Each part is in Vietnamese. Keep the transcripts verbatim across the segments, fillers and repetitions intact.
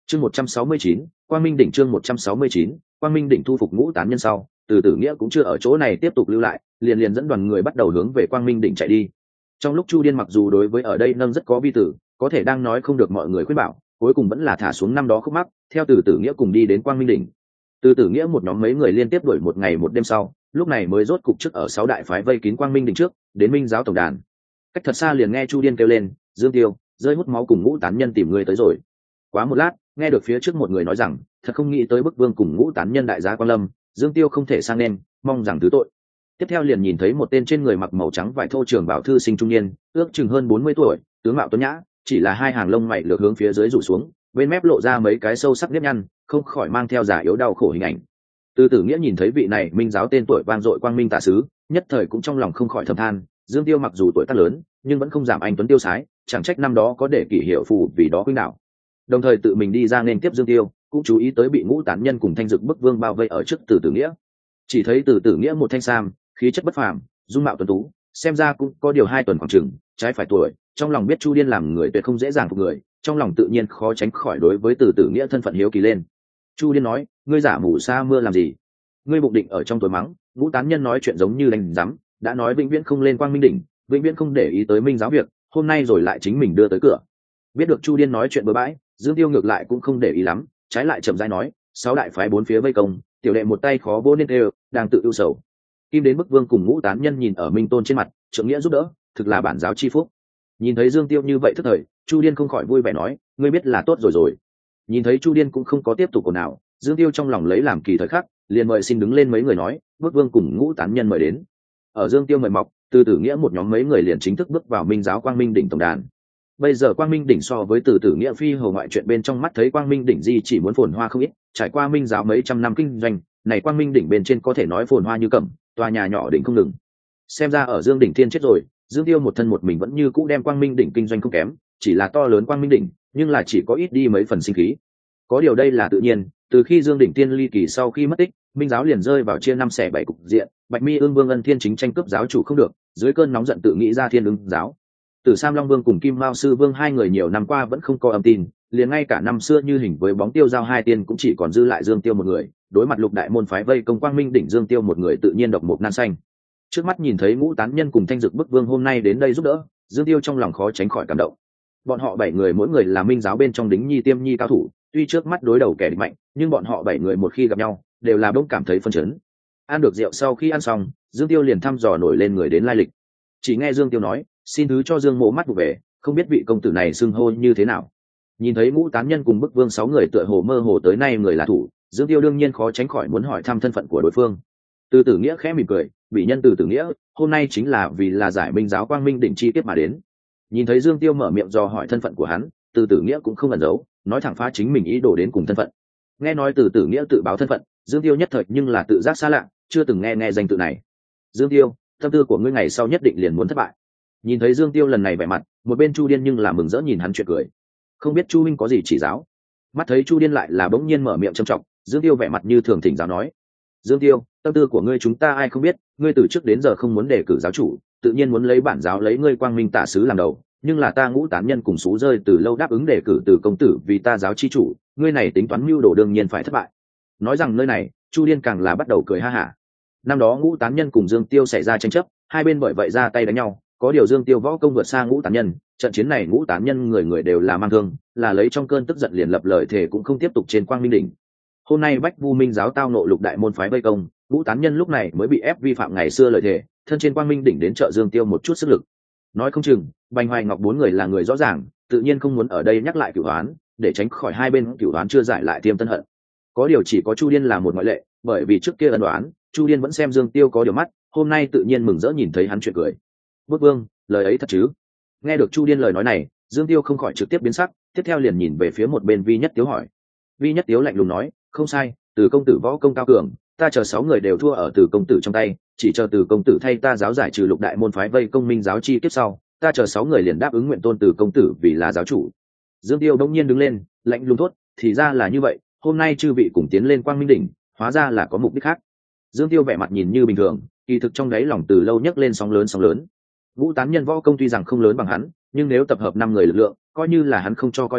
chương một trăm sáu mươi chín quang minh đỉnh chương một trăm sáu mươi chín quang minh đỉnh thu phục ngũ tán nhân sau, từ tử nghĩa cũng chưa ở chỗ này tiếp tục lưu lại, liền liền dẫn đoàn người bắt đầu hướng về quang minh đỉnh chạy đi. Trong lúc Chu Điên mặc dù đối với ở đây nâng rất có vi tử, có thể đang nói không được mọi người khuyên bảo, cuối cùng vẫn là thả xuống năm đó khúc mắc, theo từ tử nghĩa cùng đi đến quang minh đỉnh. Từ tử nghĩa một nhóm mấy người liên tiếp đuổi một ngày một đêm sau, lúc này mới rốt cục trước ở sáu đại phái vây kín quang minh đỉnh trước, đến minh giáo tổng đàn. Cách thật xa liền nghe Chu Điên kêu lên, Dương Tiêu, rơi hút máu cùng ngũ tán nhân tìm người tới rồi. Quá một lát, nghe được phía trước một người nói rằng, thật không nghĩ tới bức vương cùng ngũ tán nhân đại giá quan lâm, Dương Tiêu không thể sang nên, mong rằng thứ tội. Tiếp theo liền nhìn thấy một tên trên người mặc màu trắng vải thô trường bảo thư sinh trung niên, ước chừng hơn bốn mươi tuổi, tướng mạo tuấn nhã, chỉ là hai hàng lông mày lược hướng phía dưới rủ xuống, bên mép lộ ra mấy cái sâu sắc nếp nhăn, không khỏi mang theo giả yếu đau khổ hình ảnh. Từ tử nghĩa nhìn thấy vị này minh giáo tên tuổi vang dội quang minh tạ sứ, nhất thời cũng trong lòng không khỏi thầm than, Dương Tiêu mặc dù tuổi tác lớn, nhưng vẫn không giảm anh tuấn tiêu sái, chẳng trách năm đó có để kỷ hiệu phù vì đó khuynh đạo. Đồng thời tự mình đi ra nên tiếp Dương Tiêu, cũng chú ý tới bị ngũ tán nhân cùng thanh dực bức vương bao vây ở trước Từ tử nghĩa. Chỉ thấy Từ tử nghĩa một thanh sam, khí chất bất phàm, dung mạo tuấn tú, xem ra cũng có điều hai tuần khoảng chừng, trái phải tuổi, trong lòng biết Chu Điên làm người tuyệt không dễ dàng phục người, trong lòng tự nhiên khó tránh khỏi đối với Từ tử nghĩa thân phận hiếu kỳ lên. Chu Điên nói, ngươi giả mù sa mưa làm gì? Ngươi bụng định ở trong tối mắng, ngũ tán nhân nói chuyện giống như đánh rắm, đã nói vĩnh viễn không lên quang minh đỉnh, vĩnh viễn không để ý tới minh giáo việc, hôm nay rồi lại chính mình đưa tới cửa. Biết được Chu Điên nói chuyện bừa bãi, Dương Tiêu ngược lại cũng không để ý lắm, trái lại chậm rãi nói, sáu đại phái bốn phía vây công, tiểu đệ một tay khó vô nên đều, đang tự ưu sầu. Kim đến bức vương cùng ngũ tán nhân nhìn ở minh tôn trên mặt, trượng nghĩa giúp đỡ, thực là bản giáo chi phúc. Nhìn thấy Dương Tiêu như vậy thức thời, Chu Điên không khỏi vui vẻ nói, ngươi biết là tốt rồi rồi. Nhìn thấy Chu Điên cũng không có tiếp tục ồn ào, Dương Tiêu trong lòng lấy làm kỳ thời khắc, liền mời xin đứng lên mấy người nói, bức vương cùng ngũ tán nhân mời đến. Ở Dương Tiêu mời mọc, từ tử nghĩa một nhóm mấy người liền chính thức bước vào minh giáo quang minh đỉnh tổng đàn. Bây giờ quang minh đỉnh so với từ tử nghĩa phi hầu ngoại chuyện bên trong mắt thấy quang minh đỉnh gì chỉ muốn phồn hoa không ít, trải qua minh giáo mấy trăm năm kinh doanh, này quang minh đỉnh bên trên có thể nói phồn hoa như cẩm, tòa nhà nhỏ đỉnh không ngừng. Xem ra ở Dương đỉnh thiên chết rồi, Dương Tiêu một thân một mình vẫn như cũ đem quang minh đỉnh kinh doanh không kém, chỉ là to lớn quang minh đỉnh, nhưng là chỉ có ít đi mấy phần sinh khí. Có điều đây là tự nhiên, từ khi Dương đỉnh tiên ly kỳ sau khi mất tích, minh giáo liền rơi vào chia năm xẻ bảy cục diện, Bạch Mi Ương Vương Ân Thiên chính tranh cướp giáo chủ không được, dưới cơn nóng giận tự nghĩ ra Thiên Ưng giáo. Từ Sam Long Vương cùng Kim Mao Sư Vương hai người nhiều năm qua vẫn không có âm tin, liền ngay cả năm xưa như hình với bóng Tiêu Giao hai tiên cũng chỉ còn dư lại Dương Tiêu một người, đối mặt lục đại môn phái vây công quang minh đỉnh Dương Tiêu một người tự nhiên độc một nan xanh. Trước mắt nhìn thấy ngũ tán nhân cùng thanh dực bức vương hôm nay đến đây giúp đỡ, Dương Tiêu trong lòng khó tránh khỏi cảm động. Bọn họ bảy người mỗi người là minh giáo bên trong đính nhi tiêm nhi cao thủ, tuy trước mắt đối đầu kẻ địch mạnh, nhưng bọn họ bảy người một khi gặp nhau, đều là bỗng cảm thấy phấn chấn. Ăn được rượu sau khi ăn xong, Dương Tiêu liền thăm dò nổi lên người đến lai lịch. Chỉ nghe Dương Tiêu nói, xin thứ cho Dương Mộ mắt vụ về, không biết vị công tử này xưng hô như thế nào. Nhìn thấy ngũ tán nhân cùng bức vương sáu người tựa hồ mơ hồ tới nay người là thủ, Dương Tiêu đương nhiên khó tránh khỏi muốn hỏi thăm thân phận của đối phương. Từ tử nghĩa khẽ mỉm cười, bị nhân từ tử nghĩa, hôm nay chính là vì là giải minh giáo quang minh đỉnh chi tiết mà đến. Nhìn thấy Dương Tiêu mở miệng dò hỏi thân phận của hắn, từ tử nghĩa cũng không ẩn giấu, nói thẳng phá chính mình ý đồ đến cùng thân phận. Nghe nói từ tử nghĩa tự báo thân phận, Dương Tiêu nhất thời nhưng là tự giác xa lạ, chưa từng nghe nghe danh tự này. Dương Tiêu, tâm tư của ngươi ngày sau nhất định liền muốn thất bại. Nhìn thấy Dương Tiêu lần này vẻ mặt, một bên Chu Điên nhưng là mừng rỡ nhìn hắn chuyện cười. Không biết Chu minh có gì chỉ giáo. Mắt thấy Chu Điên lại là bỗng nhiên mở miệng trầm trọng, Dương Tiêu vẻ mặt như thường thỉnh giáo nói: Dương Tiêu, tâm tư của ngươi chúng ta ai không biết, ngươi từ trước đến giờ không muốn đề cử giáo chủ, tự nhiên muốn lấy bản giáo lấy ngươi quang minh tả sứ làm đầu, nhưng là ta ngũ tán nhân cùng xú rơi từ lâu đáp ứng đề cử từ công tử vì ta giáo chi chủ, ngươi này tính toán mưu đồ đương nhiên phải thất bại. Nói rằng nơi này, Chu Điên càng là bắt đầu cười ha hả. Năm đó ngũ tán nhân cùng Dương Tiêu xảy ra tranh chấp, hai bên bởi vậy ra tay đánh nhau, có điều Dương Tiêu võ công vượt xa ngũ tán nhân, trận chiến này ngũ tán nhân người người đều là mang thương, là lấy trong cơn tức giận liền lập lời thề cũng không tiếp tục trên quang minh đỉnh. Hôm nay Bách Vu Minh giáo tao nộ lục đại môn phái vây công, ngũ tán nhân lúc này mới bị ép vi phạm ngày xưa lời thề, thân trên quang minh đỉnh đến trợ Dương Tiêu một chút sức lực. Nói không chừng, Bành Hoài Ngọc bốn người là người rõ ràng, tự nhiên không muốn ở đây nhắc lại cửu đoán, để tránh khỏi hai bên cửu đoán chưa giải lại tiêm tân hận. Có điều chỉ có Chu Điên là một ngoại lệ, bởi vì trước kia ân đoán, Chu Điên vẫn xem Dương Tiêu có điều mắt, hôm nay tự nhiên mừng rỡ nhìn thấy hắn chuyện cười. Bức Vương, lời ấy thật chứ? Nghe được Chu Điên lời nói này, Dương Tiêu không khỏi trực tiếp biến sắc, tiếp theo liền nhìn về phía một bên Vi Nhất Tiếu hỏi. Vi Nhất Tiếu lạnh lùng nói, không sai, từ công tử võ công cao cường, ta chờ sáu người đều thua ở từ công tử trong tay, chỉ chờ từ công tử thay ta giáo giải trừ lục đại môn phái vây công minh giáo chi kiếp sau, ta chờ sáu người liền đáp ứng nguyện tôn từ công tử vì là giáo chủ. Dương Tiêu đông nhiên đứng lên, lạnh lùng thốt, thì ra là như vậy, hôm nay chư vị cùng tiến lên quang minh đỉnh, hóa ra là có mục đích khác. Dương Tiêu vẻ mặt nhìn như bình thường, kỳ thực trong đáy lòng từ lâu nhấc lên sóng lớn sóng lớn. Ngũ tán nhân võ công tuy rằng không lớn bằng hắn, nhưng nếu tập hợp năm người lực lượng, coi như là hắn không cho coi khinh,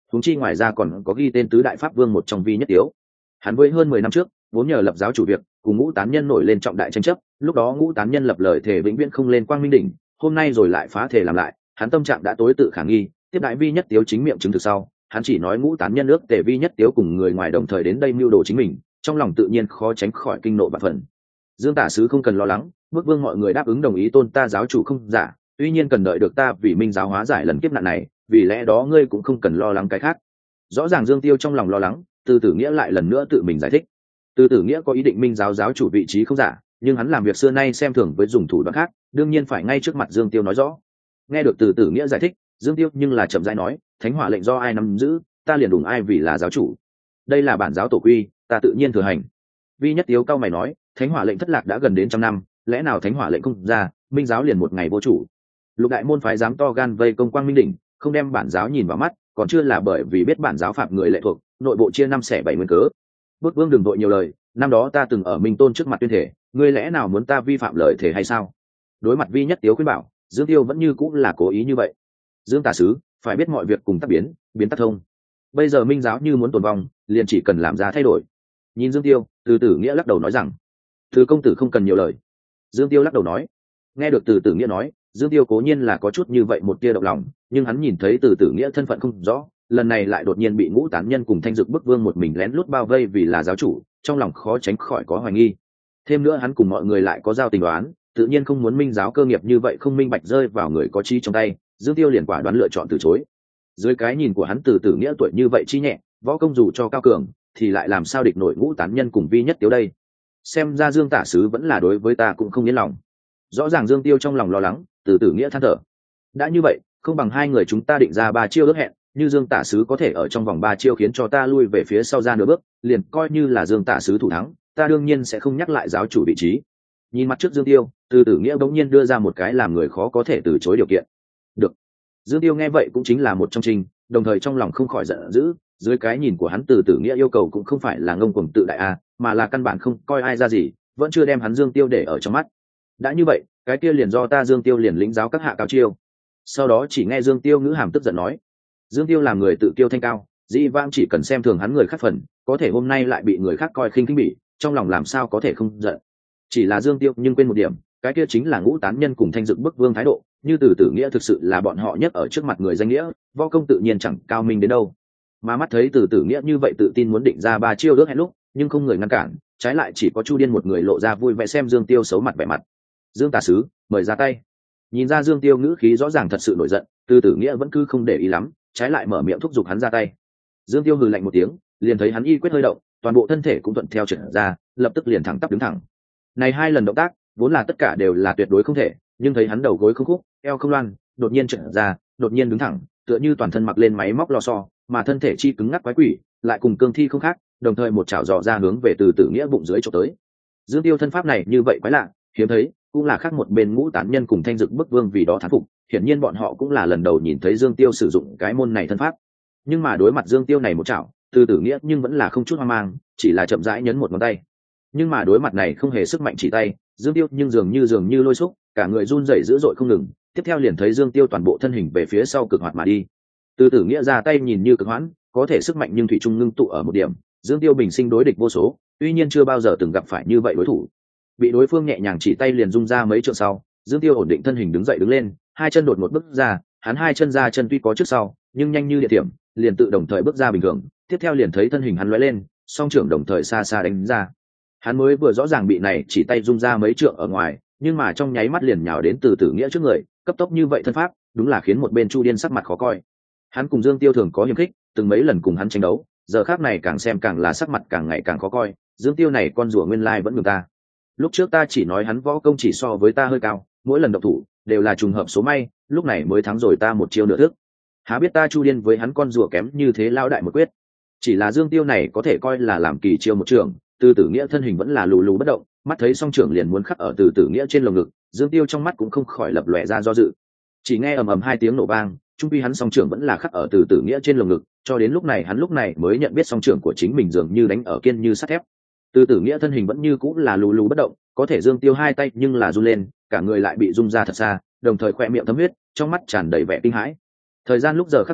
huống chi ngoài ra còn có ghi tên tứ đại pháp vương một trong Vi Nhất Tiếu. Hắn với hơn mười năm trước vốn nhờ lập giáo chủ việc cùng ngũ tán nhân nổi lên trọng đại tranh chấp, lúc đó ngũ tán nhân lập lời thề vĩnh viễn không lên Quang Minh đỉnh, hôm nay rồi lại phá thể làm lại, hắn tâm trạng đã tối tự khả nghi. Tiếp đại Vi Nhất Tiếu chính miệng chứng thực sau, hắn chỉ nói ngũ tán nhân ước tề Vi Nhất Tiếu cùng người ngoài đồng thời đến đây mưu đồ chính mình, trong lòng tự nhiên khó tránh khỏi kinh nộ và phần. Dương tả sứ không cần lo lắng, Bức Vương mọi người đáp ứng đồng ý tôn ta giáo chủ không giả, tuy nhiên cần đợi được ta vì minh giáo hóa giải lần kiếp nạn này, vì lẽ đó ngươi cũng không cần lo lắng cái khác. Rõ ràng Dương Tiêu trong lòng lo lắng, Từ Tử Nghĩa lại lần nữa tự mình giải thích. Từ Tử Nghĩa có ý định minh giáo giáo chủ vị trí không giả, nhưng hắn làm việc xưa nay xem thường với dùng thủ đoạn khác, đương nhiên phải ngay trước mặt Dương Tiêu nói rõ. Nghe được Từ Tử Nghĩa giải thích, Dương Tiêu nhưng là chậm rãi nói, thánh hỏa lệnh do ai nắm giữ, ta liền đủng ai vì là giáo chủ. Đây là bản giáo tổ quy, ta tự nhiên thừa hành. Vi Nhất Tiếu cao mày nói, thánh hỏa lệnh thất lạc đã gần đến trăm năm, lẽ nào thánh hỏa lệnh không ra, minh giáo liền một ngày vô chủ. Lục đại môn phái dám to gan vây công Quang Minh đỉnh, không đem bản giáo nhìn vào mắt, còn chưa là bởi vì biết bản giáo phạm người lệ thuộc, nội bộ chia năm xẻ bảy nguyên cớ. Bức Vương đừng đội nhiều lời, năm đó ta từng ở Minh Tôn trước mặt tuyên thể, ngươi lẽ nào muốn ta vi phạm lời thể hay sao? Đối mặt Vi Nhất Tiếu khuyên bảo, Dương Tiêu vẫn như cũng là cố ý như vậy. Dương tả sứ phải biết mọi việc cùng tác biến, biến tác thông. Bây giờ minh giáo như muốn tồn vong, liền chỉ cần làm ra thay đổi. Nhìn Dương Tiêu, Từ Tử Nghĩa lắc đầu nói rằng, Từ công tử không cần nhiều lời. Dương Tiêu lắc đầu nói. Nghe được Từ Tử Nghĩa nói, Dương Tiêu cố nhiên là có chút như vậy một tia động lòng, nhưng hắn nhìn thấy Từ Tử Nghĩa thân phận không rõ, lần này lại đột nhiên bị ngũ tán nhân cùng Thanh Dực Bức Vương một mình lén lút bao vây vì là giáo chủ, trong lòng khó tránh khỏi có hoài nghi. Thêm nữa hắn cùng mọi người lại có giao tình đoán, tự nhiên không muốn minh giáo cơ nghiệp như vậy không minh bạch rơi vào người có trí trong tay, Dương Tiêu liền quả đoán lựa chọn từ chối. Dưới cái nhìn của hắn, Từ Tử Nghĩa tuổi như vậy chi nhẹ, võ công dù cho cao cường, thì lại làm sao địch nổi ngũ tán nhân cùng Vi Nhất Tiếu đây. Xem ra Dương tả sứ vẫn là đối với ta cũng không yên lòng. Rõ ràng Dương Tiêu trong lòng lo lắng, Từ Tử Nghĩa than thở. Đã như vậy, không bằng hai người chúng ta định ra ba chiêu ước hẹn, như Dương tả sứ có thể ở trong vòng ba chiêu khiến cho ta lui về phía sau ra nửa bước, liền coi như là Dương tả sứ thủ thắng, ta đương nhiên sẽ không nhắc lại giáo chủ vị trí. Nhìn mặt trước Dương Tiêu, Từ Tử Nghĩa bỗng nhiên đưa ra một cái làm người khó có thể từ chối điều kiện. Được. Dương Tiêu nghe vậy cũng chính là một trong trình, đồng thời trong lòng không khỏi giận dữ, dưới cái nhìn của hắn Từ Tử Nghĩa yêu cầu cũng không phải là ngông cuồng tự đại a, mà là căn bản không coi ai ra gì, vẫn chưa đem hắn Dương Tiêu để ở trong mắt. Đã như vậy, cái kia liền do ta Dương Tiêu liền lĩnh giáo các hạ cao chiêu. Sau đó chỉ nghe Dương Tiêu ngữ hàm tức giận nói, Dương Tiêu làm người tự kiêu thanh cao, dĩ vãng chỉ cần xem thường hắn người khác phần, có thể hôm nay lại bị người khác coi khinh khinh bỉ, trong lòng làm sao có thể không giận. Chỉ là Dương Tiêu nhưng quên một điểm, cái kia chính là ngũ tán nhân cùng Thanh Dực Bức Vương thái độ, như Từ Tử Nghĩa thực sự là bọn họ nhất ở trước mặt người danh nghĩa, võ công tự nhiên chẳng cao minh đến đâu. Mà mắt thấy Từ Tử Nghĩa như vậy tự tin muốn định ra ba chiêu ước hẹn lúc, nhưng không người ngăn cản, trái lại chỉ có Chu Điên một người lộ ra vui vẻ xem Dương Tiêu xấu mặt vẻ mặt. Dương tả sứ mời ra tay. Nhìn ra Dương Tiêu ngữ khí rõ ràng thật sự nổi giận, Từ Tử Nghĩa vẫn cứ không để ý lắm, trái lại mở miệng thúc giục hắn ra tay. Dương Tiêu hừ lạnh một tiếng, liền thấy hắn y quyết hơi động, toàn bộ thân thể cũng thuận theo chuyển ra, lập tức liền thẳng tắp đứng thẳng. Này hai lần động tác, vốn là tất cả đều là tuyệt đối không thể, nhưng thấy hắn đầu gối không khúc, eo không loan, đột nhiên chuyển ra, đột nhiên đứng thẳng, tựa như toàn thân mặc lên máy móc lò xo, mà thân thể chi cứng ngắc quái quỷ, lại cùng cương thi không khác, đồng thời một chảo dò ra hướng về Từ Tử Nghĩa bụng dưới chụp tới. Dương Tiêu thân pháp này như vậy quái lạ, hiếm thấy, cũng là khác một bên ngũ tán nhân cùng Thanh Dực Bức Vương vì đó thán phục, hiển nhiên bọn họ cũng là lần đầu nhìn thấy Dương Tiêu sử dụng cái môn này thân pháp. Nhưng mà đối mặt Dương Tiêu này một chảo, Từ Tử Nghĩa nhưng vẫn là không chút hoang mang, chỉ là chậm rãi nhấn một ngón tay. Nhưng mà đối mặt này không hề sức mạnh chỉ tay, Dương Tiêu nhưng dường như dường như lôi xúc, cả người run rẩy dữ dội không ngừng, tiếp theo liền thấy Dương Tiêu toàn bộ thân hình về phía sau cực hoạt mà đi. Từ Tử Nghĩa ra tay nhìn như cực hoãn, có thể sức mạnh nhưng thủy chung ngưng tụ ở một điểm, Dương Tiêu bình sinh đối địch vô số, tuy nhiên chưa bao giờ từng gặp phải như vậy đối thủ. Bị đối phương nhẹ nhàng chỉ tay liền rung ra mấy trượng sau, Dương Tiêu ổn định thân hình đứng dậy đứng lên, hai chân đột một bước ra, hắn hai chân ra chân tuy có trước sau, nhưng nhanh như địa điểm, liền tự đồng thời bước ra bình thường, tiếp theo liền thấy thân hình hắn lóe lên, song trưởng đồng thời xa xa đánh ra. Hắn mới vừa rõ ràng bị này chỉ tay rung ra mấy trượng ở ngoài, nhưng mà trong nháy mắt liền nhào đến Từ Tử Nghĩa trước người, cấp tốc như vậy thân pháp, đúng là khiến một bên Chu Điên sắc mặt khó coi. Hắn cùng Dương Tiêu thường có hiềm khích, từng mấy lần cùng hắn tranh đấu, giờ khắc này càng xem càng là sắc mặt càng ngày càng khó coi, Dương Tiêu này con rùa nguyên lai vẫn ngược ta. Lúc trước ta chỉ nói hắn võ công chỉ so với ta hơi cao, mỗi lần động thủ đều là trùng hợp số may, lúc này mới thắng rồi ta một chiêu nửa thức. Há biết ta Chu Điên với hắn con rùa kém như thế lao đại một quyết. Chỉ là Dương Tiêu này có thể coi là làm kỳ chiêu một trường, Từ Tử Nghĩa thân hình vẫn là lù lù bất động, mắt thấy song trưởng liền muốn khắc ở Từ Tử Nghĩa trên lồng ngực, Dương Tiêu trong mắt cũng không khỏi lập lòe ra do dự. Chỉ nghe ầm ầm hai tiếng nổ vang, trung quy hắn song trưởng vẫn là khắc ở Từ Tử Nghĩa trên lồng ngực, cho đến lúc này hắn lúc này mới nhận biết song trưởng của chính mình dường như đánh ở kiên như sắt thép. Từ Tử Nghĩa thân hình vẫn như cũng là lù lù bất động, có thể Dương Tiêu hai tay nhưng là run lên, cả người lại bị rung ra thật xa, đồng thời khoe miệng thấm huyết, trong mắt tràn đầy vẻ kinh hãi. Thời gian lúc giờ khắc này,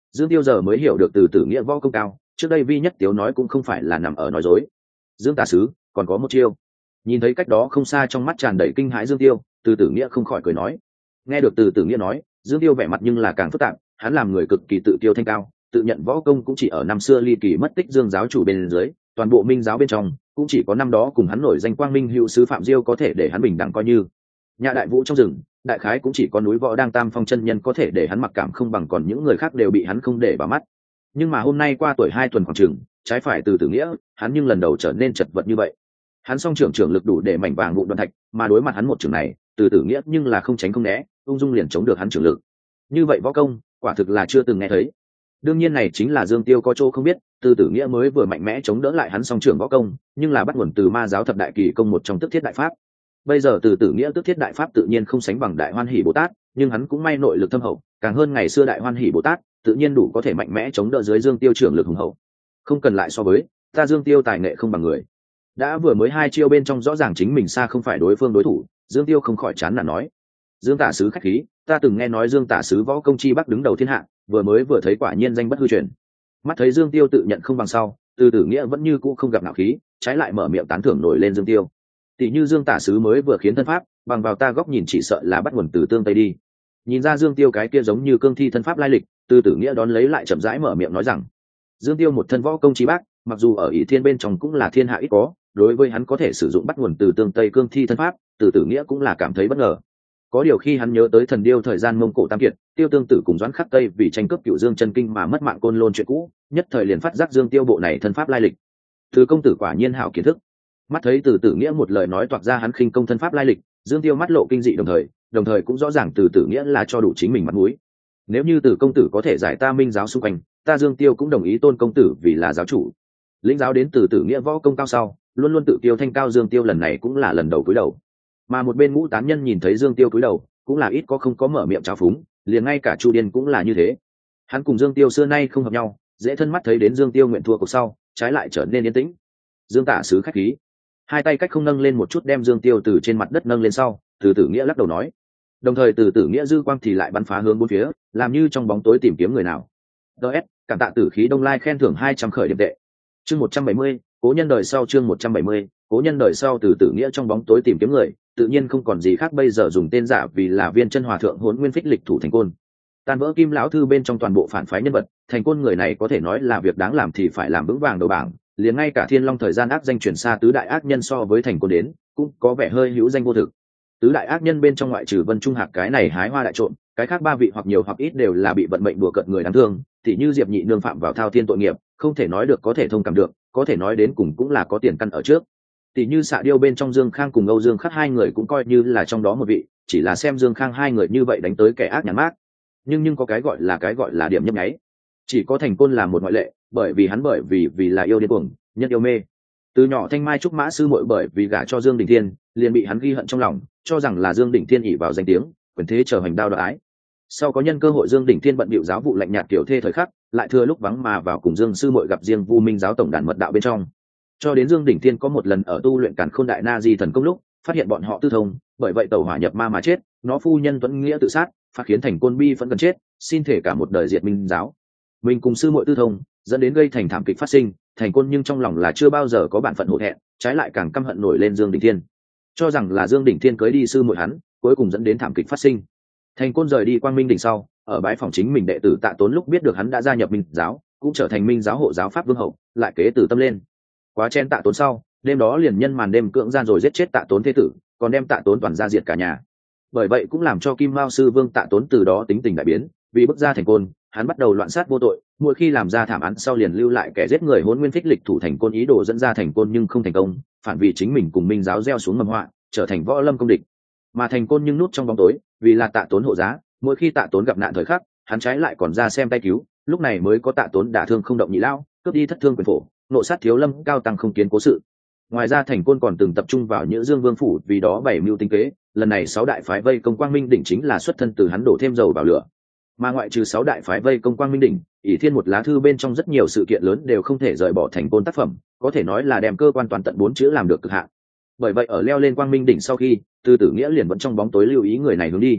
Dương Tiêu giờ mới hiểu được từ tử nghĩa võ công cao, trước đây vi nhất tiếu nói cũng không phải là nằm ở nói dối. Dương tả sứ còn có một chiêu. Nhìn thấy cách đó không xa trong mắt tràn đầy kinh hãi Dương Tiêu, từ tử nghĩa không khỏi cười nói. Nghe được từ tử nghĩa nói, Dương Tiêu vẻ mặt nhưng là càng phức tạp, hắn làm người cực kỳ tự tiêu thanh cao, tự nhận võ công cũng chỉ ở năm xưa ly kỳ mất tích Dương giáo chủ bên dưới, toàn bộ Minh giáo bên trong cũng chỉ có năm đó cùng hắn nổi danh Quang Minh hữu sứ Phạm Diêu có thể để hắn bình đẳng coi như. Nhà đại vũ trong rừng, đại khái cũng chỉ có núi võ đang tam phong chân nhân có thể để hắn mặc cảm không bằng, còn những người khác đều bị hắn không để vào mắt. Nhưng mà hôm nay qua tuổi hai tuần khoảng chừng, trái phải từ tử nghĩa, hắn nhưng lần đầu trở nên chật vật như vậy. Hắn song trưởng trưởng lực đủ để mảnh vàng vụn đoạn thạch, mà đối mặt hắn một trường này, từ tử nghĩa nhưng là không tránh không né, ung dung liền chống được hắn trưởng lực. Như vậy võ công, quả thực là chưa từng nghe thấy. Đương nhiên này chính là Dương Tiêu có chỗ không biết, từ tử nghĩa mới vừa mạnh mẽ chống đỡ lại hắn song trưởng võ công, nhưng là bắt nguồn từ ma giáo thập đại kỳ công một trong Tức Thiết Đại Pháp. Bây giờ từ tử nghĩa Tức Thiết Đại Pháp tự nhiên không sánh bằng Đại Hoan Hỷ Bồ Tát, nhưng hắn cũng may nội lực thâm hậu, càng hơn ngày xưa Đại Hoan Hỷ Bồ Tát, tự nhiên đủ có thể mạnh mẽ chống đỡ dưới Dương Tiêu trưởng lực hùng hậu. Không cần lại so với, ta Dương Tiêu tài nghệ không bằng người. Đã vừa mới hai chiêu bên trong rõ ràng chính mình xa không phải đối phương đối thủ, Dương Tiêu không khỏi chán nản nói. Dương tả sứ khách khí, ta từng nghe nói Dương tả sứ võ công chi bắc đứng đầu thiên hạ, vừa mới vừa thấy quả nhiên danh bất hư truyền. Mắt thấy Dương Tiêu tự nhận không bằng sau, từ tử nghĩa vẫn như cũ không gặp nạo khí, trái lại mở miệng tán thưởng nổi lên Dương Tiêu. Tỷ như Dương tả sứ mới vừa khiến thân pháp, bằng vào ta góc nhìn chỉ sợ là bắt nguồn từ tương tây đi. Nhìn ra Dương Tiêu cái kia giống như cương thi thân pháp lai lịch, từ tử nghĩa đón lấy lại chậm rãi mở miệng nói rằng, Dương Tiêu một thân võ công chi bác, mặc dù ở ỷ thiên bên trong cũng là thiên hạ ít có, đối với hắn có thể sử dụng bắt nguồn từ tương tây cương thi thân pháp, từ tử nghĩa cũng là cảm thấy bất ngờ. Có điều khi hắn nhớ tới thần điêu thời gian Mông Cổ Tam Kiệt, Tiêu Tương Tử cùng Doãn Khắc Tây vì tranh cướp Cửu Dương chân kinh mà mất mạng côn lôn chuyện cũ, nhất thời liền phát giác Dương Tiêu bộ này thân pháp lai lịch. Từ công tử quả nhiên hảo kiến thức. Mắt thấy từ tử nghĩa một lời nói toạc ra hắn khinh công thân pháp lai lịch, Dương Tiêu mắt lộ kinh dị đồng thời, đồng thời cũng rõ ràng từ tử nghĩa là cho đủ chính mình mặt mũi. Nếu như từ công tử có thể giải ta Minh giáo xung quanh, ta Dương Tiêu cũng đồng ý tôn công tử vì là giáo chủ. Lĩnh giáo đến từ tử nghĩa võ công cao sau, luôn luôn tự tiêu thanh cao Dương Tiêu lần này cũng là lần đầu cúi đầu. Mà một bên Ngũ Tán Nhân nhìn thấy Dương Tiêu cúi đầu, cũng là ít có không có mở miệng trào phúng, liền ngay cả Chu Điên cũng là như thế. Hắn cùng Dương Tiêu xưa nay không hợp nhau, dễ thân mắt thấy đến Dương Tiêu nguyện thua cuộc sau, trái lại trở nên yên tĩnh. Dương tả sứ khách khí, hai tay cách không nâng lên một chút đem Dương Tiêu từ trên mặt đất nâng lên sau, từ tử nghĩa lắc đầu nói. Đồng thời từ tử nghĩa dư quang thì lại bắn phá hướng bốn phía, làm như trong bóng tối tìm kiếm người nào. ds cảm tạ tử khí Đông Lai khen thưởng hai trăm khởi điểm tệ. Chương một trăm bảy mươi, cố nhân đời sau. Chương một trăm bảy mươi, cố nhân đời sau. Từ tử nghĩa trong bóng tối tìm kiếm người, tự nhiên không còn gì khác bây giờ dùng tên giả vì là Viên Chân Hòa thượng Hỗn Nguyên Phích lịch thủ Thành Côn. Tan vỡ Kim lão thư bên trong toàn bộ phản phái nhân vật, Thành Côn người này có thể nói là việc đáng làm thì phải làm vững vàng đầu bảng, liền ngay cả Thiên Long thời gian ác danh chuyển xa tứ đại ác nhân so với Thành Côn đến, cũng có vẻ hơi hữu danh vô thực. Tứ đại ác nhân bên trong ngoại trừ Vân Trung Hạc cái này hái hoa đại trộm, cái khác ba vị hoặc nhiều hoặc ít đều là bị vận mệnh đùa cợt người đáng thương, tỉ như Diệp Nhị nương phạm vào thao thiên tội nghiệp, không thể nói được có thể thông cảm được, có thể nói đến cùng cũng là có tiền căn ở trước. Tỷ như Xạ Điêu bên trong Dương Khang cùng Âu Dương Khắc hai người cũng coi như là trong đó một vị, chỉ là xem Dương Khang hai người như vậy đánh tới kẻ ác nhàn mát. Nhưng nhưng có cái gọi là cái gọi là điểm nhấp nháy. Chỉ có Thành Côn là một ngoại lệ, bởi vì hắn bởi vì vì là yêu điên cuồng, nhất yêu mê. Từ nhỏ Thanh Mai trúc mã sư muội bởi vì gả cho Dương Đình Thiên, liền bị hắn ghi hận trong lòng, cho rằng là Dương Đình Thiên ỷ vào danh tiếng, quyền thế trở hành đao đoái. Sau có nhân cơ hội Dương Đình Thiên bận bịu giáo vụ lạnh nhạt kiểu thê thời khắc, lại thừa lúc vắng mà vào cùng Dương sư muội gặp riêng Vu Minh giáo tổng đàn mật đạo bên trong. Cho đến Dương Đình Thiên có một lần ở tu luyện Càn Khôn Đại Na Di thần công lúc, phát hiện bọn họ tư thông, bởi vậy tẩu hỏa nhập ma mà chết, nó phu nhân Tuấn Nghĩa tự sát, phát khiến Thành Côn bi vẫn gần chết, xin thể cả một đời diệt Minh giáo. Mình cùng sư muội tư thông, dẫn đến gây thành thảm kịch phát sinh, Thành Côn nhưng trong lòng là chưa bao giờ có bản phận hổ thẹn, trái lại càng căm hận nổi lên Dương Đình Thiên, cho rằng là Dương Đình Thiên cưới đi sư muội hắn, cuối cùng dẫn đến thảm kịch phát sinh. Thành Côn rời đi Quang Minh đỉnh sau, ở bãi phòng chính mình đệ tử Tạ Tốn lúc biết được hắn đã gia nhập Minh giáo, cũng trở thành Minh giáo hộ giáo pháp vương hậu, lại kế từ tâm lên. Quá chen Tạ Tốn sau, đêm đó liền nhân màn đêm cưỡng gian rồi giết chết Tạ Tốn thế tử, còn đem Tạ Tốn toàn ra diệt cả nhà. Bởi vậy cũng làm cho Kim Mao sư vương Tạ Tốn từ đó tính tình đại biến, vì bức ra Thành Côn, hắn bắt đầu loạn sát vô tội, mỗi khi làm ra thảm án sau liền lưu lại kẻ giết người Hỗn Nguyên Phích lịch thủ Thành Côn ý đồ dẫn ra Thành Côn nhưng không thành công, phản vì chính mình cùng Minh giáo gieo xuống mầm họa, trở thành võ lâm công địch. Mà Thành Côn nhưng nút trong bóng tối, vì là Tạ Tốn hộ giá, mỗi khi Tạ Tốn gặp nạn thời khắc, hắn trái lại còn ra xem tay cứu, lúc này mới có Tạ Tốn đả thương không động nhị lao, cướp đi thất thương quyền phổ, nộ sát thiếu lâm cao tăng không kiến cố sự. Ngoài ra Thành Côn còn từng tập trung vào Nhữ Dương Vương phủ, vì đó bày mưu tính kế, lần này sáu đại phái vây công Quang Minh đỉnh chính là xuất thân từ hắn đổ thêm dầu vào lửa. Mà ngoại trừ sáu đại phái vây công Quang Minh đỉnh, ỷ thiên một lá thư bên trong rất nhiều sự kiện lớn đều không thể rời bỏ Thành Côn tác phẩm, có thể nói là đem cơ quan toàn tận bốn chữ làm được cực hạn. Bởi vậy ở leo lên Quang Minh đỉnh sau khi, Từ Tử Nghĩa liền vẫn trong bóng tối lưu ý người này hướng đi.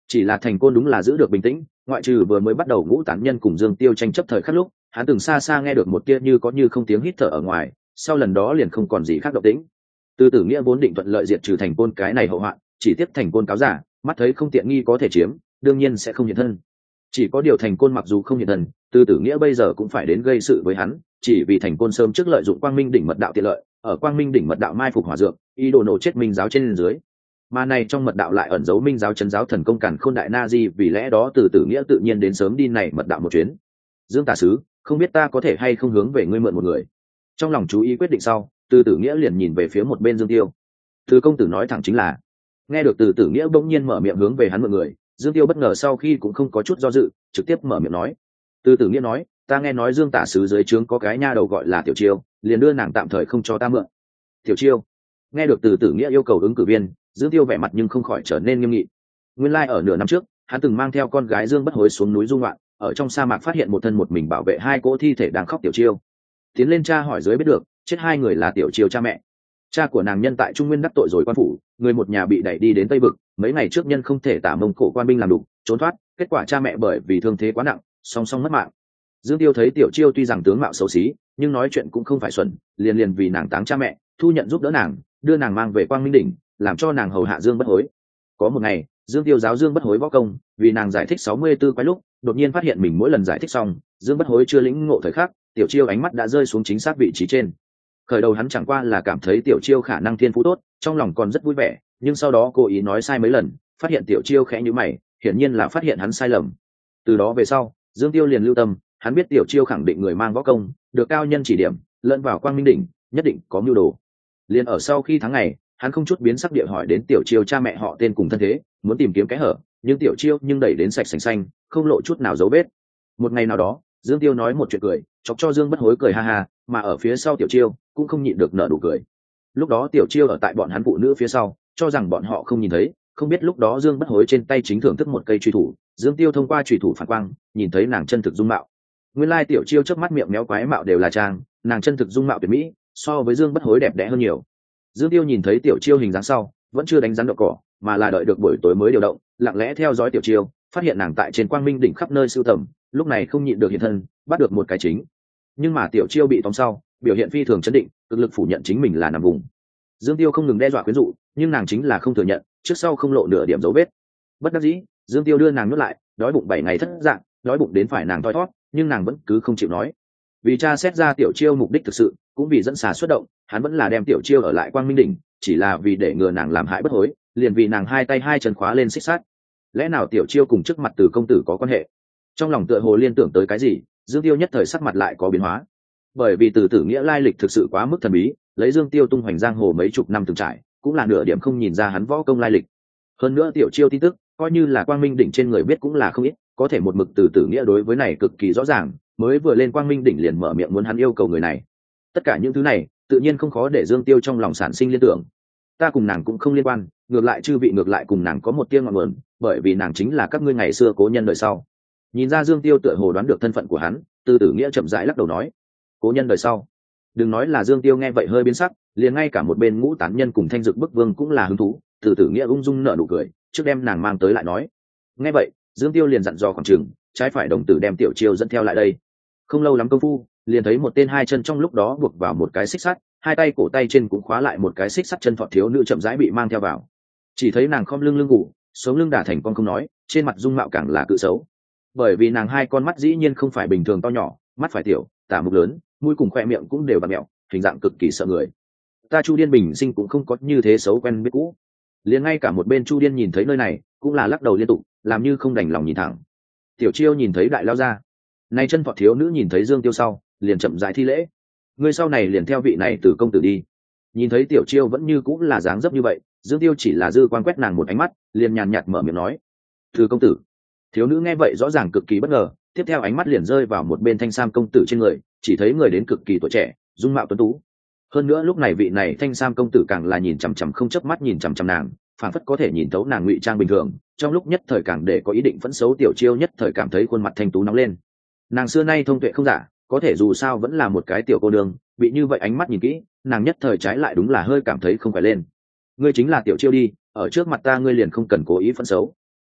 Chỉ là thành côn đúng là giữ được bình tĩnh, ngoại trừ vừa mới bắt đầu ngũ tán nhân cùng Dương Tiêu tranh chấp thời khắc lúc hắn từng xa xa nghe được một tia như có như không tiếng hít thở ở ngoài, sau lần đó liền không còn gì khác động tĩnh. Từ Tử Nghĩa vốn định thuận lợi diệt trừ thành côn cái này hậu hoạn, chỉ tiếp thành côn cáo giả, mắt thấy không tiện nghi có thể chiếm, đương nhiên sẽ không hiện thân. Chỉ có điều thành côn mặc dù không hiện thân, Từ Tử Nghĩa bây giờ cũng phải đến gây sự với hắn, chỉ vì thành côn sớm trước lợi dụng Quang Minh đỉnh mật đạo tiện lợi, ở Quang Minh đỉnh mật đạo mai phục hỏa dược, ý đồ nổ chết Minh giáo trên dưới. Mà này trong mật đạo lại ẩn giấu Minh giáo trấn giáo thần công Càn Khôn đại na di, vì lẽ đó Từ Tử Nghĩa tự nhiên đến sớm đi này mật đạo một chuyến. Dương tả sứ, không biết ta có thể hay không hướng về ngươi mượn một người. Trong lòng chú ý quyết định sau, Từ Tử Nghĩa liền nhìn về phía một bên Dương Tiêu. Từ công tử nói thẳng chính là. Nghe được Từ Tử Nghĩa bỗng nhiên mở miệng hướng về hắn mượn người, Dương Tiêu bất ngờ sau khi cũng không có chút do dự, trực tiếp mở miệng nói. Từ Tử Nghĩa nói, ta nghe nói Dương tả sứ dưới trướng có cái nha đầu gọi là Tiểu Chiêu, liền đưa nàng tạm thời không cho ta mượn. Tiểu Chiêu? Nghe được Từ Tử Nghĩa yêu cầu ứng cử viên, Dương Tiêu vẻ mặt nhưng không khỏi trở nên nghiêm nghị. Nguyên lai like ở nửa năm trước, hắn từng mang theo con gái Dương Bất Hối xuống núi du ngoạn, ở trong sa mạc phát hiện một thân một mình bảo vệ hai cỗ thi thể đang khóc Tiểu Chiêu. Tiến lên tra hỏi dưới biết được, chết hai người là Tiểu Chiêu cha mẹ. Cha của nàng nhân tại Trung Nguyên đắc tội rồi quan phủ, người một nhà bị đẩy đi đến Tây Vực, mấy ngày trước nhân không thể tả Mông Cổ quan binh làm đủ, trốn thoát, kết quả cha mẹ bởi vì thương thế quá nặng, song song mất mạng. Dương Tiêu thấy Tiểu Chiêu tuy rằng tướng mạo xấu xí, nhưng nói chuyện cũng không phải xuẩn, liền liền vì nàng táng cha mẹ, thu nhận giúp đỡ nàng, đưa nàng mang về Quang Minh đỉnh, làm cho nàng hầu hạ Dương Bất Hối. Có một ngày, Dương Tiêu giáo Dương Bất Hối võ công, vì nàng giải thích sáu mươi tư quái lúc, đột nhiên phát hiện mình mỗi lần giải thích xong, Dương Bất Hối chưa lĩnh ngộ thời khắc, Tiểu Chiêu ánh mắt đã rơi xuống chính xác vị trí trên. Khởi đầu hắn chẳng qua là cảm thấy Tiểu Chiêu khả năng thiên phú tốt, trong lòng còn rất vui vẻ, nhưng sau đó cố ý nói sai mấy lần, phát hiện Tiểu Chiêu khẽ nhíu mày, hiển nhiên là phát hiện hắn sai lầm. Từ đó về sau, Dương Tiêu liền lưu tâm, hắn biết Tiểu Chiêu khẳng định người mang võ công, được cao nhân chỉ điểm, lẫn vào Quang Minh đỉnh, nhất định có mưu đồ. Liền ở sau khi tháng ngày, hắn không chút biến sắc địa hỏi đến Tiểu Chiêu cha mẹ họ tên cùng thân thế, muốn tìm kiếm cái hở, nhưng Tiểu Chiêu nhưng đẩy đến sạch sành xanh, không lộ chút nào dấu vết. Một ngày nào đó, Dương Tiêu nói một chuyện cười, chọc cho Dương Bất Hối cười ha ha, mà ở phía sau Tiểu Chiêu cũng không nhịn được nở nụ cười. Lúc đó Tiểu Chiêu ở tại bọn hắn phụ nữ phía sau, cho rằng bọn họ không nhìn thấy, không biết lúc đó Dương Bất Hối trên tay chính thưởng thức một cây truy thủ, Dương Tiêu thông qua truy thủ phản quang, nhìn thấy nàng chân thực dung mạo. Nguyên lai Tiểu Chiêu chớp mắt miệng méo quái mạo đều là trang, nàng chân thực dung mạo tuyệt mỹ, so với Dương Bất Hối đẹp đẽ hơn nhiều. Dương Tiêu nhìn thấy Tiểu Chiêu hình dáng sau, vẫn chưa đánh rắn đậu cỏ, mà là đợi được buổi tối mới điều động, lặng lẽ theo dõi Tiểu Chiêu, phát hiện nàng tại trên Quang Minh đỉnh khắp nơi sưu tầm, lúc này không nhịn được hiện thân, bắt được một cái chính. Nhưng mà Tiểu Chiêu bị tóm sau, biểu hiện phi thường chấn định, cực lực phủ nhận chính mình là nằm vùng. Dương Tiêu không ngừng đe dọa khuyến dụ, nhưng nàng chính là không thừa nhận, trước sau không lộ nửa điểm dấu vết. Bất đắc dĩ, Dương Tiêu đưa nàng nuốt lại, đói bụng bảy ngày thất dạng, đói bụng đến phải nàng thoi thót, nhưng nàng vẫn cứ không chịu nói. Vì tra xét ra Tiểu Chiêu mục đích thực sự, cũng vì dẫn xà xuất động, hắn vẫn là đem Tiểu Chiêu ở lại Quang Minh đỉnh, chỉ là vì để ngừa nàng làm hại Bất Hối, liền vì nàng hai tay hai chân khóa lên xích sắt. Lẽ nào Tiểu Chiêu cùng trước mặt Từ công tử có quan hệ? Trong lòng tựa hồ liên tưởng tới cái gì, Dương Tiêu nhất thời sắc mặt lại có biến hóa. Bởi vì Từ Tử Nghĩa lai lịch thực sự quá mức thần bí, lấy Dương Tiêu tung hoành giang hồ mấy chục năm từng trải, cũng là nửa điểm không nhìn ra hắn võ công lai lịch. Hơn nữa Tiểu Chiêu tin tức, coi như là Quang Minh đỉnh trên người biết cũng là không ít, có thể một mực Từ Tử Nghĩa đối với này cực kỳ rõ ràng, mới vừa lên Quang Minh đỉnh liền mở miệng muốn hắn yêu cầu người này. Tất cả những thứ này, tự nhiên không khó để Dương Tiêu trong lòng sản sinh liên tưởng. Ta cùng nàng cũng không liên quan, ngược lại chư vị ngược lại cùng nàng có một tia ngọn nguồn, bởi vì nàng chính là các ngươi ngày xưa cố nhân đời sau. Nhìn ra Dương Tiêu tựa hồ đoán được thân phận của hắn, Từ Tử Nghĩa chậm rãi lắc đầu nói, cố nhân đời sau. Đừng nói là Dương Tiêu nghe vậy hơi biến sắc, liền ngay cả một bên Ngũ Tán Nhân cùng Thanh Dực Bức Vương cũng là hứng thú. Từ Tử Nghĩa ung dung nở nụ cười, trước đem nàng mang tới lại nói. Nghe vậy, Dương Tiêu liền dặn dò khoảng chừng, trái phải đồng tử đem Tiểu Chiêu dẫn theo lại đây. Không lâu lắm công phu, liền thấy một tên hai chân trong lúc đó buộc vào một cái xích sắt, hai tay cổ tay trên cũng khóa lại một cái xích sắt chân thọt thiếu nữ chậm rãi bị mang theo vào. Chỉ thấy nàng khom lưng lưng ngủ, sống lưng đả thành con không nói, trên mặt dung mạo càng là cự xấu. Bởi vì nàng hai con mắt dĩ nhiên không phải bình thường to nhỏ, mắt phải tiểu, tả mục lớn, mũi cùng khoe miệng cũng đều vặn mẹo, hình dạng cực kỳ sợ người. Ta Chu Điên bình sinh cũng không có như thế xấu quen biết cũ. Liền ngay cả một bên Chu Điên nhìn thấy nơi này, cũng là lắc đầu liên tục, làm như không đành lòng nhìn thẳng. Tiểu Chiêu nhìn thấy đại lao ra, nay chân vọt thiếu nữ nhìn thấy Dương Tiêu sau, liền chậm rãi thi lễ. Ngươi sau này liền theo vị này từ công tử đi. Nhìn thấy Tiểu Chiêu vẫn như cũng là dáng dấp như vậy, Dương Tiêu chỉ là dư quan quét nàng một ánh mắt, liền nhàn nhạt mở miệng nói, từ công tử. Thiếu nữ nghe vậy rõ ràng cực kỳ bất ngờ, tiếp theo ánh mắt liền rơi vào một bên Thanh Sam công tử trên người, chỉ thấy người đến cực kỳ tuổi trẻ, dung mạo tuấn tú. Hơn nữa lúc này vị này Thanh Sam công tử càng là nhìn chằm chằm không chớp mắt nhìn chằm chằm nàng, phản phất có thể nhìn thấu nàng ngụy trang bình thường. Trong lúc nhất thời càng để có ý định phẫn xấu Tiểu Chiêu nhất thời cảm thấy khuôn mặt thanh tú nóng lên. Nàng xưa nay thông tuệ không giả, có thể dù sao vẫn là một cái tiểu cô nương, bị như vậy ánh mắt nhìn kỹ, nàng nhất thời trái lại đúng là hơi cảm thấy không phải lên. Ngươi chính là Tiểu Chiêu đi, ở trước mặt ta ngươi liền không cần cố ý phẫn xấu.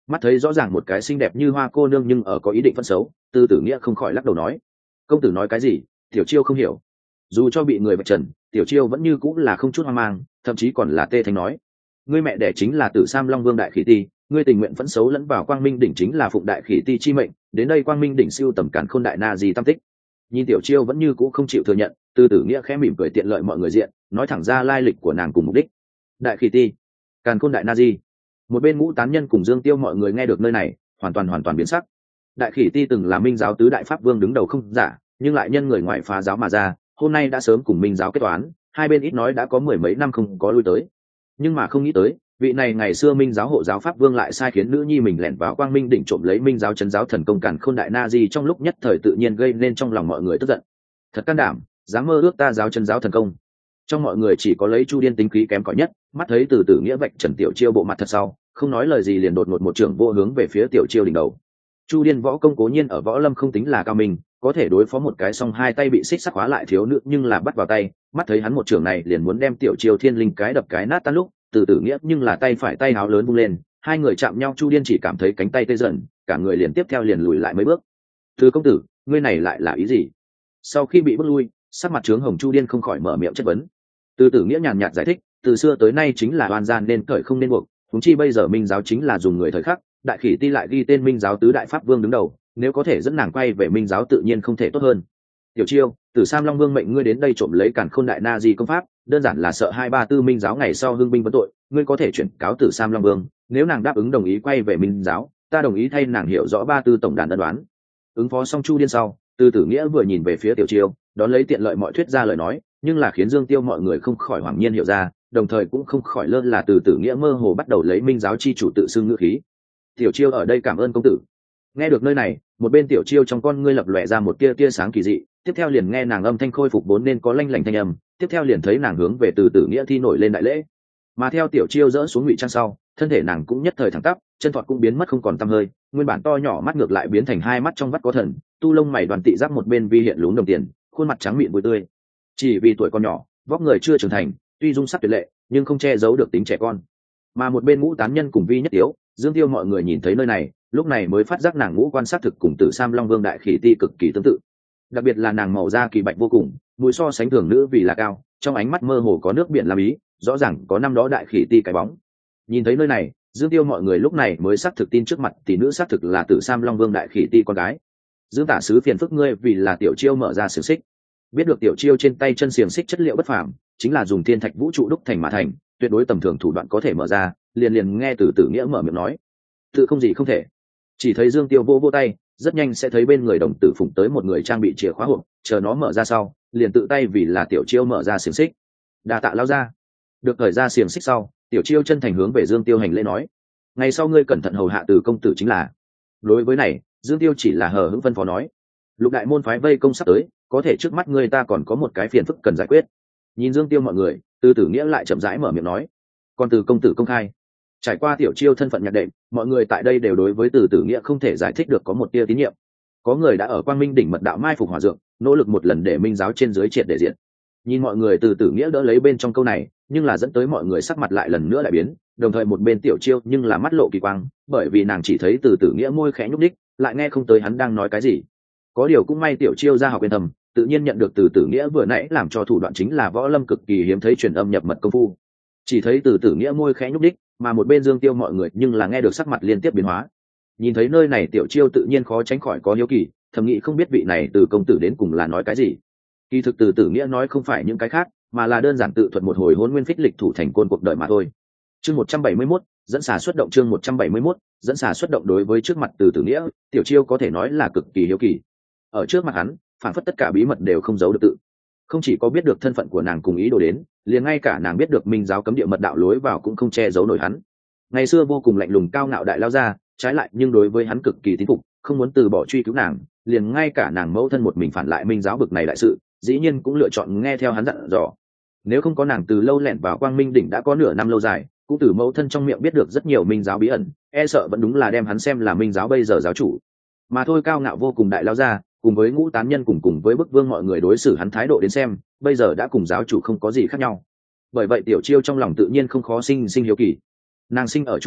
Mắt thấy rõ ràng một cái xinh đẹp như hoa cô nương nhưng ở có ý định phân xấu, Tư Tử Nghĩa không khỏi lắc đầu nói: công tử nói cái gì? Tiểu Chiêu không hiểu. Dù cho bị người vạch trần, Tiểu Chiêu vẫn như cũng là không chút hoang mang, thậm chí còn là tê thanh nói: ngươi mẹ đẻ chính là Tử Sam Long Vương đại khỉ ti, ngươi tình nguyện phẫn xấu lẫn vào Quang Minh đỉnh chính là phụng đại khỉ ti chi mệnh, đến đây Quang Minh đỉnh siêu tầm càn khôn đại na di tam tích. Nhìn Tiểu Chiêu vẫn như cũ không chịu thừa nhận, Tư Tử Nghĩa khẽ mỉm cười tiện lợi mọi người diện, nói thẳng ra lai lịch của nàng cùng mục đích. Đại khỉ ti, càn khôn đại na di. Một bên Ngũ Tán Nhân cùng Dương Tiêu mọi người nghe được nơi này, hoàn toàn hoàn toàn biến sắc. Đại khỉ ti từng là Minh giáo tứ đại pháp vương đứng đầu không giả, nhưng lại nhân người ngoại phá giáo mà ra, hôm nay đã sớm cùng Minh giáo kết toán, hai bên ít nói đã có mười mấy năm không có lui tới. Nhưng mà không nghĩ tới, vị này ngày xưa Minh giáo hộ giáo pháp vương lại sai khiến nữ nhi mình lẻn vào Quang Minh đỉnh trộm lấy Minh giáo trấn giáo thần công càn khôn đại na di, trong lúc nhất thời tự nhiên gây nên trong lòng mọi người tức giận. Thật can đảm, dám mơ ước ta giáo trấn giáo thần công. Trong mọi người chỉ có lấy Chu Điên tính khí kém cỏi nhất, mắt thấy Từ Tử Nghĩa vạch trần Tiểu Chiêu bộ mặt thật sau, không nói lời gì liền đột ngột một trưởng vô hướng về phía Tiểu Chiêu đỉnh đầu. Chu Điên võ công cố nhiên ở võ lâm không tính là cao minh, có thể đối phó một cái song hai tay bị xích sắc khóa lại thiếu nữ, nhưng là bắt vào tay, mắt thấy hắn một trưởng này liền muốn đem Tiểu Chiêu thiên linh cái đập cái nát tan lúc, Từ Tử Nghĩa nhưng là tay phải tay háo lớn vung lên, hai người chạm nhau, Chu Điên chỉ cảm thấy cánh tay tê dần, cả người liền tiếp theo liền lùi lại mấy bước. Từ công tử, ngươi này lại là ý gì? Sau khi bị bước lui, sắc mặt trướng hồng Chu Điên không khỏi mở miệng chất vấn. Từ Tử Nghĩa nhàn nhạt giải thích, từ xưa tới nay chính là oan gian nên cởi không nên buộc, huống chi bây giờ Minh giáo chính là dùng người thời khắc, đại khỉ ti lại ghi tên Minh giáo tứ đại pháp vương đứng đầu, nếu có thể dẫn nàng quay về Minh giáo tự nhiên không thể tốt hơn. Tiểu Chiêu, Tử Sam Long Vương mệnh ngươi đến đây trộm lấy càn khôn đại na di công pháp, đơn giản là sợ hai ba tư Minh giáo ngày sau hưng binh vấn tội, ngươi có thể chuyển cáo Tử Sam Long Vương, nếu nàng đáp ứng đồng ý quay về Minh giáo, ta đồng ý thay nàng hiểu rõ ba tư tổng đàn ân đoán. Ứng phó xong Chu Điên sau, Từ Tử Nghĩa vừa nhìn về phía Tiểu Chiêu, đón lấy tiện lợi mọi thuyết ra lời nói, nhưng là khiến Dương Tiêu mọi người không khỏi hoảng nhiên hiểu ra, đồng thời cũng không khỏi lơ là Từ Tử Nghĩa mơ hồ bắt đầu lấy Minh giáo chi chủ tự xưng ngữ khí. Tiểu Chiêu ở đây cảm ơn công tử. Nghe được nơi này, một bên Tiểu Chiêu trong con ngươi lập lòe ra một tia tia sáng kỳ dị, tiếp theo liền nghe nàng âm thanh khôi phục vốn nên có lanh lảnh thanh âm, tiếp theo liền thấy nàng hướng về Từ Tử Nghĩa thi nổi lên đại lễ. Mà theo Tiểu Chiêu dỡ xuống ngụy trang sau, thân thể nàng cũng nhất thời thẳng tắp, chân thọt cũng biến mất không còn tăm hơi, nguyên bản to nhỏ mắt ngược lại biến thành hai mắt trong vắt có thần, tu lông mày đoàn tị giáp một bên vi hiện lún đồng tiền, khuôn mặt trắng mịn vui tươi. Chỉ vì tuổi còn nhỏ, vóc người chưa trưởng thành, tuy dung sắc tuyệt lệ, nhưng không che giấu được tính trẻ con. Mà một bên Ngũ Tán Nhân cùng Vi Nhất Tiếu, Dương Tiêu mọi người nhìn thấy nơi này, lúc này mới phát giác nàng ngũ quan sát thực cùng Tử Sam Long Vương đại khỉ ti cực kỳ tương tự. Đặc biệt là nàng màu da kỳ bạch vô cùng, mũi so sánh thường nữ vì là cao, trong ánh mắt mơ hồ có nước biển lam ý, rõ ràng có năm đó đại khỉ ti cái bóng. Nhìn thấy nơi này, Dương Tiêu mọi người lúc này mới xác thực tin trước mặt tỷ nữ xác thực là Tử Sam Long Vương đại khỉ ti con gái. Dương tả sứ phiền phức ngươi vì là Tiểu Chiêu mở ra xiềng xích. Biết được Tiểu Chiêu trên tay chân xiềng xích chất liệu bất phàm, chính là dùng thiên thạch vũ trụ đúc thành mà thành, tuyệt đối tầm thường thủ đoạn có thể mở ra, liền liền nghe Từ Tử Nghĩa mở miệng nói, tự không gì không thể. Chỉ thấy Dương Tiêu vô vô tay, rất nhanh sẽ thấy bên người đồng tử phụng tới một người trang bị chìa khóa hộp, chờ nó mở ra sau, liền tự tay vì là Tiểu Chiêu mở ra xiềng xích. Đa tạ lao ra. Được thời ra xiềng xích sau, Tiểu Chiêu chân thành hướng về Dương Tiêu hành lễ nói, ngày sau ngươi cẩn thận hầu hạ Từ công tử chính là. Đối với này, Dương Tiêu chỉ là hờ hững phân phó nói, lục đại môn phái vây công sắp tới, có thể trước mắt ngươi ta còn có một cái phiền phức cần giải quyết. Nhìn Dương Tiêu mọi người, Từ Tử Nghĩa lại chậm rãi mở miệng nói, còn Từ công tử công khai. Trải qua Tiểu Chiêu thân phận nhạc đệm, mọi người tại đây đều đối với Từ Tử Nghĩa không thể giải thích được có một tia tín nhiệm. Có người đã ở Quang Minh đỉnh mật đạo mai phục hỏa dược, nỗ lực một lần để Minh giáo trên dưới triệt để diện. Nhìn mọi người Từ Tử Nghĩa đỡ lấy bên trong câu này, nhưng là dẫn tới mọi người sắc mặt lại lần nữa lại biến, đồng thời một bên Tiểu Chiêu nhưng là mắt lộ kỳ quang, bởi vì nàng chỉ thấy Từ Tử Nghĩa môi khẽ nhúc đích, lại nghe không tới hắn đang nói cái gì. Có điều cũng may Tiểu Chiêu ra học yên thầm, tự nhiên nhận được Từ Tử Nghĩa vừa nãy làm cho thủ đoạn chính là võ lâm cực kỳ hiếm thấy truyền âm nhập mật công phu. Chỉ thấy Từ Tử Nghĩa môi khẽ nhúc đích, mà một bên Dương Tiêu mọi người nhưng là nghe được sắc mặt liên tiếp biến hóa. Nhìn thấy nơi này Tiểu Chiêu tự nhiên khó tránh khỏi có hiếu kỳ, thầm nghĩ không biết vị này Từ công tử đến cùng là nói cái gì. Kỳ thực Từ Tử Nghĩa nói không phải những cái khác, mà là đơn giản tự thuật một hồi Hỗn Nguyên Phích lịch thủ thành côn cuộc đời mà thôi. Chương một trăm bảy mươi mốt, dẫn xà xuất động. Chương một trăm bảy mươi mốt, dẫn xà xuất động. Đối với trước mặt Từ Tử Nghĩa, Tiểu Chiêu có thể nói là cực kỳ hiếu kỳ. Ở trước mặt hắn, phản phất tất cả bí mật đều không giấu được tự. Không chỉ có biết được thân phận của nàng cùng ý đồ đến, liền ngay cả nàng biết được Minh giáo cấm địa mật đạo lối vào cũng không che giấu nổi hắn. Ngày xưa vô cùng lạnh lùng cao ngạo đại lao ra, trái lại nhưng đối với hắn cực kỳ tín phục, không muốn từ bỏ truy cứu nàng, liền ngay cả nàng mẫu thân một mình phản lại Minh giáo bực này đại sự, dĩ nhiên cũng lựa chọn nghe theo hắn dặn dò. Nếu không có nàng từ lâu lẻn vào Quang Minh đỉnh đã có nửa năm lâu dài, cũng từ mẫu thân trong miệng biết được rất nhiều Minh giáo bí ẩn, e sợ vẫn đúng là đem hắn xem là Minh giáo bây giờ giáo chủ. Mà thôi cao ngạo vô cùng đại lao ra, cùng với Ngũ Tán Nhân cùng cùng với Bức Vương mọi người đối xử hắn thái độ đến xem, bây giờ đã cùng giáo chủ không có gì khác nhau. Bởi vậy Tiểu Chiêu trong lòng tự nhiên không khó sinh sinh hiếu kỳ. Nàng sinh ở trung thổ,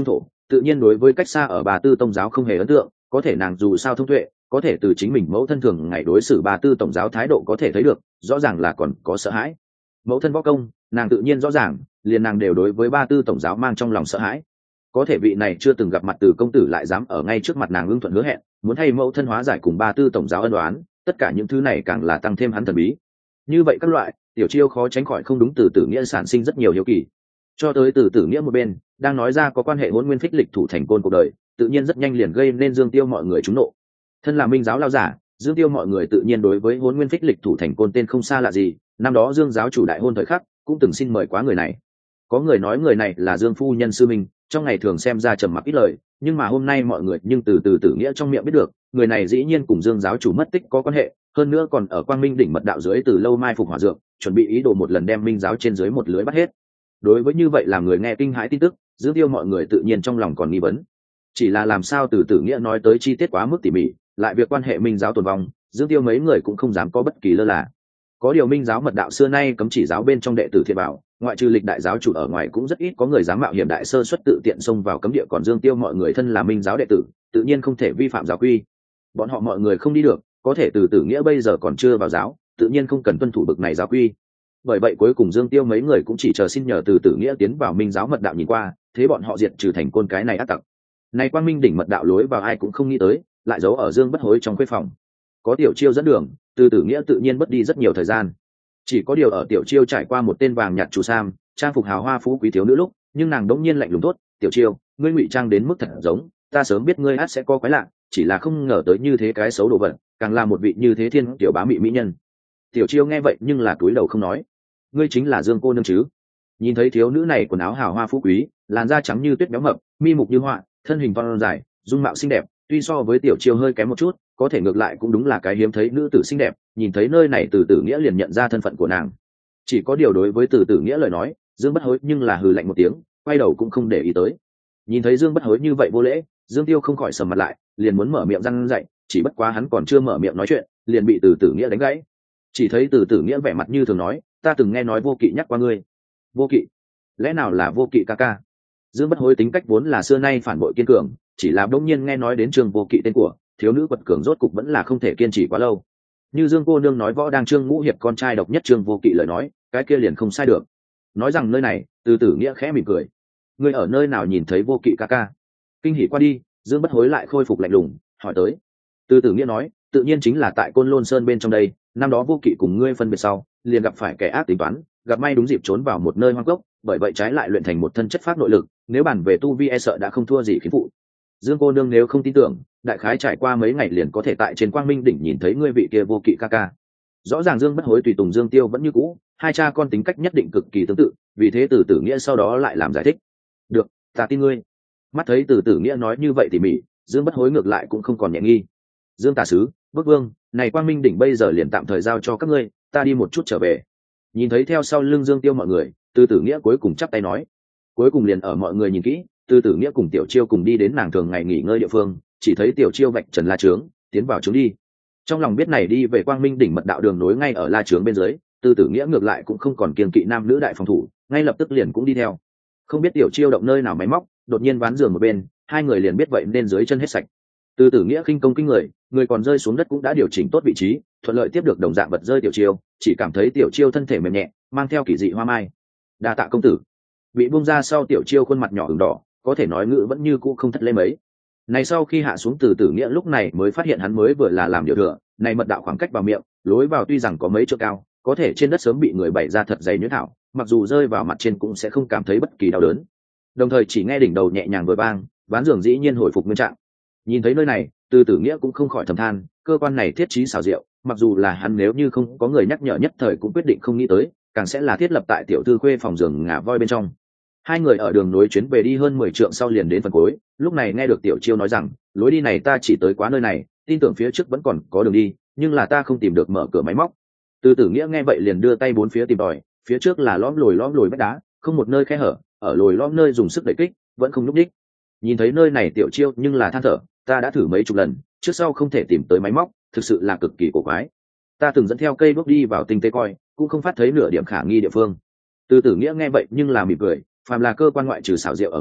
tự nhiên đối với cách xa ở bà tư tông giáo không hề ấn tượng, có thể nàng dù sao thông tuệ, có thể từ chính mình mẫu thân thường ngày đối xử bà tư tổng giáo thái độ có thể thấy được, rõ ràng là còn có sợ hãi. Mẫu thân võ công nàng tự nhiên rõ ràng, liền nàng đều đối với ba tư tổng giáo mang trong lòng sợ hãi. Có thể vị này chưa từng gặp mặt Từ công tử lại dám ở ngay trước mặt nàng ưng thuận hứa hẹn muốn thay mẫu thân hóa giải cùng ba tư tổng giáo ân đoán, tất cả những thứ này càng là tăng thêm hắn thần bí. Như vậy các loại tiểu chiêu khó tránh khỏi không đúng Từ Tử Nghĩa sản sinh rất nhiều hiếu kỳ. Cho tới Từ Tử Nghĩa một bên đang nói ra có quan hệ Hỗn Nguyên Phích lịch thủ thành côn cuộc đời, tự nhiên rất nhanh liền gây nên Dương Tiêu mọi người trúng nộ. Thân là minh giáo lao giả, Dương Tiêu mọi người tự nhiên đối với Hỗn Nguyên Phích lịch thủ thành côn tên không xa lạ gì, năm đó Dương giáo chủ đại hôn thời khắc cũng từng xin mời quá người này. Có người nói người này là Dương phu nhân sư minh, trong ngày thường xem ra trầm mặc ít lời, nhưng mà hôm nay mọi người nhưng từ từ Tử Nghĩa trong miệng biết được, người này dĩ nhiên cùng Dương giáo chủ mất tích có quan hệ, hơn nữa còn ở Quang Minh đỉnh mật đạo dưới từ lâu mai phục hỏa dược, chuẩn bị ý đồ một lần đem minh giáo trên dưới một lưới bắt hết. Đối với như vậy làm người nghe kinh hãi tin tức, Dương Tiêu mọi người tự nhiên trong lòng còn nghi vấn. Chỉ là làm sao từ Tử Nghĩa nói tới chi tiết quá mức tỉ mỉ, lại việc quan hệ minh giáo tồn vong, Dương Tiêu mấy người cũng không dám có bất kỳ lơ là. Có điều minh giáo mật đạo xưa nay cấm chỉ giáo bên trong đệ tử thiệt bảo, ngoại trừ lịch đại giáo chủ ở ngoài cũng rất ít có người dám mạo hiểm đại sơ xuất tự tiện xông vào cấm địa, còn Dương Tiêu mọi người thân là minh giáo đệ tử, tự nhiên không thể vi phạm giáo quy. Bọn họ mọi người không đi được, có thể từ Tử Nghĩa bây giờ còn chưa vào giáo, tự nhiên không cần tuân thủ bực này giáo quy. Bởi vậy cuối cùng Dương Tiêu mấy người cũng chỉ chờ xin nhờ từ Tử Nghĩa tiến vào minh giáo mật đạo nhìn qua, thế bọn họ diệt trừ thành côn cái này ác tặc. Này Quang Minh đỉnh mật đạo lối vào ai cũng không nghĩ tới, lại giấu ở Dương Bất Hối trong khuê phòng. Có Tiểu Chiêu dẫn đường, từ Tử Nghĩa tự nhiên mất đi rất nhiều thời gian. Chỉ có điều ở Tiểu Chiêu trải qua một tên vàng nhạt chủ sam, trang phục hào hoa phú quý thiếu nữ lúc, nhưng nàng đống nhiên lạnh lùng tốt, "Tiểu Chiêu, ngươi ngụy trang đến mức thật giống, ta sớm biết ngươi át sẽ có quái lạ, chỉ là không ngờ tới như thế cái xấu đồ vật, càng là một vị như thế thiên tiểu bá mị mỹ nhân." Tiểu Chiêu nghe vậy nhưng là cúi đầu không nói. "Ngươi chính là Dương cô nương chứ?" Nhìn thấy thiếu nữ này quần áo hào hoa phú quý, làn da trắng như tuyết béo mập, mi mục như họa, thân hình thon dài, dung mạo xinh đẹp, tuy so với Tiểu Chiêu hơi kém một chút, có thể ngược lại cũng đúng là cái hiếm thấy nữ tử xinh đẹp. Nhìn thấy nơi này từ Tử Nghĩa liền nhận ra thân phận của nàng. Chỉ có điều đối với từ Tử Nghĩa lời nói, Dương Bất Hối nhưng là hừ lạnh một tiếng, quay đầu cũng không để ý tới. Nhìn thấy Dương Bất Hối như vậy vô lễ, Dương Tiêu không khỏi sầm mặt lại, liền muốn mở miệng răn dạy, chỉ bất quá hắn còn chưa mở miệng nói chuyện, liền bị từ Tử Nghĩa đánh gãy. Chỉ thấy từ Tử Nghĩa vẻ mặt như thường nói, "Ta từng nghe nói Vô Kỵ nhắc qua ngươi." "Vô Kỵ? Lẽ nào là Vô Kỵ ca ca?" Dương Bất Hối tính cách vốn là xưa nay phản bội kiên cường, chỉ là đột nhiên nghe nói đến Trương Vô Kỵ tên của thiếu nữ quật cường, rốt cục vẫn là không thể kiên trì quá lâu. Như Dương cô nương nói võ đang Trương Ngũ hiệp con trai độc nhất Trương Vô Kỵ lời nói, cái kia liền không sai được. Nói rằng nơi này, từ Tử Nghĩa khẽ mỉm cười. "Ngươi ở nơi nào nhìn thấy Vô Kỵ ca ca?" Kinh hỉ qua đi, Dương Bất Hối lại khôi phục lạnh lùng, hỏi tới. Từ Tử Nghĩa nói, "Tự nhiên chính là tại Côn Lôn Sơn bên trong đây, năm đó Vô Kỵ cùng ngươi phân biệt sau, liền gặp phải kẻ ác tính toán, gặp may đúng dịp trốn vào một nơi hoang cốc, bởi vậy trái lại luyện thành một thân chất phác nội lực, nếu bản về tu vi e sợ đã không thua gì khiến phụ. Dương cô nương nếu không tin tưởng, đại khái trải qua mấy ngày liền có thể tại trên Quang Minh đỉnh nhìn thấy ngươi vị kia Vô Kỵ ca ca." Rõ ràng Dương Bất Hối tùy tùng Dương Tiêu vẫn như cũ, hai cha con tính cách nhất định cực kỳ tương tự, vì thế từ Tử Nghĩa sau đó lại làm giải thích. "Được, ta tin ngươi." Mắt thấy từ Tử Nghĩa nói như vậy tỉ mỉ, Dương Bất Hối ngược lại cũng không còn nhẹ nghi. "Dương tả sứ, Bức Vương, này Quang Minh đỉnh bây giờ liền tạm thời giao cho các ngươi, ta đi một chút trở về." Nhìn thấy theo sau lưng Dương Tiêu mọi người, từ Tử Nghĩa cuối cùng chắp tay nói. Cuối cùng liền ở mọi người nhìn kỹ, từ Tử Nghĩa cùng Tiểu Chiêu cùng đi đến nàng thường ngày nghỉ ngơi địa phương, chỉ thấy Tiểu Chiêu vạch trần la trướng, tiến vào trướng đi. Trong lòng biết này đi về Quang Minh đỉnh mật đạo đường nối ngay ở la trướng bên dưới, từ Tử Nghĩa ngược lại cũng không còn kiêng kỵ nam nữ đại phòng thủ, ngay lập tức liền cũng đi theo. Không biết Tiểu Chiêu động nơi nào máy móc, đột nhiên ván giường một bên, hai người liền biết vậy nên dưới chân hết sạch. Từ Tử Nghĩa khinh công kinh người, người còn rơi xuống đất cũng đã điều chỉnh tốt vị trí, thuận lợi tiếp được đồng dạng vật rơi Tiểu Chiêu, chỉ cảm thấy Tiểu Chiêu thân thể mềm nhẹ, mang theo kỳ dị hoa mai. "Đa tạ công tử." Bị buông ra sau Tiểu Chiêu khuôn mặt nhỏ ửng đỏ, có thể nói ngữ vẫn như cũ không thất lễ mấy. Này sau khi hạ xuống từ Tử Nghĩa lúc này mới phát hiện hắn mới vừa là làm điều thừa, này mật đạo khoảng cách vào miệng, lối vào tuy rằng có mấy chỗ cao, có thể trên đất sớm bị người bày ra thật dày nhuyễn thảo, mặc dù rơi vào mặt trên cũng sẽ không cảm thấy bất kỳ đau đớn. Đồng thời chỉ nghe đỉnh đầu nhẹ nhàng vừa vang, ván giường dĩ nhiên hồi phục nguyên trạng. Nhìn thấy nơi này, từ Tử Nghĩa cũng không khỏi thầm than, cơ quan này thiết trí xảo diệu, mặc dù là hắn nếu như không có người nhắc nhở nhất thời cũng quyết định không nghĩ tới, càng sẽ là thiết lập tại tiểu thư khuê phòng giường ngả voi bên trong. Hai người ở đường nối chuyến về đi hơn mười trượng sau liền đến phần cuối, lúc này nghe được Tiểu Chiêu nói rằng, "Lối đi này ta chỉ tới quá nơi này, tin tưởng phía trước vẫn còn có đường đi, nhưng là ta không tìm được mở cửa máy móc." Từ Tử Nghĩa nghe vậy liền đưa tay bốn phía tìm tòi, phía trước là lõm lồi lõm lồi vách đá, không một nơi khe hở, ở lồi lõm nơi dùng sức đẩy kích, vẫn không nhúc nhích. Nhìn thấy nơi này Tiểu Chiêu nhưng là than thở, "Ta đã thử mấy chục lần, trước sau không thể tìm tới máy móc, thực sự là cực kỳ cổ quái. Ta từng dẫn theo cây bước đi vào tinh tế coi, cũng không phát thấy nửa điểm khả nghi địa phương." Từ Tử Nghĩa nghe vậy nhưng là mỉm cười, phàm là cơ quan ngoại trừ xảo diệu ở ngoài,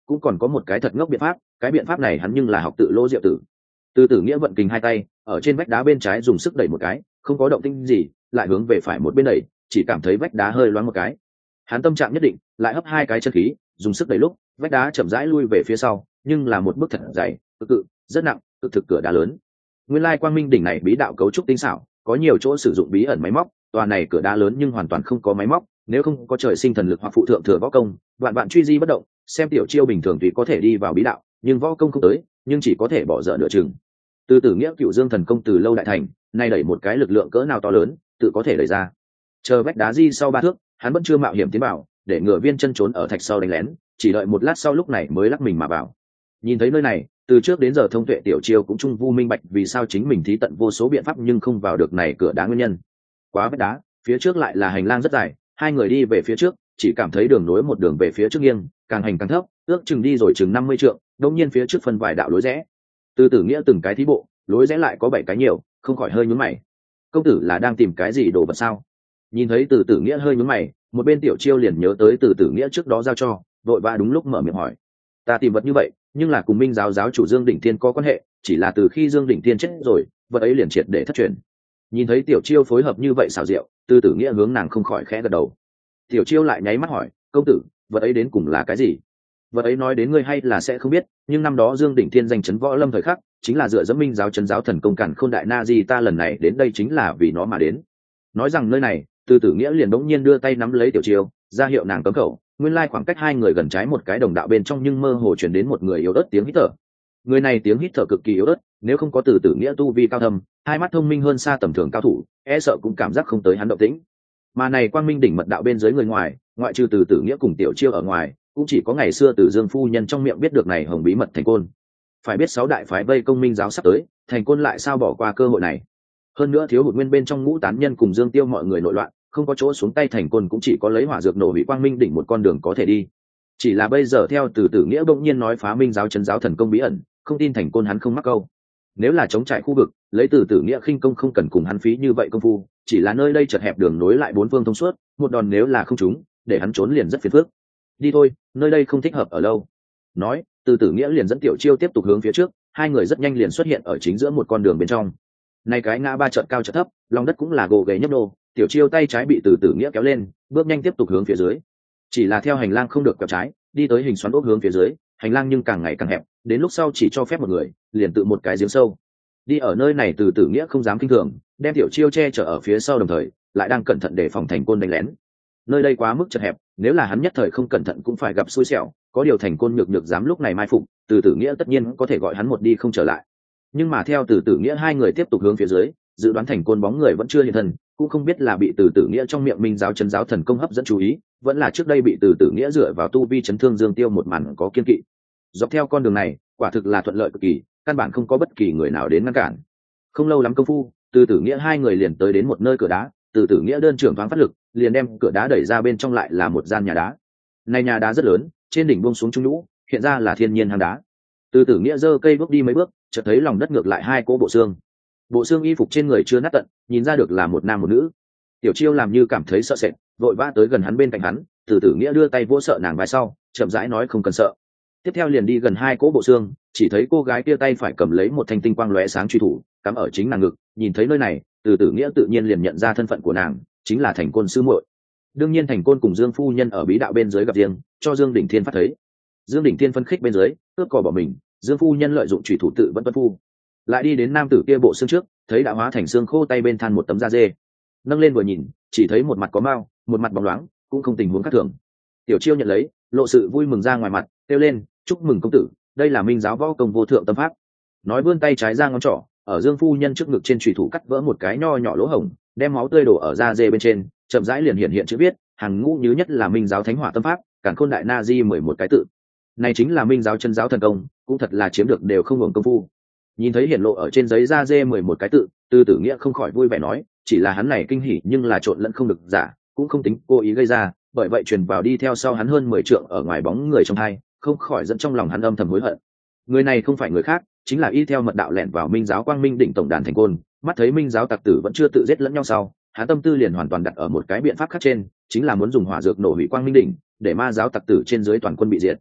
cũng còn có một cái thật ngốc biện pháp, cái biện pháp này hắn nhưng là học tự Lô Diệu Tử. Từ Tử Nghĩa vận kình hai tay ở trên vách đá bên trái dùng sức đẩy một cái, không có động tĩnh gì, lại hướng về phải một bên đẩy, chỉ cảm thấy vách đá hơi loáng một cái. Hắn tâm trạng nhất định, lại hấp hai cái chân khí, dùng sức đẩy lúc, vách đá chậm rãi lui về phía sau, nhưng là một bước thật dày, cực cự, rất nặng, cực thực cửa đá lớn. Nguyên lai Quang Minh đỉnh này bí đạo cấu trúc tinh xảo, có nhiều chỗ sử dụng bí ẩn máy móc, tòa này cửa đá lớn nhưng hoàn toàn không có máy móc, nếu không có trời sinh thần lực hoặc phụ thượng thừa võ công, vạn vạn truy di bất động, xem tiểu chiêu bình thường tùy có thể đi vào bí đạo, nhưng võ công không tới, nhưng chỉ có thể bỏ dở nửa chừng. Từ Tử Nghĩa Cựu Dương thần công từ lâu đại thành, nay đẩy một cái lực lượng cỡ nào to lớn, tự có thể đẩy ra. Chờ vách đá di sau ba thước, hắn vẫn chưa mạo hiểm tiến vào, để ngựa viên chân trốn ở thạch sau đánh lén, chỉ đợi một lát sau lúc này mới lắc mình mà vào. Nhìn thấy nơi này, từ trước đến giờ thông tuệ tiểu chiêu cũng trung vu minh bạch vì sao chính mình thí tận vô số biện pháp nhưng không vào được này cửa đá nguyên nhân. Quá vách đá, phía trước lại là hành lang rất dài, hai người đi về phía trước, chỉ cảm thấy đường nối một đường về phía trước nghiêng, càng hành càng thấp, ước chừng đi rồi chừng năm mươi trượng, đột nhiên phía trước phân vài đạo lối rẽ. Từ Tử Nghĩa từng cái thí bộ, lối rẽ lại có bảy cái nhiều, không khỏi hơi nhướng mày. Công tử là đang tìm cái gì đồ vật sao? Nhìn thấy Từ Tử Nghĩa hơi nhướng mày, một bên tiểu chiêu liền nhớ tới Từ Tử Nghĩa trước đó giao cho, vội vã đúng lúc mở miệng hỏi. Ta tìm vật như vậy, nhưng là cùng Minh giáo giáo chủ Dương Đỉnh Thiên có quan hệ, chỉ là từ khi Dương Đỉnh Thiên chết rồi, vật ấy liền triệt để thất truyền. Nhìn thấy tiểu chiêu phối hợp như vậy xảo diệu, Từ Tử Nghĩa hướng nàng không khỏi khẽ gật đầu. Tiểu chiêu lại nháy mắt hỏi, công tử, vật ấy đến cùng là cái gì? Vật ấy nói đến ngươi hay là sẽ không biết, nhưng năm đó Dương Đỉnh Thiên danh chấn võ lâm thời khắc, chính là dựa dẫm Minh giáo chấn giáo thần công cản khôn đại na di, ta lần này đến đây chính là vì nó mà đến. Nói rằng nơi này, Từ Tử Nghĩa liền đống nhiên đưa tay nắm lấy tiểu chiêu, ra hiệu nàng cấm khẩu. Nguyên lai khoảng cách hai người gần trái một cái đồng đạo bên trong nhưng mơ hồ truyền đến một người yếu ớt tiếng hít thở. Người này tiếng hít thở cực kỳ yếu ớt, nếu không có Từ Tử Nghĩa tu vi cao thâm, hai mắt thông minh hơn xa tầm thường cao thủ, e sợ cũng cảm giác không tới hắn động tĩnh. Mà này Quang Minh đỉnh mật đạo bên dưới người ngoài, ngoại trừ Từ Tử Nghĩa cùng tiểu chiêu ở ngoài, cũng chỉ có ngày xưa Từ Dương phu nhân trong miệng biết được này hồng bí mật thành côn. Phải biết sáu đại phái vây công Minh giáo sắp tới, thành côn lại sao bỏ qua cơ hội này? Hơn nữa thiếu hụt nguyên bên trong ngũ tán nhân cùng Dương Tiêu mọi người nội loạn, không có chỗ xuống tay thành côn cũng chỉ có lấy hỏa dược nổ hủy Quang Minh đỉnh một con đường có thể đi. Chỉ là bây giờ theo Từ Tử Nghĩa bỗng nhiên nói phá Minh giáo chấn giáo thần công bí ẩn, không tin thành côn hắn không mắc câu. Nếu là chống trải khu vực, lấy Từ Tử Nghĩa khinh công không cần cùng hắn phí như vậy công phu, chỉ là nơi đây chật hẹp đường nối lại bốn phương thông suốt, một đòn nếu là không trúng, để hắn trốn liền rất phiền phức. Đi thôi, nơi đây không thích hợp ở lâu. Nói, Từ Tử Nghĩa liền dẫn tiểu chiêu tiếp tục hướng phía trước, hai người rất nhanh liền xuất hiện ở chính giữa một con đường bên trong. Này cái ngã ba chợt cao chợt thấp, lòng đất cũng là gồ ghề nhấp nô, tiểu chiêu tay trái bị Từ Tử Nghĩa kéo lên, bước nhanh tiếp tục hướng phía dưới. Chỉ là theo hành lang không được quẹo trái, đi tới hình xoắn ốc hướng phía dưới, hành lang nhưng càng ngày càng hẹp, đến lúc sau chỉ cho phép một người, liền tự một cái giếng sâu. Đi ở nơi này Từ Tử Nghĩa không dám kinh thường, đem tiểu chiêu che chở ở phía sau đồng thời, lại đang cẩn thận để phòng thành côn đánh lén. Nơi đây quá mức chật hẹp, nếu là hắn nhất thời không cẩn thận cũng phải gặp xui xẻo, có điều thành côn nhược nhược dám lúc này mai phục, Từ Tử Nghĩa tất nhiên có thể gọi hắn một đi không trở lại. Nhưng mà theo Từ Tử Nghĩa hai người tiếp tục hướng phía dưới, dự đoán thành côn bóng người vẫn chưa hiện thân, cũng không biết là bị Từ Tử Nghĩa trong miệng Minh giáo chấn giáo thần công hấp dẫn chú ý, vẫn là trước đây bị Từ Tử Nghĩa dựa vào tu vi chấn thương Dương Tiêu một màn có kiên kỵ. Dọc theo con đường này, quả thực là thuận lợi cực kỳ, căn bản không có bất kỳ người nào đến ngăn cản. Không lâu lắm công phu, Từ Tử Nghĩa hai người liền tới đến một nơi cửa đá, Từ Tử Nghĩa đơn trưởng thoáng phát lực, liền đem cửa đá đẩy ra, bên trong lại là một gian nhà đá. Này nhà đá rất lớn, trên đỉnh buông xuống trung nhũ, hiện ra là thiên nhiên hang đá. Từ Tử Nghĩa giơ cây bước đi mấy bước, chợt thấy lòng đất ngược lại hai cỗ bộ xương. Bộ xương y phục trên người chưa nát tận, nhìn ra được là một nam một nữ. Tiểu chiêu làm như cảm thấy sợ sệt, vội vã tới gần hắn bên cạnh hắn, Từ Tử Nghĩa đưa tay vỗ sợ nàng vai sau, chậm rãi nói không cần sợ. Tiếp theo liền đi gần hai cỗ bộ xương, chỉ thấy cô gái kia tay phải cầm lấy một thanh tinh quang lóe sáng truy thủ, cắm ở chính nàng ngực. Nhìn thấy nơi này, Từ Tử Nghĩa tự nhiên liền nhận ra thân phận của nàng, chính là Thành Côn sư muội. Đương nhiên Thành Côn cùng Dương phu nhân ở bí đạo bên dưới gặp riêng, cho Dương Đỉnh Thiên phát thấy. Dương Đỉnh Thiên phân khích bên dưới, cướp cò bỏ mình, Dương phu nhân lợi dụng truy thủ tự vẫn tuân phu. Lại đi đến nam tử kia bộ xương trước, thấy đã hóa thành xương khô tay bên than một tấm da dê. Nâng lên vừa nhìn, chỉ thấy một mặt có mao, một mặt bóng loáng, cũng không tình huống khác thường. Tiểu chiêu nhận lấy, lộ sự vui mừng ra ngoài mặt, kêu lên, chúc mừng công tử, đây là Minh giáo võ công vô thượng tâm pháp. Nói vươn tay trái ra ngón trỏ, ở Dương phu nhân trước ngực trên chùy thủ cắt vỡ một cái nho nhỏ lỗ hổng, đem máu tươi đổ ở da dê bên trên, chậm rãi liền hiện hiện chữ viết, hàng ngũ nhứ nhất là Minh giáo thánh hỏa tâm pháp, càn khôn đại na di mười một cái tự. Này chính là Minh giáo chân giáo thần công, cũng thật là chiếm được đều không hưởng công phu. Nhìn thấy hiển lộ ở trên giấy da dê mười một cái tự, Từ Tử Nghĩa không khỏi vui vẻ nói, chỉ là hắn này kinh hỉ nhưng là trộn lẫn không được giả, cũng không tính cố ý gây ra, bởi vậy truyền vào đi theo sau hắn hơn mười trượng ở ngoài bóng người trong hai, không khỏi dẫn trong lòng hắn âm thầm hối hận. Người này không phải người khác, chính là y theo mật đạo lẻn vào Minh giáo Quang Minh đỉnh tổng đàn Thành Côn, mắt thấy Minh giáo tặc tử vẫn chưa tự giết lẫn nhau sau, hắn tâm tư liền hoàn toàn đặt ở một cái biện pháp khác trên, chính là muốn dùng hỏa dược nổ hủy Quang Minh đỉnh, để ma giáo tặc tử trên dưới toàn quân bị diệt.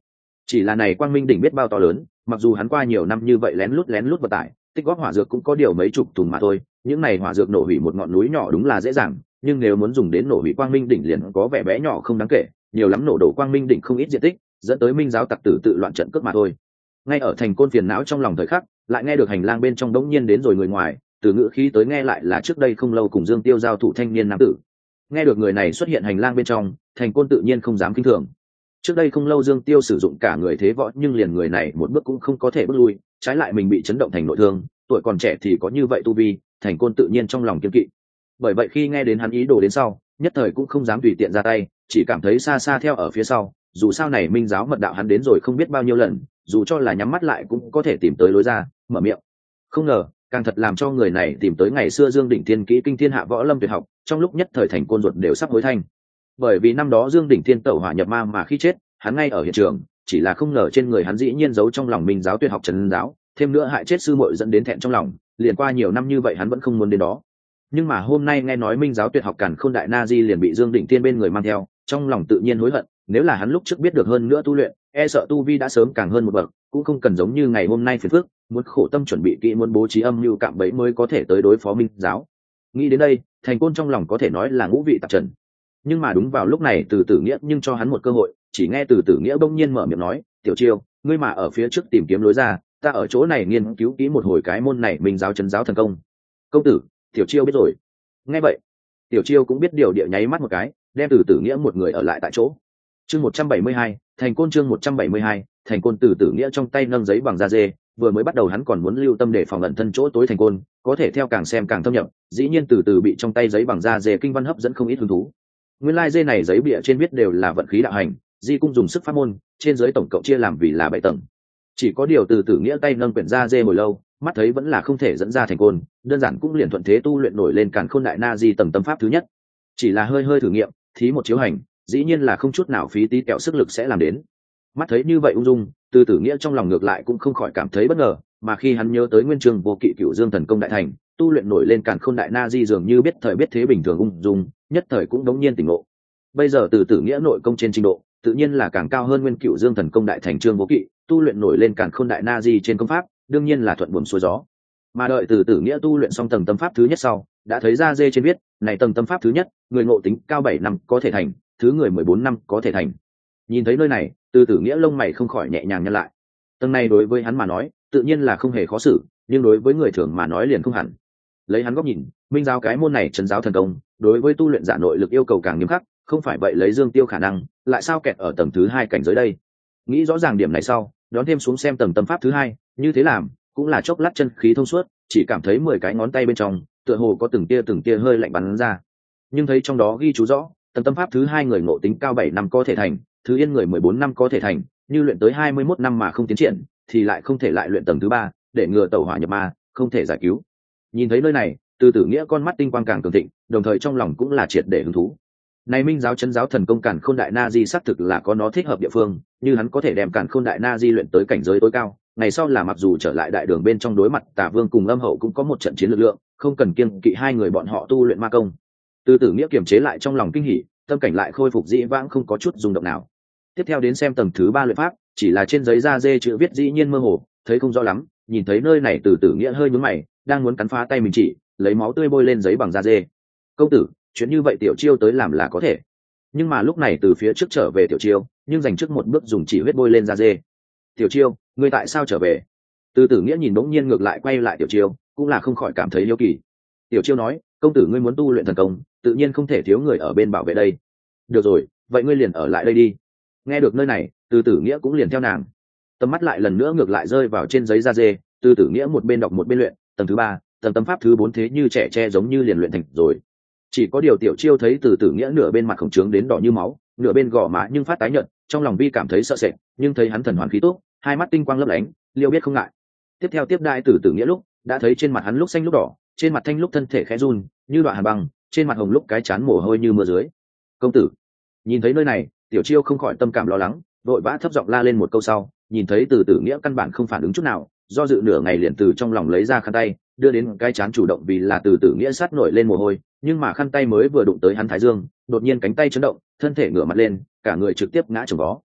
Chỉ là này quang minh đỉnh biết bao to lớn, mặc dù hắn qua nhiều năm như vậy lén lút lén lút vận tải tích góp hỏa dược cũng có điều mấy chục thùng mà thôi, những này hỏa dược nổ hủy một ngọn núi nhỏ đúng là dễ dàng, nhưng nếu muốn dùng đến nổ hủy quang minh đỉnh liền có vẻ bé nhỏ không đáng kể, nhiều lắm nổ đổ quang minh đỉnh không ít diện tích, dẫn tới minh giáo tặc tử tự loạn trận cướp mà thôi. Ngay ở thành côn phiền não trong lòng thời khắc, lại nghe được hành lang bên trong đống nhiên đến rồi người ngoài, từ ngữ khí tới nghe lại là trước đây không lâu cùng Dương Tiêu giao thủ thanh niên nam tử. Nghe được người này xuất hiện hành lang bên trong, thành côn tự nhiên không dám kinh thường. Trước đây không lâu Dương Tiêu sử dụng cả người thế võ, nhưng liền người này một bước cũng không có thể bước lui, trái lại mình bị chấn động thành nội thương, tuổi còn trẻ thì có như vậy tu vi, thành côn tự nhiên trong lòng kiêng kỵ. Bởi vậy khi nghe đến hắn ý đồ đến sau, nhất thời cũng không dám tùy tiện ra tay, chỉ cảm thấy xa xa theo ở phía sau, dù sao này minh giáo mật đạo hắn đến rồi không biết bao nhiêu lần, dù cho là nhắm mắt lại cũng có thể tìm tới lối ra, mở miệng. Không ngờ, càng thật làm cho người này tìm tới ngày xưa Dương Đỉnh Thiên kỹ kinh thiên hạ võ lâm tuyệt học, trong lúc nhất thời thành côn ruột đều sắp hối thanh. Bởi vì năm đó Dương Đỉnh Thiên tẩu hỏa nhập ma mà khi chết, hắn ngay ở hiện trường, chỉ là không ngờ trên người hắn dĩ nhiên giấu trong lòng minh giáo tuyệt học trấn giáo, thêm nữa hại chết sư muội dẫn đến thẹn trong lòng, liền qua nhiều năm như vậy hắn vẫn không muốn đến đó. Nhưng mà hôm nay nghe nói minh giáo tuyệt học Càn Khôn Đại Na Di liền bị Dương Đỉnh Thiên bên người mang theo, trong lòng tự nhiên hối hận, nếu là hắn lúc trước biết được hơn nữa tu luyện, e sợ tu vi đã sớm càng hơn một bậc, cũng không cần giống như ngày hôm nay phiền phức, muốn khổ tâm chuẩn bị kỹ, muốn bố trí âm mưu cạm bẫy mới có thể tới đối phó minh giáo. Nghĩ đến đây, thành côn trong lòng có thể nói là ngũ vị tạp trần. Nhưng mà đúng vào lúc này Từ Tử Nghĩa nhưng cho hắn một cơ hội, chỉ nghe Từ Tử Nghĩa bỗng nhiên mở miệng nói, "Tiểu Chiêu, ngươi mà ở phía trước tìm kiếm lối ra, ta ở chỗ này nghiên cứu kỹ một hồi cái môn này minh giáo trấn giáo thần công." "Công tử." Tiểu Chiêu biết rồi. Nghe vậy, Tiểu Chiêu cũng biết điều, địa nháy mắt một cái, đem Từ Tử Nghĩa một người ở lại tại chỗ. Chương một trăm bảy mươi hai, thành côn chương một trăm bảy mươi hai, thành côn. Từ Tử Nghĩa trong tay nâng giấy bằng da dê, vừa mới bắt đầu hắn còn muốn lưu tâm để phòng ẩn thân chỗ tối thành côn, có thể theo càng xem càng thâm nhập, dĩ nhiên từ từ bị trong tay giấy bằng da dê kinh văn hấp dẫn không ít hứng thú. Nguyên lai like dê này giấy bìa trên viết đều là vận khí đạo hành, di cung dùng sức pháp môn, trên dưới tổng cộng chia làm vì là bảy tầng. Chỉ có điều Từ Tử Nghĩa tay nâng quyển da dê hồi lâu, mắt thấy vẫn là không thể dẫn ra thành côn, đơn giản cũng liền thuận thế tu luyện nổi lên Càn Khôn Đại Na Di tầng tâm pháp thứ nhất. Chỉ là hơi hơi thử nghiệm, thí một chiếu hành, dĩ nhiên là không chút nào phí tí kẹo sức lực sẽ làm đến. Mắt thấy như vậy ung dung, Từ Tử Nghĩa trong lòng ngược lại cũng không khỏi cảm thấy bất ngờ, mà khi hắn nhớ tới nguyên chương vô kỵ cửu dương thần công đại thành, tu luyện nổi lên Càn Khôn Đại Na Di dường như biết thời biết thế bình thường ung dung, nhất thời cũng đống nhiên tỉnh ngộ. Bây giờ Từ Tử Nghĩa nội công trên trình độ, tự nhiên là càng cao hơn nguyên cửu dương thần công đại thành chương vô kỵ, tu luyện nổi lên Càn Khôn Đại Na Di trên công pháp, đương nhiên là thuận buồm xuôi gió. Mà đợi Từ Tử Nghĩa tu luyện xong tầng tâm pháp thứ nhất sau, đã thấy ra dê trên viết, này tầng tâm pháp thứ nhất, người ngộ tính cao bảy năm có thể thành, thứ người mười bốn năm có thể thành. Nhìn thấy nơi này, Từ Tử Nghĩa lông mày không khỏi nhẹ nhàng nhăn lại. Tầng này đối với hắn mà nói, tự nhiên là không hề khó xử, nhưng đối với người thường mà nói liền không hẳn. Lấy hắn góc nhìn, minh giáo cái môn này trấn giáo thần công, đối với tu luyện giả nội lực yêu cầu càng nghiêm khắc, không phải vậy lấy Dương Tiêu khả năng, lại sao kẹt ở tầng thứ hai cảnh giới đây. Nghĩ rõ ràng điểm này sau, đón thêm xuống xem tầng tâm pháp thứ hai, như thế làm, cũng là chốc lát chân khí thông suốt, chỉ cảm thấy mười cái ngón tay bên trong, tựa hồ có từng tia từng tia hơi lạnh bắn ra. Nhưng thấy trong đó ghi chú rõ, tầng tâm pháp thứ hai người ngộ tính cao bảy năm có thể thành, thứ yên người mười bốn năm có thể thành, như luyện tới hai mươi mốt năm mà không tiến triển, thì lại không thể lại luyện tầng thứ ba, để ngừa tẩu hỏa nhập ma, không thể giải cứu. Nhìn thấy nơi này, Từ Tử Nghĩa con mắt tinh quang càng cường thịnh, đồng thời trong lòng cũng là triệt để hứng thú. Này minh giáo trấn giáo thần công Càn Khôn Đại Na Di xác thực là có nó thích hợp địa phương, như hắn có thể đem Càn Khôn Đại Na Di luyện tới cảnh giới tối cao, ngày sau là mặc dù trở lại đại đường bên trong đối mặt Tả Vương cùng Âm Hậu cũng có một trận chiến lực lượng, không cần kiêng kỵ hai người bọn họ tu luyện ma công. Từ Tử Nghĩa kiềm chế lại trong lòng kinh hỉ, tâm cảnh lại khôi phục dĩ vãng không có chút rung động nào. Tiếp theo đến xem tầng thứ ba luyện pháp, chỉ là trên giấy da dê chữ viết dĩ nhiên mơ hồ, thấy không rõ lắm, nhìn thấy nơi này Từ Tử Nghĩa hơi nhướng mày, đang muốn cắn phá tay mình chỉ, lấy máu tươi bôi lên giấy bằng da dê. "Công tử, chuyện như vậy Tiểu Chiêu tới làm là có thể." Nhưng mà lúc này từ phía trước trở về Tiểu Chiêu, nhưng dành trước một bước dùng chỉ huyết bôi lên da dê. "Tiểu Chiêu, ngươi tại sao trở về?" Từ Tử Nghĩa nhìn bỗng nhiên ngược lại quay lại Tiểu Chiêu, cũng là không khỏi cảm thấy hiếu kỳ. Tiểu Chiêu nói, "Công tử ngươi muốn tu luyện thần công, tự nhiên không thể thiếu người ở bên bảo vệ đây." "Được rồi, vậy ngươi liền ở lại đây đi." Nghe được nơi này, Từ Tử Nghĩa cũng liền theo nàng. Tầm mắt lại lần nữa ngược lại rơi vào trên giấy da dê, Từ Tử Nghĩa một bên đọc một bên luyện, tầng thứ ba, tầng tâm pháp thứ bốn thế như trẻ tre giống như liền luyện thành rồi. Chỉ có điều Tiểu Chiêu thấy Từ Tử Nghĩa nửa bên mặt khổng trướng đến đỏ như máu, nửa bên gò má nhưng phát tái nhợt, trong lòng vi cảm thấy sợ sệt, nhưng thấy hắn thần hoàn khí tốt, hai mắt tinh quang lấp lánh, liêu biết không ngại. Tiếp theo tiếp đại Từ Tử Nghĩa lúc, đã thấy trên mặt hắn lúc xanh lúc đỏ, trên mặt thanh lúc thân thể khẽ run, như đoạn hàn băng, trên mặt hồng lúc cái chán mồ hôi như mưa dưới. "Công tử." Nhìn thấy nơi này, Tiểu Chiêu không khỏi tâm cảm lo lắng, vội vã thấp giọng la lên một câu sau, nhìn thấy Từ Tử Nghĩa căn bản không phản ứng chút nào, do dự nửa ngày liền từ trong lòng lấy ra khăn tay, đưa đến cái chán chủ động vì là Từ Tử Nghĩa sát nổi lên mồ hôi, nhưng mà khăn tay mới vừa đụng tới hắn thái dương, đột nhiên cánh tay chấn động, thân thể ngửa mặt lên, cả người trực tiếp ngã chồng vó.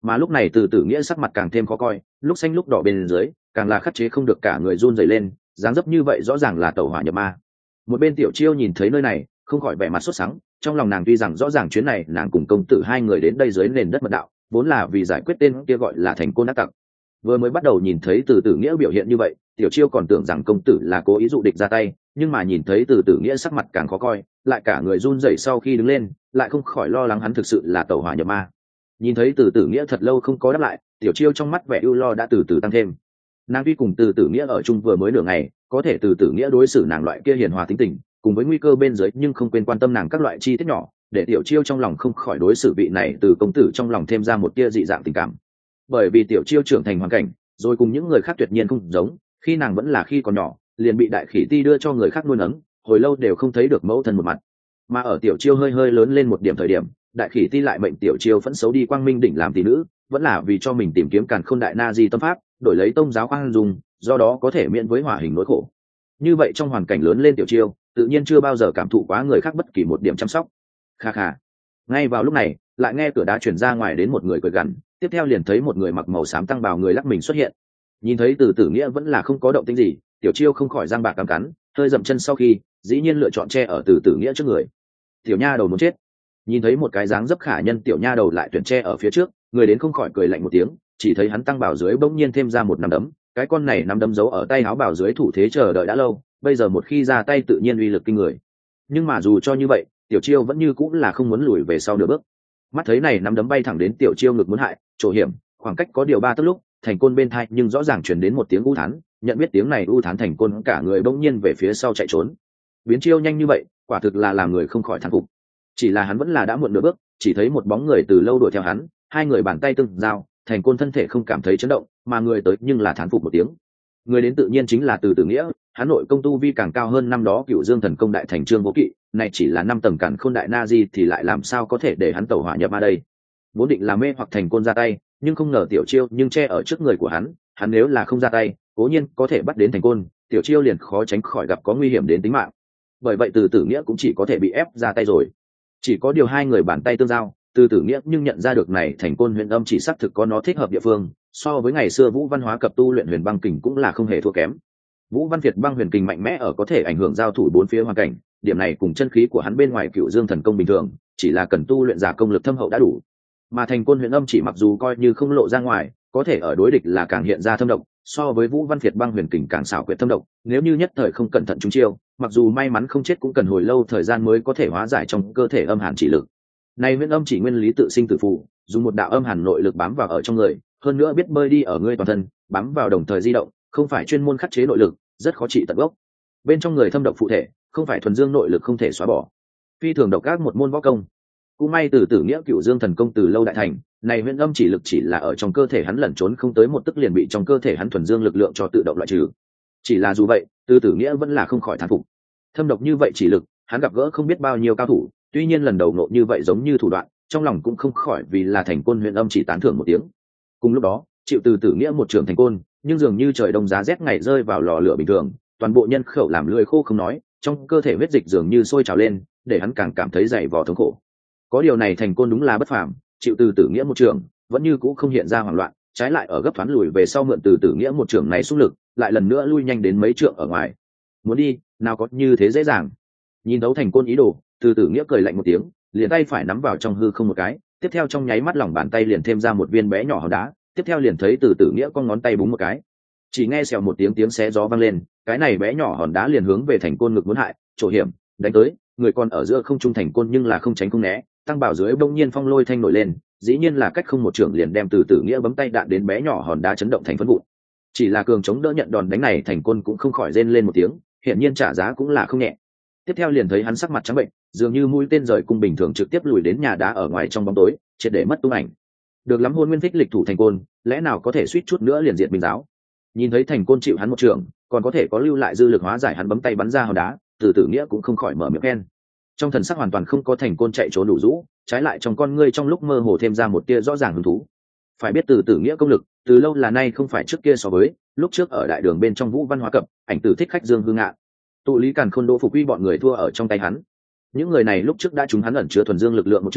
Mà lúc này từ tử nghĩa sắc mặt càng thêm khó coi, lúc xanh lúc đỏ bên dưới càng là khắc chế không được, cả người run rẩy lên, dáng dấp như vậy rõ ràng là tẩu hỏa nhập ma. Một bên Tiểu Chiêu nhìn thấy nơi này không khỏi vẻ mặt sốt sắng, trong lòng nàng tuy rằng rõ ràng chuyến này nàng cùng công tử hai người đến đây dưới nền đất mật đạo vốn là vì giải quyết tên kia gọi là Thành Côn ác tặc. Vừa mới bắt đầu nhìn thấy từ tử nghĩa biểu hiện như vậy, Tiểu Chiêu còn tưởng rằng công tử là cố ý dụ địch ra tay, nhưng mà nhìn thấy từ tử nghĩa sắc mặt càng khó coi, lại cả người run rẩy sau khi đứng lên, lại không khỏi lo lắng hắn thực sự là tẩu hỏa nhập ma. Nhìn thấy từ tử nghĩa thật lâu không có đáp lại, Tiểu Chiêu trong mắt vẻ ưu lo đã từ từ tăng thêm. Nàng tuy cùng từ tử nghĩa ở chung vừa mới nửa ngày, có thể từ tử nghĩa đối xử nàng loại kia hiền hòa tính tình, cùng với nguy cơ bên dưới nhưng không quên quan tâm nàng các loại chi tiết nhỏ, để Tiểu Chiêu trong lòng không khỏi đối xử vị này từ công tử trong lòng thêm ra một tia dị dạng tình cảm. Bởi vì Tiểu Chiêu trưởng thành hoàn cảnh rồi cùng những người khác tuyệt nhiên không giống, khi nàng vẫn là khi còn nhỏ liền bị đại khỉ ti đưa cho người khác nuôi nấng, hồi lâu đều không thấy được mẫu thân một mặt. Mà ở Tiểu Chiêu hơi hơi lớn lên một điểm thời điểm, đại khỉ ti lại mệnh Tiểu Chiêu phẫn xấu đi Quang Minh đỉnh làm tỷ nữ, vẫn là vì cho mình tìm kiếm càn khôn đại na di tâm pháp, đổi lấy tông giáo khoan dung, do đó có thể miễn với hỏa hình nỗi khổ. Như vậy trong hoàn cảnh lớn lên Tiểu Chiêu tự nhiên chưa bao giờ cảm thụ quá người khác bất kỳ một điểm chăm sóc. Kha kha. Ngay vào lúc này, lại nghe cửa đá chuyển ra ngoài đến một người cười gằn, tiếp theo liền thấy một người mặc màu xám tăng bào người lắc mình xuất hiện. Nhìn thấy từ tử nghĩa vẫn là không có động tĩnh gì, Tiểu Chiêu không khỏi răng bạc cắm cắn, hơi dậm chân sau khi dĩ nhiên lựa chọn che ở từ tử nghĩa trước người. Tiểu nha đầu muốn chết. Nhìn thấy một cái dáng dấp khả nhân tiểu nha đầu lại tuyển che ở phía trước, người đến không khỏi cười lạnh một tiếng, chỉ thấy hắn tăng bảo dưới bỗng nhiên thêm ra một nắm đấm, cái con này nắm đấm giấu ở tay áo bảo dưới thủ thế chờ đợi đã lâu, bây giờ một khi ra tay tự nhiên uy lực kinh người. Nhưng mà dù cho như vậy, Tiểu Chiêu vẫn như cũng là không muốn lùi về sau nửa bước. Mắt thấy này nắm đấm bay thẳng đến Tiểu Chiêu ngực muốn hại, chỗ hiểm, khoảng cách có điều ba tấc lúc, Thành Côn bên thai nhưng rõ ràng truyền đến một tiếng u thán, nhận biết tiếng này u thán Thành Côn cả người bỗng nhiên về phía sau chạy trốn. Biến chiêu nhanh như vậy, quả thực là làm người không khỏi thán phục. Chỉ là hắn vẫn là đã muộn nửa bước, chỉ thấy một bóng người từ lâu đuổi theo hắn, hai người bàn tay tương giao, Thành Côn thân thể không cảm thấy chấn động, mà người tới nhưng là thán phục một tiếng. Người đến tự nhiên chính là Từ Tử Nghĩa, hắn nội công tu vi càng cao hơn năm đó Cửu Dương Thần Công đại thành Trương Vô Kỵ, này chỉ là năm tầng cản khôn đại na di thì lại làm sao có thể để hắn tẩu hỏa nhập ma đây. Vốn định là mê hoặc Thành Côn ra tay, nhưng không ngờ Tiểu Chiêu nhưng che ở trước người của hắn, hắn nếu là không ra tay, cố nhiên có thể bắt đến Thành Côn, Tiểu Chiêu liền khó tránh khỏi gặp có nguy hiểm đến tính mạng. Bởi vậy Từ Tử Nghĩa cũng chỉ có thể bị ép ra tay rồi. Chỉ có điều hai người bàn tay tương giao, Từ Tử Nghĩa nhưng nhận ra được này Thành Côn huyền âm chỉ xác thực có nó thích hợp địa phương, so với ngày xưa Vũ Văn Hóa cập tu luyện huyền băng kình cũng là không hề thua kém. Vũ Văn Việt băng huyền kình mạnh mẽ ở có thể ảnh hưởng giao thủ bốn phía hoàn cảnh, điểm này cùng chân khí của hắn bên ngoài Cửu Dương Thần Công bình thường, chỉ là cần tu luyện giả công lực thâm hậu đã đủ. Mà Thành Côn huyền âm chỉ mặc dù coi như không lộ ra ngoài, có thể ở đối địch là càng hiện ra thâm độc, so với Vũ Văn Việt băng huyền kình càng xảo quyệt thâm độc, nếu như nhất thời không cẩn thận trúng chiêu, mặc dù may mắn không chết cũng cần hồi lâu thời gian mới có thể hóa giải trong cơ thể âm hàn chỉ lực. Này huyền âm chỉ nguyên lý tự sinh tự phụ, dùng một đạo âm hàn nội lực bám vào ở trong người, hơn nữa biết bơi đi ở ngươi toàn thân, bám vào đồng thời di động, không phải chuyên môn khắc chế nội lực, rất khó trị tận gốc. Bên trong người thâm độc phụ thể, không phải thuần dương nội lực không thể xóa bỏ. Phi thường độc ác một môn võ công. Cũng may Từ Tử Nghĩa Cửu Dương Thần Công từ lâu đại thành, này huyền âm chỉ lực chỉ là ở trong cơ thể hắn lẩn trốn không tới một tức liền bị trong cơ thể hắn thuần dương lực lượng cho tự động loại trừ. Chỉ là dù vậy, Từ Tử Nghĩa vẫn là không khỏi thán phục. Thâm độc như vậy chỉ lực, hắn gặp gỡ không biết bao nhiêu cao thủ, tuy nhiên lần đầu nộ như vậy giống như thủ đoạn, trong lòng cũng không khỏi vì là Thành Côn huyền âm chỉ tán thưởng một tiếng. Cùng lúc đó, chịu Từ Tử Nghĩa một trường thành côn, nhưng dường như trời đông giá rét ngày rơi vào lò lửa bình thường, toàn bộ nhân khẩu làm lưỡi khô không nói, trong cơ thể huyết dịch dường như sôi trào lên, để hắn càng cảm thấy dày vò thống khổ. Có điều này thành côn đúng là bất phàm, chịu Từ Tử Nghĩa một trường, vẫn như cũ không hiện ra hoảng loạn, trái lại ở gấp thoáng lùi về sau mượn Từ Tử Nghĩa một trường này xung lực, lại lần nữa lui nhanh đến mấy trượng ở ngoài. Muốn đi, nào có như thế dễ dàng. Nhìn thấu thành côn ý đồ, Từ Tử Nghĩa cười lạnh một tiếng, liền tay phải nắm vào trong hư không một cái, tiếp theo trong nháy mắt lòng bàn tay liền thêm ra một viên bé nhỏ hòn đá, tiếp theo liền thấy Từ Tử Nghĩa con ngón tay búng một cái, chỉ nghe xèo một tiếng tiếng xé gió vang lên, cái này bé nhỏ hòn đá liền hướng về thành côn ngực muốn hại, chỗ hiểm, đánh tới, người còn ở giữa không trung thành côn nhưng là không tránh không né, tăng bảo dưới bỗng nhiên phong lôi thanh nổi lên, dĩ nhiên là cách không một trường liền đem Từ Tử Nghĩa bấm tay đạn đến bé nhỏ hòn đá chấn động thành phân vụn. Chỉ là cường chống đỡ nhận đòn đánh này thành côn cũng không khỏi rên lên một tiếng, hiển nhiên trả giá cũng là không nhẹ. Tiếp theo liền thấy hắn sắc mặt trắng bệnh, dường như mũi tên rời cung bình thường trực tiếp lùi đến nhà đá ở ngoài trong bóng tối, triệt để mất tung ảnh. Được lắm Hôn Nguyên Thích lịch thủ thành côn, lẽ nào có thể suýt chút nữa liền diệt Minh giáo. Nhìn thấy thành côn chịu hắn một trường, còn có thể có lưu lại dư lực hóa giải hắn bấm tay bắn ra hòn đá, Từ Tử Nghĩa cũng không khỏi mở miệng khen. Trong thần sắc hoàn toàn không có thành côn chạy trốn đủ rũ, trái lại trong con ngươi trong lúc mơ hồ thêm ra một tia rõ ràng hứng thú. Phải biết Từ Tử Nghĩa công lực, từ lâu là nay không phải trước kia so với, lúc trước ở đại đường bên trong Vũ Văn Hóa cập, ảnh tử thích khách Dương Hương Ngạn, tụ lý càn khôn Đỗ Phục Uy bọn người thua ở trong tay hắn. Những người này lúc trước đã trúng hắn ẩn chứa thuần dương lực lượng một trường,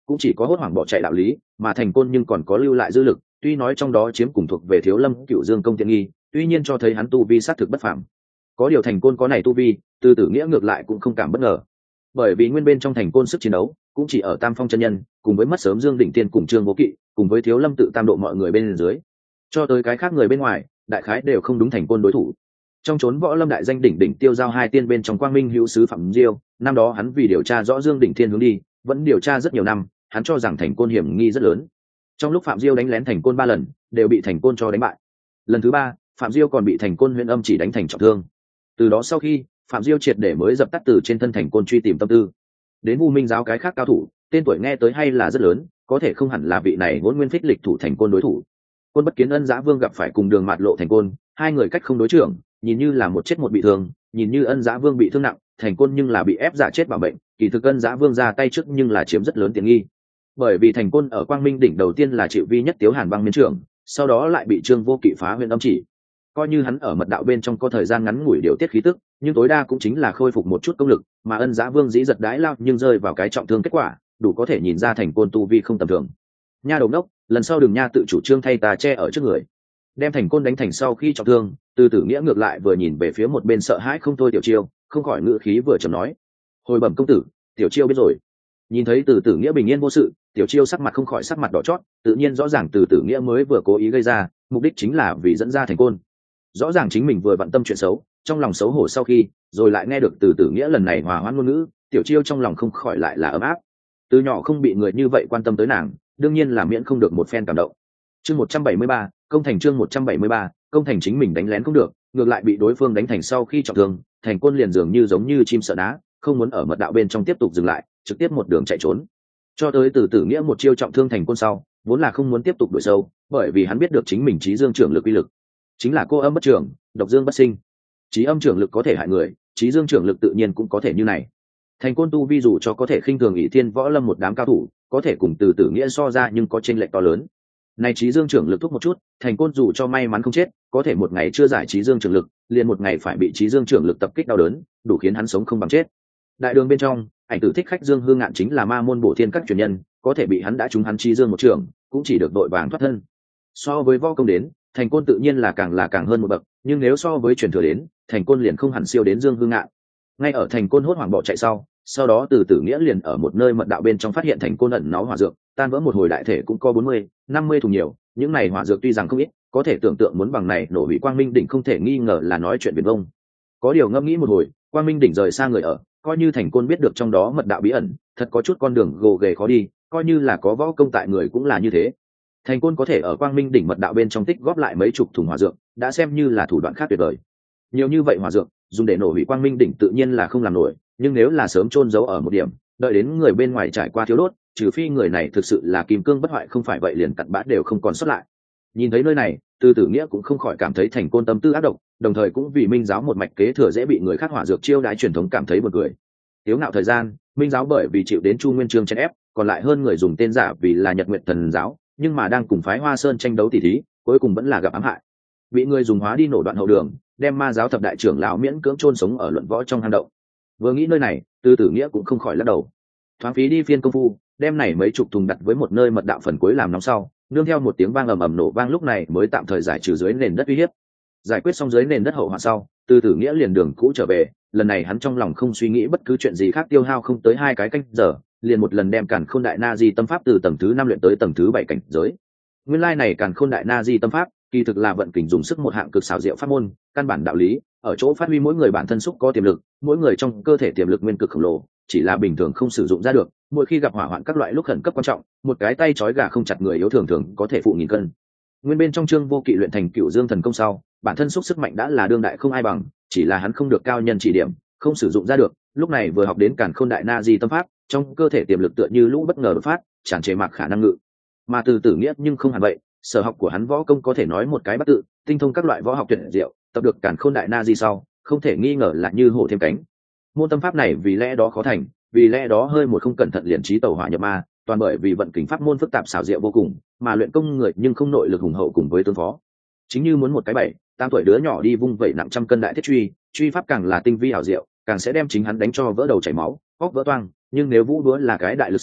cũng chỉ có hốt hoảng bỏ chạy đạo lý, mà thành côn nhưng còn có lưu lại dư lực, tuy nói trong đó chiếm cùng thuộc về Thiếu Lâm Cựu Dương công tiện nghi, tuy nhiên cho thấy hắn tu vi sát thực bất phàm. Có điều thành côn có này tu vi, Từ Tử Nghĩa ngược lại cũng không cảm bất ngờ, bởi vì nguyên bên trong thành côn sức chiến đấu cũng chỉ ở Tam Phong chân nhân, cùng với mất sớm Dương Đỉnh Tiên cùng Trương Vô Kỵ, cùng với Thiếu Lâm tự tam độ mọi người bên dưới, cho tới cái khác người bên ngoài, đại khái đều không đúng thành côn đối thủ. Trong chốn võ lâm đại danh đỉnh đỉnh tiêu giao hai tiên bên trong Quang Minh hữu sứ Phạm Diêu, năm đó hắn vì điều tra rõ Dương Đỉnh Thiên hướng đi, vẫn điều tra rất nhiều năm, hắn cho rằng thành côn hiểm nghi rất lớn. Trong lúc Phạm Diêu đánh lén thành côn ba lần, đều bị thành côn cho đánh bại. Lần thứ ba, Phạm Diêu còn bị thành côn Huyền Âm chỉ đánh thành trọng thương. Từ đó sau khi, Phạm Diêu triệt để mới dập tắt từ trên thân thành côn truy tìm tâm tư. Đến Vu Minh giáo cái khác cao thủ, tên tuổi nghe tới hay là rất lớn, có thể không hẳn là vị này Hỗn Nguyên Phích lịch thủ thành côn đối thủ. Quân Bất Kiến Ân Giá Vương gặp phải cùng Đường Mạt Lộ thành côn, hai người cách không đối trưởng, nhìn như là một chết một bị thương, nhìn như Ân Giá Vương bị thương nặng, thành côn nhưng là bị ép giả chết bảo bệnh, kỳ thực Ân Giá Vương ra tay trước nhưng là chiếm rất lớn tiện nghi. Bởi vì thành côn ở Quang Minh đỉnh đầu tiên là chịu vi nhất Tiếu Hàn băng miến trưởng, sau đó lại bị Trương Vô Kỵ phá Huyền Âm chỉ. Coi như hắn ở mật đạo bên trong có thời gian ngắn ngủi điều tiết khí tức, nhưng tối đa cũng chính là khôi phục một chút công lực, mà Ân Giá Vương dĩ giật đái lao nhưng rơi vào cái trọng thương kết quả, đủ có thể nhìn ra thành côn tu vi không tầm thường. Nha đầu đốc, lần sau đừng nha tự chủ trương thay ta che ở trước người. Đem thành côn đánh thành sau khi trọng thương, Từ Tử Nghĩa ngược lại vừa nhìn về phía một bên sợ hãi không thôi Tiểu Chiêu, không khỏi ngữ khí vừa trầm nói: "Hồi bẩm công tử, Tiểu Chiêu biết rồi." Nhìn thấy Từ Tử Nghĩa bình yên vô sự, Tiểu Chiêu sắc mặt không khỏi sắc mặt đỏ chót, tự nhiên rõ ràng Từ Tử Nghĩa mới vừa cố ý gây ra, mục đích chính là vì dẫn ra thành côn. Rõ ràng chính mình vừa vặn tâm chuyện xấu, trong lòng xấu hổ sau khi, rồi lại nghe được Từ Tử Nghĩa lần này hòa hoãn ngôn ngữ, Tiểu Chiêu trong lòng không khỏi lại là ấm áp. Từ nhỏ không bị người như vậy quan tâm tới nàng, đương nhiên là miễn không được một phen cảm động. Chương một trăm bảy mươi ba, công thành chương một trăm bảy mươi ba, công thành chính mình đánh lén không được, ngược lại bị đối phương đánh thành sau khi trọng thương, thành côn liền dường như giống như chim sợ đá, không muốn ở mật đạo bên trong tiếp tục dừng lại, trực tiếp một đường chạy trốn. Cho tới Từ Tử Nghĩa một chiêu trọng thương thành côn sau, vốn là không muốn tiếp tục đuổi sâu, bởi vì hắn biết được chính mình Chí Dương trưởng lực uy lực, chính là cô âm bất trưởng, độc dương bất sinh. Chí âm trưởng lực có thể hại người, Chí Dương trưởng lực tự nhiên cũng có thể như này. Thành côn tu vi dù cho có thể khinh thường ỷ thiên võ lâm một đám cao thủ, có thể cùng Từ Tử Nghĩa so ra nhưng có chênh lệch to lớn. Này Chí Dương trưởng lực thúc một chút, thành côn dù cho may mắn không chết, có thể một ngày chưa giải Chí Dương trưởng lực, liền một ngày phải bị Chí Dương trưởng lực tập kích đau đớn, đủ khiến hắn sống không bằng chết. Đại đường bên trong, Ảnh Tử thích khách Dương Hương Ngạn chính là ma môn bổ thiên các truyền nhân, có thể bị hắn đã trúng hắn Chí Dương một trưởng, cũng chỉ được đội vàng thoát thân. So với võ công đến, thành côn tự nhiên là càng là càng hơn một bậc, nhưng nếu so với truyền thừa đến, thành côn liền không hẳn siêu đến Dương Hương Ngạn. Ngay ở thành côn hốt hoảng bỏ chạy sau, sau đó Từ Tử Nghĩa liền ở một nơi mật đạo bên trong phát hiện thành côn ẩn náu hỏa dược, tan vỡ một hồi đại thể cũng có bốn mươi, năm mươi thùng nhiều, những này hỏa dược tuy rằng không ít, có thể tưởng tượng muốn bằng này nổ hủy Quang Minh đỉnh không thể nghi ngờ là nói chuyện viển vông. Có điều ngẫm nghĩ một hồi, Quang Minh đỉnh rời xa người ở, coi như thành côn biết được trong đó mật đạo bí ẩn, thật có chút con đường gồ ghề khó đi, coi như là có võ công tại người cũng là như thế. Thành côn có thể ở Quang Minh đỉnh mật đạo bên trong tích góp lại mấy chục thùng hỏa dược, đã xem như là thủ đoạn khác tuyệt vời. Nhiều như vậy hỏa dược, dùng để nổ hủy Quang Minh đỉnh tự nhiên là không làm nổi, nhưng nếu là sớm chôn giấu ở một điểm, đợi đến người bên ngoài trải qua thiếu đốt, trừ phi người này thực sự là kim cương bất hoại, không phải vậy liền cặn bã đều không còn sót lại. Nhìn thấy nơi này, Từ Tử Nghĩa cũng không khỏi cảm thấy thành côn tâm tư ác độc, đồng thời cũng vì Minh giáo một mạch kế thừa dễ bị người khác hỏa dược chiêu đãi truyền thống cảm thấy buồn cười. Tiếu ngạo thời gian, Minh giáo bởi vì chịu đến Chu Nguyên Chương chèn ép, còn lại hơn người dùng tên giả vì là Nhật Nguyệt Thần giáo, nhưng mà đang cùng phái Hoa Sơn tranh đấu tỉ thí, cuối cùng vẫn là gặp ám hại. Bị người dùng hóa đi nổ đoạn hậu đường, đem ma giáo thập đại trưởng lão miễn cưỡng chôn sống ở luận võ trong hang động. Vừa nghĩ nơi này, Từ Tử Nghĩa cũng không khỏi lắc đầu. Thoáng phí đi phiên công phu, đem này mấy chục thùng đặt với một nơi mật đạo phần cuối làm nóng sau, nương theo một tiếng vang ầm ầm nổ vang lúc này mới tạm thời giải trừ dưới nền đất uy hiếp. Giải quyết xong dưới nền đất hậu hoạn sau, Từ Tử Nghĩa liền đường cũ trở về, lần này hắn trong lòng không suy nghĩ bất cứ chuyện gì khác, tiêu hao không tới hai cái canh giờ, liền một lần đem Càn Khôn Đại Na Di tâm pháp từ tầng thứ năm luyện tới tầng thứ bảy cảnh giới. Nguyên lai này Càn Khôn Đại Na Di tâm pháp, kỳ thực là vận kình dùng sức một hạng cực xảo diệu pháp môn, căn bản đạo lý ở chỗ phát huy mỗi người bản thân xúc có tiềm lực, mỗi người trong cơ thể tiềm lực nguyên cực khổng lồ, chỉ là bình thường không sử dụng ra được, mỗi khi gặp hỏa hoạn các loại lúc khẩn cấp quan trọng, một cái tay trói gà không chặt người yếu thường thường có thể phụ nghìn cân. Nguyên bên trong Trương Vô Kỵ luyện thành Cửu Dương thần công sau, bản thân xúc sức mạnh đã là đương đại không ai bằng, chỉ là hắn không được cao nhân chỉ điểm, không sử dụng ra được, lúc này vừa học đến Càn Khôn Đại Na Di tâm pháp, trong cơ thể tiềm lực tựa như lũ bất ngờ đột phát, tràn trề mạc khả năng ngự. Mà Từ Tử Nghĩa nhưng không hẳn vậy, sở học của hắn võ công có thể nói một cái bắt tự, tinh thông các loại võ học tuyệt diệu, tập được Càn Khôn Đại Na Di sau, không thể nghi ngờ là như hổ thêm cánh. Môn tâm pháp này vì lẽ đó khó thành, vì lẽ đó hơi một không cẩn thận liền trí tẩu hỏa nhập ma, toàn bởi vì vận kình pháp môn phức tạp xảo diệu vô cùng, mà luyện công người nhưng không nội lực hùng hậu cùng với tương phó. Chính như muốn một cái bảy, tám tuổi đứa nhỏ đi vung vẩy nặng trăm cân đại thiết truy, truy pháp càng là tinh vi hảo diệu, càng sẽ đem chính hắn đánh cho vỡ đầu chảy máu, óc vỡ toang, nhưng nếu vũ đúa là cái đại lực sĩ,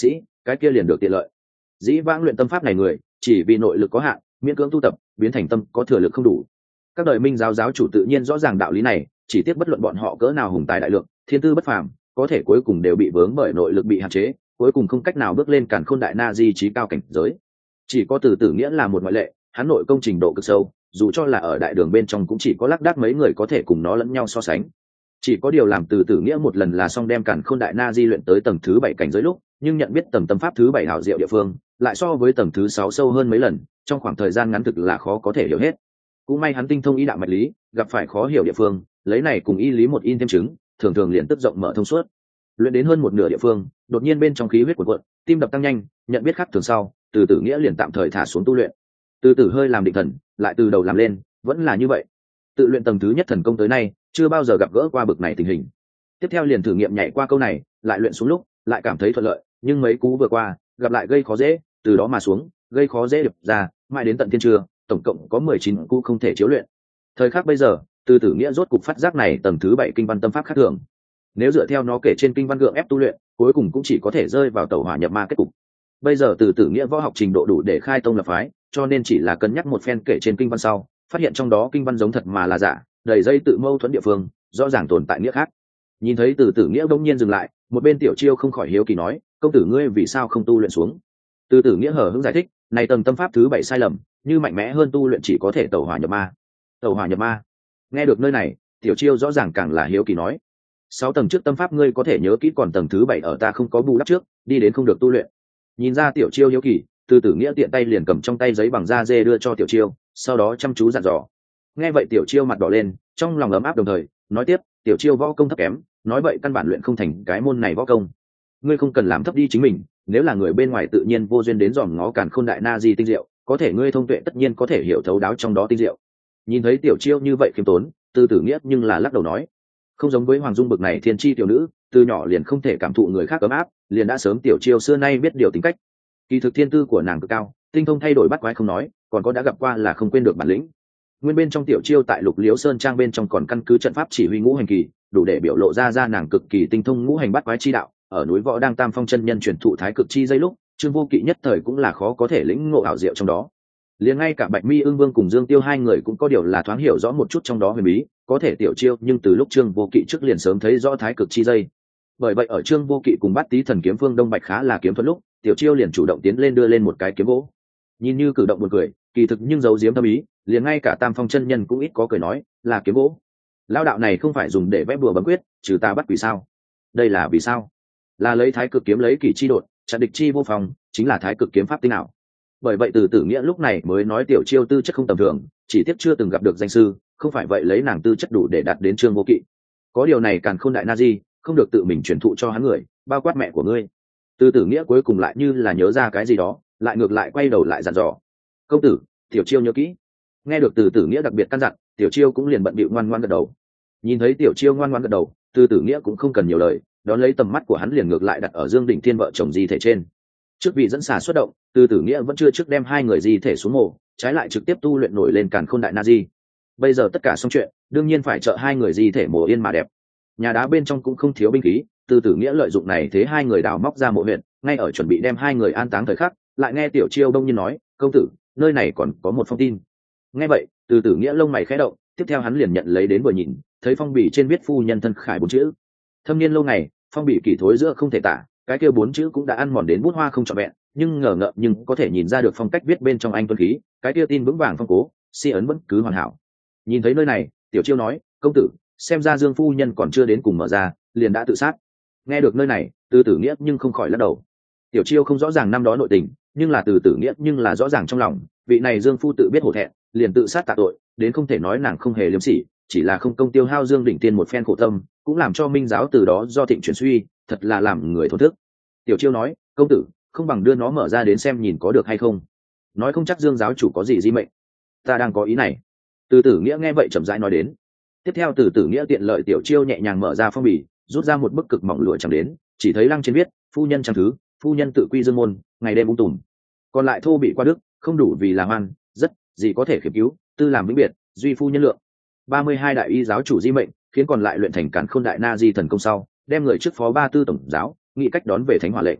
cái kia liền được tiện lợi. Dĩ vãng luyện tâm pháp này người chỉ vì nội lực có hạn, miễn cưỡng tu tập biến thành tâm có thừa lực không đủ. Các đời minh giáo giáo chủ tự nhiên rõ ràng đạo lý này, chỉ tiếc bất luận bọn họ cỡ nào hùng tài đại lượng, thiên tư bất phàm, có thể cuối cùng đều bị vướng bởi nội lực bị hạn chế, cuối cùng không cách nào bước lên càn khôn đại na di trí cao cảnh giới. Chỉ có Từ Tử Nghĩa là một ngoại lệ, hắn nội công trình độ cực sâu, dù cho là ở đại đường bên trong cũng chỉ có lác đác mấy người có thể cùng nó lẫn nhau so sánh. Chỉ có điều làm Từ Tử Nghĩa một lần là xong đem càn khôn đại na di luyện tới tầng thứ bảy cảnh giới lúc, nhưng nhận biết tầng tâm pháp thứ bảy hảo diệu địa phương, lại so với tầng thứ sáu sâu hơn mấy lần, trong khoảng thời gian ngắn thực là khó có thể hiểu hết. Cũng may hắn tinh thông ý đạo mạch lý, gặp phải khó hiểu địa phương, lấy này cùng y lý một in thêm chứng, thường thường liền tức rộng mở thông suốt. Luyện đến hơn một nửa địa phương, đột nhiên bên trong khí huyết cuộn cuộn, tim đập tăng nhanh, nhận biết khác thường sau, Từ Tử Nghĩa liền tạm thời thả xuống tu luyện. Từ từ hơi làm định thần, lại từ đầu làm lên, vẫn là như vậy. Tự luyện tầng thứ nhất thần công tới nay, chưa bao giờ gặp gỡ qua bực này tình hình. Tiếp theo liền thử nghiệm nhảy qua câu này, lại luyện xuống lúc, lại cảm thấy thuận lợi, nhưng mấy cú vừa qua, gặp lại gây khó dễ, từ đó mà xuống, gây khó dễ điệp ra, mãi đến tận thiên trưa, tổng cộng có mười chín cú không thể chiếu luyện. Thời khắc bây giờ, Từ Tử Nghĩa rốt cục phát giác này tầng thứ bảy kinh văn tâm pháp khác thường. Nếu dựa theo nó kể trên kinh văn gượng ép tu luyện, cuối cùng cũng chỉ có thể rơi vào tẩu hỏa nhập ma kết cục. Bây giờ Từ Tử Nghĩa võ học trình độ đủ để khai tông lập phái, cho nên chỉ là cân nhắc một phen kể trên kinh văn sau, phát hiện trong đó kinh văn giống thật mà là giả, đầy dây tự mâu thuẫn địa phương, rõ ràng tồn tại nghĩa khác. Nhìn thấy Từ Tử Nghĩa bỗng nhiên dừng lại, một bên Tiểu Chiêu không khỏi hiếu kỳ nói, công tử ngươi vì sao không tu luyện xuống? Từ Tử Nghĩa hờ hững giải thích, này tầng tâm pháp thứ bảy sai lầm, như mạnh mẽ hơn tu luyện chỉ có thể tẩu hỏa nhập ma. Tẩu hỏa nhập ma? Nghe được nơi này, Tiểu Chiêu rõ ràng càng là hiếu kỳ nói, sáu tầng trước tâm pháp ngươi có thể nhớ kỹ, còn tầng thứ bảy ở ta không có bù đắp trước, đi đến không được tu luyện. Nhìn ra Tiểu Chiêu hiếu kỳ, Từ Tử Nghĩa tiện tay liền cầm trong tay giấy bằng da dê đưa cho Tiểu Chiêu, sau đó chăm chú dặn dò. Nghe vậy Tiểu Chiêu mặt đỏ lên, trong lòng ấm áp đồng thời nói tiếp, Tiểu Chiêu võ công thấp kém, nói vậy căn bản luyện không thành cái môn này võ công. Ngươi không cần làm thấp đi chính mình, nếu là người bên ngoài tự nhiên vô duyên đến dòm ngó càn khôn đại na di tinh diệu, có thể ngươi thông tuệ tất nhiên có thể hiểu thấu đáo trong đó tinh diệu. Nhìn thấy Tiểu Chiêu như vậy khiêm tốn, Từ Tử Nghĩa nhưng là lắc đầu nói, không giống với Hoàng Dung bực này thiên chi tiểu nữ, từ nhỏ liền không thể cảm thụ người khác ấm áp, liền đã sớm Tiểu Chiêu xưa nay biết điều tính cách. Kỳ thực thiên tư của nàng cực cao, tinh thông thay đổi bắt quái không nói, còn có đã gặp qua là không quên được bản lĩnh. Nguyên bên trong Tiểu Chiêu tại Lục Liễu Sơn trang bên trong còn căn cứ trận pháp chỉ huy ngũ hành kỳ, đủ để biểu lộ ra ra nàng cực kỳ tinh thông ngũ hành bắt quái chi đạo. Ở núi Võ đang Tam Phong chân nhân truyền thụ thái cực chi dây lúc, Trương Vô Kỵ nhất thời cũng là khó có thể lĩnh ngộ ảo diệu trong đó. Liền ngay cả Bạch Mi Ưng Vương cùng Dương Tiêu hai người cũng có điều là thoáng hiểu rõ một chút trong đó huyền bí, có thể Tiểu Chiêu nhưng từ lúc Trương Vô Kỵ trước liền sớm thấy rõ thái cực chi dây. Bởi vậy ở Trương Vô Kỵ cùng Bát Tý thần kiếm Phương Đông Bạch khá là kiếm thuật lúc, Tiểu Chiêu liền chủ động tiến lên đưa lên một cái kiếm gỗ. Nhìn như cử động buồn cười, kỳ thực nhưng giấu giếm thâm ý, liền ngay cả Tam Phong chân nhân cũng ít có cười nói, là kiếm gỗ. Lao đạo này không phải dùng để vẽ bùa bấm quyết, trừ ta bắt quỷ sao? Đây là vì sao? Là lấy thái cực kiếm lấy kỷ chi đột, chặn địch chi vô phòng, chính là thái cực kiếm pháp tinh ảo. Bởi vậy Từ Tử Nghĩa lúc này mới nói Tiểu Chiêu tư chất không tầm thường, chỉ tiếc chưa từng gặp được danh sư, không phải vậy lấy nàng tư chất đủ để đạt đến Trương Vô Kỵ. Có điều này Càn Khôn đại na di không được tự mình truyền thụ cho hắn người, bao quát mẹ của ngươi. Từ Tử Nghĩa cuối cùng lại như là nhớ ra cái gì đó, lại ngược lại quay đầu lại dặn dò, công tử, Tiểu Chiêu nhớ kỹ. Nghe được Từ Tử Nghĩa đặc biệt căn dặn, Tiểu Chiêu cũng liền bận bịu ngoan ngoãn gật đầu. Nhìn thấy Tiểu Chiêu ngoan ngoãn gật đầu, Từ Tử Nghĩa cũng không cần nhiều lời, đón lấy tầm mắt của hắn liền ngược lại đặt ở Dương Đỉnh Thiên vợ chồng di thể trên. Trước vị dẫn xà xuất động, Từ Tử Nghĩa vẫn chưa trước đem hai người di thể xuống mồ, trái lại trực tiếp tu luyện nổi lên Càn Khôn đại na di. Bây giờ tất cả xong chuyện, đương nhiên phải trợ hai người di thể mồ yên mà đẹp. Nhà đá bên trong cũng không thiếu binh khí, Từ Tử Nghĩa lợi dụng này thế hai người đào móc ra mộ huyện, ngay ở chuẩn bị đem hai người an táng thời khắc, lại nghe Tiểu Chiêu đông nhiên nói, công tử, nơi này còn có một phong tin. Nghe vậy, Từ Tử Nghĩa lông mày khẽ động, tiếp theo hắn liền nhận lấy đến vừa nhìn, thấy phong bì trên viết phu nhân thân khải bốn chữ. Thâm niên lâu ngày, phong bì kỳ thối giữa không thể tả, cái kia bốn chữ cũng đã ăn mòn đến bút hoa không trọn vẹn, nhưng ngờ ngợ nhưng có thể nhìn ra được phong cách viết bên trong anh tuấn khí, cái kia tin vững vàng phong cố, si ấn vẫn cứ hoàn hảo. Nhìn thấy nơi này, Tiểu Chiêu nói, công tử, xem ra Dương phu nhân còn chưa đến cùng mở ra, liền đã tự sát. Nghe được nơi này, Từ Tử Nghĩa nhưng không khỏi lắc đầu. Tiểu Chiêu không rõ ràng năm đó nội tình, nhưng là Từ Tử Nghĩa nhưng là rõ ràng trong lòng, vị này Dương phu tự biết hổ thẹn, liền tự sát tạ tội, đến không thể nói nàng không hề liêm sỉ, chỉ là không công tiêu hao Dương Đỉnh Tiên một phen khổ tâm, cũng làm cho minh giáo từ đó do thịnh chuyển suy, thật là làm người thổn thức. Tiểu Chiêu nói, công tử, không bằng đưa nó mở ra đến xem nhìn có được hay không. Nói không chắc Dương giáo chủ có gì di mệnh. Ta đang có ý này. Từ Tử Nghĩa nghe vậy chậm rãi nói đến. Tiếp theo Từ Tử Nghĩa tiện lợi Tiểu Chiêu nhẹ nhàng mở ra phong bì, rút ra một bức cực mỏng lụa chẳng đến, chỉ thấy lăng trên viết, phu nhân trang thứ, phu nhân tự quy dương môn, ngày đêm ung tùm. Còn lại thô bị qua đức, không đủ vì làm ăn, rất gì có thể khiếp cứu, tư làm vĩnh biệt, duy phu nhân lượng. ba mươi hai đại y giáo chủ di mệnh, khiến còn lại luyện thành Càn Khôn đại na di thần công sau, đem người trước phó ba tư tổng giáo, nghĩ cách đón về thánh hỏa lệnh.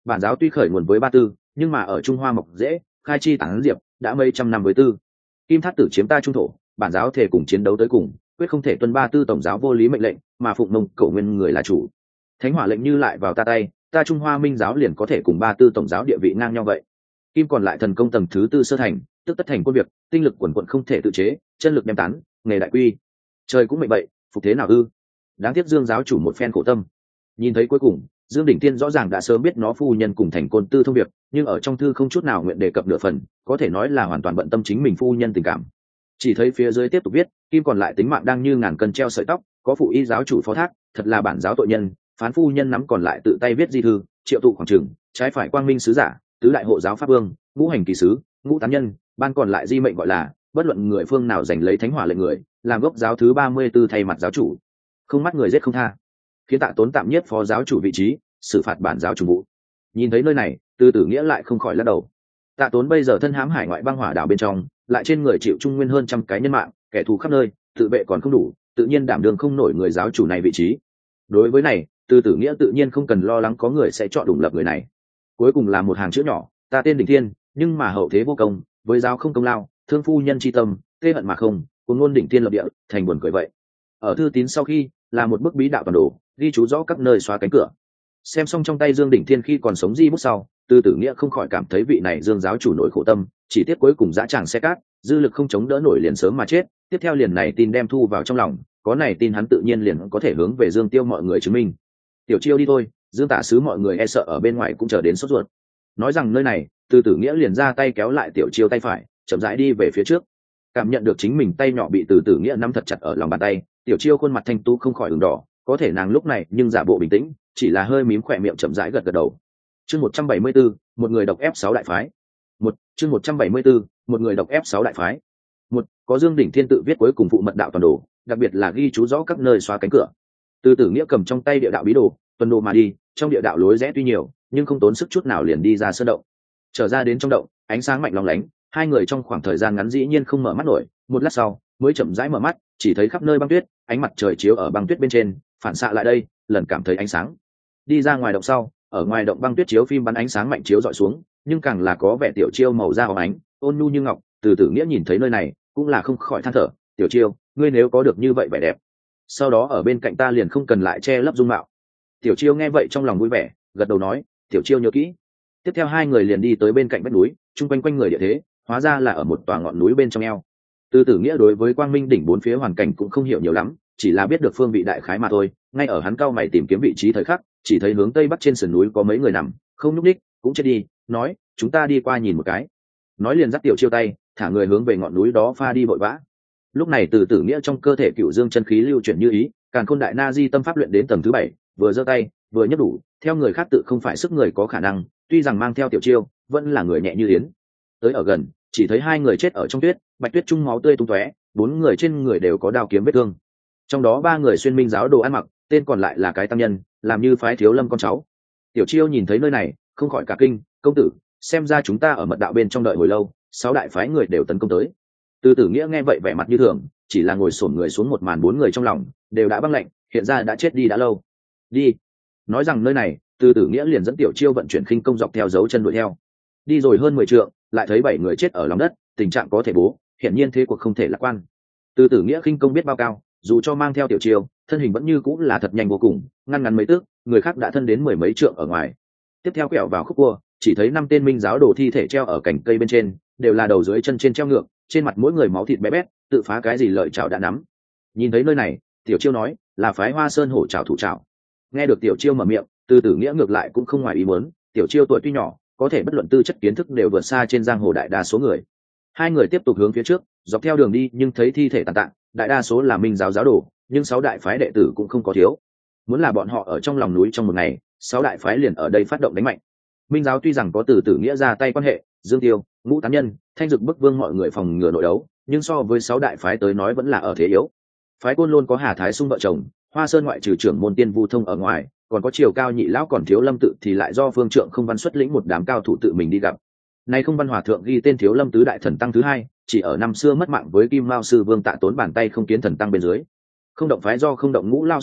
Bản giáo tuy khởi nguồn với Ba Tư, nhưng mà ở Trung Hoa mọc dễ, khai chi tán diệp, đã mấy trăm năm với Tư. Kim Thát Tử chiếm ta trung thổ, bản giáo thể cùng chiến đấu tới cùng, quyết không thể tuân Ba Tư tổng giáo vô lý mệnh lệnh, mà phụng Mông Cổ Nguyên người là chủ. Thánh hỏa lệnh như lại vào ta tay, ta Trung Hoa Minh giáo liền có thể cùng Ba Tư tổng giáo địa vị ngang nhau vậy. Kim còn lại thần công tầng thứ tư sơ thành, tức tất thành quân việc, tinh lực quần quận không thể tự chế, chân lực đem tán, nghề đại quy. Trời cũng mệnh vậy, phục thế nào ư? Đáng tiếc Dương giáo chủ một phen khổ tâm. Nhìn thấy cuối cùng, Dương Đỉnh Thiên rõ ràng đã sớm biết nó phu nhân cùng thành côn tư thông việc, nhưng ở trong thư không chút nào nguyện đề cập nửa phần, có thể nói là hoàn toàn bận tâm chính mình phu nhân tình cảm. Chỉ thấy phía dưới tiếp tục viết, Kim còn lại tính mạng đang như ngàn cân treo sợi tóc, có phụ y giáo chủ phó thác, thật là bản giáo tội nhân, phán phu nhân nắm còn lại tự tay viết di thư, triệu tụ khoảng trường, trái phải quang minh sứ giả, tứ đại hộ giáo pháp vương, ngũ hành kỳ sứ, ngũ tán nhân, ban còn lại di mệnh gọi là, bất luận người phương nào giành lấy thánh hỏa lệnh người, làm gốc giáo thứ ba mươi tư thay mặt giáo chủ, không mắt người giết không tha, khiến Tạ Tốn tạm nhiếp phó giáo chủ vị trí, xử phạt bản giáo chủ vụ. Nhìn thấy nơi này, Từ Tử Nghĩa lại không khỏi lắc đầu. Tạ Tốn bây giờ thân hãm hải ngoại băng hỏa đảo bên trong, lại trên người chịu trung nguyên hơn trăm cái nhân mạng, kẻ thù khắp nơi, tự vệ còn không đủ, tự nhiên đảm đương không nổi người giáo chủ này vị trí. Đối với này, Từ Tử Nghĩa tự nhiên không cần lo lắng có người sẽ chọn đủng lập người này. Cuối cùng là một hàng chữ nhỏ, ta tên Đỉnh Thiên, nhưng mà hậu thế vô công, với giáo không công lao, thương phu nhân chi tâm, tê hận mà không, cùng ngôn Đỉnh Thiên lập địa, thành buồn cười vậy. Ở thư tín sau khi, là một bức bí đạo toàn đồ, ghi chú rõ các nơi xóa cánh cửa. Xem xong trong tay Dương Đỉnh Thiên khi còn sống di bút sau, Từ Tử Nghĩa không khỏi cảm thấy vị này Dương giáo chủ nổi khổ tâm, chỉ tiếc cuối cùng dã tràng xe cát, dư lực không chống đỡ nổi liền sớm mà chết. Tiếp theo liền này tin đem thu vào trong lòng, có này tin hắn tự nhiên liền có thể hướng về Dương Tiêu mọi người chứng minh. Tiểu Chiêu đi thôi, Dương tả sứ mọi người e sợ ở bên ngoài cũng chờ đến sốt ruột. Nói rằng nơi này, Từ Tử Nghĩa liền ra tay kéo lại Tiểu Chiêu tay phải, chậm rãi đi về phía trước. Cảm nhận được chính mình tay nhỏ bị Từ Tử Nghĩa nắm thật chặt ở lòng bàn tay, Tiểu Chiêu khuôn mặt thanh tú không khỏi ửng đỏ, có thể nàng lúc này nhưng giả bộ bình tĩnh, chỉ là hơi mím khỏe miệng chậm rãi gật gật đầu. Chương một trăm bảy mươi tư, một người độc ép sáu đại phái. Một, chương một trăm bảy mươi tư, một người độc ép sáu đại phái. Một, có Dương Đỉnh Thiên tự viết cuối cùng phụ mật đạo toàn đồ, đặc biệt là ghi chú rõ các nơi xóa cánh cửa. Từ Tử Nghĩa cầm trong tay địa đạo bí đồ, tuần đồ mà đi, trong địa đạo lối rẽ tuy nhiều, nhưng không tốn sức chút nào liền đi ra sơn động. Trở ra đến trong động, ánh sáng mạnh lóng lánh, hai người trong khoảng thời gian ngắn dĩ nhiên không mở mắt nổi, một lát sau mới chậm rãi mở mắt, chỉ thấy khắp nơi băng tuyết, ánh mặt trời chiếu ở băng tuyết bên trên, phản xạ lại đây, lần cảm thấy ánh sáng. Đi ra ngoài động sau, ở ngoài động băng tuyết chiếu phim bắn ánh sáng mạnh chiếu dọi xuống, nhưng càng là có vẻ Tiểu Chiêu màu da óng ánh, ôn nhu như ngọc. Từ Tử Nghĩa nhìn thấy nơi này, cũng là không khỏi than thở, Tiểu Chiêu, ngươi nếu có được như vậy vẻ đẹp, sau đó ở bên cạnh ta liền không cần lại che lấp dung mạo. Tiểu Chiêu nghe vậy trong lòng vui vẻ, gật đầu nói, Tiểu Chiêu nhớ kỹ. Tiếp theo hai người liền đi tới bên cạnh vách núi, chung quanh quanh người địa thế, hóa ra là ở một tòa ngọn núi bên trong eo. Từ Tử Nghĩa đối với Quang Minh đỉnh bốn phía hoàn cảnh cũng không hiểu nhiều lắm, chỉ là biết được phương vị đại khái mà thôi. Ngay ở hắn cao mày tìm kiếm vị trí thời khắc, chỉ thấy hướng tây bắc trên sườn núi có mấy người nằm, không nhúc nhích, cũng chết đi, nói, chúng ta đi qua nhìn một cái. Nói liền dắt Tiểu Chiêu tay, thả người hướng về ngọn núi đó pha đi vội vã. Lúc này Từ Tử Nghĩa trong cơ thể cựu dương chân khí lưu chuyển như ý, Càn Khôn Đại Na Di tâm pháp luyện đến tầng thứ bảy, vừa giơ tay, vừa nhấc đủ, theo người khác tự không phải sức người có khả năng, tuy rằng mang theo Tiểu Chiêu, vẫn là người nhẹ như yến. Tới ở gần, chỉ thấy hai người chết ở trong tuyết, bạch tuyết trung máu tươi tung tóe, bốn người trên người đều có đao kiếm vết thương. Trong đó ba người xuyên minh giáo đồ ăn mặc, tên còn lại là cái tăng nhân, làm như phái Thiếu Lâm con cháu. Tiểu Chiêu nhìn thấy nơi này, không khỏi cả kinh, công tử, xem ra chúng ta ở mật đạo bên trong đợi hồi lâu, sáu đại phái người đều tấn công tới. Từ Tử Nghĩa nghe vậy vẻ mặt như thường, chỉ là ngồi xổm người xuống một màn bốn người trong lòng đều đã băng lạnh, hiện ra đã chết đi đã lâu. Đi. Nói rằng nơi này, Từ Tử Nghĩa liền dẫn Tiểu Chiêu vận chuyển khinh công dọc theo dấu chân đuổi theo. Đi rồi hơn mười trượng, lại thấy bảy người chết ở lòng đất, tình trạng có thể bố, hiện nhiên thế cuộc không thể lạc quan. Từ Tử Nghĩa khinh công biết bao cao, dù cho mang theo Tiểu Chiêu, thân hình vẫn như cũng là thật nhanh vô cùng, ngăn ngắn mấy tước, người khác đã thân đến mười mấy trượng ở ngoài. Tiếp theo quẹo vào khúc cua, chỉ thấy năm tên minh giáo đồ thi thể treo ở cành cây bên trên, đều là đầu dưới chân trên treo ngược, trên mặt mỗi người máu thịt bé bét, tự phá cái gì lợi chảo đã nắm. Nhìn thấy nơi này, Tiểu Chiêu nói, là phái Hoa Sơn hổ chảo thủ chảo. Nghe được Tiểu Chiêu mở miệng, Từ Tử Nghĩa ngược lại cũng không ngoài ý muốn, Tiểu Chiêu tuổi tuy nhỏ, có thể bất luận tư chất kiến thức đều vượt xa trên giang hồ đại đa số người. Hai người tiếp tục hướng phía trước, dọc theo đường đi nhưng thấy thi thể tàn tạ, đại đa số là minh giáo giáo đồ, nhưng sáu đại phái đệ tử cũng không có thiếu. Muốn là bọn họ ở trong lòng núi trong một ngày, sáu đại phái liền ở đây phát động đánh mạnh. Minh giáo tuy rằng có Từ Tử Nghĩa ra tay quan hệ, Dương Tiêu, Ngũ Tán Nhân, Thanh Dực Bức Vương mọi người phòng ngừa nội đấu, nhưng so với sáu đại phái tới nói vẫn là ở thế yếu. Phái Côn Lôn có Hà Thái Sung vợ chồng, Hoa Sơn ngoại trừ trưởng môn Tiên Vu Thông ở ngoài, còn có Triều Cao Nhị lão còn Thiếu Lâm tự thì lại do Phương Trượng Không Văn xuất lĩnh một đám cao thủ tự mình đi gặp. Nay Không Văn hòa thượng ghi tên Thiếu Lâm tứ đại thần tăng thứ hai, chỉ ở năm xưa mất mạng với Kim Mao sư Vương Tạ Tốn bàn tay không kiến thần tăng bên dưới. Không động phái do không động Ngũ Lao xuất trận,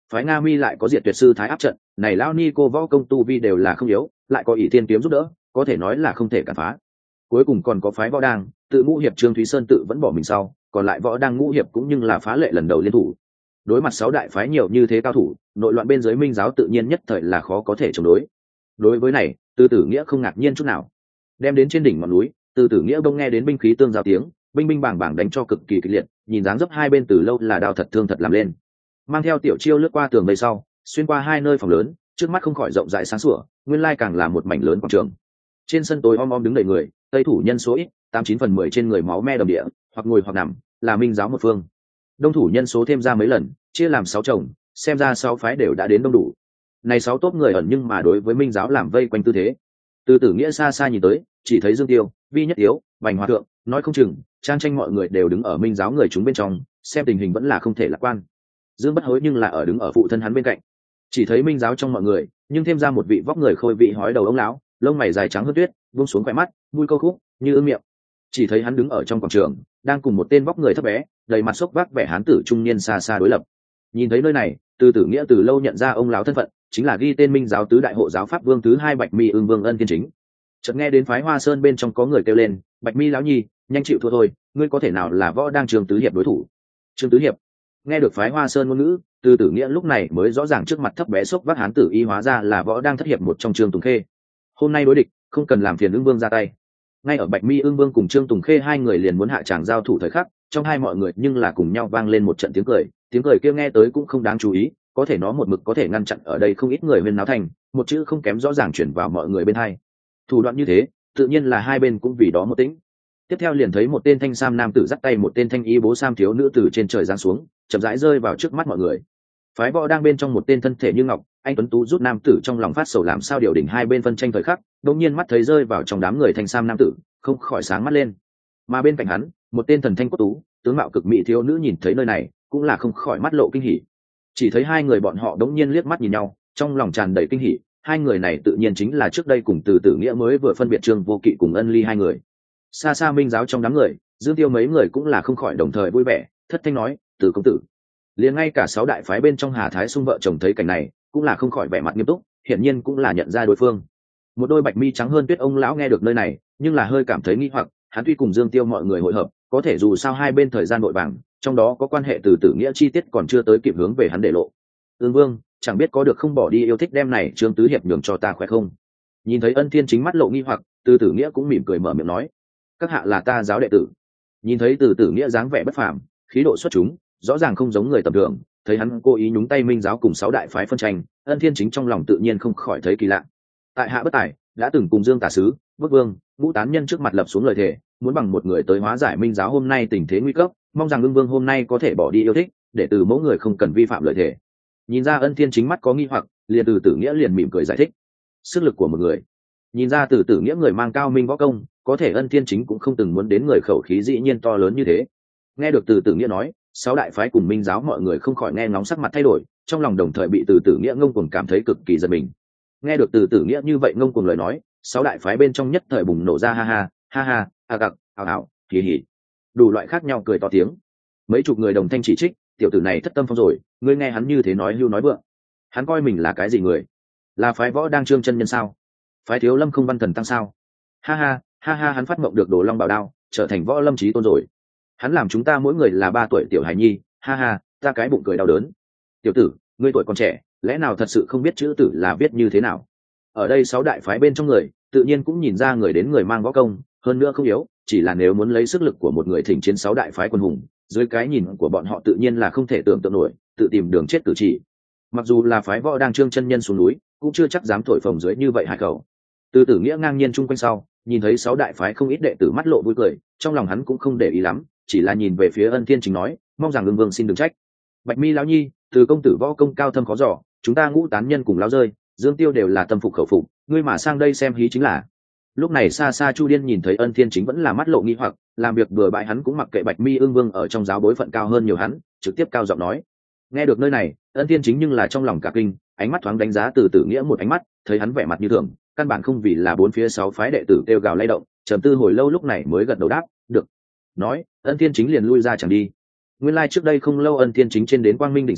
phái Nga Mi lại có diệt tuyệt sư thái áp trận, này lão ni cô võ công tu vi đều là không yếu, lại có ỷ thiên kiếm giúp đỡ, có thể nói là không thể cản phá. Cuối cùng còn có phái võ đang, tự ngũ hiệp Trương Thúy Sơn tự vẫn bỏ mình sau, còn lại võ đang ngũ hiệp cũng nhưng là phá lệ lần đầu liên thủ. Đối mặt sáu đại phái nhiều như thế cao thủ, nội loạn bên dưới minh giáo tự nhiên nhất thời là khó có thể chống đối. Đối với này, Từ Tử Nghĩa không ngạc nhiên chút nào. Đem đến trên đỉnh ngọn núi, Từ Tử Nghĩa bỗng nghe đến binh khí tương giao tiếng, binh binh bảng bảng đánh cho cực kỳ kịch liệt, nhìn dáng dấp hai bên từ lâu là đao thật thương thật làm lên. Mang theo tiểu chiêu lướt qua tường vây sau, xuyên qua hai nơi phòng lớn, trước mắt không khỏi rộng rãi sáng sủa, nguyên lai càng là một mảnh lớn quảng trường. Trên sân tối om om đứng đầy người, tây thủ nhân số ít, tám chín phần mười trên người máu me đầm địa, hoặc ngồi hoặc nằm, là minh giáo một phương. Đông thủ nhân số thêm ra mấy lần, chia làm sáu chồng, xem ra sáu phái đều đã đến đông đủ. Này sáu tốp người ẩn nhưng mà đối với minh giáo làm vây quanh tư thế. Từ Tử Nghĩa xa xa nhìn tới, chỉ thấy Dương Tiêu, Vi Nhất Yếu, Bành Hòa Thượng, nói không chừng, Trang Tranh mọi người đều đứng ở minh giáo người chúng bên trong, xem tình hình vẫn là không thể lạc quan. Dương Bất Hối nhưng là ở đứng ở phụ thân hắn bên cạnh. Chỉ thấy minh giáo trong mọi người, nhưng thêm ra một vị vóc người khôi vị hói đầu ông lão, lông mày dài trắng hơn tuyết, buông xuống khỏe mắt, mũi câu khúc, như ương miệng. Chỉ thấy hắn đứng ở trong quảng trường, đang cùng một tên vóc người thấp bé, đầy mặt sốc vác vẻ hán tử trung niên xa xa đối lập. Nhìn thấy nơi này, Từ Tử Nghĩa từ lâu nhận ra ông lão thân phận, chính là ghi tên minh giáo tứ đại hộ giáo pháp vương thứ hai Bạch Mi Ưng Vương Ân Thiên Chính. Chợt nghe đến phái Hoa Sơn bên trong có người kêu lên, Bạch Mi lão nhi, nhanh chịu thua thôi, ngươi có thể nào là võ đang Trương Tứ hiệp đối thủ? Trương Tứ hiệp. Nghe được phái Hoa Sơn ngôn ngữ, Từ Tử Nghĩa lúc này mới rõ ràng trước mặt thấp bé sốc vác hán tử y hóa ra là võ đang thất hiệp một trong Trương Tùng Khê. Hôm nay đối địch, không cần làm phiền Ưng Vương ra tay. Ngay ở Bạch Mi Ưng Vương cùng Trương Tùng Khê hai người liền muốn hạ tràng giao thủ thời khắc, trong hai mọi người nhưng là cùng nhau vang lên một trận tiếng cười, tiếng cười kia nghe tới cũng không đáng chú ý, có thể nó một mực có thể ngăn chặn ở đây không ít người huyên náo thành, một chữ không kém rõ ràng chuyển vào mọi người bên hai. Thủ đoạn như thế, tự nhiên là hai bên cũng vì đó một tĩnh. Tiếp theo liền thấy một tên thanh sam nam tử dắt tay một tên thanh y bố sam thiếu nữ từ trên trời giáng xuống, chậm rãi rơi vào trước mắt mọi người. Phái võ đang bên trong một tên thân thể như ngọc, anh tuấn tú rút nam tử trong lòng phát sầu làm sao điều đỉnh hai bên phân tranh thời khắc, đột nhiên mắt thấy rơi vào trong đám người thanh sam nam tử, không khỏi sáng mắt lên. Mà bên cạnh hắn, một tên thần thanh quốc tú, tướng mạo cực mỹ thiếu nữ nhìn thấy nơi này, cũng là không khỏi mắt lộ kinh hỉ. Chỉ thấy hai người bọn họ đống nhiên liếc mắt nhìn nhau, trong lòng tràn đầy kinh hỉ, hai người này tự nhiên chính là trước đây cùng Từ Tử Nghĩa mới vừa phân biệt Trương Vô Kỵ cùng Ân Ly hai người. Xa xa minh giáo trong đám người, Dương Tiêu mấy người cũng là không khỏi đồng thời vui vẻ, thất thanh nói, Từ công tử. Liền ngay cả sáu đại phái bên trong Hà Thái Xung vợ chồng thấy cảnh này, cũng là không khỏi vẻ mặt nghiêm túc, hiển nhiên cũng là nhận ra đối phương. Một đôi bạch mi trắng hơn tuyết ông lão nghe được nơi này, nhưng là hơi cảm thấy nghi hoặc, hắn tuy cùng Dương Tiêu mọi người hội hợp, có thể dù sao hai bên thời gian nội vàng, trong đó có quan hệ Từ Tử Nghĩa chi tiết còn chưa tới kịp hướng về hắn để lộ. Ưng Vương, chẳng biết có được không bỏ đi yêu thích đem này Trương Tứ hiệp nhường cho ta khỏe không? Nhìn thấy Ân Thiên Chính mắt lộ nghi hoặc, Từ Tử Nghĩa cũng mỉm cười mở miệng nói, các hạ là ta giáo đệ tử. Nhìn thấy Từ Tử Nghĩa dáng vẻ bất phàm, khí độ xuất chúng, rõ ràng không giống người tầm thường, thấy hắn cố ý nhúng tay minh giáo cùng sáu đại phái phân tranh, Ân Thiên Chính trong lòng tự nhiên không khỏi thấy kỳ lạ. Tại hạ bất tài, đã từng cùng Dương Tả Sứ, Bức Vương, Ngũ Tán Nhân trước mặt lập xuống lời thề, muốn bằng một người tới hóa giải minh giáo hôm nay tình thế nguy cấp, mong rằng Ưng Vương hôm nay có thể bỏ đi yêu thích, để từ mẫu người không cần vi phạm lời thề. Nhìn ra Ân Thiên Chính mắt có nghi hoặc, liền Từ Tử Nghĩa liền mỉm cười giải thích. Sức lực của một người. Nhìn ra Từ Tử Nghĩa người mang cao minh võ công, có thể Ân Thiên Chính cũng không từng muốn đến người khẩu khí dĩ nhiên to lớn như thế. Nghe được Từ Tử Nghĩa nói, sáu đại phái cùng minh giáo mọi người không khỏi nghe ngóng sắc mặt thay đổi, trong lòng đồng thời bị Từ Tử Nghĩa ngông cuồng cảm thấy cực kỳ giật mình. Nghe được Từ Tử Nghĩa như vậy ngông cuồng lời nói, sáu đại phái bên trong nhất thời bùng nổ ra ha ha, ha ha, a gặc, ảo ảo, hì hì, đủ loại khác nhau cười to tiếng. Mấy chục người đồng thanh chỉ trích, tiểu tử này thất tâm phong rồi, ngươi nghe hắn như thế nói hưu nói vượng, hắn coi mình là cái gì người? Là phái võ đang Trương chân nhân sao? Phái Thiếu Lâm không văn thần tăng sao? Ha ha, ha ha, hắn phát mộng được Đồ Long Bảo Đao, trở thành võ lâm chí tôn rồi. Hắn làm chúng ta mỗi người là ba tuổi tiểu hài nhi, ha ha, ta cái bụng cười đau đớn. Tiểu tử, ngươi tuổi còn trẻ, lẽ nào thật sự không biết chữ tử là viết như thế nào? Ở đây sáu đại phái bên trong người, tự nhiên cũng nhìn ra người đến người mang võ công, hơn nữa không yếu, chỉ là nếu muốn lấy sức lực của một người thỉnh chiến sáu đại phái quân hùng, dưới cái nhìn của bọn họ tự nhiên là không thể tưởng tượng nổi, tự tìm đường chết cử chỉ. Mặc dù là phái võ đang Trương chân nhân xuống núi, cũng chưa chắc dám thổi phồng dưới như vậy hải khẩu. Từ Tử Nghĩa ngang nhiên chung quanh sau, nhìn thấy sáu đại phái không ít đệ tử mắt lộ vui cười, trong lòng hắn cũng không để ý lắm, chỉ là nhìn về phía Ân Thiên Chính nói, mong rằng Ưng Vương xin đừng trách. Bạch Mi lão nhi, từ công tử võ công cao thâm khó dò, chúng ta Ngũ Tán Nhân cùng lão rơi, Dương Tiêu đều là tâm phục khẩu phục, ngươi mà sang đây xem hí chính là. Lúc này xa xa Chu Điên nhìn thấy Ân Thiên Chính vẫn là mắt lộ nghi hoặc, làm việc bừa bãi hắn cũng mặc kệ Bạch Mi Ưng Vương ở trong giáo bối phận cao hơn nhiều hắn, trực tiếp cao giọng nói. Nghe được nơi này, Ân Thiên Chính nhưng là trong lòng cả kinh, ánh mắt thoáng đánh giá Từ Tử Nghĩa một ánh mắt, thấy hắn vẻ mặt như thường, căn bản không vì là bốn phía sáu phái đệ tử kêu gào lay động, trầm tư hồi lâu lúc này mới gật đầu đáp, được. Nói, Ân Thiên Chính liền lui ra chẳng đi. Nguyên lai like trước đây không lâu Ân Thiên Chính trên đến Quang Minh đỉnh sau,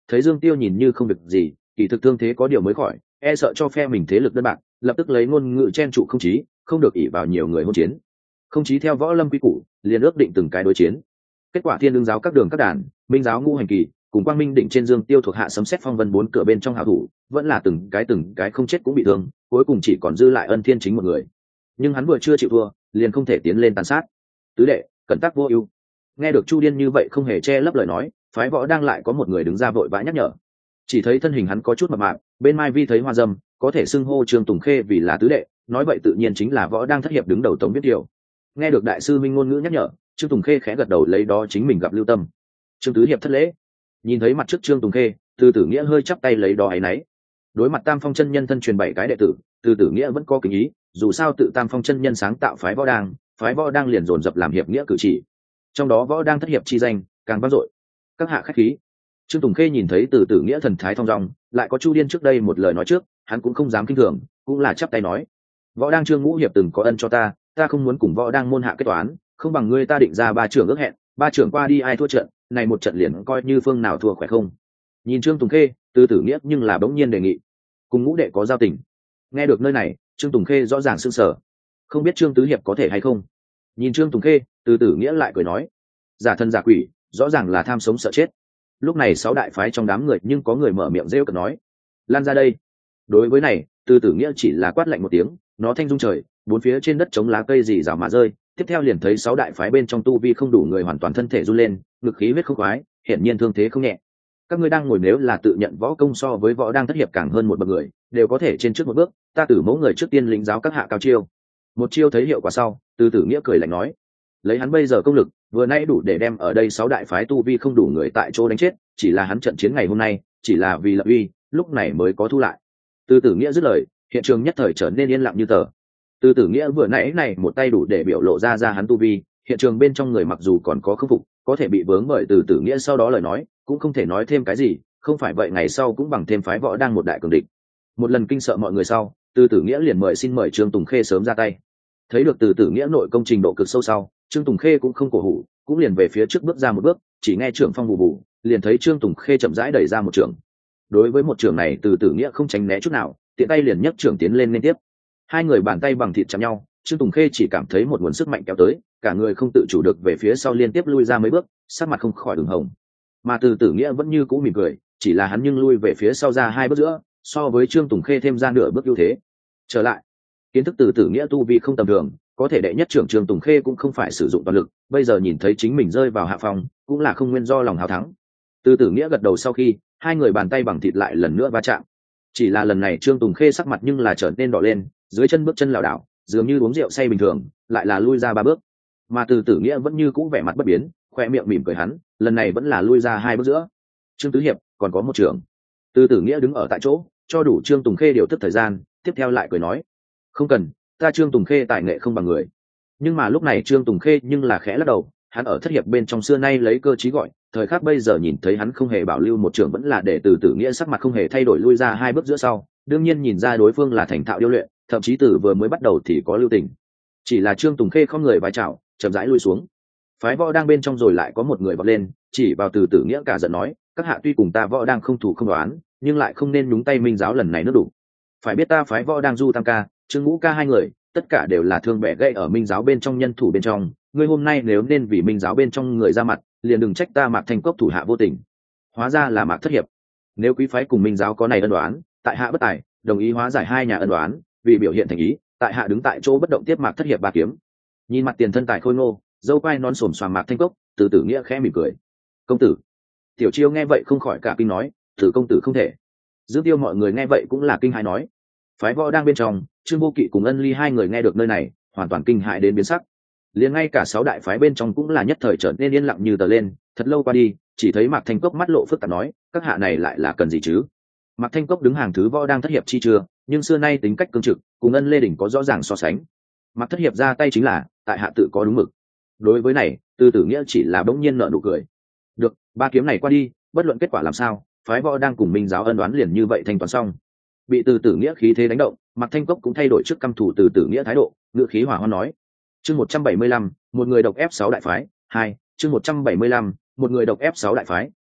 Thấy Dương Tiêu nhìn như không việc gì, kỳ thực thương thế có điều mới khỏi, e sợ cho phe mình thế lực đơn bạc, lập tức lấy ngôn ngữ chen trụ không chí, không được ỷ vào nhiều người hôn chiến. Không chí theo võ lâm quy củ, liền ước định từng cái đối chiến. Kết quả Thiên Đương giáo các đường các đàn, Minh giáo ngũ hành kỳ, cùng Quang Minh đỉnh trên Dương Tiêu thuộc hạ sấm sét phong vân bốn cửa bên trong hảo thủ, vẫn là từng cái từng cái không chết cũng bị thương, cuối cùng chỉ còn dư lại Ân Thiên Chính một người. Nhưng hắn vừa chưa chịu thua, liền không thể tiến lên tàn sát. Tứ đệ, cẩn tắc vô ưu. Nghe được Chu Điên như vậy không hề che lấp lời nói, phái võ đang lại có một người đứng ra vội vã nhắc nhở. Chỉ thấy thân hình hắn có chút mập mạp, bên mai vi thấy hoa dâm, có thể xưng hô Trương Tùng Khê vì là tứ đệ, nói vậy tự nhiên chính là võ đang thất hiệp đứng đầu Tống Biết Điều. Nghe được đại sư minh ngôn ngữ nhắc nhở, Trương Tùng Khê khẽ gật đầu, lấy đó chính mình gặp lưu tâm. Trương tứ hiệp thất lễ. Nhìn thấy mặt trước Trương Tùng Khê, Từ Tử Nghĩa hơi chắp tay lấy đó áy náy. Đối mặt Tam Phong chân nhân thân truyền bảy cái đệ tử, Từ Tử Nghĩa vẫn có kính ý, dù sao tự Tam Phong chân nhân sáng tạo phái võ đang, phái võ đang liền dồn dập làm hiệp nghĩa cử chỉ. Trong đó võ đang thất hiệp chi danh càng vang dội. Các hạ khách khí. Trương Tùng Khê nhìn thấy Từ Tử Nghĩa thần thái thong dong, lại có Chu Điên trước đây một lời nói trước, hắn cũng không dám kinh thường, cũng là chắp tay nói: võ đang Trương ngũ hiệp từng có ân cho ta, ta không muốn cùng võ đang môn hạ kết toán, không bằng ngươi ta định ra ba trưởng ước hẹn, ba trưởng qua đi ai thua trận, này một trận liền coi như phương nào thua khỏe không. Nhìn Trương Tùng Khê, Từ Tử Nghĩa nhưng là bỗng nhiên đề nghị, cùng ngũ đệ có giao tình. Nghe được nơi này, Trương Tùng Khê rõ ràng sưng sở, không biết Trương tứ hiệp có thể hay không. Nhìn Trương Tùng Khê, Từ Tử Nghĩa lại cười nói: giả thân giả quỷ, rõ ràng là tham sống sợ chết. Lúc này sáu đại phái trong đám người nhưng có người mở miệng rêu cợt nói: lan ra đây. Đối với này, Từ Tử Nghĩa chỉ là quát lạnh một tiếng, nó thanh rung trời, bốn phía trên đất chống lá cây rì rào mà rơi. Tiếp theo liền thấy sáu đại phái bên trong tu vi không đủ người hoàn toàn thân thể run lên, ngực khí huyết không khoái, hiển nhiên thương thế không nhẹ. Các ngươi đang ngồi nếu là tự nhận võ công so với võ đang thất hiệp càng hơn một bậc người, đều có thể trên trước một bước, ta Tử mẫu người trước tiên lĩnh giáo các hạ cao chiêu. Một chiêu thấy hiệu quả sau, Từ Tử Nghĩa cười lạnh nói: lấy hắn bây giờ công lực, vừa nãy đủ để đem ở đây sáu đại phái tu vi không đủ người tại chỗ đánh chết, chỉ là hắn trận chiến ngày hôm nay, chỉ là vì lập uy, lúc này mới có thu lại. Từ Tử Nghĩa dứt lời, hiện trường nhất thời trở nên yên lặng như tờ. Từ Tử Nghĩa vừa nãy này một tay đủ để biểu lộ ra ra hắn tu vi, hiện trường bên trong người mặc dù còn có khâm phục, có thể bị vướng bởi Từ Tử Nghĩa sau đó lời nói, cũng không thể nói thêm cái gì, không phải vậy ngày sau cũng bằng thêm phái võ đang một đại cường địch. Một lần kinh sợ mọi người sau, Từ Tử Nghĩa liền mời xin mời Trương Tùng Khê sớm ra tay. Thấy được Từ Tử Nghĩa nội công trình độ cực sâu sau, Trương Tùng Khê cũng không cổ hủ, cũng liền về phía trước bước ra một bước, chỉ nghe trưởng phong bù bù, liền thấy Trương Tùng Khê chậm rãi đẩy ra một trường. Đối với một trường này, Từ Tử Nghĩa không tránh né chút nào, tiện tay liền nhấc trường tiến lên liên tiếp. Hai người bàn tay bằng thịt chạm nhau, Trương Tùng Khê chỉ cảm thấy một nguồn sức mạnh kéo tới, cả người không tự chủ được về phía sau liên tiếp lui ra mấy bước, sắc mặt không khỏi ửng hồng. Mà Từ Tử Nghĩa vẫn như cũ mỉm cười, chỉ là hắn nhưng lui về phía sau ra hai bước giữa, so với Trương Tùng Khê thêm ra nửa bước ưu thế. Trở lại, kiến thức Từ Tử Nghĩa tu vi không tầm thường, có thể đệ nhất trưởng Trương Tùng Khê cũng không phải sử dụng toàn lực, bây giờ nhìn thấy chính mình rơi vào hạ phòng, cũng là không nguyên do lòng hào thắng. Từ Tử Nghĩa gật đầu sau khi, hai người bàn tay bằng thịt lại lần nữa va chạm. Chỉ là lần này Trương Tùng Khê sắc mặt nhưng là trở nên đỏ lên, dưới chân bước chân lảo đảo, dường như uống rượu say bình thường, lại là lui ra ba bước. Mà Từ Tử Nghĩa vẫn như cũ vẻ mặt bất biến, khoe miệng mỉm cười hắn, lần này vẫn là lui ra hai bước giữa. Trương tứ hiệp, còn có một trưởng. Từ Tử Nghĩa đứng ở tại chỗ, cho đủ Trương Tùng Khê điều tức thời gian, tiếp theo lại cười nói: không cần, ta Trương Tùng Khê tài nghệ không bằng người. Nhưng mà lúc này Trương Tùng Khê nhưng là khẽ lắc đầu, hắn ở thất hiệp bên trong xưa nay lấy cơ chí gọi, thời khắc bây giờ nhìn thấy hắn không hề bảo lưu một trường vẫn là để Từ Tử Nghĩa sắc mặt không hề thay đổi lui ra hai bước giữa sau, đương nhiên nhìn ra đối phương là thành thạo điêu luyện, thậm chí từ vừa mới bắt đầu thì có lưu tình. Chỉ là Trương Tùng Khê không người vái chào, chậm rãi lui xuống. Phái võ đang bên trong rồi lại có một người vọt lên, chỉ vào Từ Tử Nghĩa cả giận nói: các hạ tuy cùng ta võ đang không thủ không đoán, nhưng lại không nên nhúng tay Minh giáo lần này nữa đủ. Phải biết ta phái võ đang Du Tam ca, Trương Ngũ ca hai người, tất cả đều là thương bẻ gãy ở Minh giáo bên trong nhân thủ bên trong, ngươi hôm nay nếu nên vì Minh giáo bên trong người ra mặt, liền đừng trách ta Mạc Thanh Cốc thủ hạ vô tình. Hóa ra là Mạc thất hiệp. Nếu quý phái cùng Minh giáo có này ân đoán, tại hạ bất tài, đồng ý hóa giải hai nhà ân đoán, vì biểu hiện thành ý, tại hạ đứng tại chỗ bất động tiếp Mạc thất hiệp ba kiếm. Nhìn mặt tiền thân tài khôi ngô, dâu quai nón xồm xoàm Mạc Thanh Cốc, Từ Tử Nghĩa khẽ mỉm cười: công tử. Tiểu Chiêu nghe vậy không khỏi cả kinh nói: thử công tử không thể. Dương Tiêu mọi người nghe vậy cũng là kinh hãi nói: phái võ đang bên trong, Trương Vô Kỵ cùng Ân Ly hai người nghe được nơi này, hoàn toàn kinh hãi đến biến sắc. Liền ngay cả sáu đại phái bên trong cũng là nhất thời trở nên yên lặng như tờ lên. Thật lâu qua đi, chỉ thấy Mạc Thanh Cốc mắt lộ phức tạp nói: các hạ này lại là cần gì chứ? Mạc Thanh Cốc đứng hàng thứ võ đang thất hiệp chi chưa, nhưng xưa nay tính cách cương trực, cùng Ân Lê Đỉnh có rõ ràng so sánh. Mạc thất hiệp ra tay chính là tại hạ tự có đúng mực. Đối với này, Từ Tử Nghĩa chỉ là bỗng nhiên nở nụ cười. Được, ba kiếm này qua đi, bất luận kết quả làm sao, phái võ đang cùng Minh giáo ân đoán liền như vậy thanh toán xong. Bị Từ Tử Nghĩa khí thế đánh động, Mạc Thanh Cốc cũng thay đổi trước căm thủ Từ Tử Nghĩa thái độ, ngữ khí hỏa hoan nói: chương một trăm bảy mươi lăm, một người độc ép sáu đại phái hai. Chương một trăm bảy mươi lăm, một người độc ép sáu đại phái hai.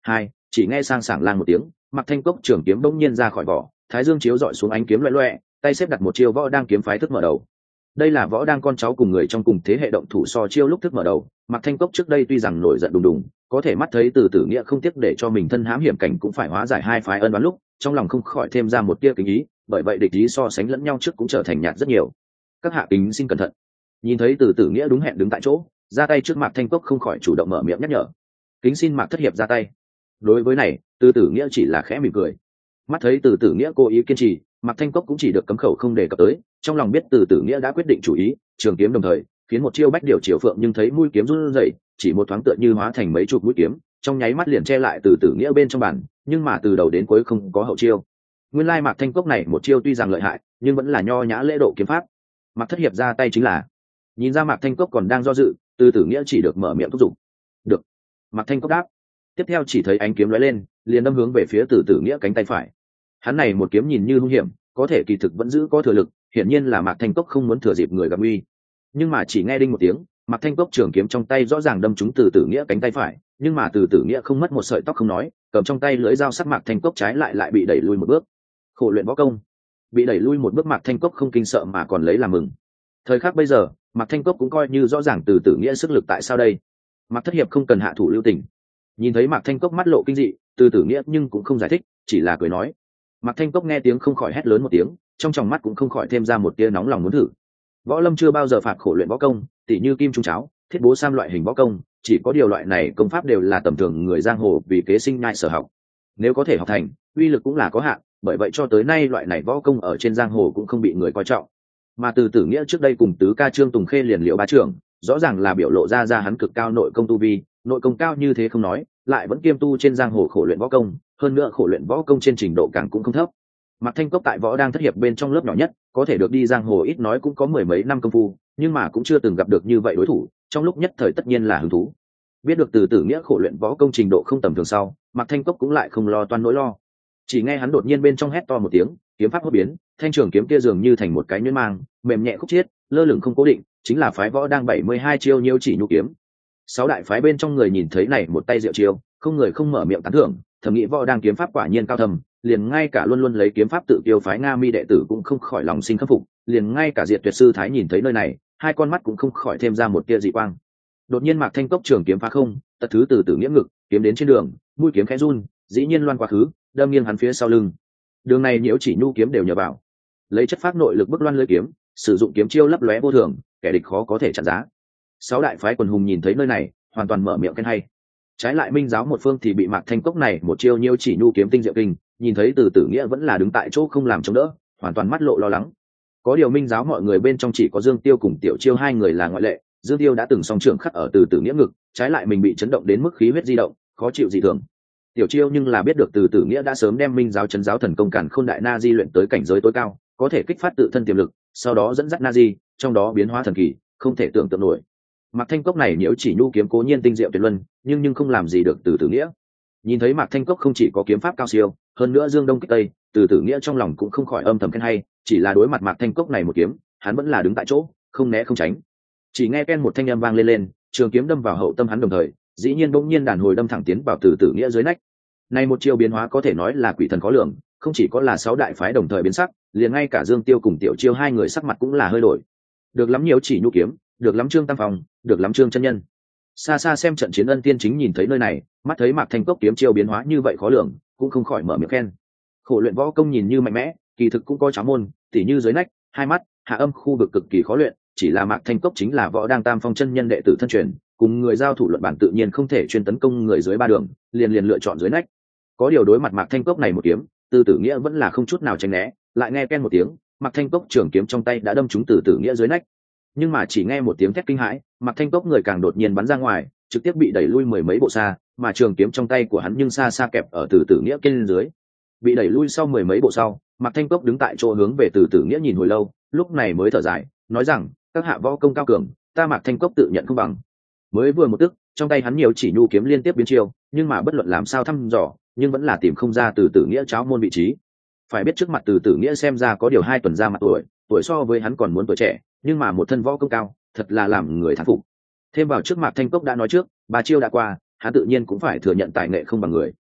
chỉ nghe sang sảng lang một tiếng, Mạc Thanh Cốc trường kiếm bỗng nhiên ra khỏi vỏ, thái dương chiếu dọi xuống ánh kiếm loẹt loẹt, tay xếp đặt một chiêu võ đang kiếm phái thức mở đầu. Đây là võ đang con cháu cùng người trong cùng thế hệ động thủ so chiêu lúc thức mở đầu. Mạc Thanh Cốc trước đây tuy rằng nổi giận đùng đùng, có thể mắt thấy Từ Tử Nghĩa không tiếc để cho mình thân hãm hiểm cảnh cũng phải hóa giải hai phái ân oán lúc, trong lòng không khỏi thêm ra một tia kính ý, bởi vậy địch ý so sánh lẫn nhau trước cũng trở thành nhạt rất nhiều. Các hạ kính xin cẩn thận. Nhìn thấy Từ Tử Nghĩa đúng hẹn đứng tại chỗ, ra tay trước Mạc Thanh Cốc không khỏi chủ động mở miệng nhắc nhở. Kính xin Mạc thất hiệp ra tay. Đối với này, Từ Tử Nghĩa chỉ là khẽ mỉm cười. Mắt thấy Từ Tử Nghĩa cố ý kiên trì, Mạc Thanh Cốc cũng chỉ được cấm khẩu không đề cập tới, trong lòng biết Từ Tử Nghĩa đã quyết định chủ ý, trường kiếm đồng thời khiến một chiêu bách điều chiều phượng, nhưng thấy mũi kiếm run rẩy, chỉ một thoáng tựa như hóa thành mấy chục mũi kiếm, trong nháy mắt liền che lại Từ Tử Nghĩa bên trong bàn, nhưng mà từ đầu đến cuối không có hậu chiêu. Nguyên lai Mạc Thanh Cốc này một chiêu tuy rằng lợi hại, nhưng vẫn là nho nhã lễ độ kiếm pháp. Mạc thất hiệp ra tay chính là. Nhìn ra Mạc Thanh Cốc còn đang do dự, Từ Tử Nghĩa chỉ được mở miệng thúc giục. Được. Mạc Thanh Cốc đáp. Tiếp theo chỉ thấy ánh kiếm lóe lên, liền đâm hướng về phía Từ Tử Nghĩa cánh tay phải. Hắn này một kiếm nhìn như hung hiểm, có thể kỳ thực vẫn giữ có thừa lực, hiển nhiên là Mạc Thanh Cốc không muốn thừa dịp người gặp nguy. Nhưng mà chỉ nghe đinh một tiếng, Mạc Thanh Cốc trường kiếm trong tay rõ ràng đâm trúng Từ Tử Nghĩa cánh tay phải, nhưng mà Từ Tử Nghĩa không mất một sợi tóc không nói, cầm trong tay lưỡi dao sắc Mạc Thanh Cốc trái lại lại bị đẩy lui một bước. Khổ luyện võ công, bị đẩy lui một bước Mạc Thanh Cốc không kinh sợ mà còn lấy làm mừng. Thời khắc bây giờ, Mạc Thanh Cốc cũng coi như rõ ràng Từ Tử Nghĩa sức lực tại sao đây. Mạc thất hiệp không cần hạ thủ lưu tình. Nhìn thấy Mạc Thanh Cốc mắt lộ kinh dị, Từ Tử Nghĩa nhưng cũng không giải thích, chỉ là cười nói. Mạc Thanh Cốc nghe tiếng không khỏi hét lớn một tiếng, trong tròng mắt cũng không khỏi thêm ra một tia nóng lòng muốn thử. Võ lâm chưa bao giờ phạt khổ luyện võ công, tỉ như kim trung cháo, thiết bố sam loại hình võ công, chỉ có điều loại này công pháp đều là tầm thường người giang hồ vì kế sinh nhai sở học. Nếu có thể học thành, uy lực cũng là có hạn, bởi vậy cho tới nay loại này võ công ở trên giang hồ cũng không bị người coi trọng. Mà Từ Tử Nghĩa trước đây cùng tứ ca Trương Tùng Khê liền liệu bá trưởng, rõ ràng là biểu lộ ra ra hắn cực cao nội công tu vi, nội công cao như thế không nói, lại vẫn kiêm tu trên giang hồ khổ luyện võ công, hơn nữa khổ luyện võ công trên trình độ càng cũng không thấp. Mạc Thanh Cốc tại võ đang thất hiệp bên trong lớp nhỏ nhất, có thể được đi giang hồ ít nói cũng có mười mấy năm công phu, nhưng mà cũng chưa từng gặp được như vậy đối thủ, trong lúc nhất thời tất nhiên là hứng thú. Biết được Từ Tử Nghĩa khổ luyện võ công trình độ không tầm thường sau, Mạc Thanh Cốc cũng lại không lo toan nỗi lo. Chỉ nghe hắn đột nhiên bên trong hét to một tiếng, kiếm pháp hốt biến, thanh trường kiếm kia dường như thành một cái nhuyễn mang, mềm nhẹ khúc chiết, lơ lửng không cố định, chính là phái võ đang bảy mươi hai chiêu nhiêu chỉ nhu kiếm. Sáu đại phái bên trong người nhìn thấy này một tay diệu chiêu, không người không mở miệng tán thưởng, thầm nghĩ võ đang kiếm pháp quả nhiên cao thâm, liền ngay cả luôn luôn lấy kiếm pháp tự tiêu phái Nga Mi đệ tử cũng không khỏi lòng sinh khâm phục, liền ngay cả Diệt Tuyệt sư thái nhìn thấy nơi này, hai con mắt cũng không khỏi thêm ra một tia dị quang. Đột nhiên Mạc Thanh Cốc trường kiếm phá không, tật thứ từ Tử Nghĩa ngực, kiếm đến trên đường, mũi kiếm khẽ run, dĩ nhiên loan quá khứ, đâm nghiêng hắn phía sau lưng. Đường này nhiễu chỉ nhu kiếm đều nhờ vào, lấy chất phát nội lực bức loan lưỡi kiếm, sử dụng kiếm chiêu lấp lóe vô thường, kẻ địch khó có thể chặn giá. Sáu đại phái quần hùng nhìn thấy nơi này, hoàn toàn mở miệng khen hay. Trái lại Minh giáo một phương thì bị Mạc Thanh Cốc này một chiêu nhiêu chỉ nhu kiếm tinh diệu kinh, nhìn thấy Từ Tử Nghĩa vẫn là đứng tại chỗ không làm chống đỡ, hoàn toàn mắt lộ lo lắng. Có điều Minh giáo mọi người bên trong chỉ có Dương Tiêu cùng Tiểu Chiêu hai người là ngoại lệ, Dương Tiêu đã từng song trưởng khắc ở Từ Tử Nghĩa ngực, trái lại mình bị chấn động đến mức khí huyết di động, khó chịu dị thường. Tiểu Chiêu nhưng là biết được Từ Tử Nghĩa đã sớm đem Minh giáo chấn giáo thần công Càn Khôn Đại Na Di luyện tới cảnh giới tối cao, có thể kích phát tự thân tiềm lực, sau đó dẫn dắt Na Di, trong đó biến hóa thần kỳ, không thể tưởng tượng nổi. Mạc Thanh Cốc này nếu chỉ nhu kiếm cố nhiên tinh diệu tuyệt luân, nhưng nhưng không làm gì được Từ Tử Nghĩa. Nhìn thấy Mạc Thanh Cốc không chỉ có kiếm pháp cao siêu, hơn nữa dương đông kích tây, Từ Tử Nghĩa trong lòng cũng không khỏi âm thầm khen hay, chỉ là đối mặt Mạc Thanh Cốc này một kiếm, hắn vẫn là đứng tại chỗ, không né không tránh. Chỉ nghe ken một thanh âm vang lên lên, trường kiếm đâm vào hậu tâm hắn đồng thời, dĩ nhiên bỗng nhiên đàn hồi đâm thẳng tiến vào Từ Tử Nghĩa dưới nách. Này một chiêu biến hóa có thể nói là quỷ thần khó lường, không chỉ có là sáu đại phái đồng thời biến sắc, liền ngay cả Dương Tiêu cùng Tiểu Chiêu hai người sắc mặt cũng là hơi đổi. Được lắm nhiều chỉ nhu kiếm, được lắm Trương Tam Phong, được lắm Trương chân nhân. Xa xa xem trận chiến Ân Tiên Chính nhìn thấy nơi này, mắt thấy Mạc Thanh Cốc kiếm chiêu biến hóa như vậy khó lường, cũng không khỏi mở miệng khen. Khổ luyện võ công nhìn như mạnh mẽ, kỳ thực cũng có cháo môn, tỉ như dưới nách, hai mắt, hạ âm khu vực cực kỳ khó luyện, chỉ là Mạc Thanh Cốc chính là võ đang Tam Phong chân nhân đệ tử thân truyền, cùng người giao thủ luận bản tự nhiên không thể chuyên tấn công người dưới ba đường, liền liền lựa chọn dưới nách. Có điều đối mặt Mạc Thanh Cốc này một kiếm, Từ Tử Nghĩa vẫn là không chút nào tránh né, lại nghe ken một tiếng, Mạc Thanh Cốc trường kiếm trong tay đã đâm trúng Từ Tử Nghĩa dưới nách. Nhưng mà chỉ nghe một tiếng thét kinh hãi, Mạc Thanh Cốc người càng đột nhiên bắn ra ngoài, trực tiếp bị đẩy lui mười mấy bộ xa, mà trường kiếm trong tay của hắn nhưng xa xa kẹp ở Từ Tử Nghĩa bên dưới. Bị đẩy lui sau mười mấy bộ sau, Mạc Thanh Cốc đứng tại chỗ hướng về Từ Tử Nghĩa nhìn hồi lâu, lúc này mới thở dài, nói rằng: "Các hạ võ công cao cường, ta Mạc Thanh Cốc tự nhận không bằng." Mới vừa một tức, trong tay hắn nhiều chỉ nhu kiếm liên tiếp biến chiêu, nhưng mà bất luận làm sao thăm dò, nhưng vẫn là tìm không ra Từ Tử Nghĩa cháo môn vị trí. Phải biết trước mặt Từ Tử Nghĩa xem ra có điều hai tuần ra mặt tuổi, tuổi so với hắn còn muốn tuổi trẻ, nhưng mà một thân võ công cao, thật là làm người thán phục. Thêm vào trước Mạc Thanh Cốc đã nói trước, ba chiêu đã qua, hắn tự nhiên cũng phải thừa nhận tài nghệ không bằng người.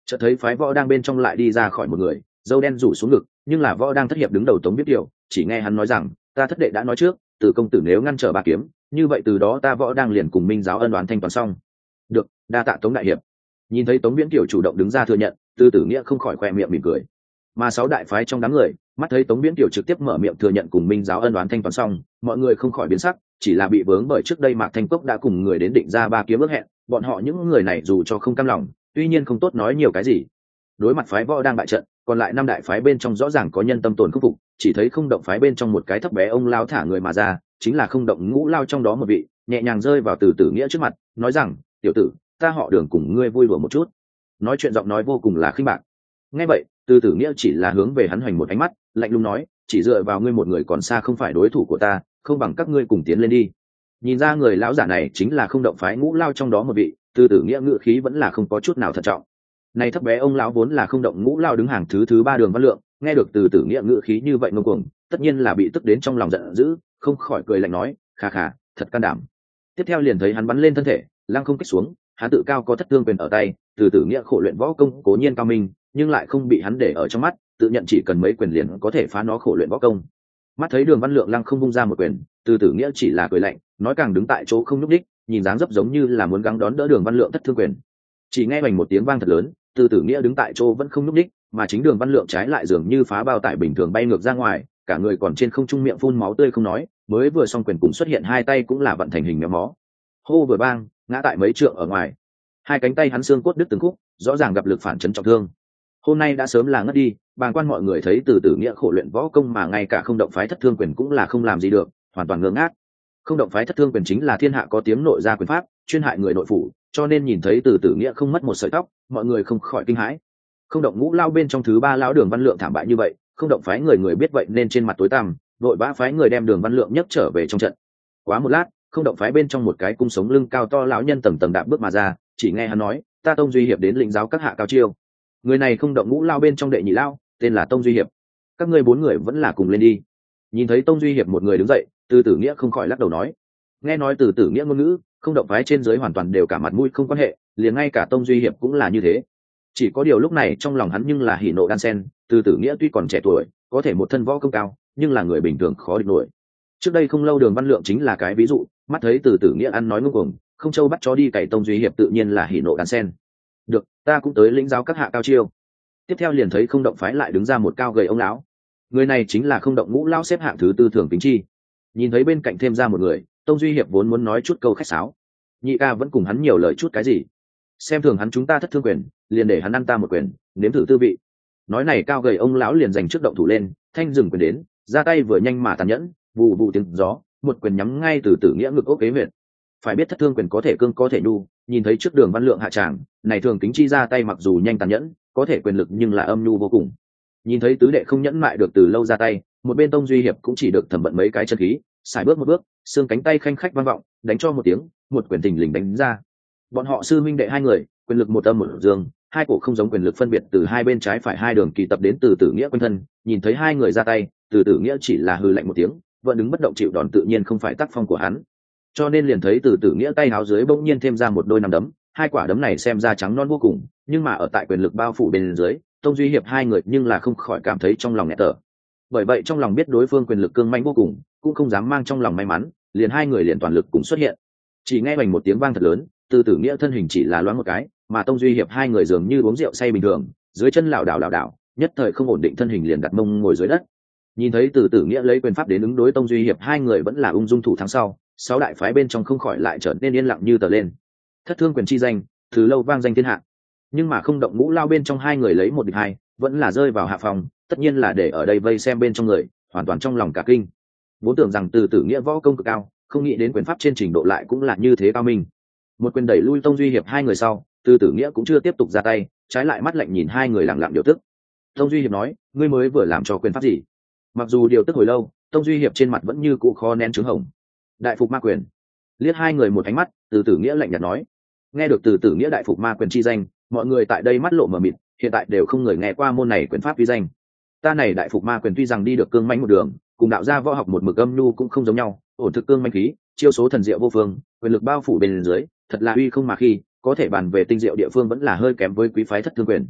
chợt thấy phái võ đang bên trong lại đi ra khỏi một người, dâu đen rủ xuống ngực, nhưng là võ đang thất hiệp đứng đầu Tống Biết Điều, chỉ nghe hắn nói rằng, ta thất đệ đã nói trước, từ công tử nếu ngăn trở ba kiếm, như vậy từ đó ta võ đang liền cùng minh giáo ân đoán thanh toán xong. Được, đa tạ Tống đại hiệp. Nhìn thấy Tống Viễn Kiều chủ động đứng ra thừa nhận, Từ Tử Nghĩa không khỏi khoe miệng mỉm cười. Mà sáu đại phái trong đám người, mắt thấy Tống Viễn Kiều trực tiếp mở miệng thừa nhận cùng minh giáo ân đoán thanh toán xong, mọi người không khỏi biến sắc, chỉ là bị vướng bởi trước đây Mạc Thanh Cốc đã cùng người đến định ra ba kiếm ước hẹn, bọn họ những người này dù cho không cam lòng, tuy nhiên không tốt nói nhiều cái gì. Đối mặt phái võ đang bại trận, còn lại năm đại phái bên trong rõ ràng có nhân tâm tồn khúc phục, chỉ thấy Không Động phái bên trong một cái thấp bé ông lao thả người mà ra, chính là Không Động ngũ lao trong đó một vị, nhẹ nhàng rơi vào Từ Tử Nghĩa trước mặt, nói rằng, tiểu tử, ta họ Đường cùng ngươi vui đùa một chút. Nói chuyện giọng nói vô cùng là khinh bạc. Nghe vậy, Từ Tử Nghĩa chỉ là hướng về hắn hoành một ánh mắt, lạnh lùng nói, chỉ dựa vào ngươi một người còn xa không phải đối thủ của ta, không bằng các ngươi cùng tiến lên đi. Nhìn ra người lão giả này chính là Không Động phái ngũ lao trong đó một vị, Từ Tử Nghĩa ngữ khí vẫn là không có chút nào thận trọng. Này thấp bé ông lão vốn là Không Động ngũ lao đứng hàng thứ thứ ba Đường Văn Lượng, nghe được Từ Tử Nghĩa ngữ khí như vậy ngông cuồng, tất nhiên là bị tức đến trong lòng giận dữ, không khỏi cười lạnh nói, khà khà, thật can đảm. Tiếp theo liền thấy hắn bắn lên thân thể, lăng không kích xuống, hắn tự cao có thất thương quyền ở tay, Từ Tử Nghĩa khổ luyện võ công cố nhiên cao minh, nhưng lại không bị hắn để ở trong mắt, tự nhận chỉ cần mấy quyền liền có thể phá nó khổ luyện võ công. Mắt thấy Đường Văn Lượng lăng không vung ra một quyền, Từ Tử Nghĩa chỉ là cười lạnh, nói càng đứng tại chỗ không nhúc nhích, nhìn dáng dấp giống như là muốn gắng đón đỡ Đường Văn Lượng thất thương quyền. Chỉ nghe bành một tiếng vang thật lớn, Từ Tử Nghĩa đứng tại chỗ vẫn không nhúc nhích, mà chính Đường Văn Lượng trái lại dường như phá bao tải bình thường bay ngược ra ngoài, cả người còn trên không trung miệng phun máu tươi không nói, mới vừa xong quyền cùng xuất hiện hai tay cũng là vận thành hình méo mó. Hô vừa bang, ngã tại mấy trượng ở ngoài. Hai cánh tay hắn xương cốt đứt từng khúc, rõ ràng gặp lực phản chấn trọng thương. Hôm nay đã sớm là ngất đi, bàng quan mọi người thấy Từ Tử Nghĩa khổ luyện võ công mà ngay cả Không Động phái thất thương quyền cũng là không làm gì được, hoàn toàn ngơ ngác. Không Động phái thất thương quyền chính là thiên hạ có tiếng nội gia quyền pháp, chuyên hại người nội phủ, cho nên nhìn thấy Từ Tử Nghĩa không mất một sợi tóc, mọi người không khỏi kinh hãi. Không Động ngũ lao bên trong thứ ba lão Đường Văn Lượng thảm bại như vậy, Không Động phái người người biết vậy nên trên mặt tối tăm, vội vã phái người đem Đường Văn Lượng nhấc trở về trong trận. Quá một lát, Không Động phái bên trong một cái cung sống lưng cao to lão nhân tầng tầng đạp bước mà ra, chỉ nghe hắn nói, ta Tông Duy Hiệp đến lĩnh giáo các hạ cao chiêu. Người này Không Động ngũ lao bên trong đệ nhị lao, tên là Tông Duy Hiệp. Các ngươi bốn người vẫn là cùng lên đi. Nhìn thấy Tông Duy Hiệp một người đứng dậy, Từ Tử Nghĩa không khỏi lắc đầu nói. Nghe nói Từ Tử Nghĩa ngôn ngữ, Không Động phái trên dưới hoàn toàn đều cả mặt mũi không quan hệ, liền ngay cả Tông Duy Hiệp cũng là như thế. Chỉ có điều lúc này trong lòng hắn nhưng là hỉ nộ đan xen, Từ Tử Nghĩa tuy còn trẻ tuổi, có thể một thân võ công cao, nhưng là người bình thường khó địch nổi. Trước đây không lâu Đường Văn Lượng chính là cái ví dụ, mắt thấy Từ Tử Nghĩa ăn nói ngông cuồng, không châu bắt chó đi cày Tông Duy Hiệp tự nhiên là hỉ nộ đan xen. Được, ta cũng tới lĩnh giáo các hạ cao chiêu. Tiếp theo liền thấy Không Động phái lại đứng ra một cao gầy ông lão. Người này chính là Không Động ngũ lão xếp hạng thứ tư Thường Kính Chi. Nhìn thấy bên cạnh thêm ra một người, Tông Duy Hiệp vốn muốn nói chút câu khách sáo, nhị ca vẫn cùng hắn nhiều lời chút cái gì. Xem thường hắn chúng ta thất thương quyền, liền để hắn ăn ta một quyền, nếm thử tư vị. Nói này cao gầy ông lão liền giành trước động thủ lên, thanh dừng quyền đến, ra tay vừa nhanh mà tàn nhẫn, vù vù tiếng gió, một quyền nhắm ngay Từ Tử Nghĩa ngực ốc kế huyệt. Phải biết thất thương quyền có thể cương có thể nhu, nhìn thấy trước Đường Văn Lượng hạ tràng, này Thường Kính Chi ra tay mặc dù nhanh tàn nhẫn, có thể quyền lực nhưng là âm nhu vô cùng. Nhìn thấy tứ đệ không nhẫn mại được từ lâu ra tay, một bên Tông Duy Hiệp cũng chỉ được thẩm vận mấy cái chân khí, xài bước một bước, xương cánh tay khanh khách vang vọng, đánh cho một tiếng, một quyền tình lình đánh ra. Bọn họ sư minh đệ hai người, quyền lực một âm một dương, hai cổ không giống quyền lực phân biệt từ hai bên trái phải hai đường kỳ tập đến Từ Tử Nghĩa quanh thân, nhìn thấy hai người ra tay, Từ Tử Nghĩa chỉ là hừ lạnh một tiếng, vẫn đứng bất động chịu đòn tự nhiên không phải tác phong của hắn. Cho nên liền thấy Từ Tử Nghĩa tay háo dưới bỗng nhiên thêm ra một đôi nắm đấm, hai quả đấm này xem ra trắng non vô cùng, nhưng mà ở tại quyền lực bao phủ bên dưới, Tông Duy Hiệp hai người nhưng là không khỏi cảm thấy trong lòng nghẹt thở. Bởi vậy trong lòng biết đối phương quyền lực cương mãnh vô cùng, cũng không dám mang trong lòng may mắn, liền hai người liền toàn lực cùng xuất hiện. Chỉ nghe bành một tiếng vang thật lớn, Từ Tử Nghĩa thân hình chỉ là loáng một cái, mà Tông Duy Hiệp hai người dường như uống rượu say bình thường, dưới chân lảo đảo lảo đảo, nhất thời không ổn định thân hình liền đặt mông ngồi dưới đất. Nhìn thấy Từ Tử Nghĩa lấy quyền pháp đến ứng đối Tông Duy Hiệp hai người vẫn là ung dung thủ thắng sau, sáu đại phái bên trong không khỏi lại trở nên yên lặng như tờ lên. Thất thương quyền chi danh, từ lâu vang danh thiên hạ. Nhưng mà Không Động ngũ lao bên trong hai người lấy một địch hai, vẫn là rơi vào hạ phòng, tất nhiên là để ở đây vây xem bên trong người, hoàn toàn trong lòng cả kinh. Vốn tưởng rằng Từ Tử Nghĩa võ công cực cao, không nghĩ đến quyền pháp trên trình độ lại cũng là như thế cao minh. Một quyền đẩy lui Tông Duy Hiệp hai người sau, Từ Tử Nghĩa cũng chưa tiếp tục ra tay, trái lại mắt lạnh nhìn hai người lặng lặng điều tức. Tông Duy Hiệp nói, ngươi mới vừa làm cho quyền pháp gì? Mặc dù điều tức hồi lâu, Tông Duy Hiệp trên mặt vẫn như cũ khó nén trướng hồng. Đại phục ma quyền. Liếc hai người một ánh mắt, Từ Tử Nghĩa lạnh nhạt nói. Nghe được Từ Tử Nghĩa đại phục ma quyền chi danh, mọi người tại đây mắt lộ mờ mịt, hiện tại đều không người nghe qua môn này quyền pháp uy danh. Ta này đại phục ma quyền tuy rằng đi được cương mãnh một đường, cùng đạo gia võ học một mực âm nhu cũng không giống nhau, ổn thực cương mãnh khí, chiêu số thần diệu vô phương, quyền lực bao phủ bên dưới, thật là uy không mà khi, có thể bàn về tinh diệu địa phương vẫn là hơi kém với quý phái thất thương quyền,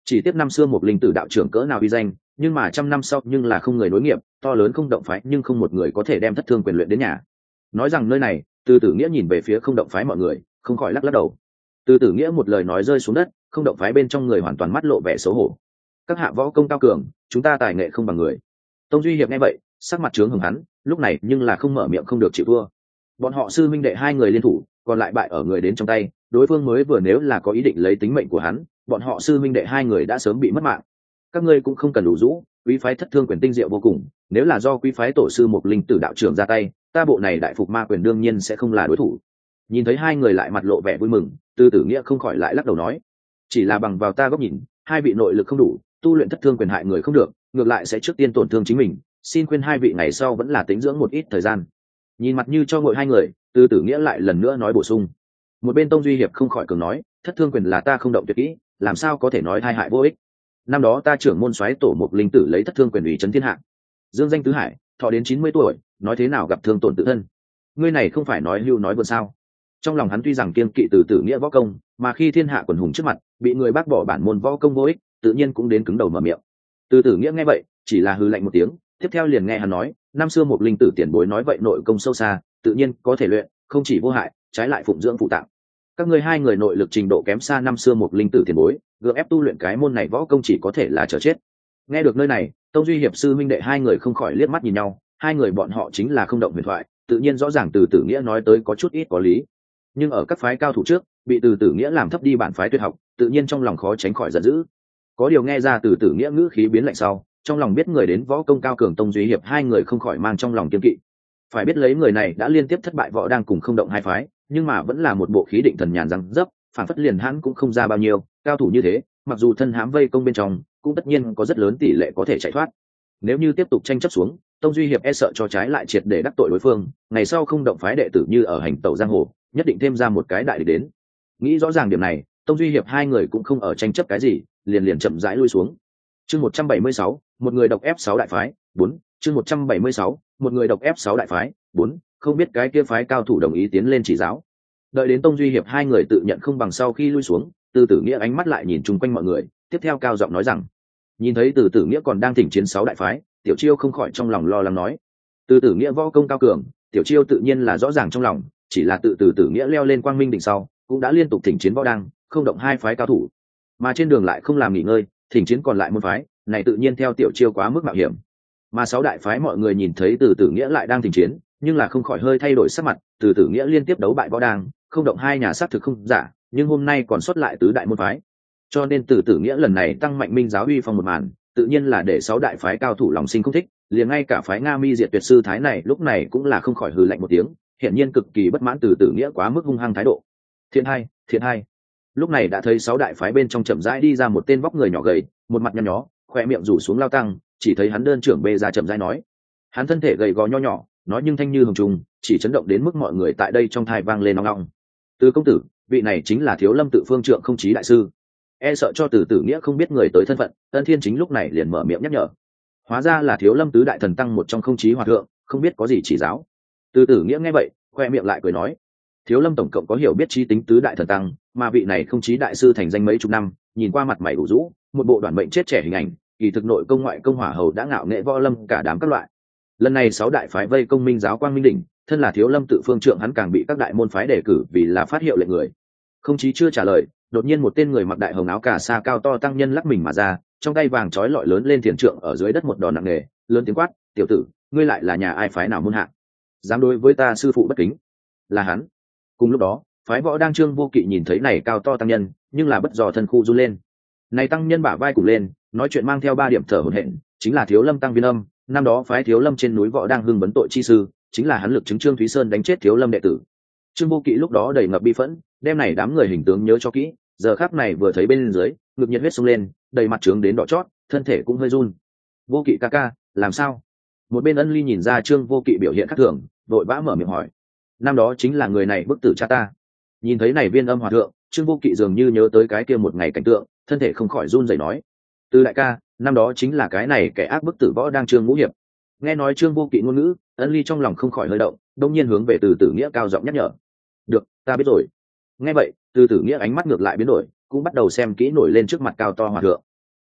Chỉ tiếp năm xưa một linh tử đạo trưởng cỡ nào uy danh, nhưng mà trăm năm sau nhưng là không người nối nghiệp, to lớn không động phái nhưng không một người có thể đem thất thương quyền luyện đến nhà. Nói rằng nơi này, Từ Tử Nghĩa nhìn về phía không động phái mọi người, không khỏi lắc lắc đầu. Từ Tử Nghĩa một lời nói rơi xuống đất, không động phái bên trong người hoàn toàn mắt lộ vẻ xấu hổ. Các hạ võ công cao cường, chúng ta tài nghệ không bằng người. Tông Duy Hiệp nghe vậy, sắc mặt trướng hừng hắn, lúc này nhưng là không mở miệng không được chịu thua. Bọn họ sư minh đệ hai người liên thủ, còn lại bại ở người đến trong tay, đối phương mới vừa nếu là có ý định lấy tính mệnh của hắn, bọn họ sư minh đệ hai người đã sớm bị mất mạng. Các ngươi cũng không cần đủ rũ, quý phái thất thương quyền tinh diệu vô cùng, nếu là do quý phái tổ sư một linh tử đạo trưởng ra tay, ta bộ này đại phục ma quyền đương nhiên sẽ không là đối thủ. Nhìn thấy hai người lại mặt lộ vẻ vui mừng, Từ Tử Nghĩa không khỏi lại lắc đầu nói, chỉ là bằng vào ta góc nhìn, hai vị nội lực không đủ, tu luyện thất thương quyền hại người không được, ngược lại sẽ trước tiên tổn thương chính mình, xin khuyên hai vị ngày sau vẫn là tính dưỡng một ít thời gian. Nhìn mặt như cho ngồi hai người, Từ Tử Nghĩa lại lần nữa nói bổ sung. Một bên Tông Duy Hiệp không khỏi cường nói, thất thương quyền là ta không động tuyệt kỹ, làm sao có thể nói tai hại vô ích. Năm đó ta trưởng môn soái tổ một linh tử lấy thất thương quyền ủy trấn thiên hạ, dương danh tứ hải, thọ đến chín mươi tuổi, nói thế nào gặp thương tổn tự thân. Ngươi này không phải nói hưu nói vượn sao? Trong lòng hắn tuy rằng kiên kỵ Từ Tử Nghĩa võ công, mà khi thiên hạ quần hùng trước mặt, bị người bác bỏ bản môn võ công vô ích, tự nhiên cũng đến cứng đầu mở miệng. Từ Tử Nghĩa nghe vậy, chỉ là hư lạnh một tiếng, tiếp theo liền nghe hắn nói, năm xưa một linh tử tiền bối nói vậy nội công sâu xa, tự nhiên có thể luyện, không chỉ vô hại, trái lại phụng dưỡng phụ tạng. Các ngươi hai người nội lực trình độ kém xa năm xưa một linh tử tiền bối, gượng ép tu luyện cái môn này võ công chỉ có thể là chờ chết. Nghe được nơi này, Tông Duy Hiệp sư minh đệ hai người không khỏi liếc mắt nhìn nhau, hai người bọn họ chính là không động huyền thoại, tự nhiên rõ ràng Từ Tử Nghĩa nói tới có chút ít có lý. Nhưng ở các phái cao thủ trước, bị Từ Tử Nghĩa làm thấp đi bản phái tuyệt học, tự nhiên trong lòng khó tránh khỏi giận dữ. Có điều nghe ra Từ Tử Nghĩa ngữ khí biến lạnh sau, trong lòng biết người đến võ công cao cường Tông Duy Hiệp hai người không khỏi mang trong lòng kiên kỵ. Phải biết lấy người này đã liên tiếp thất bại võ đang cùng không động hai phái, nhưng mà vẫn là một bộ khí định thần nhàn răng dấp, phản phất liền hắn cũng không ra bao nhiêu, cao thủ như thế, mặc dù thân hãm vây công bên trong, cũng tất nhiên có rất lớn tỷ lệ có thể chạy thoát. Nếu như tiếp tục tranh chấp xuống, Tông Duy Hiệp e sợ cho trái lại triệt để đắc tội đối phương, ngày sau không động phái đệ tử như ở hành tẩu giang hồ, nhất định thêm ra một cái đại địch đến. Nghĩ rõ ràng điểm này, Tông Duy Hiệp hai người cũng không ở tranh chấp cái gì, liền liền chậm rãi lui xuống. Chương một trăm bảy mươi sáu, một người độc ép sáu đại phái, bốn. Chương một trăm bảy mươi sáu, một người độc ép sáu đại phái, bốn. Không biết cái kia phái cao thủ đồng ý tiến lên chỉ giáo. Đợi đến Tông Duy Hiệp hai người tự nhận không bằng sau khi lui xuống, Từ Tử Nghĩa ánh mắt lại nhìn chung quanh mọi người, tiếp theo cao giọng nói rằng, nhìn thấy Từ Tử Nghĩa còn đang thỉnh chiến sáu đại phái, Tiểu Chiêu không khỏi trong lòng lo lắng nói, Từ Tử Nghĩa võ công cao cường, Tiểu Chiêu tự nhiên là rõ ràng trong lòng, chỉ là tự Từ Tử Nghĩa leo lên Quang Minh đỉnh sau, cũng đã liên tục thỉnh chiến võ đang, không động hai phái cao thủ, mà trên đường lại không làm nghỉ ngơi, thỉnh chiến còn lại môn phái, này tự nhiên theo Tiểu Chiêu quá mức mạo hiểm. Mà sáu đại phái mọi người nhìn thấy Từ Tử Nghĩa lại đang thỉnh chiến, nhưng là không khỏi hơi thay đổi sắc mặt, Từ Tử Nghĩa liên tiếp đấu bại võ đang, không động hai nhà xác thực không giả, nhưng hôm nay còn xuất lại tứ đại môn phái, cho nên Từ Tử Nghĩa lần này tăng mạnh minh giáo uy phong một màn, tự nhiên là để sáu đại phái cao thủ lòng sinh không thích, liền ngay cả phái Nga Mi Diệt Tuyệt sư thái này lúc này cũng là không khỏi hừ lạnh một tiếng, hiển nhiên cực kỳ bất mãn Từ Tử Nghĩa quá mức hung hăng thái độ. Thiện hai, thiện hai. Lúc này đã thấy sáu đại phái bên trong chậm rãi đi ra một tên vóc người nhỏ gầy, một mặt nhăn nhó, khóe miệng rủ xuống lao tăng, chỉ thấy hắn đơn trưởng bê ra chậm rãi nói. Hắn thân thể gầy gò nho nhỏ, nói nhưng thanh như hồng trùng, chỉ chấn động đến mức mọi người tại đây trong thai vang lên ong ong. Từ công tử, vị này chính là Thiếu Lâm Tự Phương Trượng Không Chí đại sư. E sợ cho Từ Tử Nghĩa không biết người tới thân phận, Ân Thiên chính lúc này liền mở miệng nhắc nhở. Hóa ra là Thiếu Lâm tứ đại thần tăng một trong Không Chí hòa thượng, không biết có gì chỉ giáo. Từ Tử Nghĩa nghe vậy, khoe miệng lại cười nói, Thiếu Lâm tổng cộng có hiểu biết trí tính tứ đại thần tăng, mà vị này Không Chí đại sư thành danh mấy chục năm, nhìn qua mặt mày ủ rũ, một bộ đoàn mệnh chết trẻ hình ảnh, kỳ thực nội công ngoại công hỏa hầu đã ngạo nghệ võ lâm cả đám các loại. Lần này sáu đại phái vây công minh giáo Quang Minh đỉnh, thân là Thiếu Lâm Tự Phương Trượng hắn càng bị các đại môn phái đề cử vì là phát hiệu lệnh người. Không Chí chưa trả lời, đột nhiên một tên người mặc đại hồng áo cà sa cao to tăng nhân lắc mình mà ra, trong tay vàng trói lọi lớn lên thiền trượng ở dưới đất một đòn nặng nề, lớn tiếng quát, tiểu tử, ngươi lại là nhà ai phái nào môn hạ, dám đối với ta sư phụ bất kính? Là hắn. Cùng lúc đó, phái võ đang Trương Vô Kỵ nhìn thấy này cao to tăng nhân, nhưng là bất dò thân khu run lên. Này tăng nhân bả vai cùng lên, nói chuyện mang theo ba điểm thở hổn hển, chính là Thiếu Lâm tăng Viên Âm, năm đó phái Thiếu Lâm trên núi võ đang hưng vấn tội chi sư, chính là hắn lực chứng Trương Thúy Sơn đánh chết Thiếu Lâm đệ tử. Trương Vô Kỵ lúc đó đầy ngập bi phẫn, đem này đám người hình tướng nhớ cho kỹ, giờ khắc này vừa thấy bên dưới, ngực nhiệt huyết sông lên, đầy mặt trướng đến đỏ chót, thân thể cũng hơi run. Vô Kỵ ca ca, làm sao? Một bên Ân Ly nhìn ra Trương Vô Kỵ biểu hiện khác thường, vội vã mở miệng hỏi. Năm đó chính là người này bức tử cha ta. Nhìn thấy này Viên Âm hòa thượng, Trương Vô Kỵ dường như nhớ tới cái kia một ngày cảnh tượng, thân thể không khỏi run rẩy nói. Từ đại ca, năm đó chính là cái này kẻ ác bức tử võ đang Trương Ngũ Hiệp. Nghe nói Trương Vô Kỵ ngôn ngữ, Ân Ly trong lòng không khỏi hơi động, đông nhiên hướng về Từ Tử Nghĩa cao giọng nhắc nhở. Được, ta biết rồi. Nghe vậy, Từ Tử Nghĩa ánh mắt ngược lại biến đổi, cũng bắt đầu xem kỹ nổi lên trước mặt cao to hòa thượng.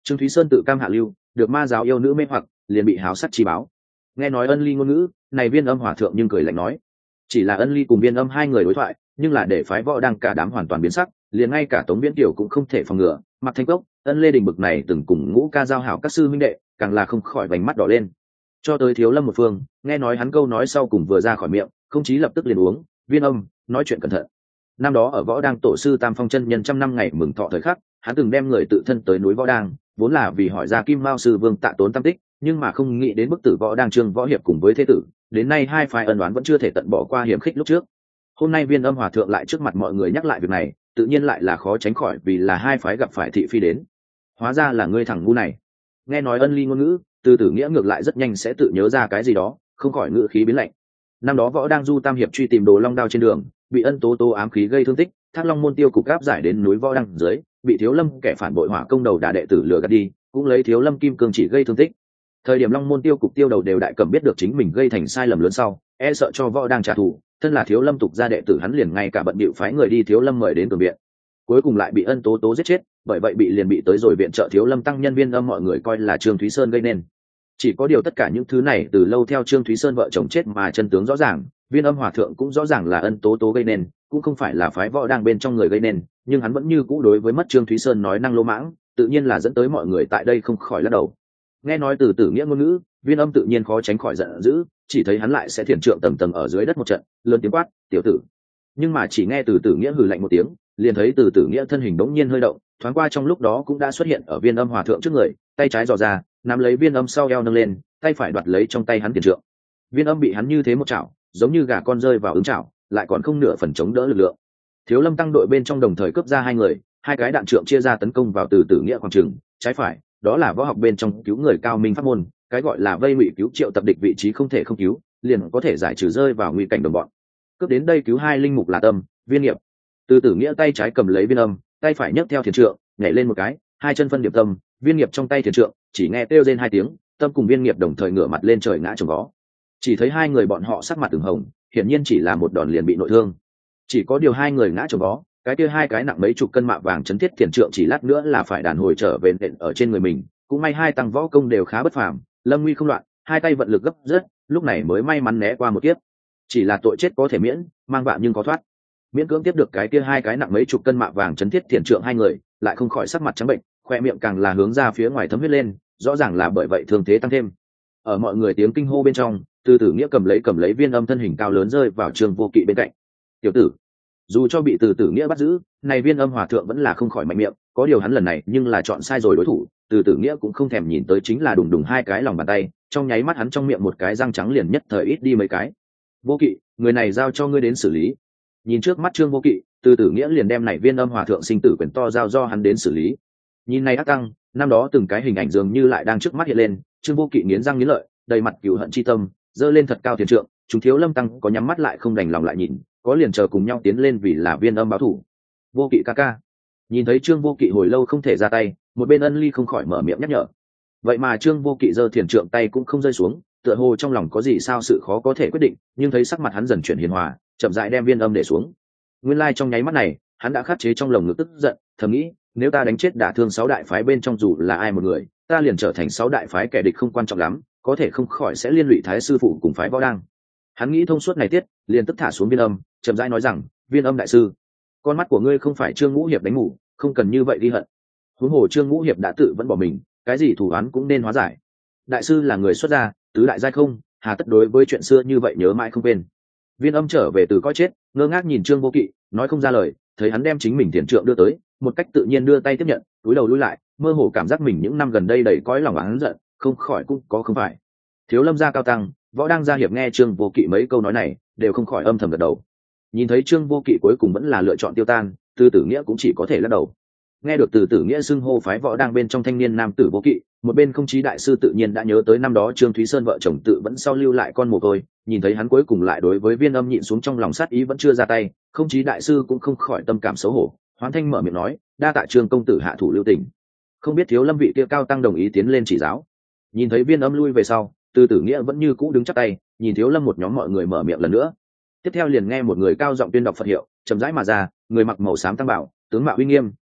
Trương Thúy Sơn tự cam hạ lưu, được ma giáo yêu nữ mê hoặc, liền bị háo sắc chi báo. Nghe nói Ân Ly ngôn ngữ, này Viên Âm hòa thượng nhưng cười lạnh nói, chỉ là Ân Ly cùng Viên Âm hai người đối thoại, nhưng là để phái võ đang cả đám hoàn toàn biến sắc, liền ngay cả Tống Viễn Tiểu cũng không thể phòng ngừa. Mặc Thanh Cốc, Ân Lê Đình bực này từng cùng Ngũ Ca giao hảo các sư huynh đệ, càng là không khỏi vành mắt đỏ lên. Cho tới Thiếu Lâm một phương, nghe nói hắn câu nói sau cùng vừa ra khỏi miệng, không chí lập tức liền uống. Viên Âm, nói chuyện cẩn thận. Năm đó ở võ đang tổ sư Tam Phong chân nhân trăm năm ngày mừng thọ thời khắc, hắn từng đem người tự thân tới núi võ đang, vốn là vì hỏi ra Kim Mao sư vương Tạ Tốn tam tích, nhưng mà không nghĩ đến bức tử võ đang Trương Võ Hiệp cùng với thế tử, đến nay hai phái ân oán vẫn chưa thể tận bỏ qua hiểm khích lúc trước. Hôm nay Viên Âm hòa thượng lại trước mặt mọi người nhắc lại việc này, tự nhiên lại là khó tránh khỏi vì là hai phái gặp phải thị phi đến. Hóa ra là ngươi thằng ngu này. Nghe nói Ân Ly ngôn ngữ, Từ Tử Nghĩa ngược lại rất nhanh sẽ tự nhớ ra cái gì đó, không khỏi ngữ khí biến lạnh. Năm đó võ đang du tam hiệp truy tìm Đồ Long đao trên đường, bị Ân Tố Tố ám khí gây thương tích, Thác Long môn tiêu cục áp giải đến núi võ đang dưới, bị Thiếu Lâm kẻ phản bội hỏa công đầu đả đệ tử lừa gạt đi, cũng lấy Thiếu Lâm kim cương chỉ gây thương tích. Thời điểm Long môn tiêu cục tiêu đầu đều đại cẩm biết được chính mình gây thành sai lầm lớn sau, e sợ cho võ đang trả thù, thân là Thiếu Lâm tục gia đệ tử hắn liền ngay cả bận bịu phái người đi Thiếu Lâm mời đến cường viện, cuối cùng lại bị Ân Tố Tố giết chết, bởi vậy bị liền bị tới rồi viện trợ Thiếu Lâm tăng nhân Viên Âm mọi người coi là Trương Thúy Sơn gây nên. Chỉ có điều tất cả những thứ này từ lâu theo Trương Thúy Sơn vợ chồng chết mà chân tướng rõ ràng, Viên Âm hòa thượng cũng rõ ràng là Ân Tố Tố gây nên, cũng không phải là phái võ đang bên trong người gây nên, nhưng hắn vẫn như cũ đối với mất Trương Thúy Sơn nói năng lỗ mãng, tự nhiên là dẫn tới mọi người tại đây không khỏi lắc đầu. Nghe nói Từ Tử Nghĩa ngôn ngữ, Viên Âm tự nhiên khó tránh khỏi giận dữ, chỉ thấy hắn lại sẽ thiền trượng tầng tầng ở dưới đất một trận, lớn tiếng quát, "Tiểu tử!" Nhưng mà chỉ nghe Từ Tử Nghĩa hừ lạnh một tiếng, liền thấy Từ Tử Nghĩa thân hình đống nhiên hơi động, thoáng qua trong lúc đó cũng đã xuất hiện ở Viên Âm hòa thượng trước người, tay trái dò ra, nắm lấy Viên Âm sau eo nâng lên, tay phải đoạt lấy trong tay hắn tiền trượng. Viên Âm bị hắn như thế một chảo, giống như gà con rơi vào ứng chảo, lại còn không nửa phần chống đỡ lực lượng. Thiếu Lâm tăng đội bên trong đồng thời cướp ra hai người, hai cái đạn trượng chia ra tấn công vào Từ Tử Nghĩa khoảng trường, trái phải, đó là võ học bên trong cứu người cao minh pháp môn, cái gọi là vây ngụy cứu triệu tập địch vị trí không thể không cứu, liền có thể giải trừ rơi vào nguy cảnh đồng bọn. Cướp đến đây cứu hai linh mục là Tâm, Viên Nghiệp. Từ Tử Nghĩa tay trái cầm lấy Viên Âm, tay phải nhấc theo thiền trượng, nhảy lên một cái, hai chân phân điệp Tâm, Viên Nghiệp trong tay thiền trượng, chỉ nghe kêu rên hai tiếng, Tâm cùng Viên Nghiệp đồng thời ngửa mặt lên trời ngã chồng vó. Chỉ thấy hai người bọn họ sắc mặt từng hồng, hiển nhiên chỉ là một đòn liền bị nội thương. Chỉ có điều hai người ngã chồng vó, cái kia hai cái nặng mấy chục cân mạ vàng chấn thiết thiền trượng chỉ lát nữa là phải đàn hồi trở về nện ở trên người mình, cũng may hai tăng võ công đều khá bất phàm, lâm nguy không loạn, hai tay vận lực gấp rất, lúc này mới may mắn né qua một kiếp. Chỉ là tội chết có thể miễn, mang vạ nhưng có thoát. Miễn cưỡng tiếp được cái kia hai cái nặng mấy chục cân mạ vàng chấn thiết thiền trượng hai người, lại không khỏi sắc mặt trắng bệnh, khoe miệng càng là hướng ra phía ngoài thấm huyết lên, rõ ràng là bởi vậy thương thế tăng thêm. Ở mọi người tiếng kinh hô bên trong, Từ Tử Nghĩa cầm lấy cầm lấy Viên Âm thân hình cao lớn rơi vào Trương Vô Kỵ bên cạnh. "Tiểu tử!" Dù cho bị Từ Tử Nghĩa bắt giữ, này Viên Âm hòa thượng vẫn là không khỏi mạnh miệng, có điều hắn lần này nhưng là chọn sai rồi đối thủ, Từ Tử Nghĩa cũng không thèm nhìn tới chính là đùng đùng hai cái lòng bàn tay, trong nháy mắt hắn trong miệng một cái răng trắng liền nhất thời ít đi mấy cái. "Vô Kỵ, người này giao cho ngươi đến xử lý." Nhìn trước mắt Trương Vô Kỵ, Từ Tử Nghĩa liền đem này Viên Âm hòa thượng sinh tử quyền to giao do hắn đến xử lý. Nhìn này ác tăng, năm đó từng cái hình ảnh dường như lại đang trước mắt hiện lên, Trương Vô Kỵ nghiến răng nghiến lợi, đầy mặt cừu hận chi tâm, giơ lên thật cao tiền trượng, chúng Thiếu Lâm tăng có nhắm mắt lại không đành lòng lại nhìn, có liền chờ cùng nhau tiến lên vì là Viên Âm báo thủ. "Vô Kỵ ca ca." Nhìn thấy Trương Vô Kỵ hồi lâu không thể ra tay, một bên Ân Ly không khỏi mở miệng nhắc nhở. Vậy mà Trương Vô Kỵ giơ thiền trượng tay cũng không rơi xuống, tựa hồ trong lòng có gì sao sự khó có thể quyết định, nhưng thấy sắc mặt hắn dần chuyển hiền hòa, chậm rãi đem Viên Âm để xuống. Nguyên lai trong nháy mắt này, hắn đã khắc chế trong lồng ngực tức giận, thầm nghĩ, nếu ta đánh chết đả thương sáu đại phái bên trong dù là ai một người, ta liền trở thành sáu đại phái kẻ địch không quan trọng lắm, có thể không khỏi sẽ liên lụy Thái sư phụ cùng phái võ đang. Hắn nghĩ thông suốt này tiết, liền tức thả xuống Viên Âm, chậm rãi nói rằng, "Viên Âm đại sư, con mắt của ngươi không phải Trương Ngũ Hiệp đánh ngủ, không cần như vậy đi hận. Huống hồ Trương Ngũ Hiệp đã tự vẫn bỏ mình, cái gì thủ án cũng nên hóa giải. Đại sư là người xuất gia, tứ đại giai không, hà tất đối với chuyện xưa như vậy nhớ mãi không quên." Viên Âm trở về từ cõi chết, ngơ ngác nhìn Trương Vô Kỵ, nói không ra lời, thấy hắn đem chính mình tiền trượng đưa tới, một cách tự nhiên đưa tay tiếp nhận, cúi đầu lùi lại, mơ hồ cảm giác mình những năm gần đây đầy cõi lòng oán giận, không khỏi cũng có không phải. Thiếu Lâm gia cao tăng, võ đang gia hiệp nghe Trương Vô Kỵ mấy câu nói này, đều không khỏi âm thầm gật đầu. Nhìn thấy Trương Vô Kỵ cuối cùng vẫn là lựa chọn tiêu tan, Từ Tử Nghĩa cũng chỉ có thể lắc đầu. Nghe được Từ Tử Nghĩa xưng hô phái võ đang bên trong thanh niên nam tử Vô Kỵ, một bên Không Chí đại sư tự nhiên đã nhớ tới năm đó Trương Thúy Sơn vợ chồng tự vẫn sau lưu lại con mồ côi, nhìn thấy hắn cuối cùng lại đối với Viên Âm nhịn xuống trong lòng sát ý vẫn chưa ra tay, Không Chí đại sư cũng không khỏi tâm cảm xấu hổ, hoán thanh mở miệng nói, "Đa tạ Trương công tử hạ thủ lưu tình, không biết Thiếu Lâm vị kia cao tăng đồng ý tiến lên chỉ giáo." Nhìn thấy Viên Âm lui về sau, Từ Tử Nghĩa vẫn như cũ đứng chắp tay, nhìn Thiếu Lâm một nhóm mọi người mở miệng lần nữa. Tiếp theo liền nghe một người cao giọng tuyên đọc Phật hiệu, chậm rãi mà ra, người mặc màu xám tăng bảo, tướng mạo uy nghiêm,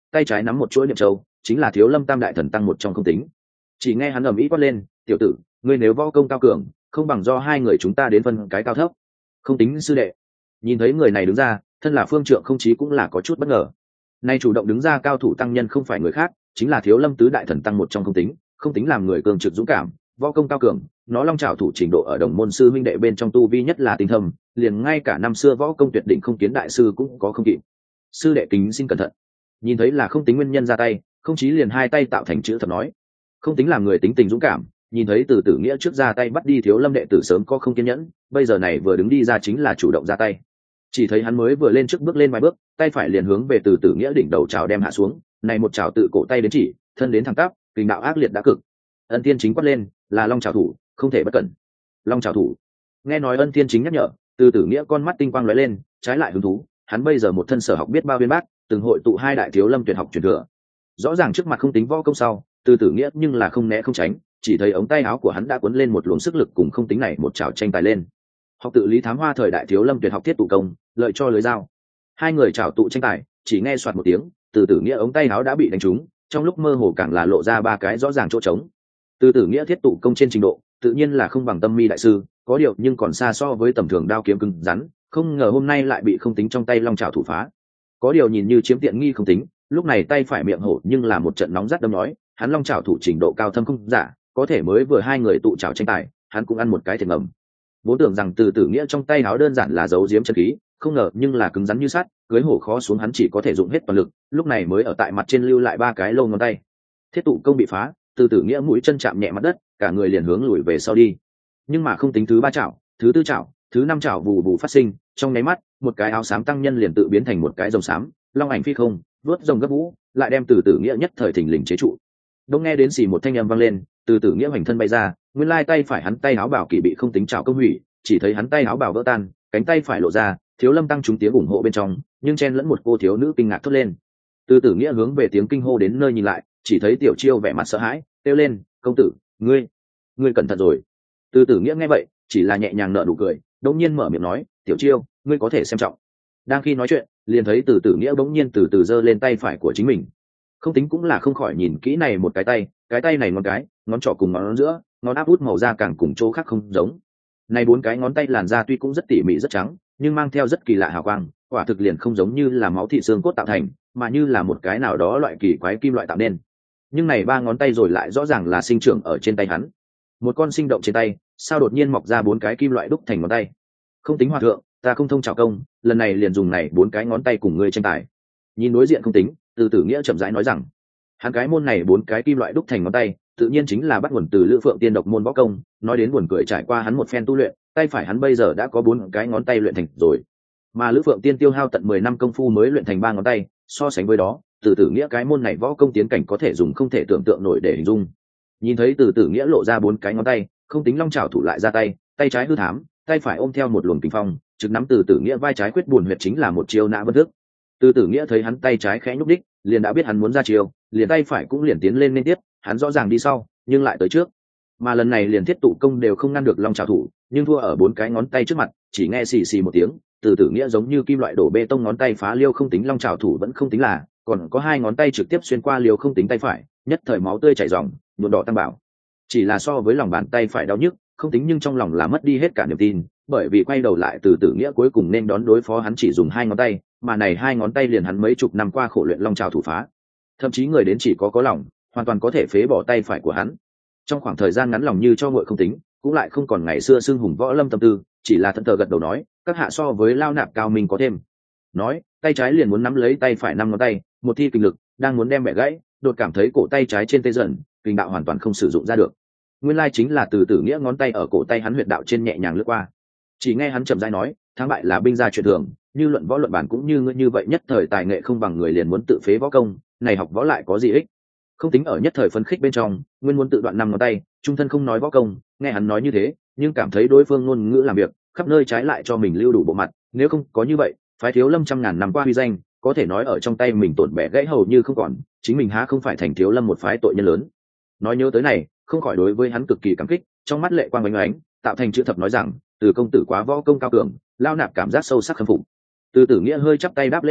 tay trái nắm một chuỗi niệm châu, chính là thiếu lâm tam đại thần tăng một trong không tính. Chỉ nghe hắn ầm ĩ quát lên, tiểu tử, ngươi nếu võ công cao cường, không bằng do hai người chúng ta đến phân cái cao thấp. Không tính sư đệ. Nhìn thấy người này đứng ra, thân là phương trượng không chí cũng là có chút bất ngờ. Nay chủ động đứng ra cao thủ tăng nhân không phải người khác, chính là thiếu lâm tứ đại thần tăng một trong không tính. Không tính làm người cường trực dũng cảm, võ công cao cường, nó long trảo thủ trình độ ở đồng môn sư huynh đệ bên trong tu vi nhất là tinh thâm, liền ngay cả năm xưa võ công tuyệt đỉnh không kiến đại sư cũng có không kịp. Sư đệ kính xin cẩn thận. Nhìn thấy là không tính nguyên nhân ra tay, không chí liền hai tay tạo thành chữ thập nói. Không tính làm người tính tình dũng cảm, nhìn thấy từ tử nghĩa trước ra tay bắt đi thiếu lâm đệ tử sớm có không kiên nhẫn, bây giờ này vừa đứng đi ra chính là chủ động ra tay. Chỉ thấy hắn mới vừa lên trước bước lên vài bước, tay phải liền hướng về từ tử nghĩa đỉnh đầu chảo đem hạ xuống, này một chảo tự cổ tay đến chỉ, thân đến thẳng tắp, kình đạo ác liệt đã cực. Ân Tiên chính quát lên, là long chảo thủ, không thể bất cẩn. Long chảo thủ. Nghe nói Ân Tiên chính nhắc nhở, từ tử nghĩa con mắt tinh quang lóe lên, trái lại hứng thú, hắn bây giờ một thân sở học biết bao viên bác, từng hội tụ hai đại thiếu lâm tuyệt học truyền thừa. Rõ ràng trước mặt không tính võ công sau, từ tử nghĩa nhưng là không né không tránh, chỉ thấy ống tay áo của hắn đã cuốn lên một luồng sức lực cùng không tính này một chảo tranh tài lên. Học tự lý thám hoa thời đại thiếu lâm tuyệt học thiết tụ công, lợi cho lưới dao. Hai người chảo tụ tranh tài, chỉ nghe soạt một tiếng, từ tử nghĩa ống tay áo đã bị đánh trúng, trong lúc mơ hồ càng là lộ ra ba cái rõ ràng chỗ trống. Từ tử nghĩa thiết tụ công trên trình độ, tự nhiên là không bằng Tâm Mi đại sư, có điều nhưng còn xa so với tầm thường đao kiếm cứng rắn, không ngờ hôm nay lại bị không tính trong tay long chảo thủ phá. Có điều nhìn như chiếm tiện nghi không tính, lúc này tay phải miệng hổ nhưng là một trận nóng rát đâm nói, hắn long chảo thủ trình độ cao thâm không giả, có thể mới vừa hai người tụ chảo tranh tài, hắn cũng ăn một cái thiệt ngầm. Vốn tưởng rằng từ tử nghĩa trong tay áo đơn giản là giấu giếm chân khí, không ngờ nhưng là cứng rắn như sắt, cưới hổ khó xuống hắn chỉ có thể dùng hết toàn lực, lúc này mới ở tại mặt trên lưu lại ba cái lô ngón tay. Thiết tụ công bị phá, từ tử nghĩa mũi chân chạm nhẹ mặt đất, cả người liền hướng lùi về sau đi. Nhưng mà không tính thứ ba chảo, thứ tư chảo, thứ năm chảo vù vù phát sinh, trong nháy mắt, một cái áo xám tăng nhân liền tự biến thành một cái rồng xám, long ảnh phi không, vớt rồng gấp vũ, lại đem từ tử nghĩa nhất thời thình lình chế trụ. Đông nghe đến xì một thanh âm vang lên, từ tử nghĩa hoành thân bay ra, nguyên lai tay phải hắn tay áo bảo kỳ bị không tính chảo công hủy, chỉ thấy hắn tay áo bảo vỡ tan, cánh tay phải lộ ra, thiếu lâm tăng chúng tiếng ủng hộ bên trong, nhưng chen lẫn một cô thiếu nữ kinh ngạc thốt lên. Từ tử nghĩa hướng về tiếng kinh hô đến nơi nhìn lại, chỉ thấy tiểu chiêu vẻ mặt sợ hãi, kêu lên, công tử, ngươi, ngươi cẩn thận rồi. Từ tử nghĩa nghe vậy, chỉ là nhẹ nhàng nở nụ cười, đống nhiên mở miệng nói, tiểu chiêu, ngươi có thể xem trọng. Đang khi nói chuyện, liền thấy từ tử nghĩa bỗng nhiên từ từ giơ lên tay phải của chính mình. Không tính cũng là không khỏi nhìn kỹ này một cái tay, cái tay này ngón cái, ngón trỏ cùng ngón giữa, ngón áp út màu da càng cùng chỗ khác không giống. Này bốn cái ngón tay làn da tuy cũng rất tỉ mỉ rất trắng, nhưng mang theo rất kỳ lạ hào quang, quả thực liền không giống như là máu thịt xương cốt tạo thành, mà như là một cái nào đó loại kỳ quái kim loại tạo nên. Nhưng này ba ngón tay rồi lại rõ ràng là sinh trưởng ở trên tay hắn. Một con sinh động trên tay, sao đột nhiên mọc ra bốn cái kim loại đúc thành ngón tay? Không tính hòa thượng, ta không thông trào công, lần này liền dùng này bốn cái ngón tay cùng ngươi tranh tài. Nhìn đối diện không tính, từ tử nghĩa chậm rãi nói rằng, hắn cái môn này bốn cái kim loại đúc thành ngón tay, tự nhiên chính là bắt nguồn từ Lữ Phượng Tiên độc môn võ công. Nói đến buồn cười, trải qua hắn một phen tu luyện, tay phải hắn bây giờ đã có bốn cái ngón tay luyện thành rồi, mà Lữ Phượng Tiên tiêu hao tận mười năm công phu mới luyện thành ba ngón tay. So sánh với đó, từ tử nghĩa cái môn này võ công tiến cảnh có thể dùng không thể tưởng tượng nổi để hình dung. Nhìn thấy từ tử nghĩa lộ ra bốn cái ngón tay, không tính long chảo thủ lại ra tay, tay trái hư thám, tay phải ôm theo một luồng kinh phong, trực nắm từ tử nghĩa vai trái quyết buồn huyệt, chính là một chiêu nã vân thức. Từ tử nghĩa thấy hắn tay trái khẽ nhúc đích, liền đã biết hắn muốn ra chiêu, liền tay phải cũng liền tiến lên liên tiếp, hắn rõ ràng đi sau, nhưng lại tới trước. Mà lần này liền thiết tụ công đều không ngăn được long trảo thủ, nhưng thua ở bốn cái ngón tay trước mặt, chỉ nghe xì xì một tiếng, từ tử nghĩa giống như kim loại đổ bê tông ngón tay phá liêu không tính long trảo thủ vẫn không tính là, còn có hai ngón tay trực tiếp xuyên qua liêu không tính tay phải, nhất thời máu tươi chảy ròng, nhuộm đỏ tăng bảo. Chỉ là so với lòng bàn tay phải đau nhức, không tính nhưng trong lòng là mất đi hết cả niềm tin, bởi vì quay đầu lại từ tử nghĩa cuối cùng nên đón đối phó hắn chỉ dùng hai ngón tay, mà này hai ngón tay liền hắn mấy chục năm qua khổ luyện long trảo thủ phá. Thậm chí người đến chỉ có có lòng, hoàn toàn có thể phế bỏ tay phải của hắn. Trong khoảng thời gian ngắn lòng như cho nguội không tính, cũng lại không còn ngày xưa xưng hùng võ lâm tâm tư, chỉ là thẫn thờ gật đầu nói, các hạ so với lao nạp cao minh có thêm. Nói, tay trái liền muốn nắm lấy tay phải năm ngón tay, một thi kinh lực, đang muốn đem bẻ gãy, đột cảm thấy cổ tay trái trên tê dần, kinh đạo hoàn toàn không sử dụng ra được. Nguyên lai chính là từ tử nghĩa ngón tay ở cổ tay hắn huyệt đạo trên nhẹ nhàng lướt qua. Chỉ nghe hắn chậm rãi nói, thắng bại là binh gia chuyện thường, như luận võ luận bản cũng như ngươi như vậy, nhất thời tài nghệ không bằng người liền muốn tự phế võ công, này học võ lại có gì ích? Không tính ở nhất thời phấn khích bên trong, nguyên muốn tự đoạn năm ngón tay, trung thân không nói võ công, nghe hắn nói như thế, nhưng cảm thấy đối phương ngôn ngữ làm việc, khắp nơi trái lại cho mình lưu đủ bộ mặt, nếu không có như vậy, phái thiếu lâm trăm ngàn năm qua huy danh, có thể nói ở trong tay mình tổn bẻ gãy hầu như không còn, chính mình há không phải thành thiếu lâm một phái tội nhân lớn. Nói nhớ tới này, không khỏi đối với hắn cực kỳ cảm kích, trong mắt lệ quang ánh ánh, tạo thành chữ thập nói rằng, từ công tử quá võ công cao cường, lao nạp cảm giác sâu sắc khâm phục. Từ tử nghĩa hơi chắp tay đáp lên nói,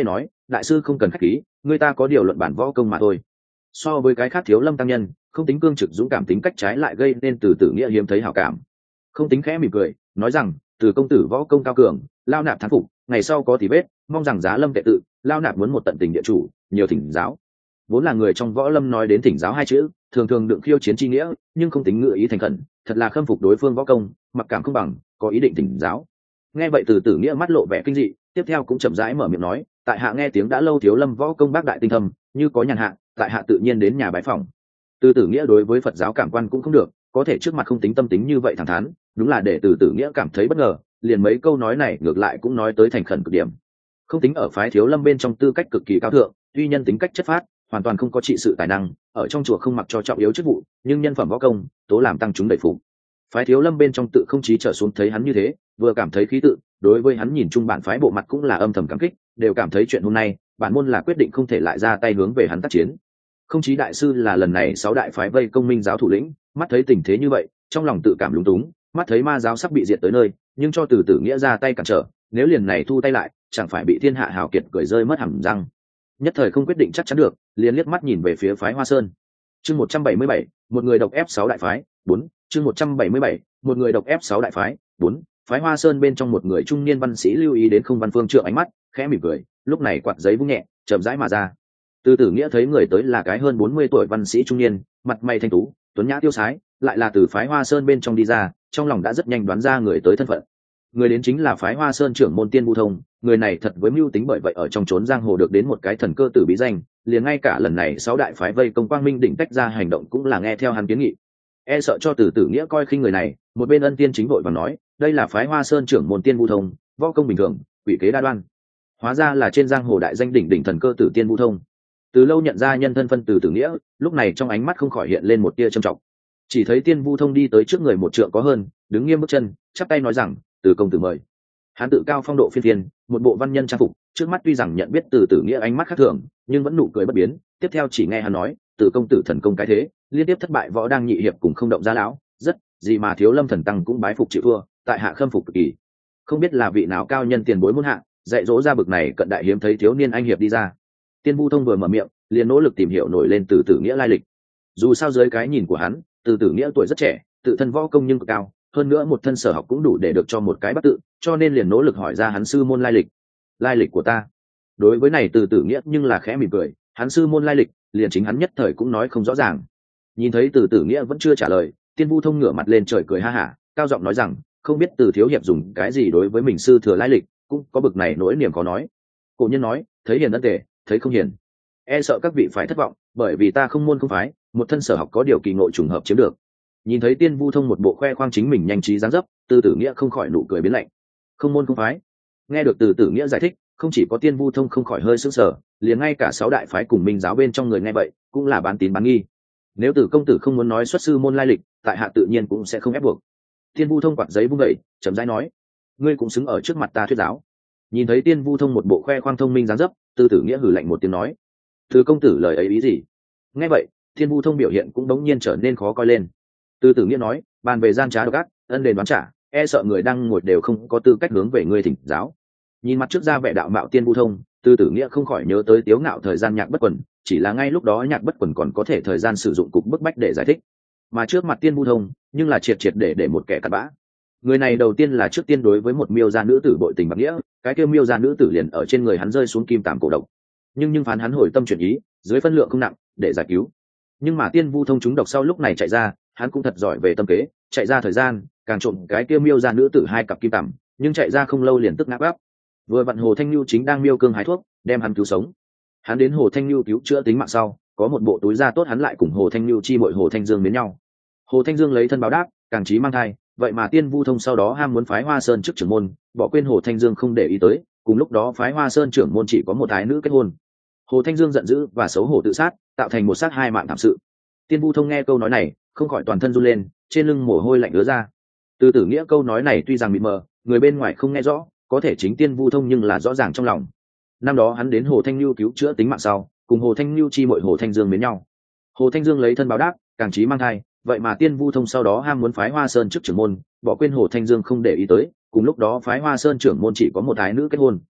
đại sư không cần khách khí, người ta có điều luận bản võ công mà thôi. So với cái khác Thiếu Lâm tăng nhân, không tính cương trực dũng cảm tính cách trái lại gây nên Từ Tử Nghĩa hiếm thấy hảo cảm. Không tính khẽ mỉm cười nói rằng, Từ công tử võ công cao cường, lao nạp thán phục, ngày sau có tí vết, mong rằng giá lâm tệ tự, lao nạp muốn một tận tình địa chủ, nhiều thỉnh giáo. Vốn là người trong võ lâm nói đến thỉnh giáo hai chữ thường thường đựng khiêu chiến chi nghĩa, nhưng không tính ngựa ý thành khẩn, thật là khâm phục đối phương võ công, mặc cảm không bằng, có ý định thỉnh giáo. Nghe vậy Từ Tử Nghĩa mắt lộ vẻ kinh dị, tiếp theo cũng chậm rãi mở miệng nói, tại hạ nghe tiếng đã lâu Thiếu Lâm võ công bác đại tinh thâm, như có nhàn hạ, tại hạ tự nhiên đến nhà bái phỏng. Từ Tử Nghĩa đối với Phật giáo cảm quan cũng không được, có thể trước mặt không tính tâm tính như vậy thẳng thắn, đúng là để Từ Tử Nghĩa cảm thấy bất ngờ, liền mấy câu nói này ngược lại cũng nói tới thành khẩn cực điểm. Không tính ở phái Thiếu Lâm bên trong tư cách cực kỳ cao thượng, tuy nhân tính cách chất phát, hoàn toàn không có trị sự tài năng, ở trong chùa không mặc cho trọng yếu chức vụ, nhưng nhân phẩm võ công tố làm tăng chúng đầy phục. Phái Thiếu Lâm bên trong tự không chí trở xuống thấy hắn như thế, vừa cảm thấy khí tự, đối với hắn nhìn chung bản phái bộ mặt cũng là âm thầm cảm kích, đều cảm thấy chuyện hôm nay bản môn là quyết định không thể lại ra tay hướng về hắn tác chiến. Không chí đại sư là lần này sáu đại phái vây công minh giáo thủ lĩnh, mắt thấy tình thế như vậy, trong lòng tự cảm lúng túng, mắt thấy ma giáo sắp bị diệt tới nơi, nhưng cho Từ Tử Nghĩa ra tay cản trở, nếu liền này thu tay lại, chẳng phải bị thiên hạ hào kiệt cười rơi mất hàm răng. Nhất thời không quyết định chắc chắn được, liền liếc mắt nhìn về phía phái Hoa Sơn. Chương một trăm bảy mươi bảy, một người độc ép sáu đại phái, bốn. Chương một trăm bảy mươi bảy, một người độc ép sáu đại phái, bốn. Phái Hoa Sơn bên trong một người trung niên văn sĩ lưu ý đến Không Văn Phương Trượng ánh mắt, khẽ mỉm cười, lúc này quạt giấy vung nhẹ, chậm rãi mà ra. Từ Tử Nghĩa thấy người tới là cái hơn bốn mươi tuổi văn sĩ trung niên, mặt mày thanh tú, tuấn nhã tiêu sái, lại là từ phái Hoa Sơn bên trong đi ra, trong lòng đã rất nhanh đoán ra người tới thân phận. Người đến chính là phái Hoa Sơn trưởng môn Tiên Vu Thông, người này thật với mưu tính, bởi vậy ở trong chốn giang hồ được đến một cái thần cơ tử bí danh, liền ngay cả lần này sáu đại phái vây công Quang Minh đỉnh tách ra hành động cũng là nghe theo hắn kiến nghị. E sợ cho Từ Tử Nghĩa coi khinh người này, một bên Ân Tiên chính vội vàng nói, đây là phái Hoa Sơn trưởng môn Tiên Vu Thông, võ công bình thường, quỷ kế đa đoan. Hóa ra là trên giang hồ đại danh đỉnh đỉnh thần cơ tử Tiên Vu Thông. Từ lâu nhận ra nhân thân phân Từ Tử Nghĩa, lúc này trong ánh mắt không khỏi hiện lên một tia trầm trọng. Chỉ thấy Tiên Vu Thông đi tới trước người một trượng có hơn, đứng nghiêm bước chân, chắp tay nói rằng, Từ công tử mời. Hắn tự cao phong độ phiên phiên, một bộ văn nhân trang phục, trước mắt tuy rằng nhận biết Từ Tử Nghĩa ánh mắt khác thường, nhưng vẫn nụ cười bất biến. Tiếp theo chỉ nghe hắn nói, Từ công tử thần công cái thế, liên tiếp thất bại võ đang nhị hiệp cùng không động gia lão, rất gì mà Thiếu Lâm thần tăng cũng bái phục chịu thua, tại hạ khâm phục cực kỳ. Không biết là vị nào cao nhân tiền bối muôn hạ, dạy dỗ ra bực này cận đại hiếm thấy thiếu niên anh hiệp đi ra. Tiên Vu Thông vừa mở miệng, liền nỗ lực tìm hiểu nổi lên Từ Tử Nghĩa lai lịch. Dù sao dưới cái nhìn của hắn, Từ Tử Nghĩa tuổi rất trẻ, tự thân võ công nhưng cực cao, hơn nữa một thân sở học cũng đủ để được cho một cái bắt tự, cho nên liền nỗ lực hỏi ra hắn sư môn lai lịch. Lai lịch của ta? Đối với này Từ Tử Nghĩa nhưng là khẽ mỉm cười, hắn sư môn lai lịch, liền chính hắn nhất thời cũng nói không rõ ràng. Nhìn thấy Từ Tử Nghĩa vẫn chưa trả lời, Tiên Vu Thông ngửa mặt lên trời cười ha hả, cao giọng nói rằng, không biết Từ thiếu hiệp dùng cái gì đối với mình sư thừa lai lịch, cũng có bực này nỗi niềm khó nói. Cổ nhân nói, thấy hiền ân tề, thấy không hiền e sợ các vị phải thất vọng, bởi vì ta không môn không phái, một thân sở học có điều kỳ ngộ trùng hợp chiếm được. Nhìn thấy Tiên Vu Thông một bộ khoe khoang chính mình nhanh trí dáng dấp, Từ Tử Nghĩa không khỏi nụ cười biến lạnh. Không môn không phái? Nghe được Từ Tử Nghĩa giải thích, không chỉ có Tiên Vu Thông không khỏi hơi sững sờ, liền ngay cả sáu đại phái cùng minh giáo bên trong người nghe vậy cũng là bán tín bán nghi. Nếu Từ công tử không muốn nói xuất sư môn lai lịch, tại hạ tự nhiên cũng sẽ không ép buộc. Tiên Vu Thông quạt giấy vung dậy, chậm rãi nói, ngươi cũng xứng ở trước mặt ta thuyết giáo. Nhìn thấy Tiên Vu Thông một bộ khoe khoang thông minh dáng dấp, Từ Tử Nghĩa hừ lạnh một tiếng nói, Từ công tử lời ấy ý gì? Nghe vậy, Tiên Vu Thông biểu hiện cũng đống nhiên trở nên khó coi lên. Từ Tử Nghĩa nói, bàn về gian trá độc ác, ân đền đoán trả, e sợ người đang ngồi đều không có tư cách hướng về ngươi thỉnh giáo. Nhìn mặt trước ra vẻ đạo mạo Tiên Vu Thông, Từ Tử Nghĩa không khỏi nhớ tới tiếu ngạo thời gian Nhạc Bất Quần, chỉ là ngay lúc đó Nhạc Bất Quần còn có thể thời gian sử dụng cục bức bách để giải thích, mà trước mặt Tiên Vu Thông nhưng là triệt triệt để để một kẻ cặn bã. Người này đầu tiên là trước tiên đối với một miêu gia nữ tử bội tình bạc nghĩa, cái kêu miêu gia nữ tử liền ở trên người hắn rơi xuống kim tàm cổ độc, nhưng nhưng phán hắn hồi tâm chuyển ý, dưới phân lượng không nặng để giải cứu. Nhưng mà Tiên Vu Thông trúng độc sau lúc này chạy ra, hắn cũng thật giỏi về tâm kế, chạy ra thời gian càng trộm cái kia miêu gia nữ tử hai cặp kim tằm, nhưng chạy ra không lâu liền tức ngã bắp. Vừa vặn Hồ Thanh Nhu chính đang miêu cương hái thuốc, đem hắn cứu sống. Hắn đến Hồ Thanh Nhu cứu chữa tính mạng sau, có một bộ túi da tốt, hắn lại cùng Hồ Thanh Nhu chi muội Hồ Thanh Dương đến nhau. Hồ Thanh Dương lấy thân báo đáp, càng trí mang thai, vậy mà Tiên Vu Thông sau đó ham muốn phái Hoa Sơn trước trưởng môn, bỏ quên Hồ Thanh Dương không để ý tới, cùng lúc đó phái Hoa Sơn trưởng môn chỉ có một ái nữ kết hôn. Hồ Thanh Dương giận dữ và xấu hổ tự sát, tạo thành một sát hai mạng thảm sự. Tiên Vu Thông nghe câu nói này, không khỏi toàn thân run lên, trên lưng mồ hôi lạnh ứa ra. Từ Tử Nghĩa câu nói này tuy rằng mịt mờ, người bên ngoài không nghe rõ, có thể chính Tiên Vu Thông nhưng là rõ ràng trong lòng. Năm đó hắn đến Hồ Thanh Nhu cứu chữa tính mạng sau, cùng Hồ Thanh Nhu chi muội Hồ Thanh Dương mến nhau. Hồ Thanh Dương lấy thân báo đáp, càng trí mang thai, vậy mà Tiên Vu Thông sau đó ham muốn phái Hoa Sơn trước trưởng môn, bỏ quên Hồ Thanh Dương không để ý tới, cùng lúc đó phái Hoa Sơn trưởng môn chỉ có một ái nữ kết hôn.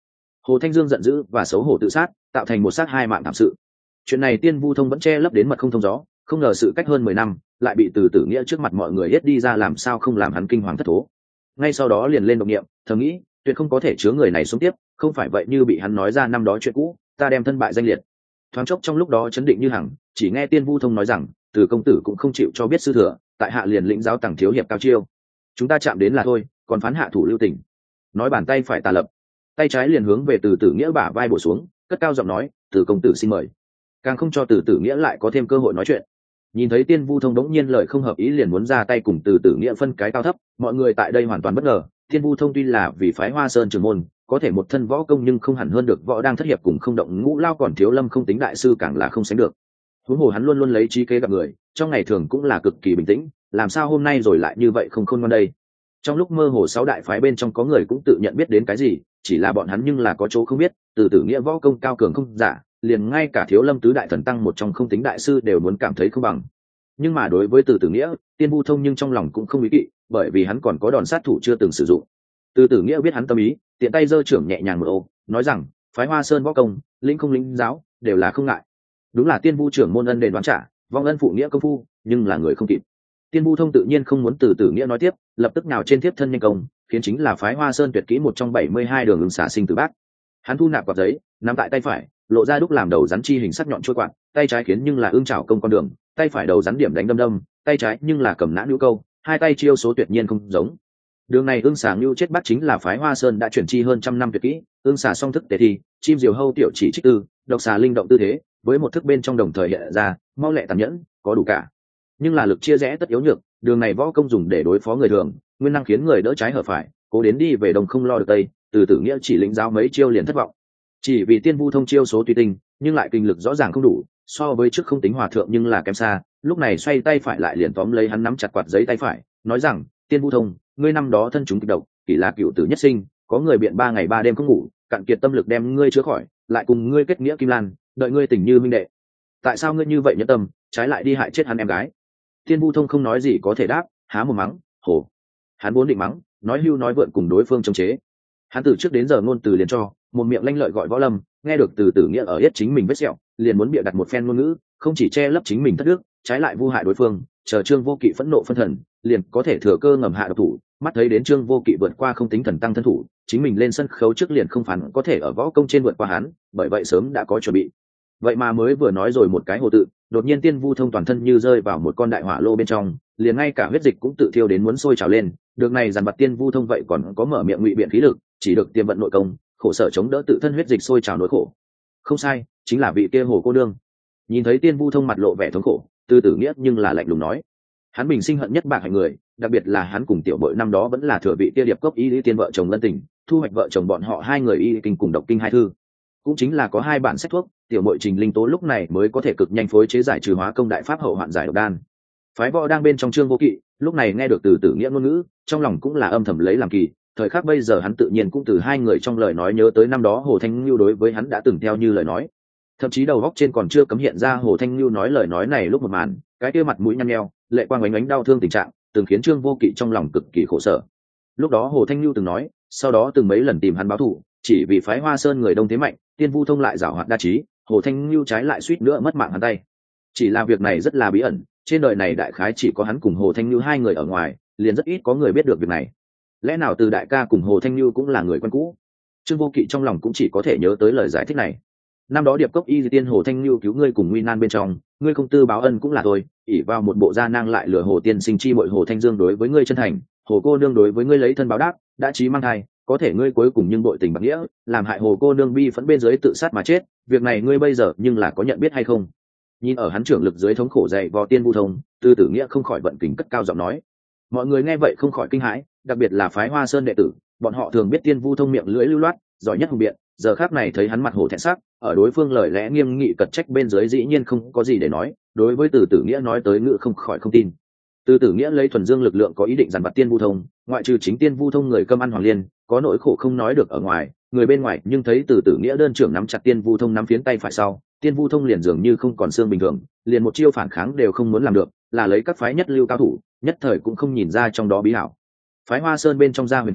Hồ Thanh Dương giận dữ và xấu hổ tự sát, tạo thành một sát hai mạng thảm sự. Chuyện này Tiên Vu Thông vẫn che lấp đến mật không thông gió, không ngờ sự cách hơn mười năm lại bị Từ Tử Nghĩa trước mặt mọi người hết đi ra, làm sao không làm hắn kinh hoàng thất thố. Ngay sau đó liền lên động niệm, thầm nghĩ tuyệt không có thể chứa người này xuống tiếp, không phải vậy như bị hắn nói ra năm đó chuyện cũ, ta đem thân bại danh liệt. Thoáng chốc trong lúc đó chấn định như hằng, chỉ nghe Tiên Vu Thông nói rằng Từ công tử cũng không chịu cho biết sư thừa, tại hạ liền lĩnh giáo Tằng thiếu hiệp cao chiêu, chúng ta chạm đến là thôi, còn phán hạ thủ lưu tình. Nói bàn tay phải tà lập, tay trái liền hướng về Từ Tử Nghĩa bả vai bổ xuống, cất cao giọng nói Từ công tử xin mời, càng không cho Từ Tử Nghĩa lại có thêm cơ hội nói chuyện. Nhìn thấy Tiên Vu Thông đống nhiên lời không hợp ý liền muốn ra tay cùng Từ Tử Nghĩa phân cái cao thấp, mọi người tại đây hoàn toàn bất ngờ. Tiên Vu Thông tuy là vì phái Hoa Sơn trưởng môn, có thể một thân võ công nhưng không hẳn hơn được võ đang thất hiệp cùng không động ngũ lao, còn thiếu lâm không tính đại sư càng là không sánh được. Huống hồ hắn luôn luôn lấy trí kế gặp người, trong ngày thường cũng là cực kỳ bình tĩnh, làm sao hôm nay rồi lại như vậy không khôn ngoan đây. Trong lúc mơ hồ sáu đại phái bên trong có người cũng tự nhận biết đến cái gì, chỉ là bọn hắn nhưng là có chỗ không biết. Từ Tử Nghĩa võ công cao cường không giả, liền ngay cả thiếu lâm tứ đại thần tăng một trong không tính đại sư đều muốn cảm thấy không bằng. Nhưng mà đối với Từ Tử Nghĩa, Tiên Vu Thông nhưng trong lòng cũng không ý kỵ, bởi vì hắn còn có đòn sát thủ chưa từng sử dụng. Từ Tử Nghĩa biết hắn tâm ý, tiện tay giơ trưởng nhẹ nhàng một ô, nói rằng phái Hoa Sơn võ công, lĩnh không lĩnh giáo đều là không ngại. Đúng là Tiên Vu trưởng môn ân đền đoán trả, vong ân phụ nghĩa công phu, nhưng là người không kịp. Tiên Vu Thông tự nhiên không muốn Từ Tử Nghĩa nói tiếp, lập tức nào trên tiếp thân nhanh công, khiến chính là phái Hoa Sơn tuyệt kỹ một trong bảy mươi hai đường ứng xả sinh tử bát. Hắn thu nạp quạt giấy, nắm tại tay phải, lộ ra đúc làm đầu rắn chi hình sắc nhọn trôi quạt, tay trái khiến nhưng là ương chảo công con đường, tay phải đầu rắn điểm đánh đâm đâm, tay trái nhưng là cầm nã nhũ câu, hai tay chiêu số tuyệt nhiên không giống. Đường này ương xả nhũ chết bắt chính là phái Hoa Sơn đã chuyển chi hơn trăm năm tuyệt kỹ, ương xả song thức tề thi, chim diều hâu tiểu chỉ trích tư, độc xà linh động tư thế, với một thức bên trong đồng thời hiện ra, mau lẹ tàn nhẫn, có đủ cả. Nhưng là lực chia rẽ tất yếu nhược, đường này võ công dùng để đối phó người thường, nguyên năng khiến người đỡ trái hở phải, cố đến đi về đông không lo được tây. Từ Tử Nghĩa chỉ lĩnh giáo mấy chiêu liền thất vọng, chỉ vì Tiên Vu Thông chiêu số tùy tinh, nhưng lại kinh lực rõ ràng không đủ, so với trước không tính hòa thượng nhưng là kém xa. Lúc này xoay tay phải lại liền tóm lấy hắn nắm chặt quạt giấy tay phải, nói rằng Tiên Vu Thông, ngươi năm đó thân chúng kịch độc, kỷ là cựu tử nhất sinh, có người biện ba ngày ba đêm không ngủ, cạn kiệt tâm lực đem ngươi chữa khỏi, lại cùng ngươi kết nghĩa kim lan, đợi ngươi tình như minh đệ. Tại sao ngươi như vậy nhẫn tâm, trái lại đi hại chết hắn em gái? Tiên Vu Thông không nói gì có thể đáp, há một mắng, hổ. Hắn vốn định mắng, nói hưu nói vượn cùng đối phương chống chế. Hắn từ trước đến giờ ngôn từ liền cho, một miệng lanh lợi gọi võ lâm, nghe được Từ Tử Nghĩa ở yết chính mình vết sẹo, liền muốn bịa đặt một phen ngôn ngữ, không chỉ che lấp chính mình thất đức, trái lại vu hại đối phương. Chờ Trương Vô Kỵ phẫn nộ phân thần, liền có thể thừa cơ ngầm hạ độc thủ. Mắt thấy đến Trương Vô Kỵ vượt qua không tính thần tăng thân thủ, chính mình lên sân khấu trước liền không phản có thể ở võ công trên vượt qua hắn, bởi vậy sớm đã có chuẩn bị. Vậy mà mới vừa nói rồi một cái hồ tự, đột nhiên Tiên Vu Thông toàn thân như rơi vào một con đại hỏa lô bên trong, liền ngay cả huyết dịch cũng tự thiêu đến muốn sôi trào lên. Được này dàn vặt Tiên Vu Thông vậy còn có mở miệng ngụy biện khí lực, chỉ được tiềm vận nội công, khổ sở chống đỡ tự thân huyết dịch sôi trào nỗi khổ. Không sai, chính là vị kia hồ cô nương. Nhìn thấy Tiên Vu Thông mặt lộ vẻ thống khổ, Từ Tử Nghĩa nhưng là lạnh lùng nói, hắn bình sinh hận nhất bạc hại người, đặc biệt là hắn cùng tiểu bội năm đó vẫn là thừa vị kia điệp cốc y lý tiên vợ chồng lân tình, thu hoạch vợ chồng bọn họ hai người y kinh cùng độc kinh hai thư, cũng chính là có hai bản sách thuốc, tiểu bội Trình Linh Tố lúc này mới có thể cực nhanh phối chế giải trừ hóa công đại pháp hậu hoạn giải độc đan. Phái võ đang bên trong Trương Vô Kỵ lúc này nghe được Từ Tử Nghĩa ngôn ngữ, trong lòng cũng là âm thầm lấy làm kỳ. Thời khắc bây giờ hắn tự nhiên cũng từ hai người trong lời nói nhớ tới năm đó Hồ Thanh Nhu đối với hắn đã từng theo như lời nói, thậm chí đầu góc trên còn chưa cấm hiện ra Hồ Thanh Nhu nói lời nói này lúc một màn, cái kia mặt mũi nhăn nheo, lệ quang ánh ánh đau thương tình trạng, từng khiến Trương Vô Kỵ trong lòng cực kỳ khổ sở. Lúc đó Hồ Thanh Nhu từng nói, sau đó từng mấy lần tìm hắn báo thù, chỉ vì phái Hoa Sơn người đông thế mạnh, Tiên Vu Thông lại giảo hoạt đa trí, Hồ Thanh Nhu trái lại suýt nữa mất mạng hắn tay. Chỉ là việc này rất là bí ẩn, trên đời này đại khái chỉ có hắn cùng Hồ Thanh Nhu hai người ở ngoài, liền rất ít có người biết được việc này. Lẽ nào Từ đại ca cùng Hồ Thanh Nhu cũng là người quen cũ? Trương Vô Kỵ trong lòng cũng chỉ có thể nhớ tới lời giải thích này. Năm đó điệp cốc y tiên Hồ Thanh Nhu cứu ngươi cùng nguy nan bên trong, ngươi không tư báo ân cũng là thôi, ỷ vào một bộ gia nang lại lừa Hồ tiên sinh chi bội Hồ Thanh Dương đối với ngươi chân thành, Hồ cô nương đối với ngươi lấy thân báo đáp, đã chí mang thai, có thể ngươi cuối cùng nhưng bội tình bạc nghĩa, làm hại Hồ cô nương bi phẫn bên dưới tự sát mà chết, việc này ngươi bây giờ nhưng là có nhận biết hay không? Nhìn ở hắn trưởng lực dưới thống khổ dày vò Tiên Vu Thông, Từ Tử Nghĩa không khỏi vận kính cất cao giọng nói. Mọi người nghe vậy không khỏi kinh hãi, đặc biệt là phái Hoa Sơn đệ tử, bọn họ thường biết Tiên Vu Thông miệng lưỡi lưu loát, giỏi nhất hùng biện, giờ khắc này thấy hắn mặt hổ thẹn sắc, ở đối phương lời lẽ nghiêm nghị cật trách bên dưới dĩ nhiên không có gì để nói, đối với Từ Tử Nghĩa nói tới ngữ không khỏi không tin. Từ Tử Nghĩa lấy thuần dương lực lượng có ý định dằn vặt Tiên Vu Thông, ngoại trừ chính Tiên Vu Thông người cơm ăn hoàng liên, có nỗi khổ không nói được ở ngoài, người bên ngoài nhưng thấy Từ Tử Nghĩa đơn trưởng nắm chặt Tiên Vu Thông nắm phiến tay phải sau, Tiên Vu Thông liền dường như không còn xương bình thường, liền một chiêu phản kháng đều không muốn làm được, là lấy các phái nhất lưu cao thủ, nhất thời cũng không nhìn ra trong đó bí ảo. Phái Hoa Sơn bên trong gia huyền thoại,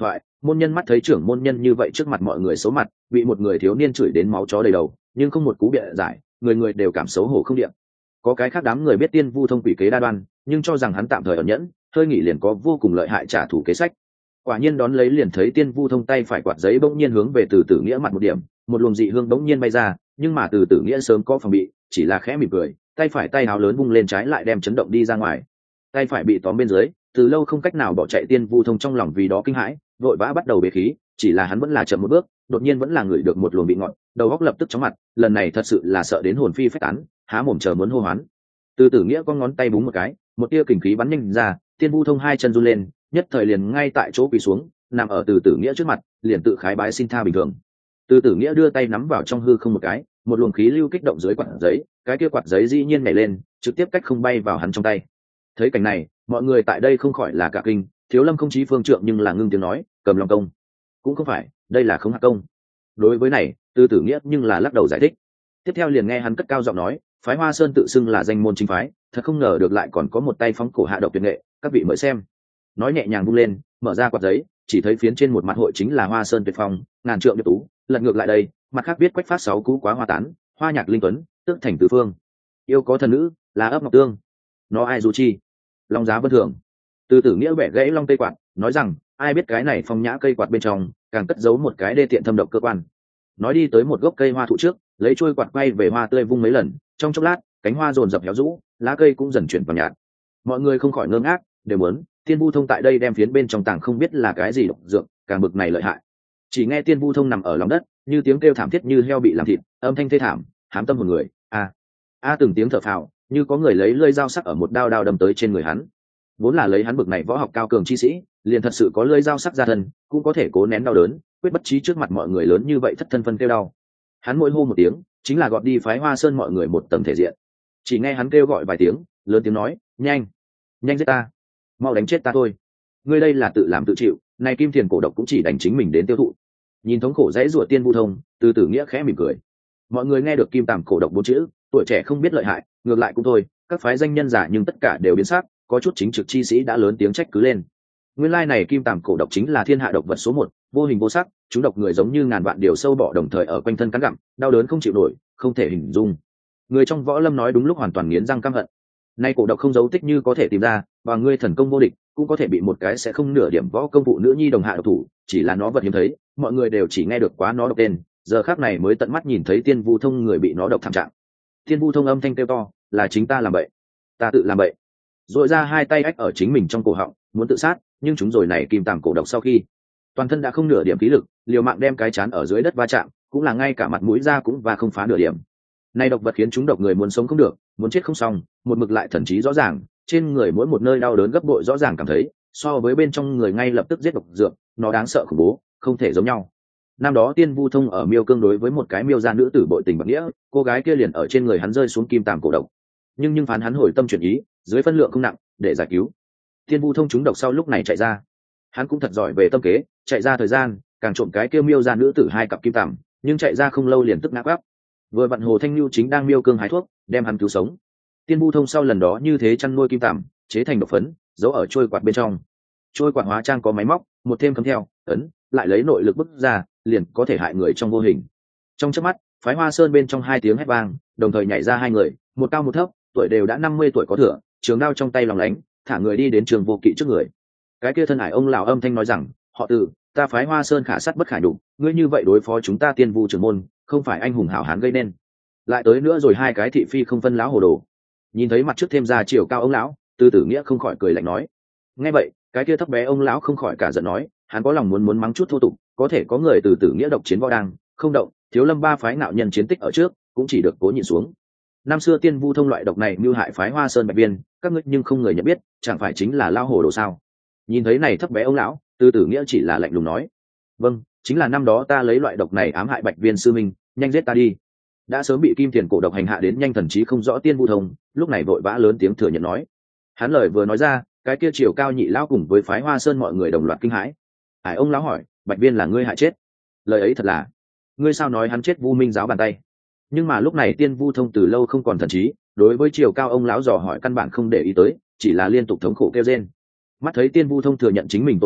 Môn nhân mắt thấy trưởng môn nhân như vậy trước mặt mọi người xấu mặt, bị một người thiếu niên chửi đến máu chó đầy đầu, nhưng không một cú bịa giải, người người đều cảm xấu hổ không điện. Có cái khác đám người biết Tiên Vu Thông quỷ kế đa đoan, nhưng cho rằng hắn tạm thời ẩn nhẫn, hơi nghĩ liền có vô cùng lợi hại trả thù kế sách. Quả nhiên đón lấy liền thấy Tiên Vu Thông tay phải quạt giấy bỗng nhiên hướng về Từ Tử Nghĩa mặt một điểm, một luồng dị hương bỗng nhiên bay ra, nhưng mà Từ Tử Nghĩa sớm có phòng bị, chỉ là khẽ mỉm cười, tay phải tay áo lớn vung lên trái lại đem chấn động đi ra ngoài. Tay phải bị tóm bên dưới, từ lâu không cách nào bỏ chạy Tiên Vu Thông trong lòng vì đó kinh hãi, vội vã bắt đầu bế khí, chỉ là hắn vẫn là chậm một bước, đột nhiên vẫn là ngửi được một luồng vị ngọt, đầu óc lập tức chóng mặt, lần này thật sự là sợ đến hồn phi phách tán, há mồm chờ muốn hô hoán. Từ Tử Nghĩa con ngón tay búng một cái, một tia kình khí bắn nhanh ra, Tiên Vu Thông hai chân run lên, nhất thời liền ngay tại chỗ quỳ xuống, nằm ở Từ Tử Nghĩa trước mặt, liền tự khái bái xin tha bình thường. Từ Tử Nghĩa đưa tay nắm vào trong hư không một cái, một luồng khí lưu kích động dưới quạt giấy, cái kia quạt giấy dĩ nhiên nhảy lên, trực tiếp cách không bay vào hắn trong tay. Thấy cảnh này, mọi người tại đây không khỏi là cả kinh, Thiếu Lâm không chí phương trượng nhưng là ngưng tiếng nói, cầm lòng công, cũng không phải, đây là không hạ công. Đối với này, Từ Tử Nghĩa nhưng là lắc đầu giải thích. Tiếp theo liền nghe hắn cất cao giọng nói, phái Hoa Sơn tự xưng là danh môn chính phái, thật không ngờ được lại còn có một tay phóng cổ hạ độc tuyệt nghệ, các vị mời xem. Nói nhẹ nhàng vung lên, mở ra quạt giấy, chỉ thấy phiến trên một mặt hội chính là Hoa Sơn tuyệt phong, ngàn trượng điệp tú, lật ngược lại đây, mặt khác viết quách phát sáu cú quá hoa tán, hoa nhạc linh tuấn, tước thành tứ phương. Yêu có thần nữ, là ấp ngọc tương. Nó ai du chi? Long giá vân thường. Từ Tử Nghĩa bẻ gãy long tây quạt, nói rằng, ai biết cái này phong nhã cây quạt bên trong, càng cất giấu một cái đê tiện thâm độc cơ quan. Nói đi tới một gốc cây hoa thụ trước, lấy chuôi quạt quay về hoa tươi vung mấy lần, trong chốc lát, cánh hoa rồn rập héo rũ, lá cây cũng dần chuyển vào nhạt. Mọi người không khỏi ngơ ngác, đều muốn, Tiên Vu Thông tại đây đem phiến bên trong tảng không biết là cái gì độc dược, càng bực này lợi hại. Chỉ nghe Tiên Vu Thông nằm ở lòng đất, như tiếng kêu thảm thiết như heo bị làm thịt, âm thanh thê thảm, hám tâm hồn người. A, a từng tiếng thở phào, như có người lấy lưỡi dao sắc ở một đao đao đâm tới trên người hắn. Vốn là lấy hắn bực này võ học cao cường chi sĩ, liền thật sự có lưỡi dao sắc ra thân, cũng có thể cố nén đau đớn, quyết bất trí trước mặt mọi người lớn như vậy thất thân phân kêu đau. Hắn mỗi hô một tiếng, chính là gọt đi phái Hoa Sơn mọi người một tầng thể diện. Chỉ nghe hắn kêu gọi vài tiếng, lớn tiếng nói, nhanh, nhanh giết ta, mau đánh chết ta thôi. Ngươi đây là tự làm tự chịu, này kim tiền cổ độc cũng chỉ đánh chính mình đến tiêu thụ. Nhìn thống khổ dãy rủa Tiên Vu Thông, Từ Tử Nghĩa khẽ mỉm cười. Mọi người nghe được kim tàm cổ độc bốn chữ, tuổi trẻ không biết lợi hại, ngược lại cũng thôi, các phái danh nhân giả nhưng tất cả đều biến sắc, có chút chính trực chi sĩ đã lớn tiếng trách cứ lên. Nguyên lai này kim tàm cổ độc chính là thiên hạ độc vật số một, vô hình vô sắc, chúng độc người giống như ngàn vạn điều sâu bọ đồng thời ở quanh thân cắn gặm, đau đớn không chịu nổi, không thể hình dung. Người trong võ lâm nói đúng lúc hoàn toàn nghiến răng căm hận. Nay cổ độc không dấu tích như có thể tìm ra, và ngươi thần công vô địch, cũng có thể bị một cái sẽ không nửa điểm võ công phụ nữ nhi đồng hạ độc thủ, chỉ là nó vật hiếm thấy, mọi người đều chỉ nghe được quá nó độc tên, giờ khắc này mới tận mắt nhìn thấy Tiên Vu Thông người bị nó độc thảm trạng. Tiên Vu Thông âm thanh kêu to, là chính ta làm bậy, ta tự làm bậy. Rồi ra hai tay ách ở chính mình trong cổ họng, muốn tự sát, nhưng chúng rồi này kim tàm cổ độc sau khi toàn thân đã không nửa điểm khí lực, liều mạng đem cái chán ở dưới đất va chạm, cũng là ngay cả mặt mũi ra cũng và không phá nửa điểm. Nay độc vật khiến chúng độc người muốn sống không được, muốn chết không xong, một mực lại thần trí rõ ràng, trên người mỗi một nơi đau đớn gấp bội rõ ràng cảm thấy, so với bên trong người ngay lập tức giết độc dược, nó đáng sợ khủng bố, không thể giống nhau. Năm đó Tiên Vu Thông ở Miêu Cương đối với một cái Miêu gia nữ tử bội tình bạc nghĩa, cô gái kia liền ở trên người hắn rơi xuống kim tàm cổ độc, nhưng nhưng phán hắn hồi tâm chuyển ý, dưới phân lượng không nặng, để giải cứu. Tiên Vu Thông trúng độc sau lúc này chạy ra, hắn cũng thật giỏi về tâm kế, chạy ra thời gian, càng trộm cái kia Miêu gia nữ tử hai cặp kim tàm, nhưng chạy ra không lâu liền tức ngã quắp. Vừa vặn Hồ Thanh Nhu chính đang Miêu Cương hái thuốc, đem hắn cứu sống. Tiên Vu Thông sau lần đó như thế chăn nuôi kim tằm, chế thành độc phấn, giấu ở trôi quạt bên trong. Trôi quạt hóa trang có máy móc, một thêm cấm theo, ấn, lại lấy nội lực bức ra, liền có thể hại người trong vô hình. Trong chớp mắt, phái Hoa Sơn bên trong hai tiếng hét vang, đồng thời nhảy ra hai người, một cao một thấp, tuổi đều đã năm mươi tuổi có thừa, trường đao trong tay lòng lánh, thả người đi đến Trường Vô Kỵ trước người. Cái kia thân ải ông lão âm thanh nói rằng, họ Từ, ta phái Hoa Sơn khả sắt bất khả nhục, ngươi như vậy đối phó chúng ta Tiên Vu trưởng môn, không phải anh hùng hảo hán gây nên. Lại tới nữa rồi hai cái thị phi không phân lão hồ đồ. Nhìn thấy mặt trước thêm ra chiều cao ông lão, Từ Tử Nghĩa không khỏi cười lạnh nói. Nghe vậy, cái kia thấp bé ông lão không khỏi cả giận nói, hắn có lòng muốn muốn mắng chút thô tục, có thể có người Từ Tử Nghĩa độc chiến võ đang, không động, Thiếu Lâm ba phái nạo nhân chiến tích ở trước, cũng chỉ được cố nhịn xuống. Năm xưa Tiên Vu Thông loại độc này mưu hại phái Hoa Sơn Bạch Viên, các ngươi nhưng không người nhận biết, chẳng phải chính là lao hồ đồ sao? Nhìn thấy này thấp bé ông lão, Từ Tử Nghĩa chỉ là lạnh lùng nói, vâng, chính là năm đó ta lấy loại độc này ám hại Bạch Viên sư minh, nhanh giết ta đi. Đã sớm bị kim tiền cổ độc hành hạ đến nhanh thần trí không rõ Tiên Vu Thông, lúc này vội vã lớn tiếng thừa nhận nói. Hắn lời vừa nói ra, cái kia chiều cao nhị lão cùng với phái Hoa Sơn mọi người đồng loạt kinh hãi. Hải ông lão hỏi, Bạch Viên là ngươi hại chết? Lời ấy thật là, ngươi sao nói hắn chết Vu Minh giáo bàn tay? Nhưng mà lúc này Tiên Vu Thông từ lâu không còn thần trí, đối với chiều cao ông lão dò hỏi căn bản không để ý tới, chỉ là liên tục thống khổ kêu rên. Mắt thấy Tiên Vu Thông thừa nhận chính mình tội ác,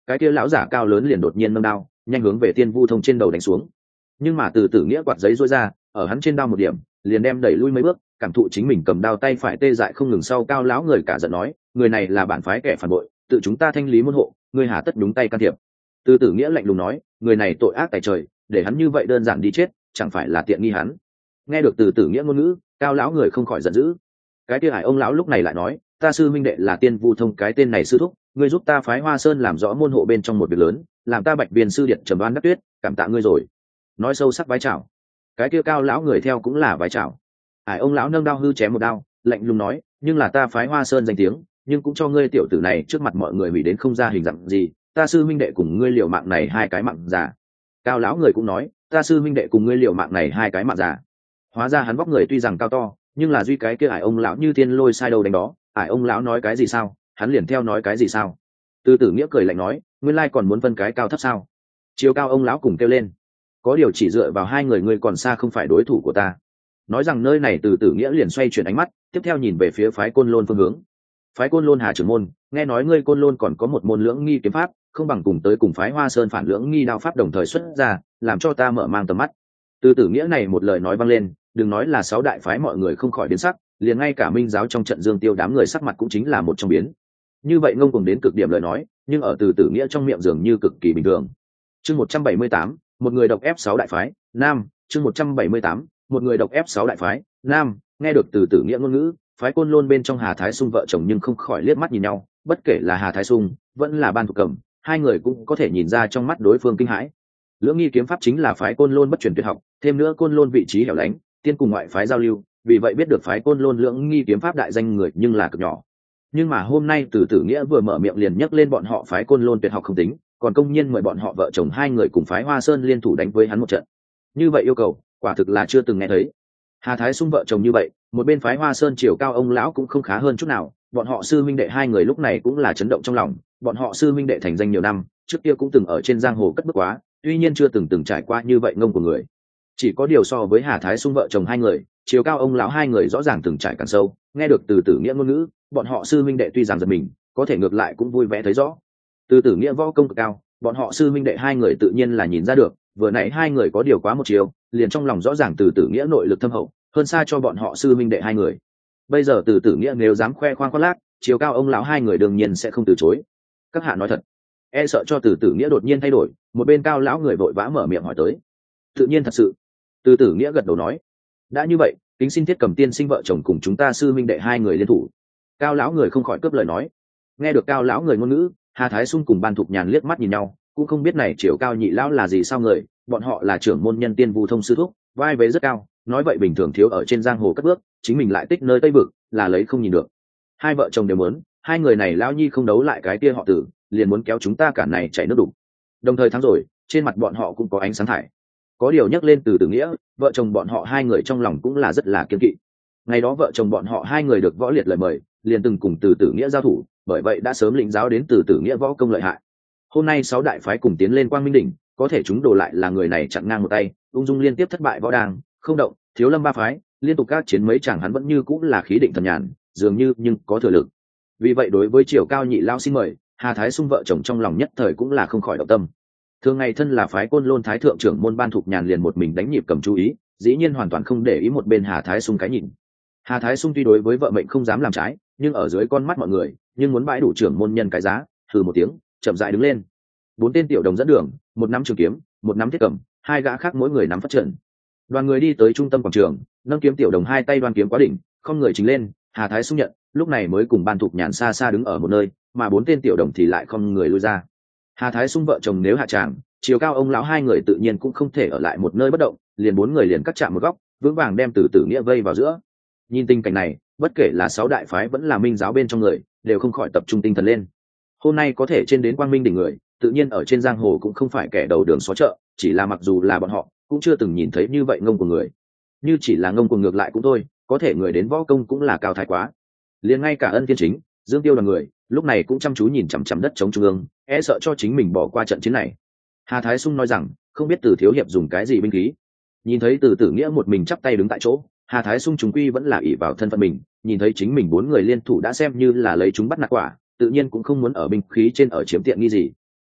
cái kia lão giả cao lớn liền đột nhiên nâng đao nhanh hướng về tiên vu thông trên đầu đánh xuống. Nhưng mà từ tử nghĩa quạt giấy rối ra ở hắn trên đao một điểm liền đem đẩy lui mấy bước, cảm thụ chính mình cầm đao tay phải tê dại không ngừng. Sau cao lão người cả giận nói, người này là bản phái kẻ phản bội, tự chúng ta thanh lý môn hộ, ngươi hà tất đúng tay can thiệp. Từ tử nghĩa lạnh lùng nói, người này tội ác tại trời, để hắn như vậy đơn giản đi chết chẳng phải là tiện nghi hắn. Nghe được từ tử nghĩa ngôn ngữ, cao lão người không khỏi giận dữ. Cái kia hải ông lão lúc này lại nói, ta sư minh đệ là tiên vu thông cái tên này sư thúc, ngươi giúp ta phái Hoa Sơn làm rõ môn hộ bên trong một việc lớn, làm ta Bạch Viên sư điện trầm đoan đắc tuyết, cảm tạ ngươi rồi. Nói sâu sắc vái chào. Cái kia cao lão người theo cũng là vái chào. Hải ông lão nâng đao hư chém một đao, lạnh lùng nói, nhưng là ta phái Hoa Sơn danh tiếng, nhưng cũng cho ngươi tiểu tử này trước mặt mọi người hủy đến không ra hình dạng gì, ta sư minh đệ cùng ngươi liều mạng này hai cái mạng giả. Cao lão người cũng nói, ta sư minh đệ cùng ngươi liều mạng này hai cái mạng giả. Hóa ra hắn vóc người tuy rằng cao to, nhưng là duy cái kia ải ông lão như thiên lôi sai đầu đánh đó, ải ông lão nói cái gì sao hắn liền theo nói cái gì sao. Từ tử nghĩa cười lạnh nói, nguyên lai còn muốn phân cái cao thấp sao? Chiều cao ông lão cùng kêu lên, có điều chỉ dựa vào hai người ngươi còn xa không phải đối thủ của ta. Nói rằng nơi này từ tử nghĩa liền xoay chuyển ánh mắt, tiếp theo nhìn về phía phái Côn Lôn phương hướng. Phái Côn Lôn Hà trưởng môn, nghe nói ngươi Côn Lôn còn có một môn lưỡng nghi kiếm pháp, không bằng cùng tới cùng phái Hoa Sơn phản lưỡng nghi đao pháp đồng thời xuất ra, làm cho ta mở mang tầm mắt. Từ tử nghĩa này một lời nói vang lên, đừng nói là sáu đại phái mọi người không khỏi biến sắc, liền ngay cả minh giáo trong trận Dương Tiêu đám người sắc mặt cũng chính là một trong biến. Như vậy ngông cuồng đến cực điểm lời nói, nhưng ở từ tử nghĩa trong miệng dường như cực kỳ bình thường. Chương một trăm bảy mươi tám, một người độc ép sáu đại phái, nam, chương một trăm bảy mươi tám, một người độc ép sáu đại phái, nam. Nghe được từ tử nghĩa ngôn ngữ, phái Côn Lôn bên trong Hà Thái Sung vợ chồng nhưng không khỏi liếc mắt nhìn nhau, bất kể là Hà Thái Sung vẫn là Ban Thục Cẩm, hai người cũng có thể nhìn ra trong mắt đối phương kinh hãi. Lưỡng nghi kiếm pháp chính là phái Côn Lôn bất truyền tuyệt học, thêm nữa Côn Lôn vị trí hẻo lánh, tiên cùng ngoại phái giao lưu, vì vậy biết được phái Côn Lôn lưỡng nghi kiếm pháp đại danh người nhưng là cực nhỏ. Nhưng mà hôm nay từ tử nghĩa vừa mở miệng liền nhắc lên bọn họ phái Côn Lôn tuyệt học không tính, còn công nhiên mời bọn họ vợ chồng hai người cùng phái Hoa Sơn liên thủ đánh với hắn một trận. Như vậy yêu cầu quả thực là chưa từng nghe thấy. Hà Thái Sung vợ chồng như vậy, một bên phái Hoa Sơn chiều cao ông lão cũng không khá hơn chút nào, bọn họ sư minh đệ hai người lúc này cũng là chấn động trong lòng. Bọn họ sư minh đệ thành danh nhiều năm, trước kia cũng từng ở trên giang hồ cất bước quá, tuy nhiên chưa từng từng trải qua như vậy ngông của người. Chỉ có điều so với Hà Thái Sung vợ chồng hai người, chiều cao ông lão hai người rõ ràng từng trải càng sâu. Nghe được từ tử nghĩa ngôn ngữ, bọn họ sư minh đệ tuy rằng giật mình, có thể ngược lại cũng vui vẻ thấy rõ. Từ tử nghĩa võ công cực cao, bọn họ sư minh đệ hai người tự nhiên là nhìn ra được, vừa nãy hai người có điều quá một chiều, liền trong lòng rõ ràng từ tử nghĩa nội lực thâm hậu, hơn xa cho bọn họ sư minh đệ hai người. Bây giờ từ tử nghĩa nếu dám khoe khoang khoác lác, chiều cao ông lão hai người đương nhiên sẽ không từ chối. Các hạ nói thật. E sợ cho từ tử nghĩa đột nhiên thay đổi, một bên cao lão người vội vã mở miệng hỏi tới. Tự nhiên thật sự. Từ tử nghĩa gật đầu nói, đã như vậy, kính xin Thiết Cầm tiên sinh vợ chồng cùng chúng ta sư minh đệ hai người liên thủ. Cao lão người không khỏi cướp lời nói. Nghe được cao lão người ngôn ngữ, Hà Thái Sung cùng Ban Thục Nhàn liếc mắt nhìn nhau, cũng không biết này chiều cao nhị lão là gì sao người, bọn họ là trưởng môn nhân tiên vu thông sư thúc, vai vế rất cao, nói vậy bình thường thiếu ở trên giang hồ cất bước, chính mình lại tích nơi tây vực, là lấy không nhìn được. Hai vợ chồng đều muốn, hai người này lão nhi không đấu lại cái kia họ Tử, liền muốn kéo chúng ta cả này chảy nước đục. Đồng thời thắng rồi, trên mặt bọn họ cũng có ánh sáng thải. Có điều nhắc lên từ tử nghĩa, vợ chồng bọn họ hai người trong lòng cũng là rất là kiên kỵ. Ngày đó vợ chồng bọn họ hai người được võ liệt lời mời, liền từng cùng từ tử nghĩa giao thủ, bởi vậy đã sớm lĩnh giáo đến từ tử nghĩa võ công lợi hại. Hôm nay sáu đại phái cùng tiến lên Quang Minh đỉnh, có thể chúng đổ lại là người này chặn ngang một tay, ung dung liên tiếp thất bại võ đàng, không động, thiếu lâm ba phái, liên tục các chiến mấy chàng hắn vẫn như cũng là khí định thần nhàn, dường như nhưng có thừa lực. Vì vậy đối với chiều cao nhị lao xin mời, Hà Thái Sung vợ chồng trong lòng nhất thời cũng là không khỏi động tâm. Thường ngày thân là phái Côn Lôn thái thượng trưởng môn Ban Thục Nhàn liền một mình đánh nhịp cầm chú ý, dĩ nhiên hoàn toàn không để ý một bên Hà Thái Sung cái nhìn. Hà Thái Sung tuy đối với vợ mệnh không dám làm trái, nhưng ở dưới con mắt mọi người, nhưng muốn bãi đủ trưởng môn nhân cái giá, thử một tiếng, chậm rãi đứng lên. Bốn tên tiểu đồng dẫn đường, một nắm trường kiếm, một nắm thiết cầm, hai gã khác mỗi người nắm phát trận. Đoàn người đi tới trung tâm quảng trường, nâng kiếm tiểu đồng hai tay đoan kiếm quá đỉnh, không người chính lên. Hà Thái Sung nhận, lúc này mới cùng Ban Thục Nhàn xa xa đứng ở một nơi, mà bốn tên tiểu đồng thì lại không người lui ra. Hà Thái Sung vợ chồng nếu hạ tràng, chiều cao ông lão hai người tự nhiên cũng không thể ở lại một nơi bất động, liền bốn người liền cắt chạm một góc, vững vàng đem từ tử nghĩa vây vào giữa. Nhìn tình cảnh này, bất kể là sáu đại phái vẫn là minh giáo bên trong người, đều không khỏi tập trung tinh thần lên. Hôm nay có thể trên đến Quang Minh đỉnh người, tự nhiên ở trên giang hồ cũng không phải kẻ đầu đường xó chợ, chỉ là mặc dù là bọn họ, cũng chưa từng nhìn thấy như vậy ngông của người. Như chỉ là ngông cuồng ngược lại cũng thôi, có thể người đến võ công cũng là cao thái quá. Liền ngay cả Ân Thiên Chính, Dương Tiêu đoàn người, lúc này cũng chăm chú nhìn chằm chằm đất chống trung ương, e sợ cho chính mình bỏ qua trận chiến này. Hà Thái Sung nói rằng, không biết Từ thiếu hiệp dùng cái gì binh khí. Nhìn thấy Từ Tử Nghĩa một mình chắp tay đứng tại chỗ, Hà Thái Sung chúng quy vẫn là ỷ vào thân phận mình, nhìn thấy chính mình bốn người liên thủ đã xem như là lấy chúng bắt nạt quả, tự nhiên cũng không muốn ở binh khí trên ở chiếm tiện nghi gì.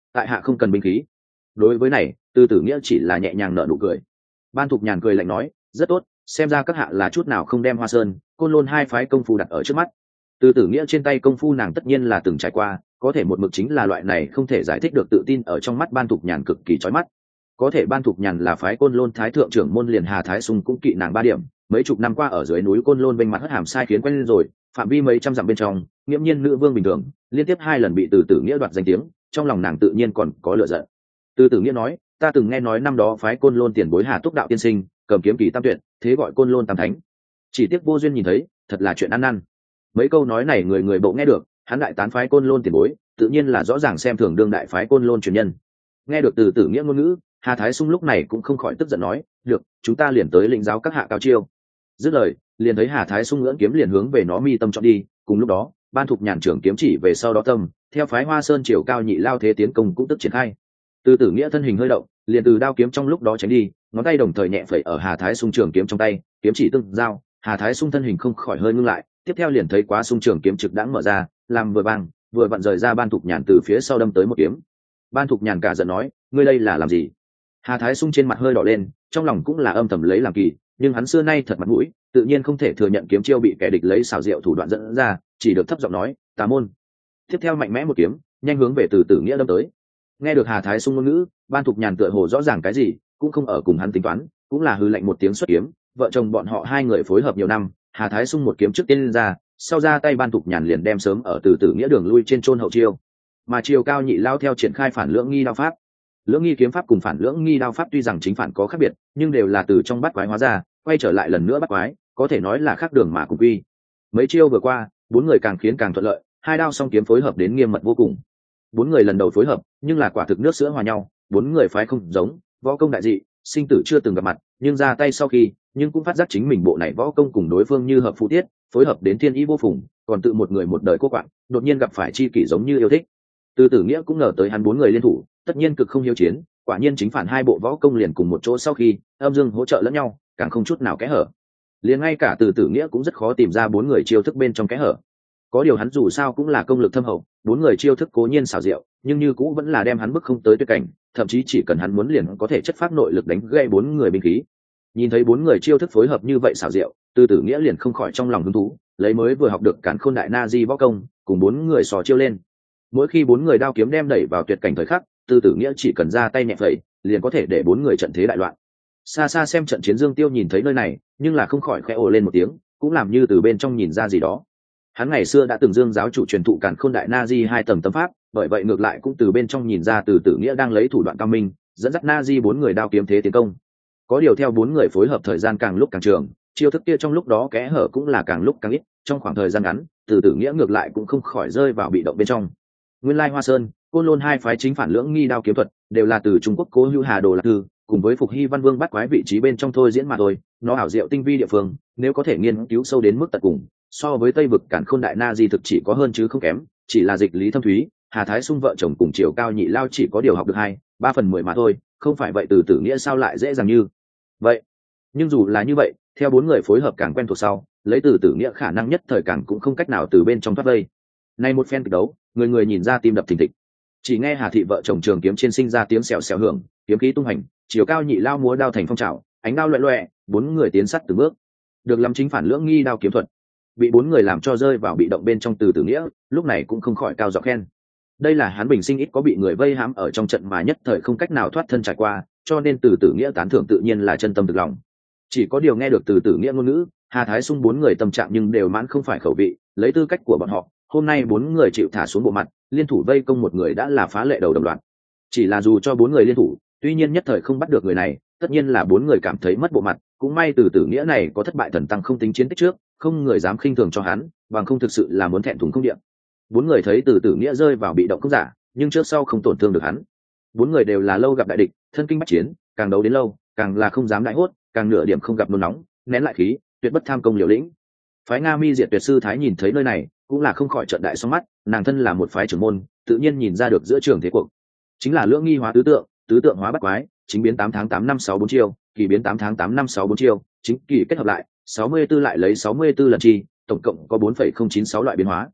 tại hạ không cần binh khí. Đối với này, Từ Tử Nghĩa chỉ là nhẹ nhàng nở nụ cười. Ban Thục Nhàn cười lạnh nói, rất tốt, xem ra các hạ là chút nào không đem Hoa Sơn, Côn Lôn hai phái công phu đặt ở trước mắt. Từ Tử Nghĩa trên tay công phu nàng tất nhiên là từng trải qua, có thể một mực chính là loại này không thể giải thích được tự tin ở trong mắt Ban Thục Nhàn cực kỳ chói mắt. Có thể Ban Thục Nhàn là phái Côn Lôn thái thượng trưởng môn liền Hà Thái Sung cũng kỵ nàng ba điểm, mấy chục năm qua ở dưới núi Côn Lôn bên mặt hất hàm sai khiến quen lên rồi, phạm vi mấy trăm dặm bên trong, nghiễm nhiên nữ vương bình thường, liên tiếp hai lần bị Từ Tử Nghĩa đoạt danh tiếng, trong lòng nàng tự nhiên còn có lửa giận. Từ Tử Nghĩa nói, ta từng nghe nói năm đó phái Côn Lôn tiền bối Hà Túc đạo tiên sinh, cầm kiếm kỳ tam tuyệt, thế gọi Côn Lôn tam thánh. Chỉ tiếc vô duyên nhìn thấy, thật là chuyện ăn năn. Mấy câu nói này người người bộ nghe được, hắn đại tán phái Côn Lôn tiền bối, tự nhiên là rõ ràng xem thường đương đại phái Côn Lôn truyền nhân. Nghe được Từ Tử Nghĩa ngôn ngữ, Hà Thái Sung lúc này cũng không khỏi tức giận nói, được, chúng ta liền tới lĩnh giáo các hạ cao chiêu. Dứt lời, liền thấy Hà Thái Sung ngưỡng kiếm liền hướng về nó mi tâm chọn đi, cùng lúc đó, Ban Thục Nhàn trưởng kiếm chỉ về sau đó tâm, theo phái Hoa Sơn chiều cao nhị lao thế tiến công cũng tức triển khai. Từ Tử Nghĩa thân hình hơi động, liền từ đao kiếm trong lúc đó tránh đi, ngón tay đồng thời nhẹ phẩy ở Hà Thái Sung trường kiếm trong tay, kiếm chỉ tương giao, Hà Thái Sung thân hình không khỏi hơi ngưng lại, tiếp theo liền thấy quá sung trường kiếm trực đãng mở ra, làm vừa băng, vừa vặn rời ra Ban Thục Nhàn từ phía sau đâm tới một kiếm. Ban Thục Nhàn cả giận nói, ngươi đây là làm gì? Hà Thái Sung trên mặt hơi đỏ lên, trong lòng cũng là âm thầm lấy làm kỳ, nhưng hắn xưa nay thật mặt mũi, tự nhiên không thể thừa nhận kiếm chiêu bị kẻ địch lấy xảo diệu thủ đoạn dẫn ra, chỉ được thấp giọng nói, tà môn. Tiếp theo mạnh mẽ một kiếm, nhanh hướng về Từ Tử Nghĩa đâm tới. Nghe được Hà Thái Sung ngôn ngữ, Ban Thục Nhàn tựa hồ rõ ràng cái gì, cũng không ở cùng hắn tính toán, cũng là hư lệnh một tiếng xuất kiếm, vợ chồng bọn họ hai người phối hợp nhiều năm, Hà Thái Sung một kiếm trước tiên lên ra, sau ra tay Ban Thục Nhàn liền đem sớm ở Từ Tử Nghĩa đường lui trên chôn hậu chiêu, mà chiều cao nhị lao theo triển khai phản lưỡng nghi đao pháp. Lưỡng nghi kiếm pháp cùng phản lưỡng nghi đao pháp tuy rằng chính phản có khác biệt, nhưng đều là từ trong bắt quái hóa ra, quay trở lại lần nữa bắt quái, có thể nói là khác đường mà cùng quy. Mấy chiêu vừa qua, bốn người càng khiến càng thuận lợi, hai đao song kiếm phối hợp đến nghiêm mật vô cùng. Bốn người lần đầu phối hợp, nhưng là quả thực nước sữa hòa nhau, bốn người phái không giống, võ công đại dị, sinh tử chưa từng gặp mặt, nhưng ra tay sau khi, nhưng cũng phát giác chính mình bộ này võ công cùng đối phương như hợp phù tiết, phối hợp đến thiên ý vô phùng, còn tự một người một đời cô quạng, đột nhiên gặp phải chi kỷ giống như yêu thích. Từ Tử Nghĩa cũng ngờ tới hắn bốn người liên thủ, tất nhiên cực không hiếu chiến, quả nhiên chính phản hai bộ võ công liền cùng một chỗ sau khi, âm dương hỗ trợ lẫn nhau, càng không chút nào kẽ hở. Liền ngay cả Từ Tử Nghĩa cũng rất khó tìm ra bốn người chiêu thức bên trong kẽ hở. Có điều hắn dù sao cũng là công lực thâm hậu, bốn người chiêu thức cố nhiên xảo diệu, nhưng như cũng vẫn là đem hắn bức không tới tuyệt cảnh, thậm chí chỉ cần hắn muốn liền có thể chất phát nội lực đánh gãy bốn người binh khí. Nhìn thấy bốn người chiêu thức phối hợp như vậy xảo diệu, Từ Tử Nghĩa liền không khỏi trong lòng hứng thú, lấy mới vừa học được Càn Khôn Đại Na Di võ công, cùng bốn người sò chiêu lên. Mỗi khi bốn người đao kiếm đem đẩy vào tuyệt cảnh thời khắc, Từ Tử Nghĩa chỉ cần ra tay nhẹ phẩy, liền có thể để bốn người trận thế đại loạn. Xa xa xem trận chiến Dương Tiêu nhìn thấy nơi này, nhưng là không khỏi khẽ ồ lên một tiếng, cũng làm như từ bên trong nhìn ra gì đó. Hắn ngày xưa đã từng Dương giáo chủ truyền thụ Càn Khôn Đại Na Di hai tầng tâm pháp, bởi vậy ngược lại cũng từ bên trong nhìn ra Từ Tử Nghĩa đang lấy thủ đoạn cao minh, dẫn dắt Na Di bốn người đao kiếm thế tiến công. Có điều theo bốn người phối hợp thời gian càng lúc càng trường, chiêu thức kia trong lúc đó kẽ hở cũng là càng lúc càng ít, trong khoảng thời gian ngắn, Từ Tử Nghĩa ngược lại cũng không khỏi rơi vào bị động bên trong. Nguyên lai Hoa Sơn, Côn Lôn hai phái chính phản lưỡng nghi đao kiếm thuật, đều là từ Trung Quốc Cố Hữu Hà Đồ Lạc Thư, cùng với Phục Hy Văn Vương bắt quái vị trí bên trong thôi diễn mà thôi, nó ảo diệu tinh vi địa phương, nếu có thể nghiên cứu sâu đến mức tận cùng, so với Tây vực Càn Khôn Đại Na Di thực chỉ có hơn chứ không kém, chỉ là dịch lý thâm thúy, Hà Thái Sung vợ chồng cùng chiều cao nhị lao chỉ có điều học được hai, ba phần mười mà thôi, không phải vậy Từ Tử Nghĩa sao lại dễ dàng như vậy. Nhưng dù là như vậy, theo bốn người phối hợp càng quen thuộc sau, lấy Từ Tử Nghĩa khả năng nhất thời càng cũng không cách nào từ bên trong thoát vây. Nay một phen kịch đấu, người người nhìn ra tim đập thình thịch. Chỉ nghe Hà thị vợ chồng trường kiếm trên sinh ra tiếng xèo xèo hưởng, kiếm khí tung hành, chiều cao nhị lao múa đao thành phong trào, ánh đao loẹt loẹt, bốn người tiến sát từng bước. Được lắm chính phản lưỡng nghi đao kiếm thuật, bị bốn người làm cho rơi vào bị động bên trong Từ Tử Nghĩa, lúc này cũng không khỏi cao giọng khen. Đây là hắn bình sinh ít có bị người vây hãm ở trong trận mà nhất thời không cách nào thoát thân trải qua, cho nên Từ Tử Nghĩa tán thưởng tự nhiên là chân tâm thực lòng. Chỉ có điều nghe được Từ Tử Nghĩa ngôn ngữ, Hà Thái Sung bốn người tâm trạng nhưng đều mãn không phải khẩu vị, lấy tư cách của bọn họ, hôm nay bốn người chịu thả xuống bộ mặt, liên thủ vây công một người đã là phá lệ đầu đồng loạt. Chỉ là dù cho bốn người liên thủ, tuy nhiên nhất thời không bắt được người này, tất nhiên là bốn người cảm thấy mất bộ mặt, cũng may Từ Tử Nghĩa này có thất bại thần tăng không tính chiến tích trước, không người dám khinh thường cho hắn, bằng không thực sự là muốn thẹn thùng không điện. Bốn người thấy Từ Tử Nghĩa rơi vào bị động không giả, nhưng trước sau không tổn thương được hắn. Bốn người đều là lâu gặp đại địch, thân kinh bách chiến, càng đấu đến lâu, càng là không dám đại hốt, càng nửa điểm không gặp nôn nóng, nén lại khí, tuyệt bất tham công liều lĩnh. Phái Nga Mi Diệt Tuyệt sư thái nhìn thấy nơi này, cũng là không khỏi trợn đại song mắt, nàng thân là một phái trưởng môn, tự nhiên nhìn ra được giữa trường thế cuộc. Chính là lưỡng nghi hóa tứ tượng, tứ tượng hóa bắt quái, chính biến tám tháng tám năm sáu bốn chiêu, kỳ biến tám tháng tám năm sáu bốn chiêu, chính kỳ kết hợp lại, sáu mươi tư lại lấy sáu mươi tư lần chi, tổng cộng có bốn phẩy không chín sáu loại biến hóa.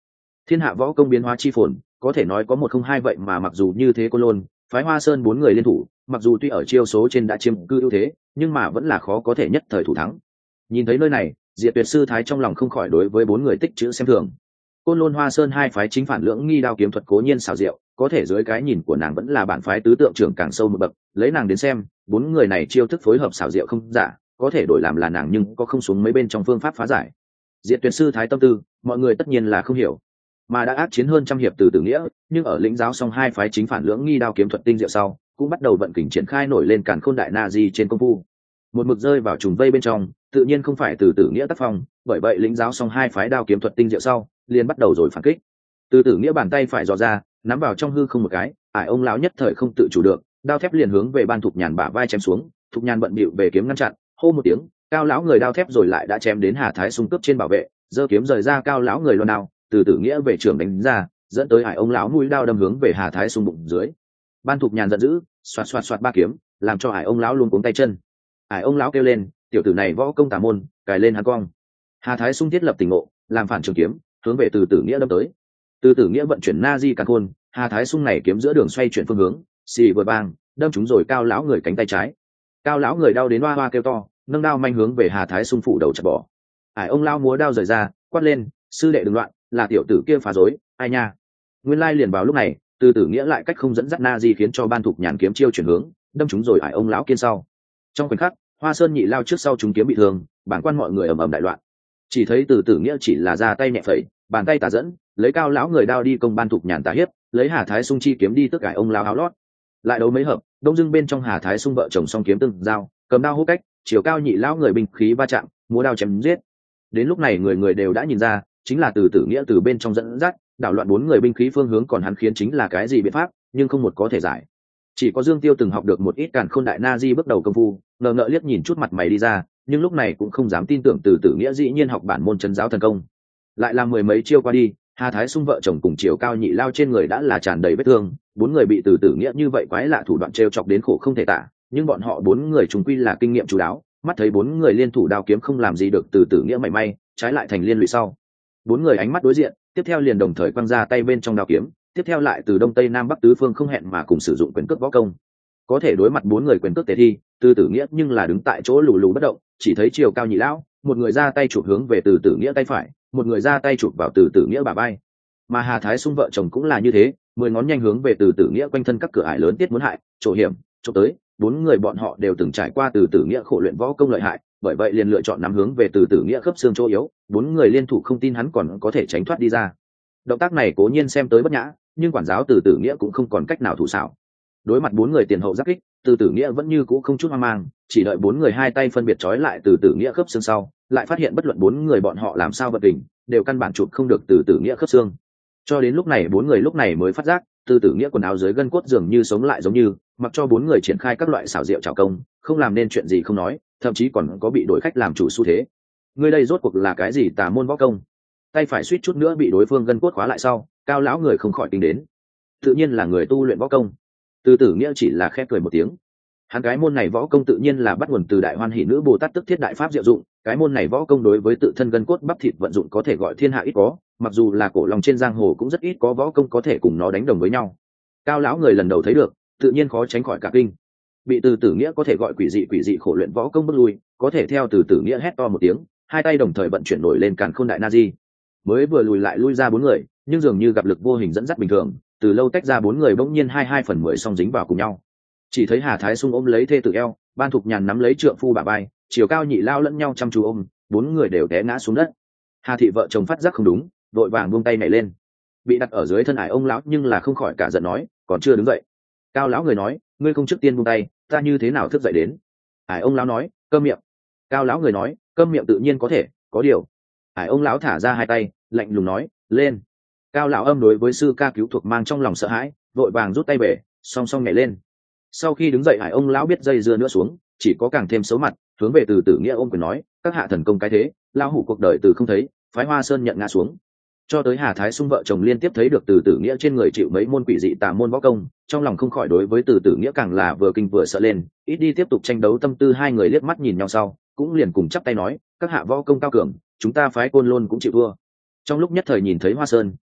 Thiên hạ võ công biến hóa chi phồn, có thể nói có một không hai vậy mà mặc dù như thế Côn Lôn, phái Hoa Sơn bốn người liên thủ, mặc dù tuy ở chiêu số trên đã chiếm cư ưu thế, nhưng mà vẫn là khó có thể nhất thời thủ thắng. Nhìn thấy nơi này, Diệt Tuyệt sư thái trong lòng không khỏi đối với bốn người tích chữ xem thường. Côn Lôn Hoa Sơn hai phái chính phản lưỡng nghi đao kiếm thuật cố nhiên xảo diệu, có thể dưới cái nhìn của nàng vẫn là bản phái tứ tượng trưởng càng sâu một bậc, lấy nàng đến xem, bốn người này chiêu thức phối hợp xảo diệu không giả, có thể đổi làm là nàng nhưng có không xuống mấy bên trong phương pháp phá giải. Diệt Tuyệt sư thái tâm tư, mọi người tất nhiên là không hiểu, mà đã ác chiến hơn trăm hiệp từ tử nghĩa, nhưng ở lĩnh giáo xong hai phái chính phản lưỡng nghi đao kiếm thuật tinh diệu sau, cũng bắt đầu vận kình triển khai nổi lên càn khôn đại na di trên công phu. Một mực rơi vào trùng vây bên trong, tự nhiên không phải từ tử nghĩa tác phong, bởi vậy lĩnh giáo xong hai phái đao kiếm thuật tinh diệu sau, liền bắt đầu rồi phản kích. Từ tử nghĩa bàn tay phải dò ra, nắm vào trong hư không một cái, ải ông lão nhất thời không tự chủ được, đao thép liền hướng về Ban Thục Nhàn bả vai chém xuống. Thục Nhàn bận bịu về kiếm ngăn chặn, hô một tiếng, cao lão người đao thép rồi lại đã chém đến Hà Thái Sung cướp trên bảo vệ, giơ kiếm rời ra cao lão người loan đao, từ tử nghĩa về trường đánh ra, dẫn tới ải ông lão mũi đao đâm hướng về Hà Thái Sung bụng dưới. Ban Thục Nhàn giận dữ, xoạt xoạt xoạt ba kiếm, làm cho ải ông lão luôn cuống tay chân. Ải ông lão kêu lên, tiểu tử này võ công tà môn, cài lên hắn cong. Hà Thái Sung thiết lập tình ngộ, làm phản trường kiếm, hướng về từ tử nghĩa đâm tới. Từ tử nghĩa vận chuyển na di càn khôn, Hà Thái Sung này kiếm giữa đường xoay chuyển phương hướng, xì vừa bang, đâm trúng rồi cao lão người cánh tay trái. Cao lão người đau đến hoa hoa kêu to, nâng đao manh hướng về Hà Thái Sung phủ đầu chặt bỏ. Ải ông lão múa đao rời ra, quát lên, sư đệ đừng loạn, là tiểu tử kia phá rối, ai nha. Nguyên lai liền vào lúc này, từ tử nghĩa lại cách không dẫn dắt na di khiến cho Ban Thục Nhàn kiếm chiêu chuyển hướng, đâm trúng rồi ải ông lão kiên sau. Trong khoảnh khắc, Hoa Sơn nhị lao trước sau chúng kiếm bị thương, bản quan mọi người ầm ầm đại loạn. Chỉ thấy từ tử nghĩa chỉ là ra tay nhẹ phẩy, bàn tay tà dẫn, lấy cao lão người đao đi công Ban Thục Nhàn tà hiếp, lấy Hà Thái Sung chi kiếm đi tức cải ông lão áo lót. Lại đấu mấy hợp, đông dưng bên trong Hà Thái Sung vợ chồng song kiếm từng dao, cầm đao hô cách, chiều cao nhị lão người binh khí va chạm, múa đao chém giết. Đến lúc này người người đều đã nhìn ra, chính là từ tử nghĩa từ bên trong dẫn dắt, đảo loạn bốn người binh khí phương hướng, còn hắn khiến chính là cái gì biện pháp, nhưng không một có thể giải. Chỉ có Dương Tiêu từng học được một ít càn khôn đại na di bước đầu công phu, ngờ ngợ liếc nhìn chút mặt mày đi ra, nhưng lúc này cũng không dám tin tưởng từ tử nghĩa dĩ nhiên học bản môn chân giáo thần công. Lại là mười mấy chiêu qua đi, Hà Thái Sung vợ chồng cùng chiều cao nhị lao trên người đã là tràn đầy vết thương, bốn người bị từ tử nghĩa như vậy quái lạ thủ đoạn trêu chọc đến khổ không thể tả, nhưng bọn họ bốn người trùng quy là kinh nghiệm chú đáo, mắt thấy bốn người liên thủ đao kiếm không làm gì được từ tử nghĩa mảy may, trái lại thành liên lụy sau. Bốn người ánh mắt đối diện, tiếp theo liền đồng thời quăng ra tay bên trong đao kiếm, tiếp theo lại từ đông tây nam bắc tứ phương không hẹn mà cùng sử dụng quyền cước võ công. Có thể đối mặt bốn người quyền cước tế thi, từ tử nghĩa nhưng là đứng tại chỗ lù lù bất động, chỉ thấy chiều cao nhị lão, một người ra tay chụp hướng về từ tử nghĩa tay phải, một người ra tay chụp vào từ tử nghĩa bả vai. Mà Hà Thái Sung vợ chồng cũng là như thế, mười ngón nhanh hướng về từ tử nghĩa quanh thân các cửa ải lớn tiết muốn hại, chỗ hiểm, chỗ tới, bốn người bọn họ đều từng trải qua từ tử nghĩa khổ luyện võ công lợi hại, bởi vậy liền lựa chọn nắm hướng về từ tử nghĩa khớp xương chỗ yếu, bốn người liên thủ không tin hắn còn có thể tránh thoát đi ra. Động tác này cố nhiên xem tới bất nhã, nhưng quản giáo từ tử nghĩa cũng không còn cách nào thủ xảo. Đối mặt bốn người tiền hậu giáp kích, từ tử nghĩa vẫn như cũ không chút hoang mang, chỉ đợi bốn người hai tay phân biệt trói lại từ tử nghĩa khớp xương sau, lại phát hiện bất luận bốn người bọn họ làm sao vận kình, đều căn bản chụp không được từ tử nghĩa khớp xương. Cho đến lúc này bốn người lúc này mới phát giác, từ tử nghĩa quần áo dưới gân cốt dường như sống lại giống như, mặc cho bốn người triển khai các loại xảo diệu trảo công, không làm nên chuyện gì không nói, thậm chí còn có bị đổi khách làm chủ xu thế. Người đây rốt cuộc là cái gì tà môn võ công? Tay phải suýt chút nữa bị đối phương gân cốt khóa lại sau, cao lão người không khỏi tính đến. Tự nhiên là người tu luyện võ công. Từ tử nghĩa chỉ là khẽ cười một tiếng. Hắn cái môn này võ công tự nhiên là bắt nguồn từ Đại Hoan Hỷ Nữ Bồ Tát tức thiết đại pháp diệu dụng, cái môn này võ công đối với tự thân gân cốt bắp thịt vận dụng có thể gọi thiên hạ ít có, mặc dù là cổ long trên giang hồ cũng rất ít có võ công có thể cùng nó đánh đồng với nhau. Cao lão người lần đầu thấy được, tự nhiên khó tránh khỏi cả kinh. Bị từ tử nghĩa có thể gọi quỷ dị quỷ dị khổ luyện võ công bước lui, có thể theo từ tử nghĩa hét to một tiếng, hai tay đồng thời vận chuyển nổi lên càn khôn đại na di. Mới vừa lùi lại lui ra bốn người, nhưng dường như gặp lực vô hình dẫn dắt bình thường, từ lâu tách ra bốn người bỗng nhiên hai hai phần mười song dính vào cùng nhau. Chỉ thấy Hà Thái Sung ôm lấy thê tử eo, Ban Thục Nhàn nắm lấy trượng phu bả vai, chiều cao nhị lao lẫn nhau chăm chú ôm, bốn người đều té ngã xuống đất. Hà thị vợ chồng phát giác không đúng, vội vàng buông tay nhảy lên. Bị đặt ở dưới thân ải ông lão nhưng là không khỏi cả giận nói, còn chưa đứng dậy. Cao lão người nói, ngươi không trước tiên buông tay, ta như thế nào thức dậy đến? Ải ông lão nói, câm miệng. Cao lão người nói, câm miệng tự nhiên có thể, có điều. Ải ông lão thả ra hai tay, lạnh lùng nói, lên. Cao lão âm đối với sư ca cứu thuộc mang trong lòng sợ hãi, vội vàng rút tay về, song song nhảy lên. Sau khi đứng dậy, Hải ông lão biết dây dưa nữa xuống, chỉ có càng thêm xấu mặt, hướng về từ tử nghĩa ôm quyền nói, các hạ thần công cái thế, lão hủ cuộc đời từ không thấy, phái Hoa Sơn nhận ngã xuống. Cho tới Hà Thái Sung vợ chồng liên tiếp thấy được từ tử nghĩa trên người chịu mấy môn quỷ dị tà môn võ công, trong lòng không khỏi đối với từ tử nghĩa càng là vừa kinh vừa sợ lên, ít đi tiếp tục tranh đấu tâm tư. Hai người liếc mắt nhìn nhau sau, cũng liền cùng chắp tay nói, các hạ võ công cao cường, chúng ta phái Côn Lôn cũng chịu thua. Trong lúc nhất thời nhìn thấy Hoa Sơn,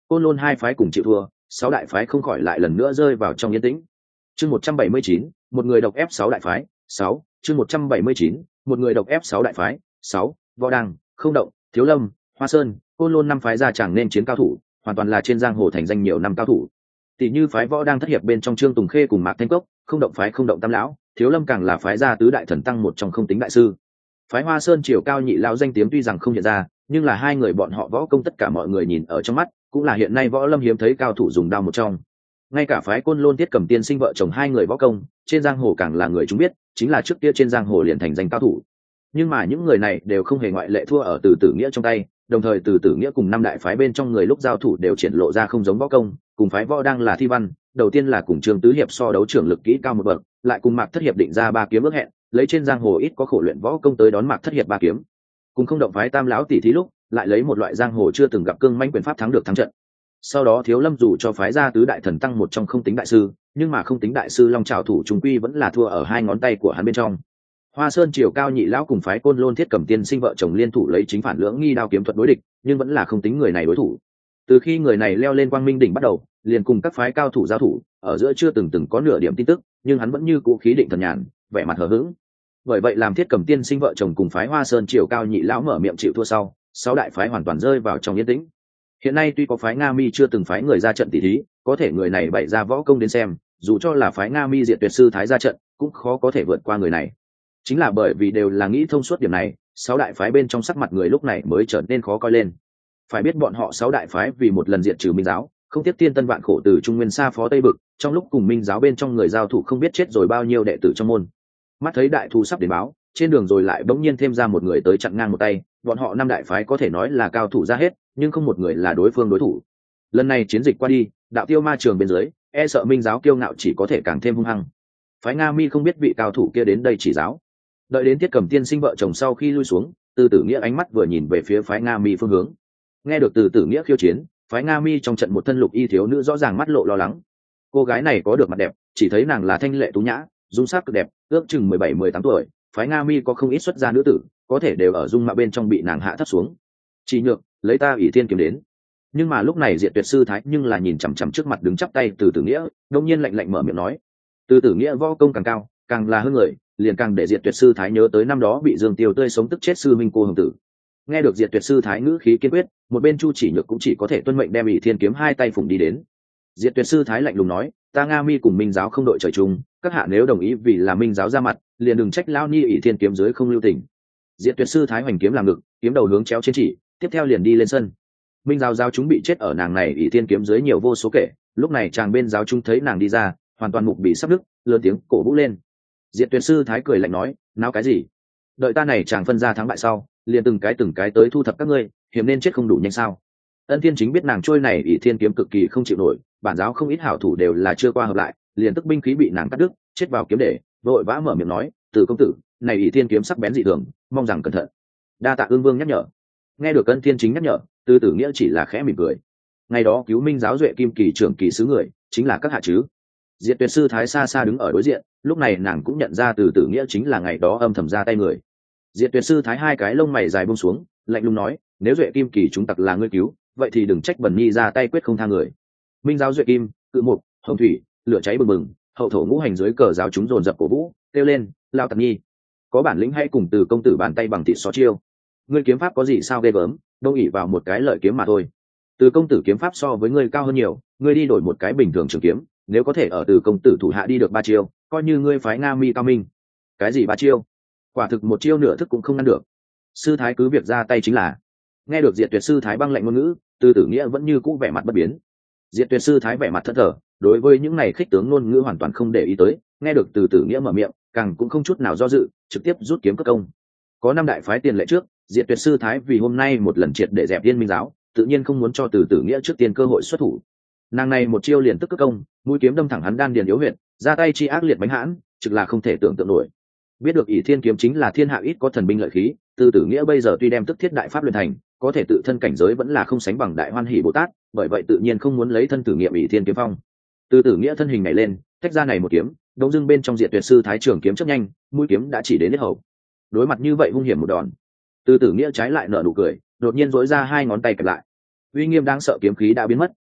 Côn Lôn hai phái cùng chịu thua, sáu đại phái không khỏi lại lần nữa rơi vào trong yên tĩnh. Chương một trăm bảy mươi chín, một người độc ép sáu đại phái, sáu, chương một trăm bảy mươi chín, một người độc ép sáu đại phái, sáu, Võ Đăng, Không Động, Thiếu Lâm, Hoa Sơn, Côn Lôn năm phái ra chẳng nên chiến cao thủ, hoàn toàn là trên giang hồ thành danh nhiều năm cao thủ. Tỷ như phái Võ Đăng thất hiệp bên trong Trương Tùng Khê cùng Mạc Thanh Cốc, Không Động phái Không Động Tam lão, Thiếu Lâm càng là phái gia tứ đại thần tăng một trong Không Tính đại sư. Phái Hoa Sơn Triều Cao nhị lão danh tiếng tuy rằng không hiện ra, nhưng là hai người bọn họ võ công tất cả mọi người nhìn ở trong mắt, cũng là hiện nay võ lâm hiếm thấy cao thủ dùng đao một trong. Ngay cả phái Côn Lôn Tiết Cẩm Tiên sinh vợ chồng hai người võ công, trên giang hồ càng là người chúng biết, chính là trước kia trên giang hồ liền thành danh cao thủ. Nhưng mà những người này đều không hề ngoại lệ thua ở Từ Tử Nghĩa trong tay, đồng thời Từ Tử Nghĩa cùng năm đại phái bên trong người lúc giao thủ đều triển lộ ra không giống võ công, cùng phái Võ đang là thi văn, đầu tiên là cùng Trương Tứ hiệp so đấu trưởng lực kỹ cao một bậc, lại cùng Mạc Thất hiệp định ra ba kiếm ước hẹn, lấy trên giang hồ ít có khổ luyện võ công tới đón Mạc Thất hiệp ba kiếm. Cùng Không Động phái Tam lão tỷ thí lúc, lại lấy một loại giang hồ chưa từng gặp cương manh quyền pháp thắng được thắng trận. Sau đó Thiếu Lâm dù cho phái ra tứ đại thần tăng một trong Không Tính đại sư, nhưng mà Không Tính đại sư long trảo thủ trung quy vẫn là thua ở hai ngón tay của hắn bên trong. Hoa Sơn Triều Cao nhị lão cùng phái Côn Lôn Thiết Cẩm Tiên sinh vợ chồng liên thủ lấy chính phản lưỡng nghi đao kiếm thuật đối địch, nhưng vẫn là Không Tính người này đối thủ. Từ khi người này leo lên Quang Minh đỉnh bắt đầu, liền cùng các phái cao thủ giao thủ, ở giữa chưa từng từng có nửa điểm tin tức, nhưng hắn vẫn như cũ khí định thần nhàn, vẻ mặt hờ hững. Bởi vậy làm Thiết Cẩm Tiên sinh vợ chồng cùng phái Hoa Sơn Triều Cao nhị lão mở miệng chịu thua sau, sáu đại phái hoàn toàn rơi vào trong yên tĩnh. Hiện nay tuy có phái Nga Mi chưa từng phái người ra trận tỷ thí, có thể người này bày ra võ công đến xem, dù cho là phái Nga Mi diệt tuyệt sư thái ra trận, cũng khó có thể vượt qua người này. Chính là bởi vì đều là nghĩ thông suốt điểm này, sáu đại phái bên trong sắc mặt người lúc này mới trở nên khó coi lên. Phải biết bọn họ sáu đại phái vì một lần diệt trừ Minh giáo, không tiếc thiên tân vạn khổ từ Trung Nguyên xa phó Tây Bực, trong lúc cùng Minh giáo bên trong người giao thủ không biết chết rồi bao nhiêu đệ tử trong môn. Mắt thấy đại thù sắp đến báo, trên đường rồi lại bỗng nhiên thêm ra một người tới chặn ngang một tay, bọn họ năm đại phái có thể nói là cao thủ ra hết, nhưng không một người là đối phương đối thủ. Lần này chiến dịch qua đi, đạo tiêu ma trường bên dưới, e sợ Minh giáo kiêu ngạo chỉ có thể càng thêm hung hăng. Phái Nga Mi không biết vị cao thủ kia đến đây chỉ giáo. Đợi đến Tiết Cẩm Tiên sinh vợ chồng sau khi lui xuống, Từ Tử Nghĩa ánh mắt vừa nhìn về phía phái Nga Mi phương hướng. Nghe được Từ Tử Nghĩa khiêu chiến, phái Nga Mi trong trận một thân lục y thiếu nữ rõ ràng mắt lộ lo lắng. Cô gái này có được mặt đẹp, chỉ thấy nàng là thanh lệ tú nhã, dung sắc cực đẹp, ước chừng mười bảy mười tám tuổi, phái Nga Mi có không ít xuất gia nữ tử, có thể đều ở dung mạo bên trong bị nàng hạ thấp xuống. Chỉ nhược, lấy ta ỷ thiên kiếm đến. Nhưng mà lúc này Diệt Tuyệt sư thái nhưng là nhìn chằm chằm trước mặt đứng chắp tay Từ Tử Nghĩa, đột nhiên lạnh lạnh mở miệng nói: Từ Tử Nghĩa võ công càng cao, càng là hơn người, liền càng để Diệt Tuyệt sư thái nhớ tới năm đó bị Dương Tiêu tươi sống tức chết sư minh cô hồng tử. Nghe được Diệt Tuyệt sư thái ngữ khí kiên quyết, một bên Chu Chỉ Nhược cũng chỉ có thể tuân mệnh đem ỷ thiên kiếm hai tay phủng đi đến. Diệt Tuyệt sư thái lạnh lùng nói: Ta Nga Mi cùng Minh giáo không đội trời chung, các hạ nếu đồng ý vì là Minh giáo ra mặt, liền đừng trách lao ni ỷ thiên kiếm dưới không lưu tình. Diệt Tuyệt sư thái hoành kiếm làm ngực, kiếm đầu hướng chéo trên chỉ, tiếp theo liền đi lên sân. Minh giáo giáo chúng bị chết ở nàng này ỷ thiên kiếm dưới nhiều vô số kể, lúc này chàng bên giáo chúng thấy nàng đi ra, hoàn toàn mục bị sắp đứt, lớn tiếng cổ vũ lên. Diệt Tuyệt sư thái cười lạnh nói: Náo cái gì? Đợi ta này chàng phân ra thắng bại sau, liền từng cái từng cái tới thu thập các ngươi, hiểm nên chết không đủ nhanh sao? Ân Thiên chính biết nàng trôi này ỷ thiên kiếm cực kỳ không chịu nổi, bản giáo không ít hảo thủ đều là chưa qua hợp lại, liền tức binh khí bị nàng cắt đứt, chết vào kiếm để, vội vã mở miệng nói: Từ công tử, này ỷ thiên kiếm sắc bén dị thường, mong rằng cẩn thận. Đa tạ Ương Vương nhắc nhở. Nghe được Ân Thiên chính nhắc nhở, Từ Tử Nghĩa chỉ là khẽ mỉm cười. Ngày đó cứu Minh giáo duệ kim kỳ trưởng kỳ sứ người, chính là các hạ chứ? Diệt Tuyệt sư thái xa xa đứng ở đối diện, lúc này nàng cũng nhận ra Từ Tử Nghĩa chính là ngày đó âm thầm ra tay người. Diệt Tuyệt sư thái hai cái lông mày dài buông xuống, lạnh lùng nói: Nếu duệ kim kỳ chúng tặc là ngươi cứu, vậy thì đừng trách bẩn nhi ra tay quyết không tha người. Minh giáo duệ kim, cự mục, hồng thủy, lửa cháy bừng bừng, hậu thổ ngũ hành dưới cờ giáo chúng dồn dập cổ vũ, kêu lên: Lao tặc nhi, có bản lĩnh hay cùng Từ công tử bàn tay bằng thịt xó chiêu. Ngươi kiếm pháp có gì sao ghê gớm, đâu ỉ vào một cái lợi kiếm mà thôi. Từ công tử kiếm pháp so với ngươi cao hơn nhiều, ngươi đi đổi một cái bình thường trường kiếm, nếu có thể ở Từ công tử thủ hạ đi được ba chiêu, coi như ngươi phái Nga Mi cao minh. Cái gì ba chiêu? Quả thực một chiêu nửa thức cũng không ngăn được. Sư thái cứ việc ra tay chính là. Nghe được Diệt Tuyệt sư thái băng lạnh ngôn ngữ, Từ Tử Nghĩa vẫn như cũ vẻ mặt bất biến. Diệt Tuyệt sư thái vẻ mặt thẫn thờ, đối với những này khích tướng ngôn ngữ hoàn toàn không để ý tới, nghe được Từ Tử Nghĩa mở miệng, càng cũng không chút nào do dự, trực tiếp rút kiếm cất công. Có năm đại phái tiền lệ trước, Diệt Tuyệt sư thái vì hôm nay một lần triệt để dẹp Yên Minh giáo, tự nhiên không muốn cho Từ Tử Nghĩa trước tiên cơ hội xuất thủ. Nàng này một chiêu liền tức cất công, mũi kiếm đâm thẳng hắn đan điền yếu huyệt, ra tay chi ác liệt bánh hãn, trực là không thể tưởng tượng nổi. Biết được ỷ thiên kiếm chính là thiên hạ ít có thần binh lợi khí, Từ Tử Nghĩa bây giờ tuy đem tức thiết đại pháp luyện thành, có thể tự thân cảnh giới vẫn là không sánh bằng đại hoan hỷ bồ tát, bởi vậy tự nhiên không muốn lấy thân thử nghiệm ỷ thiên kiếm phong. Từ Tử Nghĩa thân hình này lên, tách ra này một kiếm, đông dưng bên trong Diệt Tuyệt sư thái trường kiếm chớp nhanh, mũi kiếm đã chỉ đến hết hầu. Đối mặt như vậy hung hiểm một đòn, Từ Tử Nghĩa trái lại nở nụ cười, đột nhiên duỗi ra hai ngón tay kẹp lại. Uy nghiêm đáng sợ kiếm khí đã biến mất,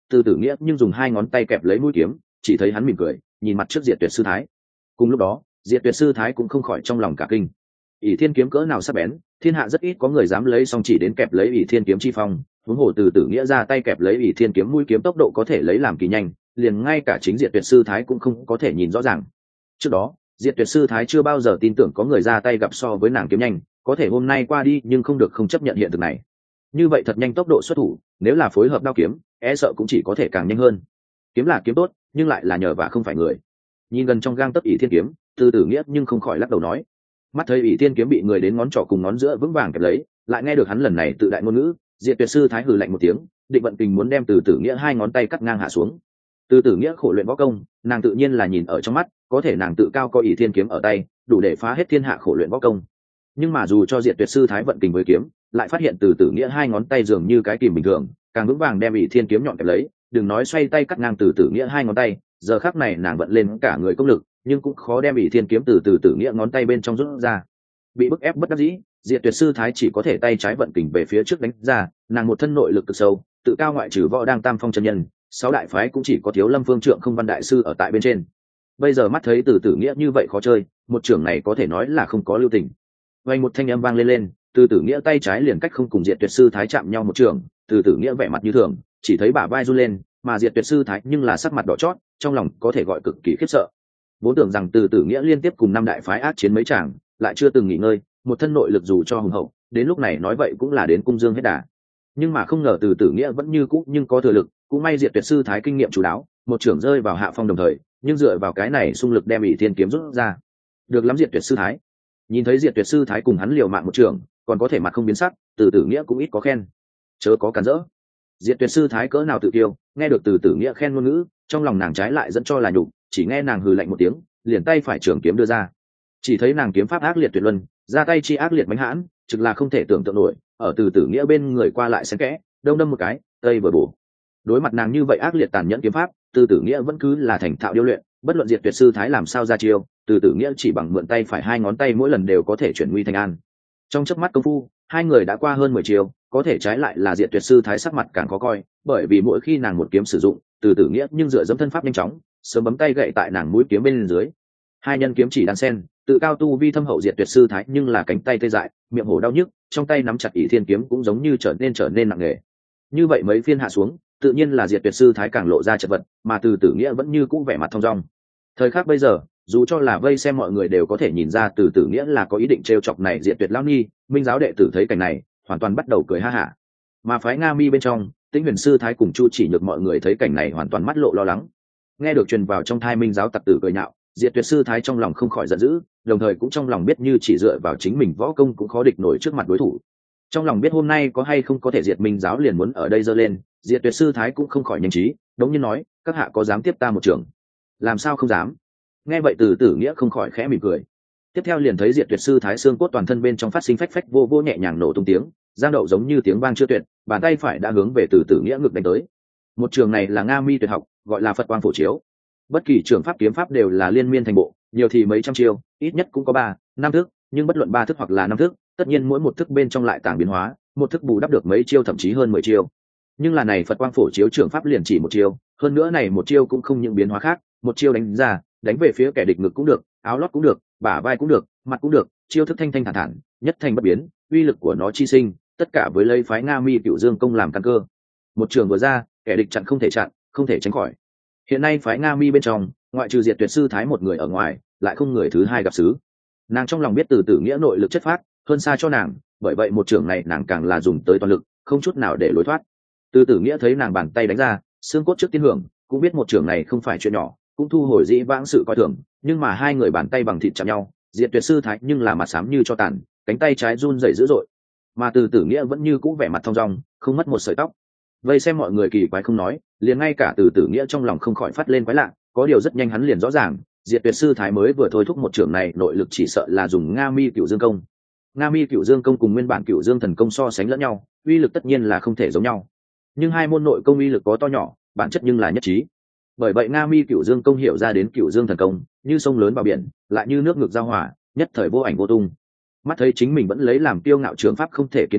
Từ Tử Nghĩa nhưng dùng hai ngón tay kẹp lấy mũi kiếm, chỉ thấy hắn mỉm cười nhìn mặt trước Diệt Tuyệt sư thái. Cùng lúc đó Diệt Tuyệt sư thái cũng không khỏi trong lòng cả kinh. ỷ thiên kiếm cỡ nào sắc bén, thiên hạ rất ít có người dám lấy song chỉ đến kẹp lấy ỷ thiên kiếm chi phong, huống hồ Từ Tử Nghĩa ra tay kẹp lấy ỷ thiên kiếm mũi kiếm tốc độ có thể lấy làm kỳ nhanh, liền ngay cả chính Diệt Tuyệt sư thái cũng không có thể nhìn rõ ràng. Trước đó Diệt Tuyệt sư thái chưa bao giờ tin tưởng có người ra tay gặp so với nàng kiếm nhanh, có thể hôm nay qua đi nhưng không được không chấp nhận hiện thực này. Như vậy thật nhanh tốc độ xuất thủ, nếu là phối hợp đao kiếm e sợ cũng chỉ có thể càng nhanh hơn. Kiếm là kiếm tốt, nhưng lại là nhờ và không phải người. Nhìn gần trong gang tấc ỷ thiên kiếm, Từ Tử Nghĩa nhưng không khỏi lắc đầu nói. Mắt thấy ỷ thiên kiếm bị người đến ngón trỏ cùng ngón giữa vững vàng kẹp lấy, lại nghe được hắn lần này tự đại ngôn ngữ, Diệt Tuyệt sư thái hừ lạnh một tiếng, định vận kình muốn đem Từ Tử Nghĩa hai ngón tay cắt ngang hạ xuống. Từ Tử Nghĩa khổ luyện võ công, nàng tự nhiên là nhìn ở trong mắt, có thể nàng tự cao có ỷ thiên kiếm ở tay, đủ để phá hết thiên hạ khổ luyện võ công. Nhưng mà dù cho Diệt Tuyệt sư thái vận kình với kiếm, lại phát hiện Từ Tử Nghĩa hai ngón tay dường như cái kìm bình thường, càng vững vàng đem ỷ thiên kiếm nhọn kẹp lấy, đừng nói xoay tay cắt ngang Từ Tử Nghĩa hai ngón tay, giờ khắc này nàng vận lên cả người công lực, nhưng cũng khó đem ỷ thiên kiếm từ Từ Tử Nghĩa ngón tay bên trong rút ra. Bị bức ép bất đắc dĩ, Diệt Tuyệt sư thái chỉ có thể tay trái vận kình về phía trước đánh ra, nàng một thân nội lực cực sâu, tự cao ngoại trừ võ đang tam phong chân nhân, sáu đại phái cũng chỉ có Thiếu Lâm Phương Trượng Không Văn đại sư ở tại bên trên. Bây giờ mắt thấy Từ Tử Nghĩa như vậy khó chơi, một trưởng này có thể nói là không có lưu tình. Vang một thanh âm vang lên lên, Từ Tử Nghĩa tay trái liền cách không cùng Diệt Tuyệt sư thái chạm nhau một trường, Từ Tử Nghĩa vẻ mặt như thường, chỉ thấy bả vai run lên, mà Diệt Tuyệt sư thái nhưng là sắc mặt đỏ chót, trong lòng có thể gọi cực kỳ khiếp sợ. Vốn tưởng rằng Từ Tử Nghĩa liên tiếp cùng năm đại phái ác chiến mấy tràng, lại chưa từng nghỉ ngơi, một thân nội lực dù cho hùng hậu, đến lúc này nói vậy cũng là đến cung dương hết đà. Nhưng mà không ngờ Từ Tử Nghĩa vẫn như cũ nhưng có thừa lực, cũng may Diệt Tuyệt sư thái kinh nghiệm chủ đáo, một trưởng rơi vào hạ phong đồng thời, nhưng dựa vào cái này xung lực đem ỷ thiên kiếm rút ra. Được lắm Diệt Tuyệt sư thái. Nhìn thấy Diệt Tuyệt sư thái cùng hắn liều mạng một trưởng, còn có thể mặt không biến sắc, Từ Tử Nghĩa cũng ít có khen. Chớ có cản rỡ. Diệt Tuyệt sư thái cỡ nào tự kiêu, nghe được Từ Tử Nghĩa khen ngôn ngữ, trong lòng nàng trái lại dẫn cho là nhục, chỉ nghe nàng hừ lạnh một tiếng, liền tay phải trường kiếm đưa ra. Chỉ thấy nàng kiếm pháp ác liệt tuyệt luân, ra tay chi ác liệt mãnh hãn, trực là không thể tưởng tượng nổi, ở Từ Tử Nghĩa bên người qua lại xen kẽ, đông đâm một cái, tây vừa bổ. Đối mặt nàng như vậy ác liệt tàn nhẫn kiếm pháp, Từ Tử Nghĩa vẫn cứ là thành thạo điêu luyện, bất luận Diệt Tuyệt sư thái làm sao ra chiêu, Từ Tử Nghĩa chỉ bằng mượn tay phải hai ngón tay mỗi lần đều có thể chuyển nguy thành an. Trong chớp mắt công phu, hai người đã qua hơn mười chiêu, có thể trái lại là Diệt Tuyệt sư thái sắc mặt càng khó coi, bởi vì mỗi khi nàng một kiếm sử dụng, Từ Tử Nghĩa nhưng dựa dẫm thân pháp nhanh chóng, sớm bấm tay gậy tại nàng mũi kiếm bên dưới. Hai nhân kiếm chỉ đan sen, tự cao tu vi thâm hậu Diệt Tuyệt sư thái nhưng là cánh tay tê dại, miệng hổ đau nhức, trong tay nắm chặt ỷ thiên kiếm cũng giống như trở nên trở nên nặng nề. Như vậy mấy phiên hạ xuống, tự nhiên là Diệt Tuyệt sư thái càng lộ ra chật vật, mà Từ Tử Nghĩa vẫn như cũ vẻ mặt thong dong. Thời khắc bây giờ, dù cho là vây xem mọi người đều có thể nhìn ra Từ Tử Nghĩa là có ý định trêu chọc này Diệt Tuyệt lão ni, minh giáo đệ tử thấy cảnh này, hoàn toàn bắt đầu cười ha hả. Mà phái Nga Mi bên trong, Tĩnh Huyền sư thái cùng Chu Chỉ Nhược mọi người thấy cảnh này hoàn toàn mắt lộ lo lắng. Nghe được truyền vào trong thai minh giáo tặc tử cười nhạo, Diệt Tuyệt sư thái trong lòng không khỏi giận dữ, đồng thời cũng trong lòng biết như chỉ dựa vào chính mình võ công cũng khó địch nổi trước mặt đối thủ. Trong lòng biết hôm nay có hay không có thể diệt minh giáo liền muốn ở đây giơ lên, Diệt Tuyệt sư thái cũng không khỏi nhanh trí, đống nhiên nói, các hạ có dám tiếp ta một trường? Làm sao không dám? Nghe vậy Từ Tử Nghĩa không khỏi khẽ mỉm cười. Tiếp theo liền thấy Diệt Tuyệt sư thái xương cốt toàn thân bên trong phát sinh phách phách vô vô nhẹ nhàng nổ tung tiếng, giang đậu giống như tiếng vang chưa tuyệt, bàn tay phải đã hướng về Từ Tử Nghĩa ngực đánh tới. Một trường này là Nga Mi tuyệt học, gọi là Phật quang phổ chiếu. Bất kỳ trường pháp kiếm pháp đều là liên miên thành bộ, nhiều thì mấy trăm chiêu, ít nhất cũng có ba, năm thức, nhưng bất luận ba thức hoặc là năm thức, tất nhiên mỗi một thức bên trong lại tàng biến hóa, một thức bù đắp được mấy chiêu thậm chí hơn mười chiêu. Nhưng là này Phật quang phổ chiếu trường pháp liền chỉ một chiêu, hơn nữa này một chiêu cũng không những biến hóa khác, một chiêu đánh ra, đánh về phía kẻ địch ngực cũng được, áo lót cũng được, bả vai cũng được, mặt cũng được, chiêu thức thanh thanh thản thản, nhất thành bất biến, uy lực của nó chi sinh, tất cả với lấy phái Nga Mi Cửu Dương công làm căn cơ. Một trường vừa ra, kẻ địch chặn không thể chặn, không thể tránh khỏi. Hiện nay phái Nga Mi bên trong, ngoại trừ Diệt Tuyệt sư thái một người ở ngoài, lại không người thứ hai gặp sứ. Nàng trong lòng biết Từ Tử Nghĩa nội lực chất phát, hơn xa cho nàng, bởi vậy một trường này nàng càng là dùng tới toàn lực, không chút nào để lối thoát. Từ Tử Nghĩa thấy nàng bàn tay đánh ra, xương cốt trước tiên hưởng, cũng biết một trường này không phải chuyện nhỏ, cũng thu hồi dĩ vãng sự coi thường, nhưng mà hai người bàn tay bằng thịt chạm nhau, Diệt Tuyệt sư thái nhưng là mặt xám như cho tàn, cánh tay trái run rẩy dữ dội, mà Từ Tử Nghĩa vẫn như cũ vẻ mặt thong dong, không mất một sợi tóc. Vây xem mọi người kỳ quái không nói, liền ngay cả Từ Tử Nghĩa trong lòng không khỏi phát lên quái lạ, có điều rất nhanh hắn liền rõ ràng, Diệt Tuyệt sư thái mới vừa thôi thúc một trường này nội lực chỉ sợ là dùng Nga Mi Cửu Dương công. Nga Mi Cửu Dương công cùng nguyên bản Cửu Dương thần công so sánh lẫn nhau, uy lực tất nhiên là không thể giống nhau. Nhưng hai môn nội công uy lực có to nhỏ, bản chất nhưng là nhất trí. Bởi vậy Nga Mi Cửu Dương công hiểu ra đến Cửu Dương thần công, như sông lớn vào biển, lại như nước ngược giao hòa, nhất thời vô ảnh vô tung. Mắt thấy chính mình vẫn lấy làm tiêu ngạo trường pháp không thể kiến công,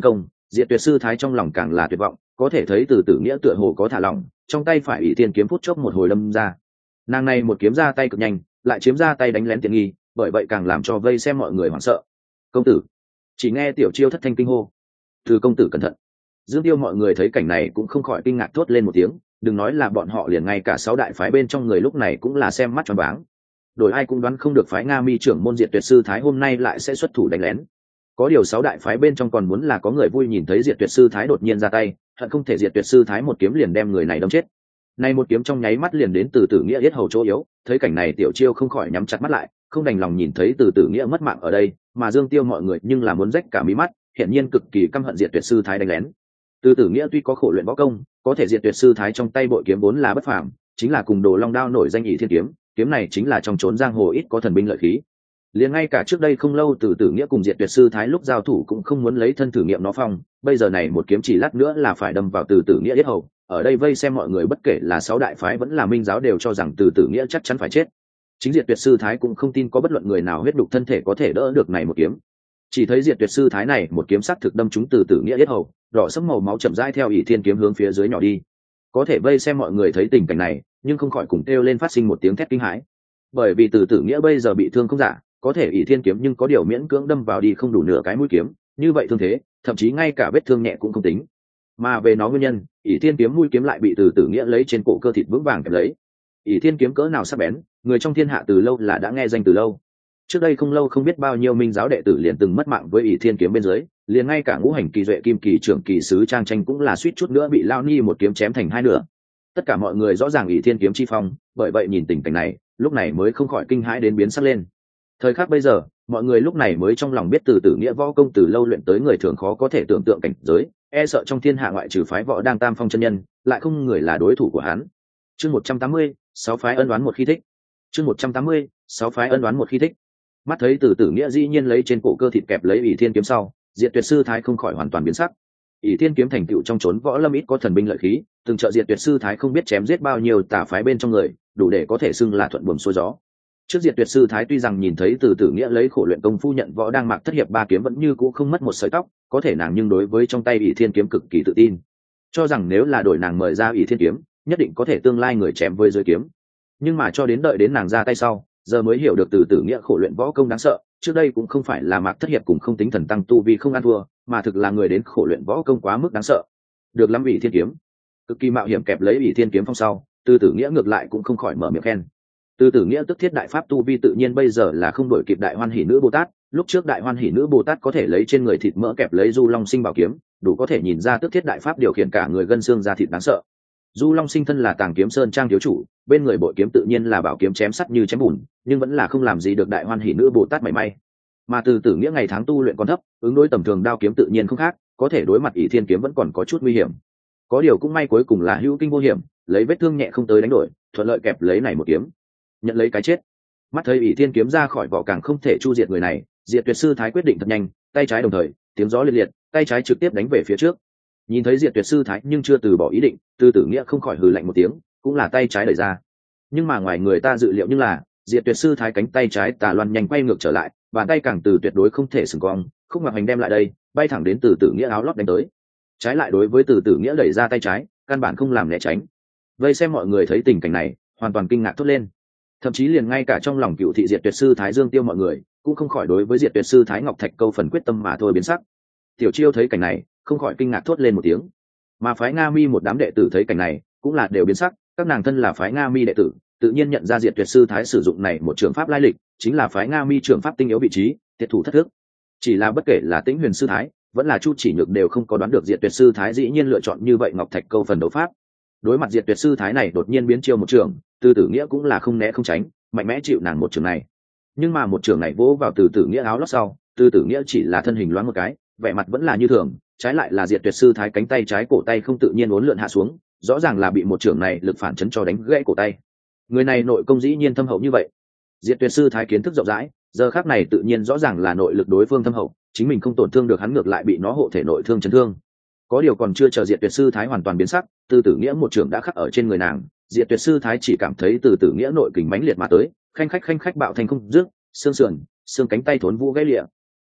Diệt Tuyệt sư thái trong lòng càng là tuyệt vọng, có thể thấy từ tử nghĩa tựa hồ có thả lỏng, trong tay phải ỷ thiên kiếm phút chốc một hồi đâm ra. Nàng này một kiếm ra tay cực nhanh, lại chiếm ra tay đánh lén tiện nghi, bởi vậy càng làm cho vây xem mọi người hoảng sợ. Công tử! Chỉ nghe tiểu chiêu thất thanh kinh hô. Từ công tử cẩn thận! Dương Tiêu mọi người thấy cảnh này cũng không khỏi kinh ngạc thốt lên một tiếng, đừng nói là bọn họ, liền ngay cả sáu đại phái bên trong người lúc này cũng là xem mắt choáng váng. Đổi ai cũng đoán không được phái Nga Mi trưởng môn Diệt Tuyệt sư thái hôm nay lại sẽ xuất thủ đánh lén. Có điều sáu đại phái bên trong còn muốn là có người vui nhìn thấy Diệt Tuyệt sư thái đột nhiên ra tay, hận không thể Diệt Tuyệt sư thái một kiếm liền đem người này đâm chết. Nay một kiếm trong nháy mắt liền đến từ tử nghĩa yết hầu chỗ yếu, thấy cảnh này tiểu chiêu không khỏi nhắm chặt mắt lại, không đành lòng nhìn thấy từ tử nghĩa mất mạng ở đây, mà Dương Tiêu mọi người nhưng là muốn rách cả mí mắt, hiển nhiên cực kỳ căm hận Diệt Tuyệt sư thái đánh lén. Từ tử nghĩa tuy có khổ luyện võ công, có thể Diệt Tuyệt sư thái trong tay bội kiếm vốn là bất phàm, chính là cùng Đồ Long đao nổi danh ỷ thiên kiếm, kiếm này chính là trong chốn giang hồ ít có thần binh lợi khí. Liền ngay cả trước đây không lâu từ tử nghĩa cùng Diệt Tuyệt sư thái lúc giao thủ cũng không muốn lấy thân thử nghiệm nó phong, bây giờ này một kiếm chỉ lát nữa là phải đâm vào từ tử nghĩa yết hầu. Ở đây vây xem mọi người bất kể là sáu đại phái vẫn là minh giáo đều cho rằng từ tử nghĩa chắc chắn phải chết. Chính Diệt Tuyệt sư thái cũng không tin có bất luận người nào huyết đục thân thể có thể đỡ được này một kiếm. Chỉ thấy Diệt Tuyệt sư thái này một kiếm sắc thực đâm trúng từ tử nghĩa yết hầu, đỏ sẫm màu máu chậm rãi theo ỷ thiên kiếm hướng phía dưới nhỏ đi. Có thể vây xem mọi người thấy tình cảnh này, nhưng không khỏi cùng kêu lên phát sinh một tiếng thét kinh hãi. Bởi vì từ tử nghĩa bây giờ bị thương không giả, có thể ỷ thiên kiếm nhưng có điều miễn cưỡng đâm vào đi không đủ nửa cái mũi kiếm, như vậy thương thế, thậm chí ngay cả vết thương nhẹ cũng không tính. Mà về nó nguyên nhân, ỷ thiên kiếm mũi kiếm lại bị từ tử nghĩa lấy trên cổ cơ thịt vững vàng kẹp lấy. ỷ thiên kiếm cỡ nào sắc bén, người trong thiên hạ từ lâu là đã nghe danh từ lâu. Trước đây không lâu không biết bao nhiêu minh giáo đệ tử liền từng mất mạng với ỷ thiên kiếm bên dưới, liền ngay cả ngũ hành kỳ duệ kim kỳ trưởng kỳ sứ Trang Tranh cũng là suýt chút nữa bị lao ni một kiếm chém thành hai nửa. Tất cả mọi người rõ ràng ỷ thiên kiếm chi phong, bởi vậy nhìn tình cảnh này, lúc này mới không khỏi kinh hãi đến biến sắc lên. Thời khắc bây giờ, mọi người lúc này mới trong lòng biết từ tử nghĩa võ công từ lâu luyện tới người thường khó có thể tưởng tượng cảnh giới, e sợ trong thiên hạ ngoại trừ phái võ đang tam phong chân nhân, lại không người là đối thủ của hắn. Chương một trăm tám mươi, sáu phái ân oán một khi thích. Chương một trăm tám mươi, sáu phái ân oán một khi thích. Mắt thấy từ tử nghĩa dĩ nhiên lấy trên cổ cơ thịt kẹp lấy ỷ thiên kiếm sau, Diệt Tuyệt sư thái không khỏi hoàn toàn biến sắc. ỷ thiên kiếm thành tựu trong chốn võ lâm ít có thần binh lợi khí, từng trợ Diệt Tuyệt sư thái không biết chém giết bao nhiêu tà phái bên trong người, đủ để có thể xưng là thuận buồm xuôi gió. Trước Diệt Tuyệt sư thái tuy rằng nhìn thấy từ tử nghĩa lấy khổ luyện công phu nhận võ đang mặc thất hiệp ba kiếm vẫn như cũ không mất một sợi tóc, có thể nàng nhưng đối với trong tay ỷ thiên kiếm cực kỳ tự tin, cho rằng nếu là đổi nàng mời ra ỷ thiên kiếm, nhất định có thể tương lai người chém với dưới kiếm. Nhưng mà cho đến đợi đến nàng ra tay sau, giờ mới hiểu được từ tử nghĩa khổ luyện võ công đáng sợ. Trước đây cũng không phải là mạc thất hiệp cùng không tính thần tăng tu vì không ăn thua, mà thực là người đến khổ luyện võ công quá mức đáng sợ. Được lắm ỷ thiên kiếm, cực kỳ mạo hiểm kẹp lấy ỷ thiên kiếm phong sau, từ tử nghĩa ngược lại cũng không khỏi mở miệng khen. Từ tử nghĩa tức thiết đại pháp tu vi tự nhiên bây giờ là không đổi kịp đại hoan hỷ nữ bồ tát. Lúc trước đại hoan hỷ nữ bồ tát có thể lấy trên người thịt mỡ kẹp lấy du long sinh bảo kiếm, đủ có thể nhìn ra tức thiết đại pháp điều khiển cả người gân xương ra thịt đáng sợ. Du long sinh thân là Tàng Kiếm Sơn trang thiếu chủ, bên người bội kiếm tự nhiên là bảo kiếm chém sắt như chém bùn, nhưng vẫn là không làm gì được đại hoan hỷ nữ bồ tát mảy may. Mà từ tử nghĩa ngày tháng tu luyện còn thấp, ứng đối tầm thường đao kiếm tự nhiên không khác, có thể đối mặt ỷ thiên kiếm vẫn còn có chút nguy hiểm. Có điều cũng may cuối cùng là hữu kinh vô hiểm, lấy vết thương nhẹ không tới đánh đổi, thuận lợi kẹp lấy này một kiếm, nhận lấy cái chết. Mắt thấy ỷ thiên kiếm ra khỏi vỏ càng không thể chu diệt người này, Diệt Tuyệt sư thái quyết định thật nhanh, tay trái đồng thời, tiếng gió liệt liệt, tay trái trực tiếp đánh về phía trước. Nhìn thấy Diệt Tuyệt sư thái nhưng chưa từ bỏ ý định, từ tử nghĩa không khỏi hừ lạnh một tiếng, cũng là tay trái đẩy ra. Nhưng mà ngoài người ta dự liệu nhưng là, Diệt Tuyệt sư thái cánh tay trái tà loan nhanh quay ngược trở lại, bàn tay càng từ tuyệt đối không thể sừng cong, khúc ngoặt hành đem lại đây, bay thẳng đến từ tử nghĩa áo lót đánh tới. Trái lại đối với từ tử nghĩa đẩy ra tay trái, căn bản không làm né tránh. Vây xem mọi người thấy tình cảnh này, hoàn toàn kinh ngạc thốt lên. Thậm chí liền ngay cả trong lòng cựu thị Diệt Tuyệt sư thái Dương Tiêu mọi người cũng không khỏi đối với Diệt Tuyệt sư thái Ngọc Thạch câu phần quyết tâm mà thôi biến sắc. Tiểu Chiêu thấy cảnh này, không khỏi kinh ngạc thốt lên một tiếng. Mà phái Nga Mi một đám đệ tử thấy cảnh này, cũng là đều biến sắc, các nàng thân là phái Nga Mi đệ tử, tự nhiên nhận ra Diệt Tuyệt sư thái sử dụng này một trường pháp lai lịch, chính là phái Nga Mi trường pháp tinh yếu vị trí, tiệt thủ thất thức. Chỉ là bất kể là Tĩnh Huyền sư thái, vẫn là Chu Chỉ Nhược đều không có đoán được Diệt Tuyệt sư thái dĩ nhiên lựa chọn như vậy Ngọc Thạch câu phần đấu pháp. Đối mặt Diệt Tuyệt sư thái này đột nhiên biến chiêu một trường, Từ Tử Nghĩa cũng là không né không tránh, mạnh mẽ chịu nàng một trường này. Nhưng mà một trường này vỗ vào Từ Tử Nghĩa áo lót sau, Từ Tử Nghĩa chỉ là thân hình loáng một cái, vẻ mặt vẫn là như thường, trái lại là Diệt Tuyệt sư thái cánh tay trái cổ tay không tự nhiên uốn lượn hạ xuống, rõ ràng là bị một trường này lực phản chấn cho đánh gãy cổ tay. Người này nội công dĩ nhiên thâm hậu như vậy. Diệt Tuyệt sư thái kiến thức rộng rãi, giờ khắc này tự nhiên rõ ràng là nội lực đối phương thâm hậu, chính mình không tổn thương được hắn ngược lại bị nó hộ thể nội thương chấn thương. Có điều còn chưa chờ Diệt Tuyệt sư thái hoàn toàn biến sắc, Từ Tử Nghĩa một trường đã khắc ở trên người nàng, Diệt Tuyệt sư thái chỉ cảm thấy Từ Tử Nghĩa nội kình mãnh liệt mà tới, khanh khách khanh khách bạo thành không dứt, xương sườn, xương cánh tay thốn vũ gãy lìa.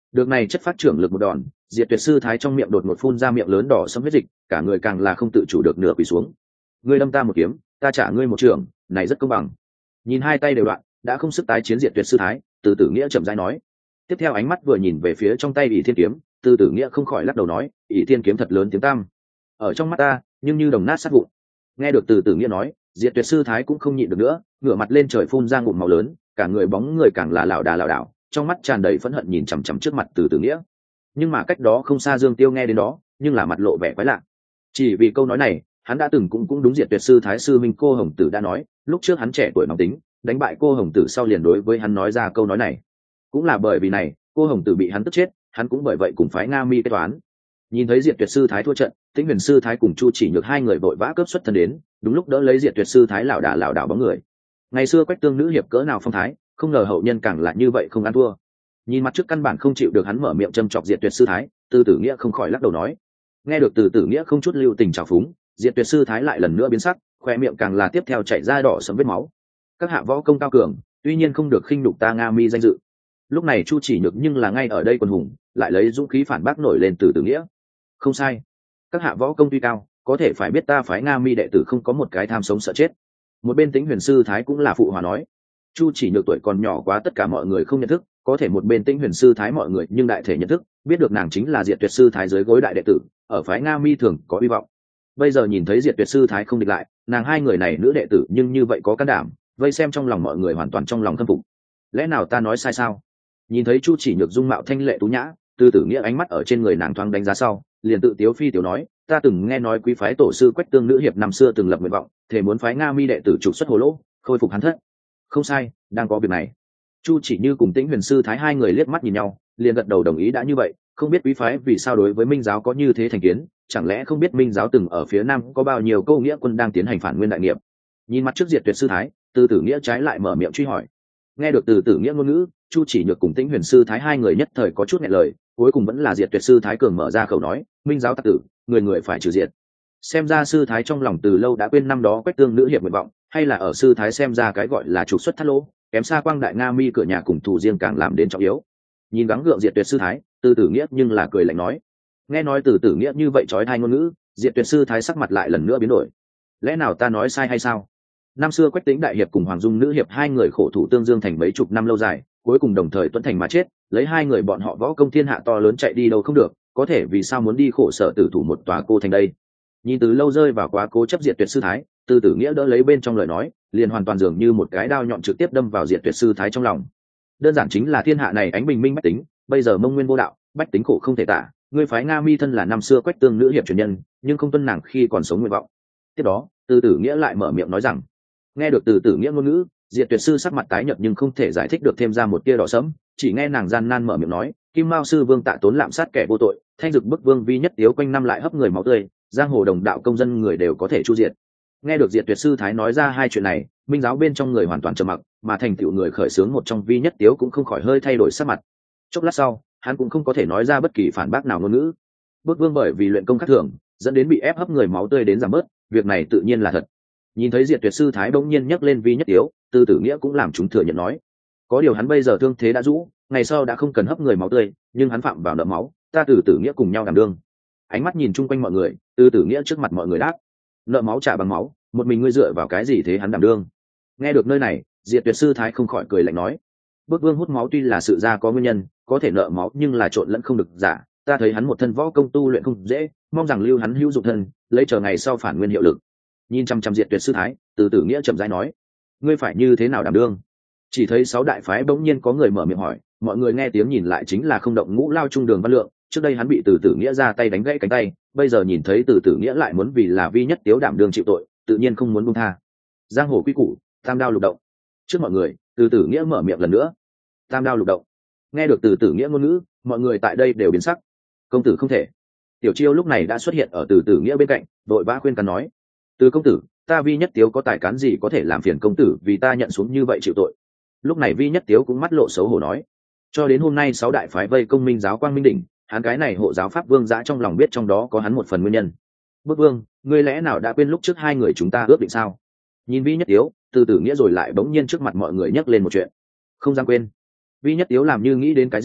được này chất phát trưởng lực một đòn, Diệt Tuyệt sư thái trong miệng đột ngột phun ra miệng lớn đỏ sẫm huyết dịch, cả người càng là không tự chủ được nửa quỳ xuống. Ngươi đâm ta một kiếm, ta trả ngươi một trường, này rất công bằng. Nhìn hai tay đều đoạn, đã không sức tái chiến Diệt Tuyệt sư thái, Từ Tử Nghĩa chậm rãi nói. Tiếp theo ánh mắt vừa nhìn về phía trong tay ỷ thiên kiếm, Từ Tử Nghĩa không khỏi lắc đầu nói, ỷ thiên kiếm thật lớn tiếng tăm, ở trong mắt ta nhưng như đồng nát sát vụn. Nghe được Từ Tử Nghĩa nói, Diệt Tuyệt sư thái cũng không nhịn được nữa, ngửa mặt lên trời phun ra ngụm máu lớn, cả người bóng người càng là lảo đà lảo đảo, trong mắt tràn đầy phẫn hận nhìn chằm chằm trước mặt Từ Tử Nghĩa. Nhưng mà cách đó không xa Dương Tiêu nghe đến đó, nhưng là mặt lộ vẻ quái lạ. Chỉ vì câu nói này, hắn đã từng cũng cũng đúng Diệt Tuyệt sư thái sư minh cô Hồng Tử đã nói, lúc trước hắn trẻ tuổi nóng tính, đánh bại cô Hồng Tử sau liền đối với hắn nói ra câu nói này. Cũng là bởi vì này, cô Hồng Tử bị hắn tức chết, hắn cũng bởi vậy cùng phái Nga Mi kết toán. Nhìn thấy Diệt Tuyệt sư thái thua trận, Tĩnh Huyền sư thái cùng Chu Chỉ Nhược hai người vội vã cướp xuất thân đến, đúng lúc đỡ lấy Diệt Tuyệt sư thái lảo đà lảo đảo bóng người. Ngày xưa Quách Tương nữ hiệp cỡ nào phong thái, không ngờ hậu nhân càng là như vậy không ăn thua. Nhìn mặt trước căn bản không chịu được hắn mở miệng châm chọc Diệt Tuyệt sư thái, Từ Tử Nghĩa không khỏi lắc đầu nói. Nghe được Từ Tử Nghĩa không chút lưu tình trào phúng, Diệt Tuyệt sư thái lại lần nữa biến sắc, khoe miệng càng là tiếp theo chảy ra đỏ sẫm vết máu. Các hạ võ công cao cường, tuy nhiên không được khinh nhục ta Nga Mi danh dự. Lúc này Chu Chỉ Nhược nhưng là ngay ở đây quần hùng, lại lấy dũng khí phản bác nổi lên Từ Tử Nghĩa. Không sai, các hạ võ công tuy cao, có thể phải biết ta phái Nga Mi đệ tử không có một cái tham sống sợ chết. Một bên Tĩnh Huyền sư thái cũng là phụ hòa nói. Chu Chỉ Nhược tuổi còn nhỏ quá tất cả mọi người không nhận thức, có thể một bên Tĩnh Huyền sư thái mọi người nhưng đại thể nhận thức, biết được nàng chính là Diệt Tuyệt sư thái dưới gối đại đệ tử, ở phái Nga Mi thường có hy vọng. Bây giờ nhìn thấy Diệt Tuyệt sư thái không địch lại, nàng hai người này nữ đệ tử nhưng như vậy có can đảm, vây xem trong lòng mọi người hoàn toàn trong lòng khâm phục. Lẽ nào ta nói sai sao? Nhìn thấy Chu Chỉ Nhược dung mạo thanh lệ tú nhã, Từ Tử Nghĩa ánh mắt ở trên người nàng thoáng đánh giá sau, liền tự tiếu phi tiểu nói, ta từng nghe nói quý phái tổ sư Quách Tương nữ hiệp năm xưa từng lập nguyện vọng, thể muốn phái Nga Mi đệ tử trục xuất hồ lỗ, khôi phục hắn thất. Không sai, đang có việc này. Chu Chỉ Như cùng Tĩnh Huyền sư thái hai người liếc mắt nhìn nhau, liền gật đầu đồng ý đã như vậy, không biết quý phái vì sao đối với Minh giáo có như thế thành kiến, chẳng lẽ không biết Minh giáo từng ở phía nam có bao nhiêu câu nghĩa quân đang tiến hành phản nguyên đại nghiệp. Nhìn mặt trước Diệt Tuyệt sư thái, Từ Tử Nghĩa trái lại mở miệng truy hỏi. Nghe được Từ Tử Nghĩa ngôn ngữ, Chu Chỉ Nhược cùng Tĩnh Huyền sư thái hai người nhất thời có chút nghẹn lời, cuối cùng vẫn là Diệt Tuyệt sư thái cường mở ra khẩu nói, Minh giáo tặc tử, người người phải trừ diệt. Xem ra sư thái trong lòng từ lâu đã quên năm đó Quách Tương nữ hiệp nguyện vọng, hay là ở sư thái xem ra cái gọi là trục xuất thắt lỗ, kém xa quang đại Nga Mi cửa nhà cùng thù riêng càng làm đến trọng yếu. Nhìn gắng gượng Diệt Tuyệt sư thái, Từ Tử Nghĩa nhưng là cười lạnh nói. Nghe nói Từ Tử Nghĩa như vậy trói hai ngôn ngữ, Diệt Tuyệt sư thái sắc mặt lại lần nữa biến đổi. Lẽ nào ta nói sai hay sao? Năm xưa Quách Tĩnh đại hiệp cùng Hoàng Dung nữ hiệp hai người khổ thủ tương dương thành mấy chục năm lâu dài, cuối cùng đồng thời tuẫn thành mà chết, lấy hai người bọn họ võ công thiên hạ to lớn chạy đi đâu không được, có thể vì sao muốn đi khổ sở tử thủ một tòa cô thành đây? Nhìn từ lâu rơi vào quá cố chấp Diệt Tuyệt sư thái, Từ Tử Nghĩa đỡ lấy bên trong lời nói, liền hoàn toàn dường như một cái đao nhọn trực tiếp đâm vào Diệt Tuyệt sư thái trong lòng. Đơn giản chính là thiên hạ này ánh bình minh bách tính, bây giờ mông nguyên vô đạo, bách tính khổ không thể tả, ngươi phái Nga Mi thân là năm xưa Quách Tương nữ hiệp truyền nhân, nhưng không tuân nàng khi còn sống nguyện vọng. Tiếp đó, Từ Tử Nghĩa lại mở miệng nói rằng, nghe được Từ Tử Nghĩa ngôn ngữ, Diệt Tuyệt sư sắc mặt tái nhợt nhưng không thể giải thích được thêm ra một tia đỏ sẫm, chỉ nghe nàng gian nan mở miệng nói, Kim Mao sư vương Tạ Tốn lạm sát kẻ vô tội, thanh dực bức vương vi nhất tiếu quanh năm lại hấp người máu tươi, giang hồ đồng đạo công dân người đều có thể chu diệt. Nghe được Diệt Tuyệt sư thái nói ra hai chuyện này, Minh giáo bên trong người hoàn toàn trầm mặc, mà thành tựu người khởi xướng một trong vi nhất tiếu cũng không khỏi hơi thay đổi sắc mặt. Chốc lát sau, hắn cũng không có thể nói ra bất kỳ phản bác nào ngôn ngữ. Bức vương bởi vì luyện công khắc thường, dẫn đến bị ép hấp người máu tươi đến giảm bớt, việc này tự nhiên là thật. Nhìn thấy Diệt Tuyệt sư thái bỗng nhiên nhắc lên vi nhất tiếu, Từ Tử Nghĩa cũng làm chúng thừa nhận nói, có điều hắn bây giờ thương thế đã rũ, ngày sau đã không cần hấp người máu tươi, nhưng hắn phạm vào nợ máu, ta Từ Tử Nghĩa cùng nhau đảm đương. Ánh mắt nhìn chung quanh mọi người, Từ Tử Nghĩa trước mặt mọi người đáp, nợ máu trả bằng máu, một mình ngươi dựa vào cái gì thế hắn đảm đương? Nghe được nơi này, Diệt Tuyệt sư thái không khỏi cười lạnh nói, Bức vương hút máu tuy là sự ra có nguyên nhân, có thể nợ máu nhưng là trộn lẫn không được giả, ta thấy hắn một thân võ công tu luyện không dễ, mong rằng lưu hắn hữu dụng thân, lấy chờ ngày sau phản nguyên hiệu lực. Nhìn chăm chăm Diệt Tuyệt sư thái, Từ Tử Nghĩa chậm rãi nói, ngươi phải như thế nào đảm đương? Chỉ thấy sáu đại phái bỗng nhiên có người mở miệng hỏi, mọi người nghe tiếng nhìn lại chính là Không Động Ngũ lao trung Đường Văn Lượng, trước đây hắn bị Từ Tử Nghĩa ra tay đánh gãy cánh tay, bây giờ nhìn thấy Từ Tử Nghĩa lại muốn vì là vi nhất tiếu đảm đương chịu tội, tự nhiên không muốn buông tha. Giang hồ quy củ, tam đao lục động. Trước mọi người, Từ Tử Nghĩa mở miệng lần nữa, tam đao lục động. Nghe được Từ Tử Nghĩa ngôn ngữ, mọi người tại đây đều biến sắc. Công tử không thể. Tiểu Chiêu lúc này đã xuất hiện ở Từ Tử Nghĩa bên cạnh, vội vã khuyên can nói, Từ công tử, ta vi nhất tiếu có tài cán gì có thể làm phiền công tử vì ta nhận xuống như vậy chịu tội. Lúc này vi nhất tiếu cũng mắt lộ xấu hổ nói, cho đến hôm nay sáu đại phái vây công Minh giáo Quang Minh đỉnh, hắn cái này hộ giáo pháp vương dã trong lòng biết trong đó có hắn một phần nguyên nhân. Bức vương, ngươi lẽ nào đã quên lúc trước hai người chúng ta ước định sao? Nhìn vi nhất tiếu, Từ Tử Nghĩa rồi lại bỗng nhiên trước mặt mọi người nhắc lên một chuyện. Không dám quên. Vi nhất tiếu làm như nghĩ đến cái gì,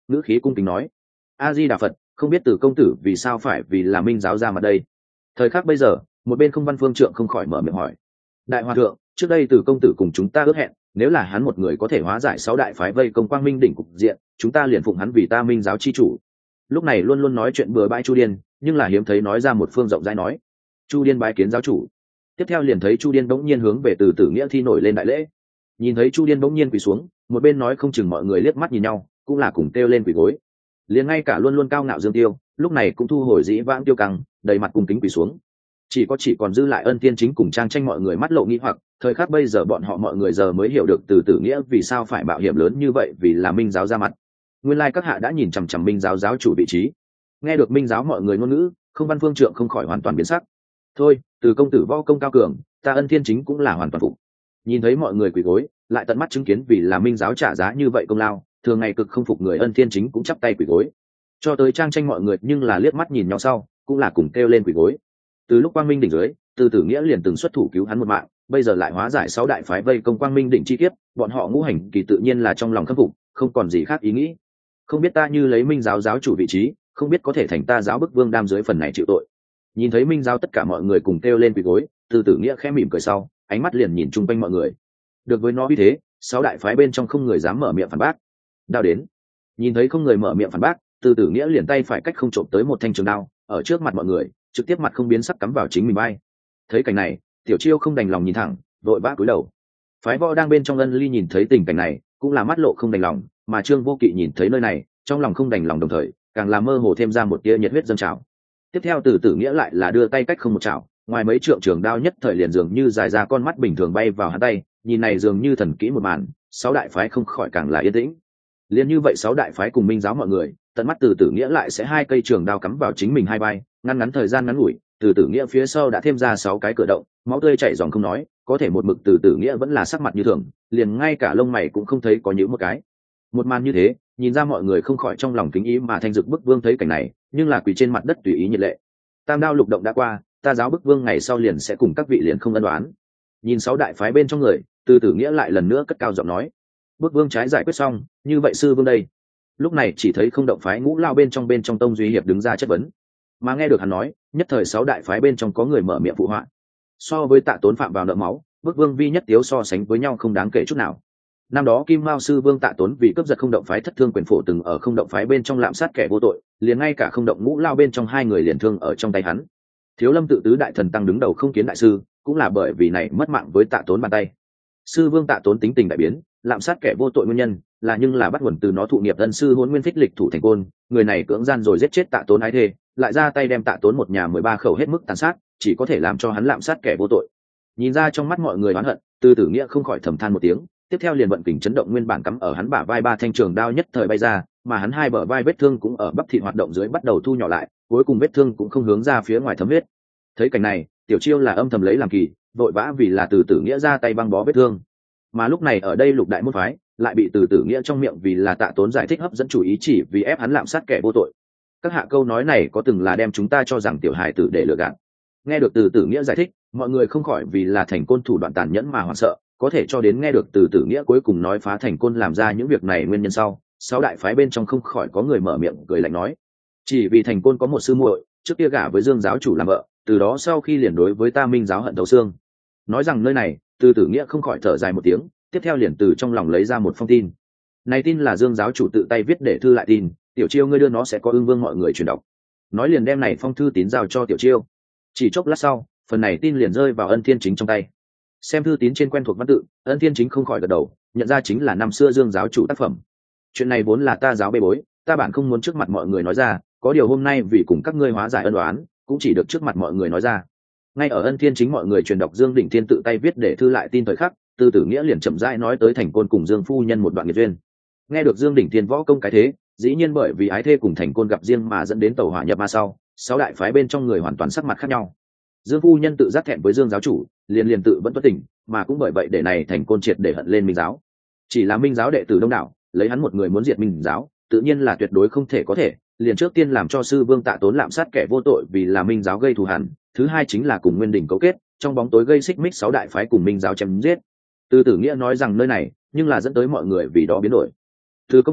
ngữ khí cung kính nói: A Di Đà Phật, không biết Từ công tử vì sao phải vì là minh giáo ra mặt đây. Thời khắc bây giờ, một bên Không Văn Phương Trượng không khỏi mở miệng hỏi: Đại hòa thượng, trước đây Từ công tử cùng chúng ta ước hẹn, nếu là hắn một người có thể hóa giải sáu đại phái vây công Quang Minh đỉnh cục diện, chúng ta liền phụng hắn vì ta minh giáo chi chủ. Lúc này luôn luôn nói chuyện bừa bãi Chu Điên, nhưng là hiếm thấy nói ra một phương rộng rãi nói: Chu Điên bái kiến giáo chủ. Tiếp theo liền thấy Chu Điên bỗng nhiên hướng về Từ Tử Nghĩa thi nổi lên đại lễ. Nhìn thấy Chu Điên bỗng nhiên quỳ xuống, một bên nói không chừng mọi người liếc mắt nhìn nhau, cũng là cùng kêu lên quỳ gối. Liền ngay cả luôn luôn cao ngạo Dương Tiêu, lúc này cũng thu hồi dĩ vãng tiêu căng, đầy mặt cung kính quỳ xuống. Chỉ có chỉ còn dư lại Ân Tiên Chính cùng Trang Tranh mọi người mắt lộ nghi hoặc, thời khắc bây giờ bọn họ mọi người giờ mới hiểu được Từ Tử Nghĩa vì sao phải mạo hiểm lớn như vậy, vì là minh giáo ra mặt. Nguyên lai các hạ đã nhìn chằm chằm minh giáo giáo chủ vị trí. Nghe được minh giáo mọi người ngôn ngữ, Không Văn Phương Trượng không khỏi hoàn toàn biến sắc. Thôi, Từ công tử võ công cao cường, ta Ân Thiên Chính cũng là hoàn toàn phục. Nhìn thấy mọi người quỳ gối, lại tận mắt chứng kiến vì là minh giáo trả giá như vậy công lao, thường ngày cực không phục người Ân Thiên Chính cũng chắp tay quỳ gối. Cho tới Trang Tranh mọi người nhưng là liếc mắt nhìn nhau sau, cũng là cùng kêu lên quỳ gối. Từ lúc Quang Minh đỉnh dưới, Từ Tử Nghĩa liền từng xuất thủ cứu hắn một mạng, bây giờ lại hóa giải sáu đại phái vây công Quang Minh đỉnh chi kiếp, bọn họ ngũ hành kỳ tự nhiên là trong lòng khâm phục, không còn gì khác ý nghĩ. Không biết ta như lấy minh giáo giáo chủ vị trí, không biết có thể thành ta giáo bức vương đam dưới phần này chịu tội. Nhìn thấy minh giáo tất cả mọi người cùng kêu lên quỳ gối, Từ Tử Nghĩa khẽ mỉm cười sau, ánh mắt liền nhìn chung quanh mọi người. Được với nó như thế, sáu đại phái bên trong không người dám mở miệng phản bác. Đao đến. Nhìn thấy không người mở miệng phản bác, Từ Tử Nghĩa liền tay phải cách không trộm tới một thanh trường đao, ở trước mặt mọi người, trực tiếp mặt không biến sắc cắm vào chính mình vai. Thấy cảnh này, Tiểu Chiêu không đành lòng nhìn thẳng, vội vã cúi đầu. Phái võ đang bên trong Ân Ly nhìn thấy tình cảnh này, cũng là mắt lộ không đành lòng, mà Trương Vô Kỵ nhìn thấy nơi này, trong lòng không đành lòng đồng thời, càng làm mơ hồ thêm ra một tia nhiệt huyết dâng trào. Tiếp theo Từ Tử Nghĩa lại là đưa tay cách không một chảo, ngoài mấy trượng trường đao nhất thời liền dường như dài ra con mắt bình thường bay vào hắn tay, nhìn này dường như thần kỹ một màn, sáu đại phái không khỏi càng là yên tĩnh. Liên như vậy sáu đại phái cùng minh giáo mọi người, tận mắt Từ Tử Nghĩa lại sẽ hai cây trường đao cắm vào chính mình hai vai, ngăn ngắn thời gian ngắn ngủi, Từ Tử Nghĩa phía sau đã thêm ra sáu cái cửa động, máu tươi chảy ròng không nói, có thể một mực Từ Tử Nghĩa vẫn là sắc mặt như thường, liền ngay cả lông mày cũng không thấy có nhíu một cái. Một màn như thế, nhìn ra mọi người không khỏi trong lòng kính ý, mà Thanh Dực Bức Vương thấy cảnh này, nhưng là quỳ trên mặt đất tùy ý nhiệt lệ. Tam đao lục động đã qua, ta giáo Bức Vương ngày sau liền sẽ cùng các vị liền không ân đoán. Nhìn sáu đại phái bên trong người, Từ Tử Nghĩa lại lần nữa cất cao giọng nói: Bức Vương trái giải quyết xong, như vậy sư vương đây. Lúc này chỉ thấy không động phái Ngũ Lao bên trong bên trong Tông Duy Hiệp đứng ra chất vấn, mà nghe được hắn nói, nhất thời sáu đại phái bên trong có người mở miệng phụ họa. So với Tạ Tốn phạm vào nợ máu, Bức Vương vi nhất tiếu so sánh với nhau không đáng kể chút nào. Năm đó Kim Mao sư vương Tạ Tốn vì cướp giật không động phái thất thương quyền phổ từng ở không động phái bên trong lạm sát kẻ vô tội, liền ngay cả không động Ngũ Lao bên trong hai người liền thương ở trong tay hắn. Thiếu Lâm tự tứ đại thần tăng đứng đầu không kiến đại sư, cũng là bởi vì này mất mạng với Tạ Tốn bàn tay. Sư vương Tạ Tốn tính tình đại biến, lạm sát kẻ vô tội nguyên nhân là nhưng là bắt nguồn từ nó thụ nghiệp ân sư Hỗn Nguyên Phích lịch thủ thành côn, người này cưỡng gian rồi giết chết Tạ Tốn ái thê, lại ra tay đem Tạ Tốn một nhà mười ba khẩu hết mức tàn sát, chỉ có thể làm cho hắn lạm sát kẻ vô tội. Nhìn ra trong mắt mọi người oán hận, Từ Tử Nghĩa không khỏi thầm than một tiếng, tiếp theo liền vận kình chấn động nguyên bản cắm ở hắn bả vai ba thanh trường đao nhất thời bay ra, mà hắn hai bờ vai vết thương cũng ở bắp thịt hoạt động dưới bắt đầu thu nhỏ lại, cuối cùng vết thương cũng không hướng ra phía ngoài thấm huyết. Thấy cảnh này, Tiểu Chiêu là âm thầm lấy làm kỳ, vội vã vì là Từ Tử Nghĩa ra tay băng bó vết thương. Mà lúc này ở đây lục đại môn phái lại bị Từ Tử Nghĩa trong miệng vì là Tạ Tốn giải thích hấp dẫn chủ ý, chỉ vì ép hắn lạm sát kẻ vô tội. Các hạ câu nói này có từng là đem chúng ta cho rằng tiểu hài tử để lừa gạt. Nghe được Từ Tử Nghĩa giải thích, mọi người không khỏi vì là thành côn thủ đoạn tàn nhẫn mà hoảng sợ, có thể cho đến nghe được Từ Tử Nghĩa cuối cùng nói phá thành côn làm ra những việc này nguyên nhân sau, sáu đại phái bên trong không khỏi có người mở miệng cười lạnh nói: chỉ vì thành côn có một sư muội, trước kia gả với Dương giáo chủ làm vợ, từ đó sau khi liền đối với ta minh giáo hận thấu xương. Nói rằng nơi này, Từ Tử Nghĩa không khỏi thở dài một tiếng, tiếp theo liền từ trong lòng lấy ra một phong tin. Này tin là Dương giáo chủ tự tay viết để thư lại tin, Tiểu Chiêu ngươi đưa nó sẽ có ưng vương mọi người truyền đọc. Nói liền đem này phong thư tín giao cho Tiểu Chiêu. Chỉ chốc lát sau, phần này tin liền rơi vào Ân Thiên Chính trong tay. Xem thư tín trên quen thuộc văn tự, Ân Thiên Chính không khỏi gật đầu, nhận ra chính là năm xưa Dương giáo chủ tác phẩm. Chuyện này vốn là ta giáo bê bối, ta bản không muốn trước mặt mọi người nói ra, có điều hôm nay vì cùng các ngươi hóa giải ân oán, cũng chỉ được trước mặt mọi người nói ra. Ngay ở Ân Thiên Chính mọi người truyền đọc Dương Đỉnh Thiên tự tay viết để thư lại tin thời khắc, Từ Tử Nghĩa liền chậm rãi nói tới thành côn cùng Dương phu nhân một đoạn nghiệt duyên. Nghe được Dương Đỉnh Thiên võ công cái thế, dĩ nhiên bởi vì ái thê cùng thành côn gặp riêng mà dẫn đến tẩu hỏa nhập ma sau, sáu đại phái bên trong người hoàn toàn sắc mặt khác nhau. Dương phu nhân tự giác thẹn với Dương giáo chủ, liền liền tự vẫn tuất tỉnh, mà cũng bởi vậy để này thành côn triệt để hận lên minh giáo. Chỉ là minh giáo đệ tử đông đảo, lấy hắn một người muốn diệt minh giáo, tự nhiên là tuyệt đối không thể có thể, liền trước tiên làm cho sư vương Tạ Tốn lạm sát kẻ vô tội vì là minh giáo gây thù hằn, thứ hai chính là cùng Nguyên Đình cấu kết, trong bóng tối gây xích mích sáu đại phái cùng minh giáo chém giết. Từ Tử Nghĩa nói rằng nơi này, nhưng là dẫn tới mọi người vì đó biến đổi. Từ công tử,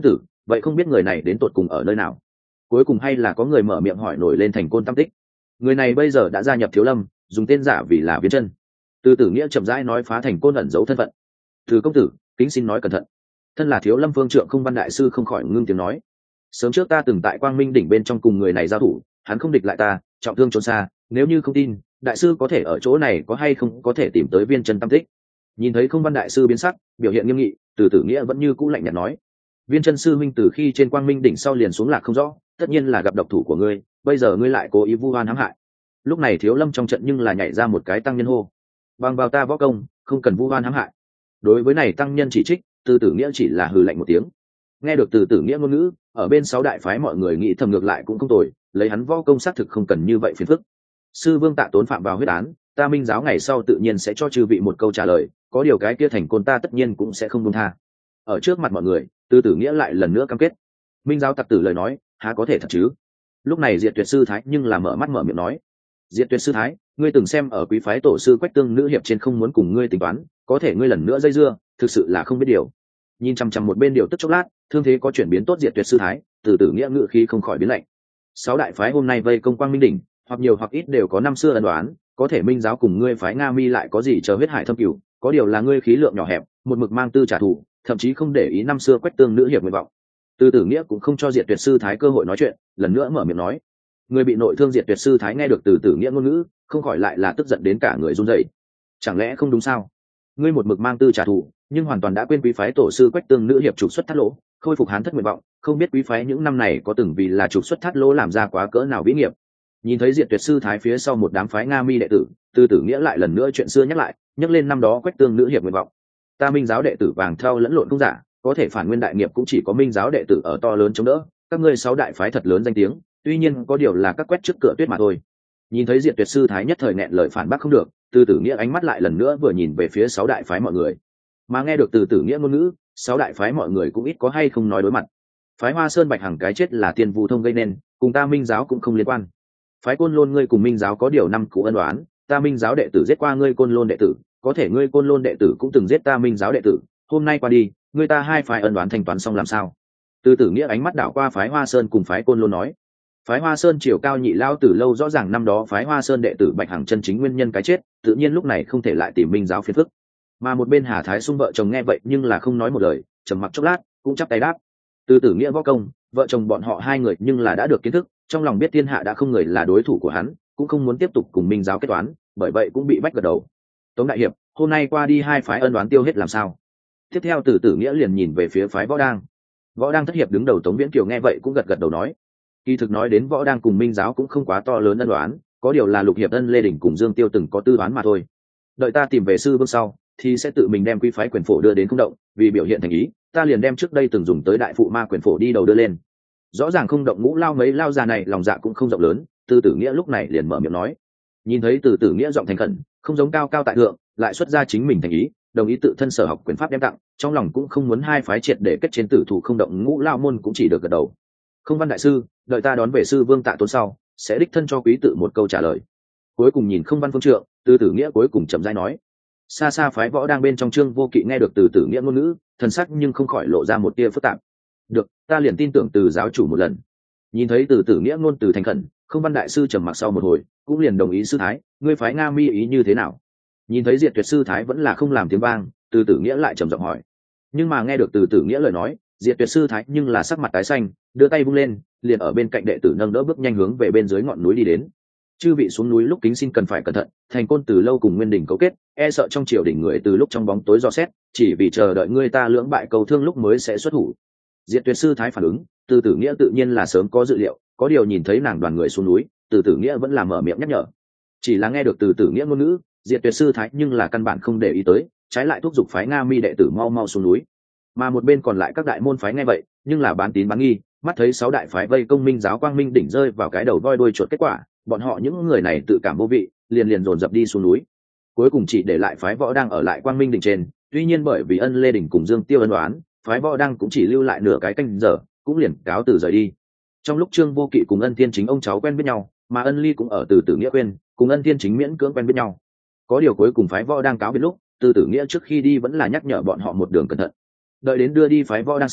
vậy không biết người này đến tột cùng ở nơi nào. Cuối cùng hay là có người mở miệng hỏi nổi lên Thành Côn tam tích. Người này bây giờ đã gia nhập Thiếu Lâm, dùng tên giả vì là Viên Chân. Từ Tử Nghĩa chậm rãi nói phá Thành Côn ẩn giấu thân phận. Từ công tử, kính xin nói cẩn thận. Thân là Thiếu Lâm Phương Trượng Không Văn đại sư không khỏi ngưng tiếng nói. Sớm trước ta từng tại Quang Minh đỉnh bên trong cùng người này giao thủ, hắn không địch lại ta, trọng thương trốn xa, nếu như không tin, đại sư có thể ở chỗ này có hay không có thể tìm tới Viên Chân tam tích. Nhìn thấy Không Văn đại sư biến sắc, biểu hiện nghiêm nghị, Từ Tử Nghĩa vẫn như cũ lạnh nhạt nói: Viên Chân sư huynh từ khi trên Quang Minh đỉnh sau liền xuống lạc không rõ, tất nhiên là gặp độc thủ của ngươi, bây giờ ngươi lại cố ý vu oan hãm hại. Lúc này Thiếu Lâm trong trận nhưng là nhảy ra một cái tăng nhân hô: bằng vào ta võ công, không cần vu oan hãm hại. Đối với này tăng nhân chỉ trích, Từ Tử Nghĩa chỉ là hừ lạnh một tiếng. Nghe được Từ Tử Nghĩa ngôn ngữ, ở bên sáu đại phái mọi người nghĩ thầm ngược lại cũng không tồi, lấy hắn võ công xác thực không cần như vậy phiền phức. Sư Vương Tạ Tốn phạm vào huyết án, ta Minh giáo ngày sau tự nhiên sẽ cho chư vị một câu trả lời, có điều cái kia Thành Côn ta tất nhiên cũng sẽ không buông tha. Ở trước mặt mọi người, Từ Tử Nghĩa lại lần nữa cam kết. Minh giáo tặc tử lời nói, há có thể thật chứ? Lúc này Diệt Tuyệt sư thái nhưng là mở mắt mở miệng nói: Diệt Tuyệt sư thái, ngươi từng xem ở quý phái tổ sư Quách Tương nữ hiệp trên không muốn cùng ngươi tính toán, có thể ngươi lần nữa dây dưa, thực sự là không biết điều. Nhìn chăm chăm một bên điều tức chốc lát, thương thế có chuyển biến tốt Diệt Tuyệt sư thái, Từ Tử Nghĩa ngự khí không khỏi biến lạnh. Sáu đại phái hôm nay vây công Quang Minh đỉnh, hoặc nhiều hoặc ít đều có năm xưa ân đoán, có thể Minh giáo cùng ngươi phái Nga Mi lại có gì chờ huyết hải thâm cửu, có điều là ngươi khí lượng nhỏ hẹp, một mực mang tư trả thù, thậm chí không để ý năm xưa Quách Tương nữ hiệp nguyện vọng. Từ Tử Nghĩa cũng không cho Diệt Tuyệt sư thái cơ hội nói chuyện, lần nữa mở miệng nói. Người bị nội thương Diệt Tuyệt sư thái nghe được Từ Tử Nghĩa ngôn ngữ, không khỏi lại là tức giận đến cả người run rẩy. Chẳng lẽ không đúng sao? Ngươi một mực mang tư trả thù, nhưng hoàn toàn đã quên quý phái tổ sư Quách Tương nữ hiệp trục xuất thắt lỗ, khôi phục hán thất nguyện vọng, không biết quý phái những năm này có từng vì là trục xuất thắt lỗ làm ra quá cỡ nào vĩ nghiệp. Nhìn thấy Diệt Tuyệt sư thái phía sau một đám phái Nga Mi đệ tử, Từ Tử Nghĩa lại lần nữa chuyện xưa nhắc lại, nhắc lên năm đó Quách Tương nữ hiệp nguyện vọng. Ta Minh giáo đệ tử vàng thau lẫn lộn không giả, có thể phản nguyên đại nghiệp cũng chỉ có Minh giáo đệ tử ở to lớn chống đỡ, các ngươi sáu đại phái thật lớn danh tiếng, tuy nhiên có điều là các quét trước cửa tuyết mà thôi. Nhìn thấy Diệt Tuyệt sư thái nhất thời nghẹn lời phản bác không được, Từ Tử Nghĩa ánh mắt lại lần nữa vừa nhìn về phía sáu đại phái mọi người. Mà nghe được Từ Tử Nghĩa ngôn ngữ, sáu đại phái mọi người cũng ít có hay không nói đối mặt. Phái Hoa Sơn Bạch Hằng cái chết là Tiên Vu Thông gây nên, cùng ta Minh giáo cũng không liên quan. Phái Côn Lôn ngươi cùng Minh giáo có điều năm cũ ân oán, ta Minh giáo đệ tử giết qua ngươi Côn Lôn đệ tử, có thể ngươi Côn Lôn đệ tử cũng từng giết ta Minh giáo đệ tử, hôm nay qua đi, ngươi ta hai phái ân oán thanh toán xong làm sao? Từ Tử Nghĩa ánh mắt đảo qua phái Hoa Sơn cùng phái Côn Lôn nói. Phái Hoa Sơn chiều cao nhị lao từ lâu rõ ràng năm đó phái Hoa Sơn đệ tử Bạch Hằng chân chính nguyên nhân cái chết, tự nhiên lúc này không thể lại tìm Minh giáo phiền phức. Mà một bên Hà Thái Sung vợ chồng nghe vậy nhưng là không nói một lời, trầm mặc chốc lát, cũng chắp tay đáp. Từ Tử Nghĩa võ công, vợ chồng bọn họ hai người nhưng là đã được kiến thức, trong lòng biết thiên hạ đã không người là đối thủ của hắn, cũng không muốn tiếp tục cùng Minh giáo kết toán, bởi vậy cũng bị bách gật đầu. Tống đại hiệp, hôm nay qua đi hai phái ân oán tiêu hết làm sao? Tiếp theo Từ Tử Nghĩa liền nhìn về phía phái Võ Đang. Võ Đang thất hiệp đứng đầu Tống Viễn Kiều nghe vậy cũng gật gật đầu nói. Kỳ thực nói đến Võ Đang cùng Minh giáo cũng không quá to lớn ân oán, có điều là Lục hiệp ân Lê Đình cùng Dương Tiêu từng có tư toán mà thôi. Đợi ta tìm về sư vương sau, thì sẽ tự mình đem quy phái quyền phổ đưa đến không động, vì biểu hiện thành ý, ta liền đem trước đây từng dùng tới đại phụ ma quyền phổ đi đầu đưa lên. Rõ ràng không động ngũ lao mấy lao già này lòng dạ cũng không rộng lớn, Từ Tử Nghĩa lúc này liền mở miệng nói. Nhìn thấy Từ Tử Nghĩa giọng thành khẩn, không giống cao cao tại thượng, lại xuất ra chính mình thành ý, đồng ý tự thân sở học quyền pháp đem tặng, trong lòng cũng không muốn hai phái triệt để kết trên tử thủ không động ngũ lao môn cũng chỉ được gật đầu. Không Văn đại sư, đợi ta đón về sư Vương Tạ Tốn sau, sẽ đích thân cho quý tự một câu trả lời. Cuối cùng nhìn Không Văn phương trượng, Từ Tử Nghĩa cuối cùng chậm rãi nói. Xa xa phái Võ đang bên trong Trương Vô Kỵ nghe được Từ Tử Nghĩa ngôn ngữ, thần sắc nhưng không khỏi lộ ra một tia phức tạp. Được, ta liền tin tưởng Từ giáo chủ một lần. Nhìn thấy Từ Tử Nghĩa ngôn từ thành khẩn, Không Văn đại sư trầm mặc sau một hồi, cũng liền đồng ý sư thái, ngươi phái Nga Mi ý như thế nào? Nhìn thấy Diệt Tuyệt sư thái vẫn là không làm tiếng vang, Từ Tử Nghĩa lại trầm giọng hỏi. Nhưng mà nghe được Từ Tử Nghĩa lời nói, Diệt Tuyệt sư thái nhưng là sắc mặt tái xanh, đưa tay vung lên, liền ở bên cạnh đệ tử nâng đỡ bước nhanh hướng về bên dưới ngọn núi đi đến. Chư vị xuống núi lúc kính xin cần phải cẩn thận, Thành Côn từ lâu cùng Nguyên Đình cấu kết, e sợ trong triều đình người từ lúc trong bóng tối dò xét, chỉ vì chờ đợi người ta lưỡng bại cầu thương lúc mới sẽ xuất thủ. Diệt Tuyệt sư thái phản ứng, Từ Tử Nghĩa tự nhiên là sớm có dự liệu, có điều nhìn thấy nàng đoàn người xuống núi, Từ Tử Nghĩa vẫn là mở miệng nhắc nhở. Chỉ là nghe được Từ Tử Nghĩa ngôn ngữ, Diệt Tuyệt sư thái nhưng là căn bản không để ý tới, trái lại thúc giục phái Nga Mi đệ tử mau mau xuống núi. Mà một bên còn lại các đại môn phái nghe vậy, nhưng là bán tín bán nghi, mắt thấy sáu đại phái vây công Minh giáo Quang Minh đỉnh rơi vào cái đầu voi đuôi chuột kết quả, bọn họ những người này tự cảm vô vị, liền liền dồn dập đi xuống núi. Cuối cùng chỉ để lại phái Võ đang ở lại Quang Minh đỉnh trên, tuy nhiên bởi vì ân Lê Đình cùng Dương Tiêu ân đoán, phái Võ đang cũng chỉ lưu lại nửa cái canh giờ, cũng liền cáo từ rời đi. Trong lúc Trương Vô Kỵ cùng Ân Thiên Chính ông cháu quen biết nhau, mà Ân Ly cũng ở Từ Tử Nghĩa quên, cùng Ân Thiên Chính miễn cưỡng quen biết nhau. Có điều cuối cùng phái Võ đang cáo biệt lúc, Từ Tử Nghĩa trước khi đi vẫn là nhắc nhở bọn họ một đường cẩn thận. Đợi đến đưa đi phái Võ đang sau,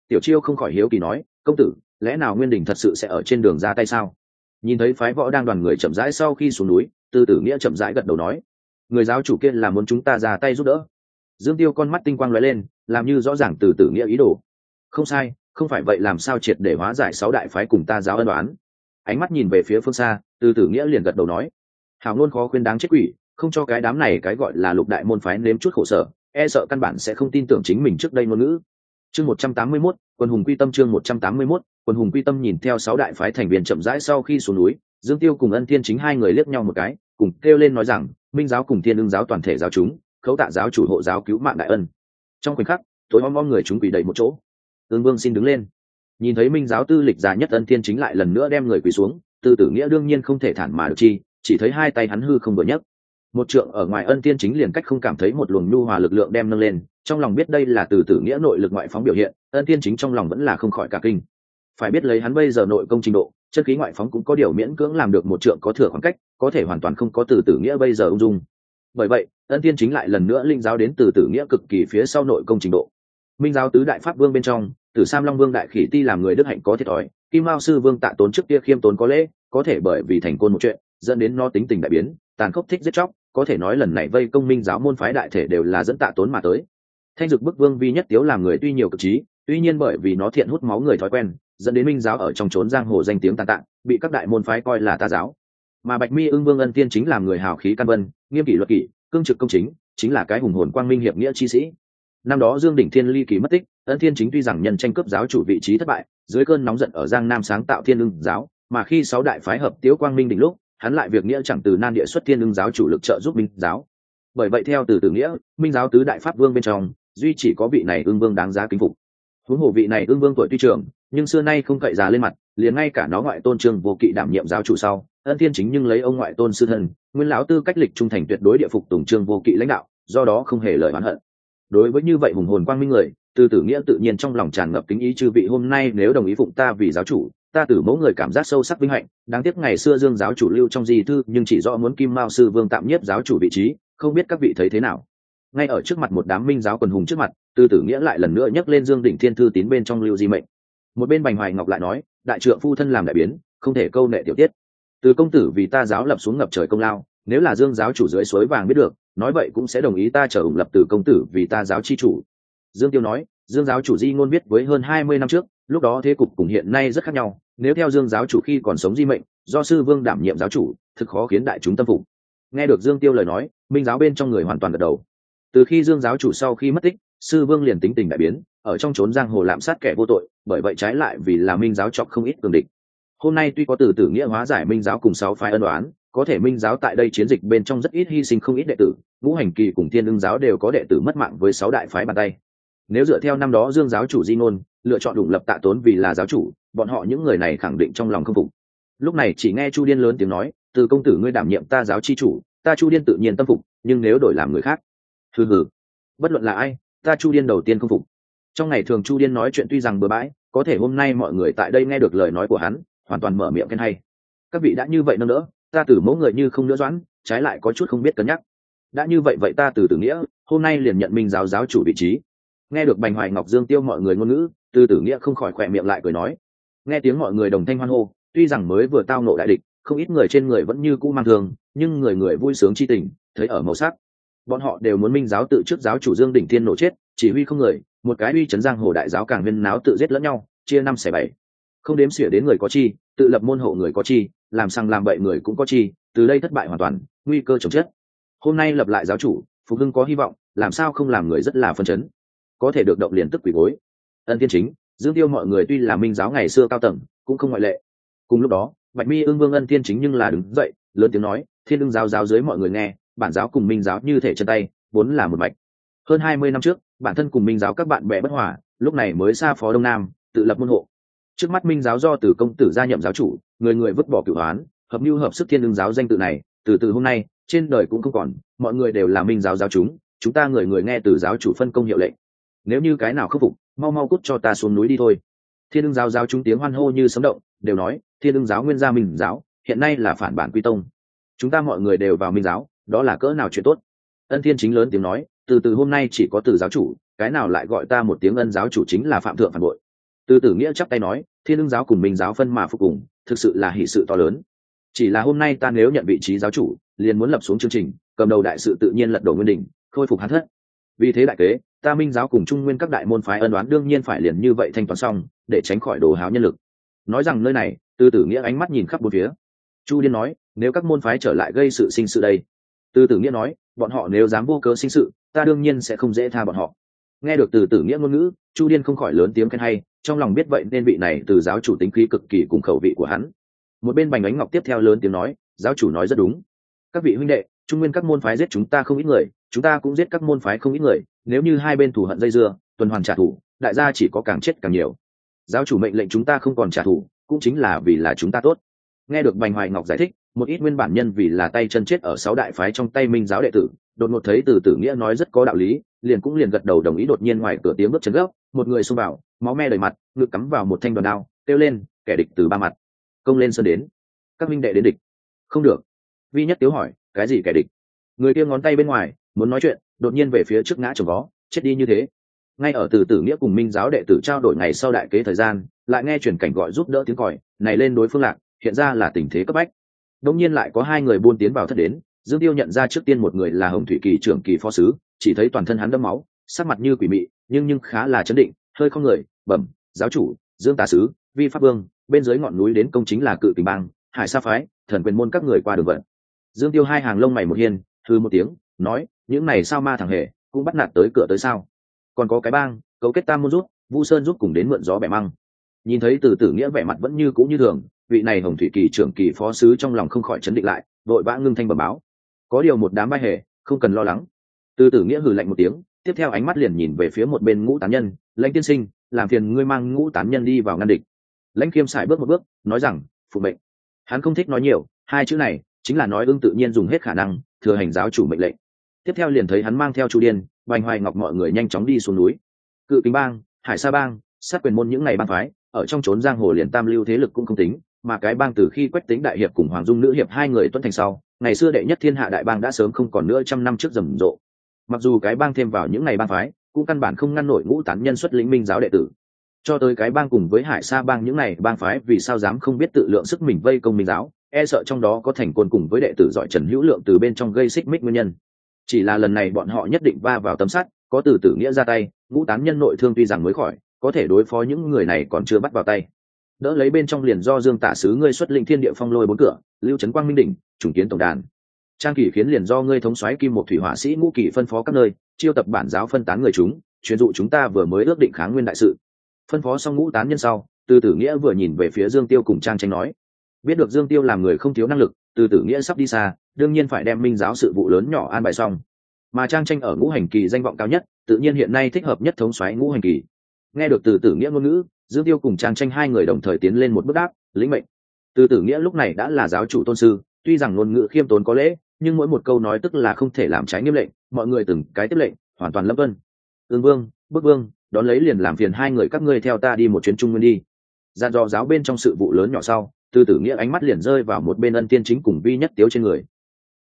Tiểu Chiêu không khỏi hiếu kỳ nói, công tử, lẽ nào Nguyên Đình thật sự sẽ ở trên đường ra tay sao? Nhìn thấy phái võ đang đoàn người chậm rãi sau khi xuống núi, Từ Tử Nghĩa chậm rãi gật đầu nói, người giáo chủ kia là muốn chúng ta ra tay giúp đỡ. Dương Tiêu con mắt tinh quang lóe lên, làm như rõ ràng Từ Tử Nghĩa ý đồ. Không sai, không phải vậy làm sao triệt để hóa giải sáu đại phái cùng ta giáo ân oán. Ánh mắt nhìn về phía phương xa, Từ Tử Nghĩa liền gật đầu nói, hào ngôn khó khuyên đáng chết quỷ, không cho cái đám này cái gọi là lục đại môn phái nếm chút khổ sở, e sợ căn bản sẽ không tin tưởng chính mình trước đây ngôn ngữ. Chương một trăm tám mươi mốt, quân hùng quy tâm. Chương một trăm tám mươi mốt, quân hùng quy tâm. Nhìn theo sáu đại phái thành viên chậm rãi sau khi xuống núi, Dương Tiêu cùng Ân Thiên Chính hai người liếc nhau một cái, cùng kêu lên nói rằng, Minh giáo cùng Thiên Ưng giáo toàn thể giáo chúng, khấu tạ giáo chủ hộ giáo cứu mạng đại ân. Trong khoảnh khắc, tối om om người chúng quỳ đầy một chỗ. Ưng Vương xin đứng lên. Nhìn thấy Minh giáo tư lịch già nhất Ân Thiên Chính lại lần nữa đem người quỳ xuống, Từ Tử Nghĩa đương nhiên không thể thản mà được chi, chỉ thấy hai tay hắn hư không vừa nhấc, một trượng ở ngoài Ân Thiên Chính liền cách không cảm thấy một luồng nhu hòa lực lượng đem nâng lên, trong lòng biết đây là Từ Tử Nghĩa nội lực ngoại phóng biểu hiện, Ân Thiên Chính trong lòng vẫn là không khỏi cả kinh. Phải biết lấy hắn bây giờ nội công trình độ, chân khí ngoại phóng cũng có điều miễn cưỡng làm được một trượng có thừa khoảng cách, có thể hoàn toàn không có Từ Tử Nghĩa bây giờ ung dung. Bởi vậy, Ân Thiên Chính lại lần nữa linh giáo đến Từ Tử Nghĩa cực kỳ phía sau nội công trình độ. Minh giáo tứ đại pháp vương bên trong, Tử Sam Long Vương đại khỉ ti làm người đức hạnh có thiệt thòi, Kim Mao sư vương Tạ Tốn trước kia khiêm tốn có lễ, có thể bởi vì thành côn một chuyện, dẫn đến nó tính tình đại biến, tàn khốc thích giết chóc, có thể nói lần này vây công Minh giáo môn phái đại thể đều là dẫn Tạ Tốn mà tới. Thanh Dực Bức Vương Vi Nhất Tiếu làm người tuy nhiều cực trí, tuy nhiên bởi vì nó thiện hút máu người thói quen, dẫn đến Minh giáo ở trong chốn giang hồ danh tiếng tàn tạ, bị các đại môn phái coi là tà giáo. Mà Bạch Mi Ưng Vương Ân Tiên Chính làm người hào khí căn vân, nghiêm kỷ luật kỷ, cương trực công chính, chính là cái hùng hồn quang minh hiệp nghĩa chi sĩ. Năm đó Dương Đỉnh Thiên ly kỳ mất tích, Ân Thiên Chính tuy rằng nhân tranh cướp giáo chủ vị trí thất bại, dưới cơn nóng giận ở Giang Nam sáng tạo Thiên Ưng giáo, mà khi sáu đại phái hợp Tiếu Quang Minh đỉnh lúc, hắn lại việc nghĩa chẳng từ nan địa xuất Thiên Ưng giáo chủ lực trợ giúp Minh giáo. Bởi vậy theo Từ Tử Nghĩa, Minh giáo tứ đại pháp vương bên trong, duy chỉ có vị này Ưng Vương đáng giá kính phục. Huống hồ vị này Ưng Vương tuổi tuy trưởng, nhưng xưa nay không cậy già lên mặt, liền ngay cả nó ngoại tôn Trương Vô Kỵ đảm nhiệm giáo chủ sau, Ân Thiên Chính nhưng lấy ông ngoại tôn sư thân, nguyên lão tư cách lịch trung thành tuyệt đối địa phục tùng Trương Vô Kỵ lãnh đạo, do đó không hề lời oán hận. Đối với như vậy hùng hồn quang minh người, Từ Tử Nghĩa tự nhiên trong lòng tràn ngập kính ý, chư vị hôm nay nếu đồng ý phụng ta vì giáo chủ, ta Tử mẫu người cảm giác sâu sắc vinh hạnh. Đáng tiếc ngày xưa Dương giáo chủ lưu trong di thư nhưng chỉ rõ muốn Kim Mao sư vương tạm nhiếp giáo chủ vị trí, không biết các vị thấy thế nào. Ngay ở trước mặt một đám Minh giáo quần hùng trước mặt, Từ Tử Nghĩa lại lần nữa nhắc lên Dương Đỉnh Thiên thư tín bên trong lưu di mệnh. Một bên Bành Hoài Ngọc lại nói, đại trượng phu thân làm đại biến, không thể câu nệ tiểu tiết. Từ công tử vì ta giáo lập xuống ngập trời công lao, nếu là Dương giáo chủ dưới suối vàng biết được, nói vậy cũng sẽ đồng ý ta trở ủng lập Từ công tử vì ta giáo chi chủ. Dương Tiêu nói, Dương giáo chủ di ngôn viết với hơn hai mươi năm trước, lúc đó thế cục cùng hiện nay rất khác nhau, nếu theo Dương giáo chủ khi còn sống di mệnh, do sư vương đảm nhiệm giáo chủ, thực khó khiến đại chúng tâm phục. Nghe được Dương Tiêu lời nói, Minh giáo bên trong người hoàn toàn gật đầu. Từ khi Dương giáo chủ sau khi mất tích, sư vương liền tính tình đại biến, ở trong chốn giang hồ lạm sát kẻ vô tội, bởi vậy trái lại vì là Minh giáo chọc không ít cường địch. Hôm nay tuy có Từ Tử Nghĩa hóa giải Minh giáo cùng sáu phái ân oán, có thể Minh giáo tại đây chiến dịch bên trong rất ít hy sinh không ít đệ tử, Ngũ Hành Kỳ cùng Thiên Ưng giáo đều có đệ tử mất mạng với sáu đại phái bàn tay. Nếu dựa theo năm đó Dương giáo chủ di ngôn, lựa chọn đủng lập Tạ Tốn vì là giáo chủ, bọn họ những người này khẳng định trong lòng không phục. Lúc này chỉ nghe Chu Điên lớn tiếng nói, Từ công tử ngươi đảm nhiệm ta giáo chi chủ, ta Chu Điên tự nhiên tâm phục, nhưng nếu đổi làm người khác, hừ hừ, bất luận là ai, ta Chu Điên đầu tiên không phục. Trong ngày thường Chu Điên nói chuyện tuy rằng bừa bãi, có thể hôm nay mọi người tại đây nghe được lời nói của hắn, hoàn toàn mở miệng khen hay. Các vị đã như vậy nâng đỡ, ta Tử mẫu người như không nữa doãn, trái lại có chút không biết cân nhắc. Đã như vậy vậy ta Từ Tử Nghĩa hôm nay liền nhận Minh giáo giáo chủ vị trí. Nghe được Bành Hoài Ngọc, Dương Tiêu mọi người ngôn ngữ, Từ Tử Nghĩa không khỏi khỏe miệng lại cười nói. Nghe tiếng mọi người đồng thanh hoan hô, tuy rằng mới vừa tao nộ đại địch, không ít người trên người vẫn như cũ mang thương, nhưng người người vui sướng chi tình, thấy ở màu sắc. Bọn họ đều muốn Minh giáo tự trước giáo chủ Dương Đỉnh Thiên nổ chết, chỉ huy không người, một cái uy chấn giang hồ đại giáo càng viên náo tự giết lẫn nhau, chia năm xẻ bảy. Không đếm xỉa đến người có chi, tự lập môn hộ người có chi, làm sang làm bậy người cũng có chi, từ đây thất bại hoàn toàn, nguy cơ chồng chết. Hôm nay lập lại giáo chủ, phục hưng có hy vọng, làm sao không làm người rất là phân chấn. Có thể được động liền tức quỷ gối. Ân Thiên Chính, Dương Tiêu mọi người tuy là Minh giáo ngày xưa cao tầng, cũng không ngoại lệ. Cùng lúc đó, Bạch Mi Ưng Vương Ân Thiên Chính nhưng là đứng dậy, lớn tiếng nói, Thiên Ưng giáo giáo dưới mọi người nghe, bản giáo cùng Minh giáo như thể chân tay, vốn là một mạch. Hơn hai mươi năm trước, bản thân cùng Minh giáo các bạn bè bất hòa, lúc này mới xa phó Đông Nam, tự lập môn hộ. Trước mắt Minh giáo do Từ công tử gia nhậm giáo chủ, người người vứt bỏ cửu oán, hợp mưu hợp sức Thiên Ưng giáo danh tự này, từ từ hôm nay, trên đời cũng không còn, mọi người đều là Minh giáo giáo chúng, chúng ta người người nghe từ giáo chủ phân công hiệu lệnh. Nếu như cái nào khắc phục, mau mau cút cho ta xuống núi đi thôi. Thiên Ưng giáo giáo chúng tiếng hoan hô như sấm động, đều nói, Thiên Ưng giáo nguyên gia Minh giáo, hiện nay là phản bản quy tông. Chúng ta mọi người đều vào Minh giáo, đó là cỡ nào chuyện tốt. Ân Thiên Chính lớn tiếng nói, từ từ hôm nay chỉ có từ giáo chủ, cái nào lại gọi ta một tiếng Ân giáo chủ chính là phạm thượng phản bội. Từ tử nghĩa chắp tay nói, thiên ưng giáo cùng minh giáo phân mà phục cùng, thực sự là hỷ sự to lớn. Chỉ là hôm nay ta nếu nhận vị trí giáo chủ, liền muốn lập xuống chương trình, cầm đầu đại sự tự nhiên lật đổ nguyên đỉnh, khôi phục hắn thất. Vì thế đại kế, ta minh giáo cùng trung nguyên các đại môn phái ân đoán đương nhiên phải liền như vậy thanh toán xong, để tránh khỏi đồ háo nhân lực. Nói rằng nơi này, Từ tử nghĩa ánh mắt nhìn khắp bốn phía. Chu Điên nói, nếu các môn phái trở lại gây sự sinh sự đây. Từ tử nghĩa nói, bọn họ nếu dám vô cớ sinh sự, ta đương nhiên sẽ không dễ tha bọn họ. Nghe được Từ tử nghĩa ngôn ngữ, Chu Điên không khỏi lớn tiếng khen hay, trong lòng biết vậy nên vị này từ giáo chủ tính khí cực kỳ cùng khẩu vị của hắn. Một bên Bành Ánh Ngọc tiếp theo lớn tiếng nói, giáo chủ nói rất đúng. Các vị huynh đệ, trung nguyên các môn phái giết chúng ta không ít người, chúng ta cũng giết các môn phái không ít người, nếu như hai bên thù hận dây dưa, tuần hoàn trả thù, đại gia chỉ có càng chết càng nhiều. Giáo chủ mệnh lệnh chúng ta không còn trả thù, cũng chính là vì là chúng ta tốt. Nghe được Bành Hoài Ngọc giải thích, một ít nguyên bản nhân vì là tay chân chết ở sáu đại phái trong tay minh giáo đệ tử, đột ngột thấy Từ tử nghĩa nói rất có đạo lý, liền cũng liền gật đầu đồng ý. Đột nhiên ngoài cửa tiếng bước chân gấp, một người xông vào, máu me đầy mặt, ngực cắm vào một thanh đoàn đao, kêu lên, kẻ địch từ ba mặt, công lên sơn đến. Các minh đệ đến địch. Không được. Vi Nhất Tiếu hỏi, cái gì kẻ địch? Người kia ngón tay bên ngoài, muốn nói chuyện, đột nhiên về phía trước ngã chồng vó, chết đi như thế. Ngay ở Từ tử nghĩa cùng minh giáo đệ tử trao đổi ngày sau đại kế thời gian, lại nghe truyền cảnh gọi giúp đỡ tiếng còi, này lên đối phương lạc, hiện ra là tình thế cấp bách. Đống nhiên lại có hai người buôn tiến vào thất đến, Dương Tiêu nhận ra trước tiên một người là Hồng Thủy Kỳ trưởng kỳ phó sứ, chỉ thấy toàn thân hắn đẫm máu, sắc mặt như quỷ mị, nhưng nhưng khá là chấn định, hơi không người, bẩm, giáo chủ, Dương Tả sứ, Vi Pháp Vương, bên dưới ngọn núi đến công chính là Cự Kình Bang, Hải Sa phái, Thần Quyền môn các người qua đường vận. Dương Tiêu hai hàng lông mày một hiên, hừ một tiếng, nói, những này sao ma thằng hề, cũng bắt nạt tới cửa tới sao? Còn có cái bang, cấu kết Tam môn rút, Vu Sơn rút cùng đến mượn gió bẻ măng. Nhìn thấy Từ tử nghĩa vẻ mặt vẫn như cũ như thường, vị này Hồng Thủy Kỳ trưởng kỳ phó sứ trong lòng không khỏi chấn định lại, vội vã ngưng thanh bẩm báo, có điều một đám bai hề, không cần lo lắng. Từ tử nghĩa hừ lạnh một tiếng, tiếp theo ánh mắt liền nhìn về phía một bên Ngũ Tán Nhân, Lãnh tiên sinh, làm phiền ngươi mang Ngũ Tán Nhân đi vào ngăn địch. Lãnh Khiêm sải bước một bước, nói rằng, phụ mệnh. Hắn không thích nói nhiều, hai chữ này chính là nói ưng tự nhiên dùng hết khả năng, thừa hành giáo chủ mệnh lệnh. Tiếp theo liền thấy hắn mang theo Chu Điên, Bành Hoài Ngọc mọi người nhanh chóng đi xuống núi. Cự Kình Bang, Hải Sa Bang, Sát Quyền môn những ngày bang phái, ở trong trốn giang hồ liền tam lưu thế lực cũng không tính, mà cái bang từ khi Quách Tĩnh đại hiệp cùng Hoàng Dung nữ hiệp hai người tuân thành sau, ngày xưa đệ nhất thiên hạ đại bang đã sớm không còn nữa trăm năm trước rầm rộ. Mặc dù cái bang thêm vào những ngày bang phái, cũng căn bản không ngăn nổi Ngũ Tán Nhân xuất lĩnh minh giáo đệ tử. Cho tới cái bang cùng với Hải Sa bang những ngày bang phái vì sao dám không biết tự lượng sức mình vây công minh giáo, e sợ trong đó có thành côn cùng với đệ tử giỏi Trần Hữu Lượng từ bên trong gây xích mích nguyên nhân. Chỉ là lần này bọn họ nhất định va vào tấm sắt, có Từ tử nghĩa ra tay, Ngũ Tán Nhân nội thương tuy rằng mới khỏi, có thể đối phó những người này còn chưa bắt vào tay. Đỡ lấy bên trong liền do Dương Tả sứ ngươi xuất lĩnh thiên địa phong lôi bốn cửa, lưu trấn quang minh đỉnh, trùng kiến tổng đàn. Trang Kỳ khiến liền do ngươi thống soái kim một thủy hỏa sĩ Ngũ Kỳ phân phó các nơi, chiêu tập bản giáo phân tán người chúng, truyền dụ chúng ta vừa mới ước định kháng nguyên đại sự. Phân phó xong Ngũ Tán Nhân sau, Từ tử nghĩa vừa nhìn về phía Dương Tiêu cùng Trang Tranh nói, biết được Dương Tiêu làm người không thiếu năng lực, Từ tử nghĩa sắp đi xa, đương nhiên phải đem minh giáo sự vụ lớn nhỏ an bài xong. Mà Trang Tranh ở Ngũ Hành Kỳ danh vọng cao nhất, tự nhiên hiện nay thích hợp nhất thống soái Ngũ Hành Kỳ. Nghe được Từ tử nghĩa ngôn ngữ, Dương Tiêu cùng Trang Tranh hai người đồng thời tiến lên một bước đáp, lĩnh mệnh. Từ tử nghĩa lúc này đã là giáo chủ tôn sư, tuy rằng ngôn ngữ khiêm tốn có lễ, nhưng mỗi một câu nói tức là không thể làm trái nghiêm lệnh, mọi người từng cái tiếp lệnh, hoàn toàn lâm vân. Ương Vương, Bức Vương, đón lấy liền làm phiền hai người các ngươi theo ta đi một chuyến trung nguyên đi. Dàn dò giáo bên trong sự vụ lớn nhỏ sau, Từ tử nghĩa ánh mắt liền rơi vào một bên Ân Tiên Chính cùng Vi Nhất Tiếu trên người.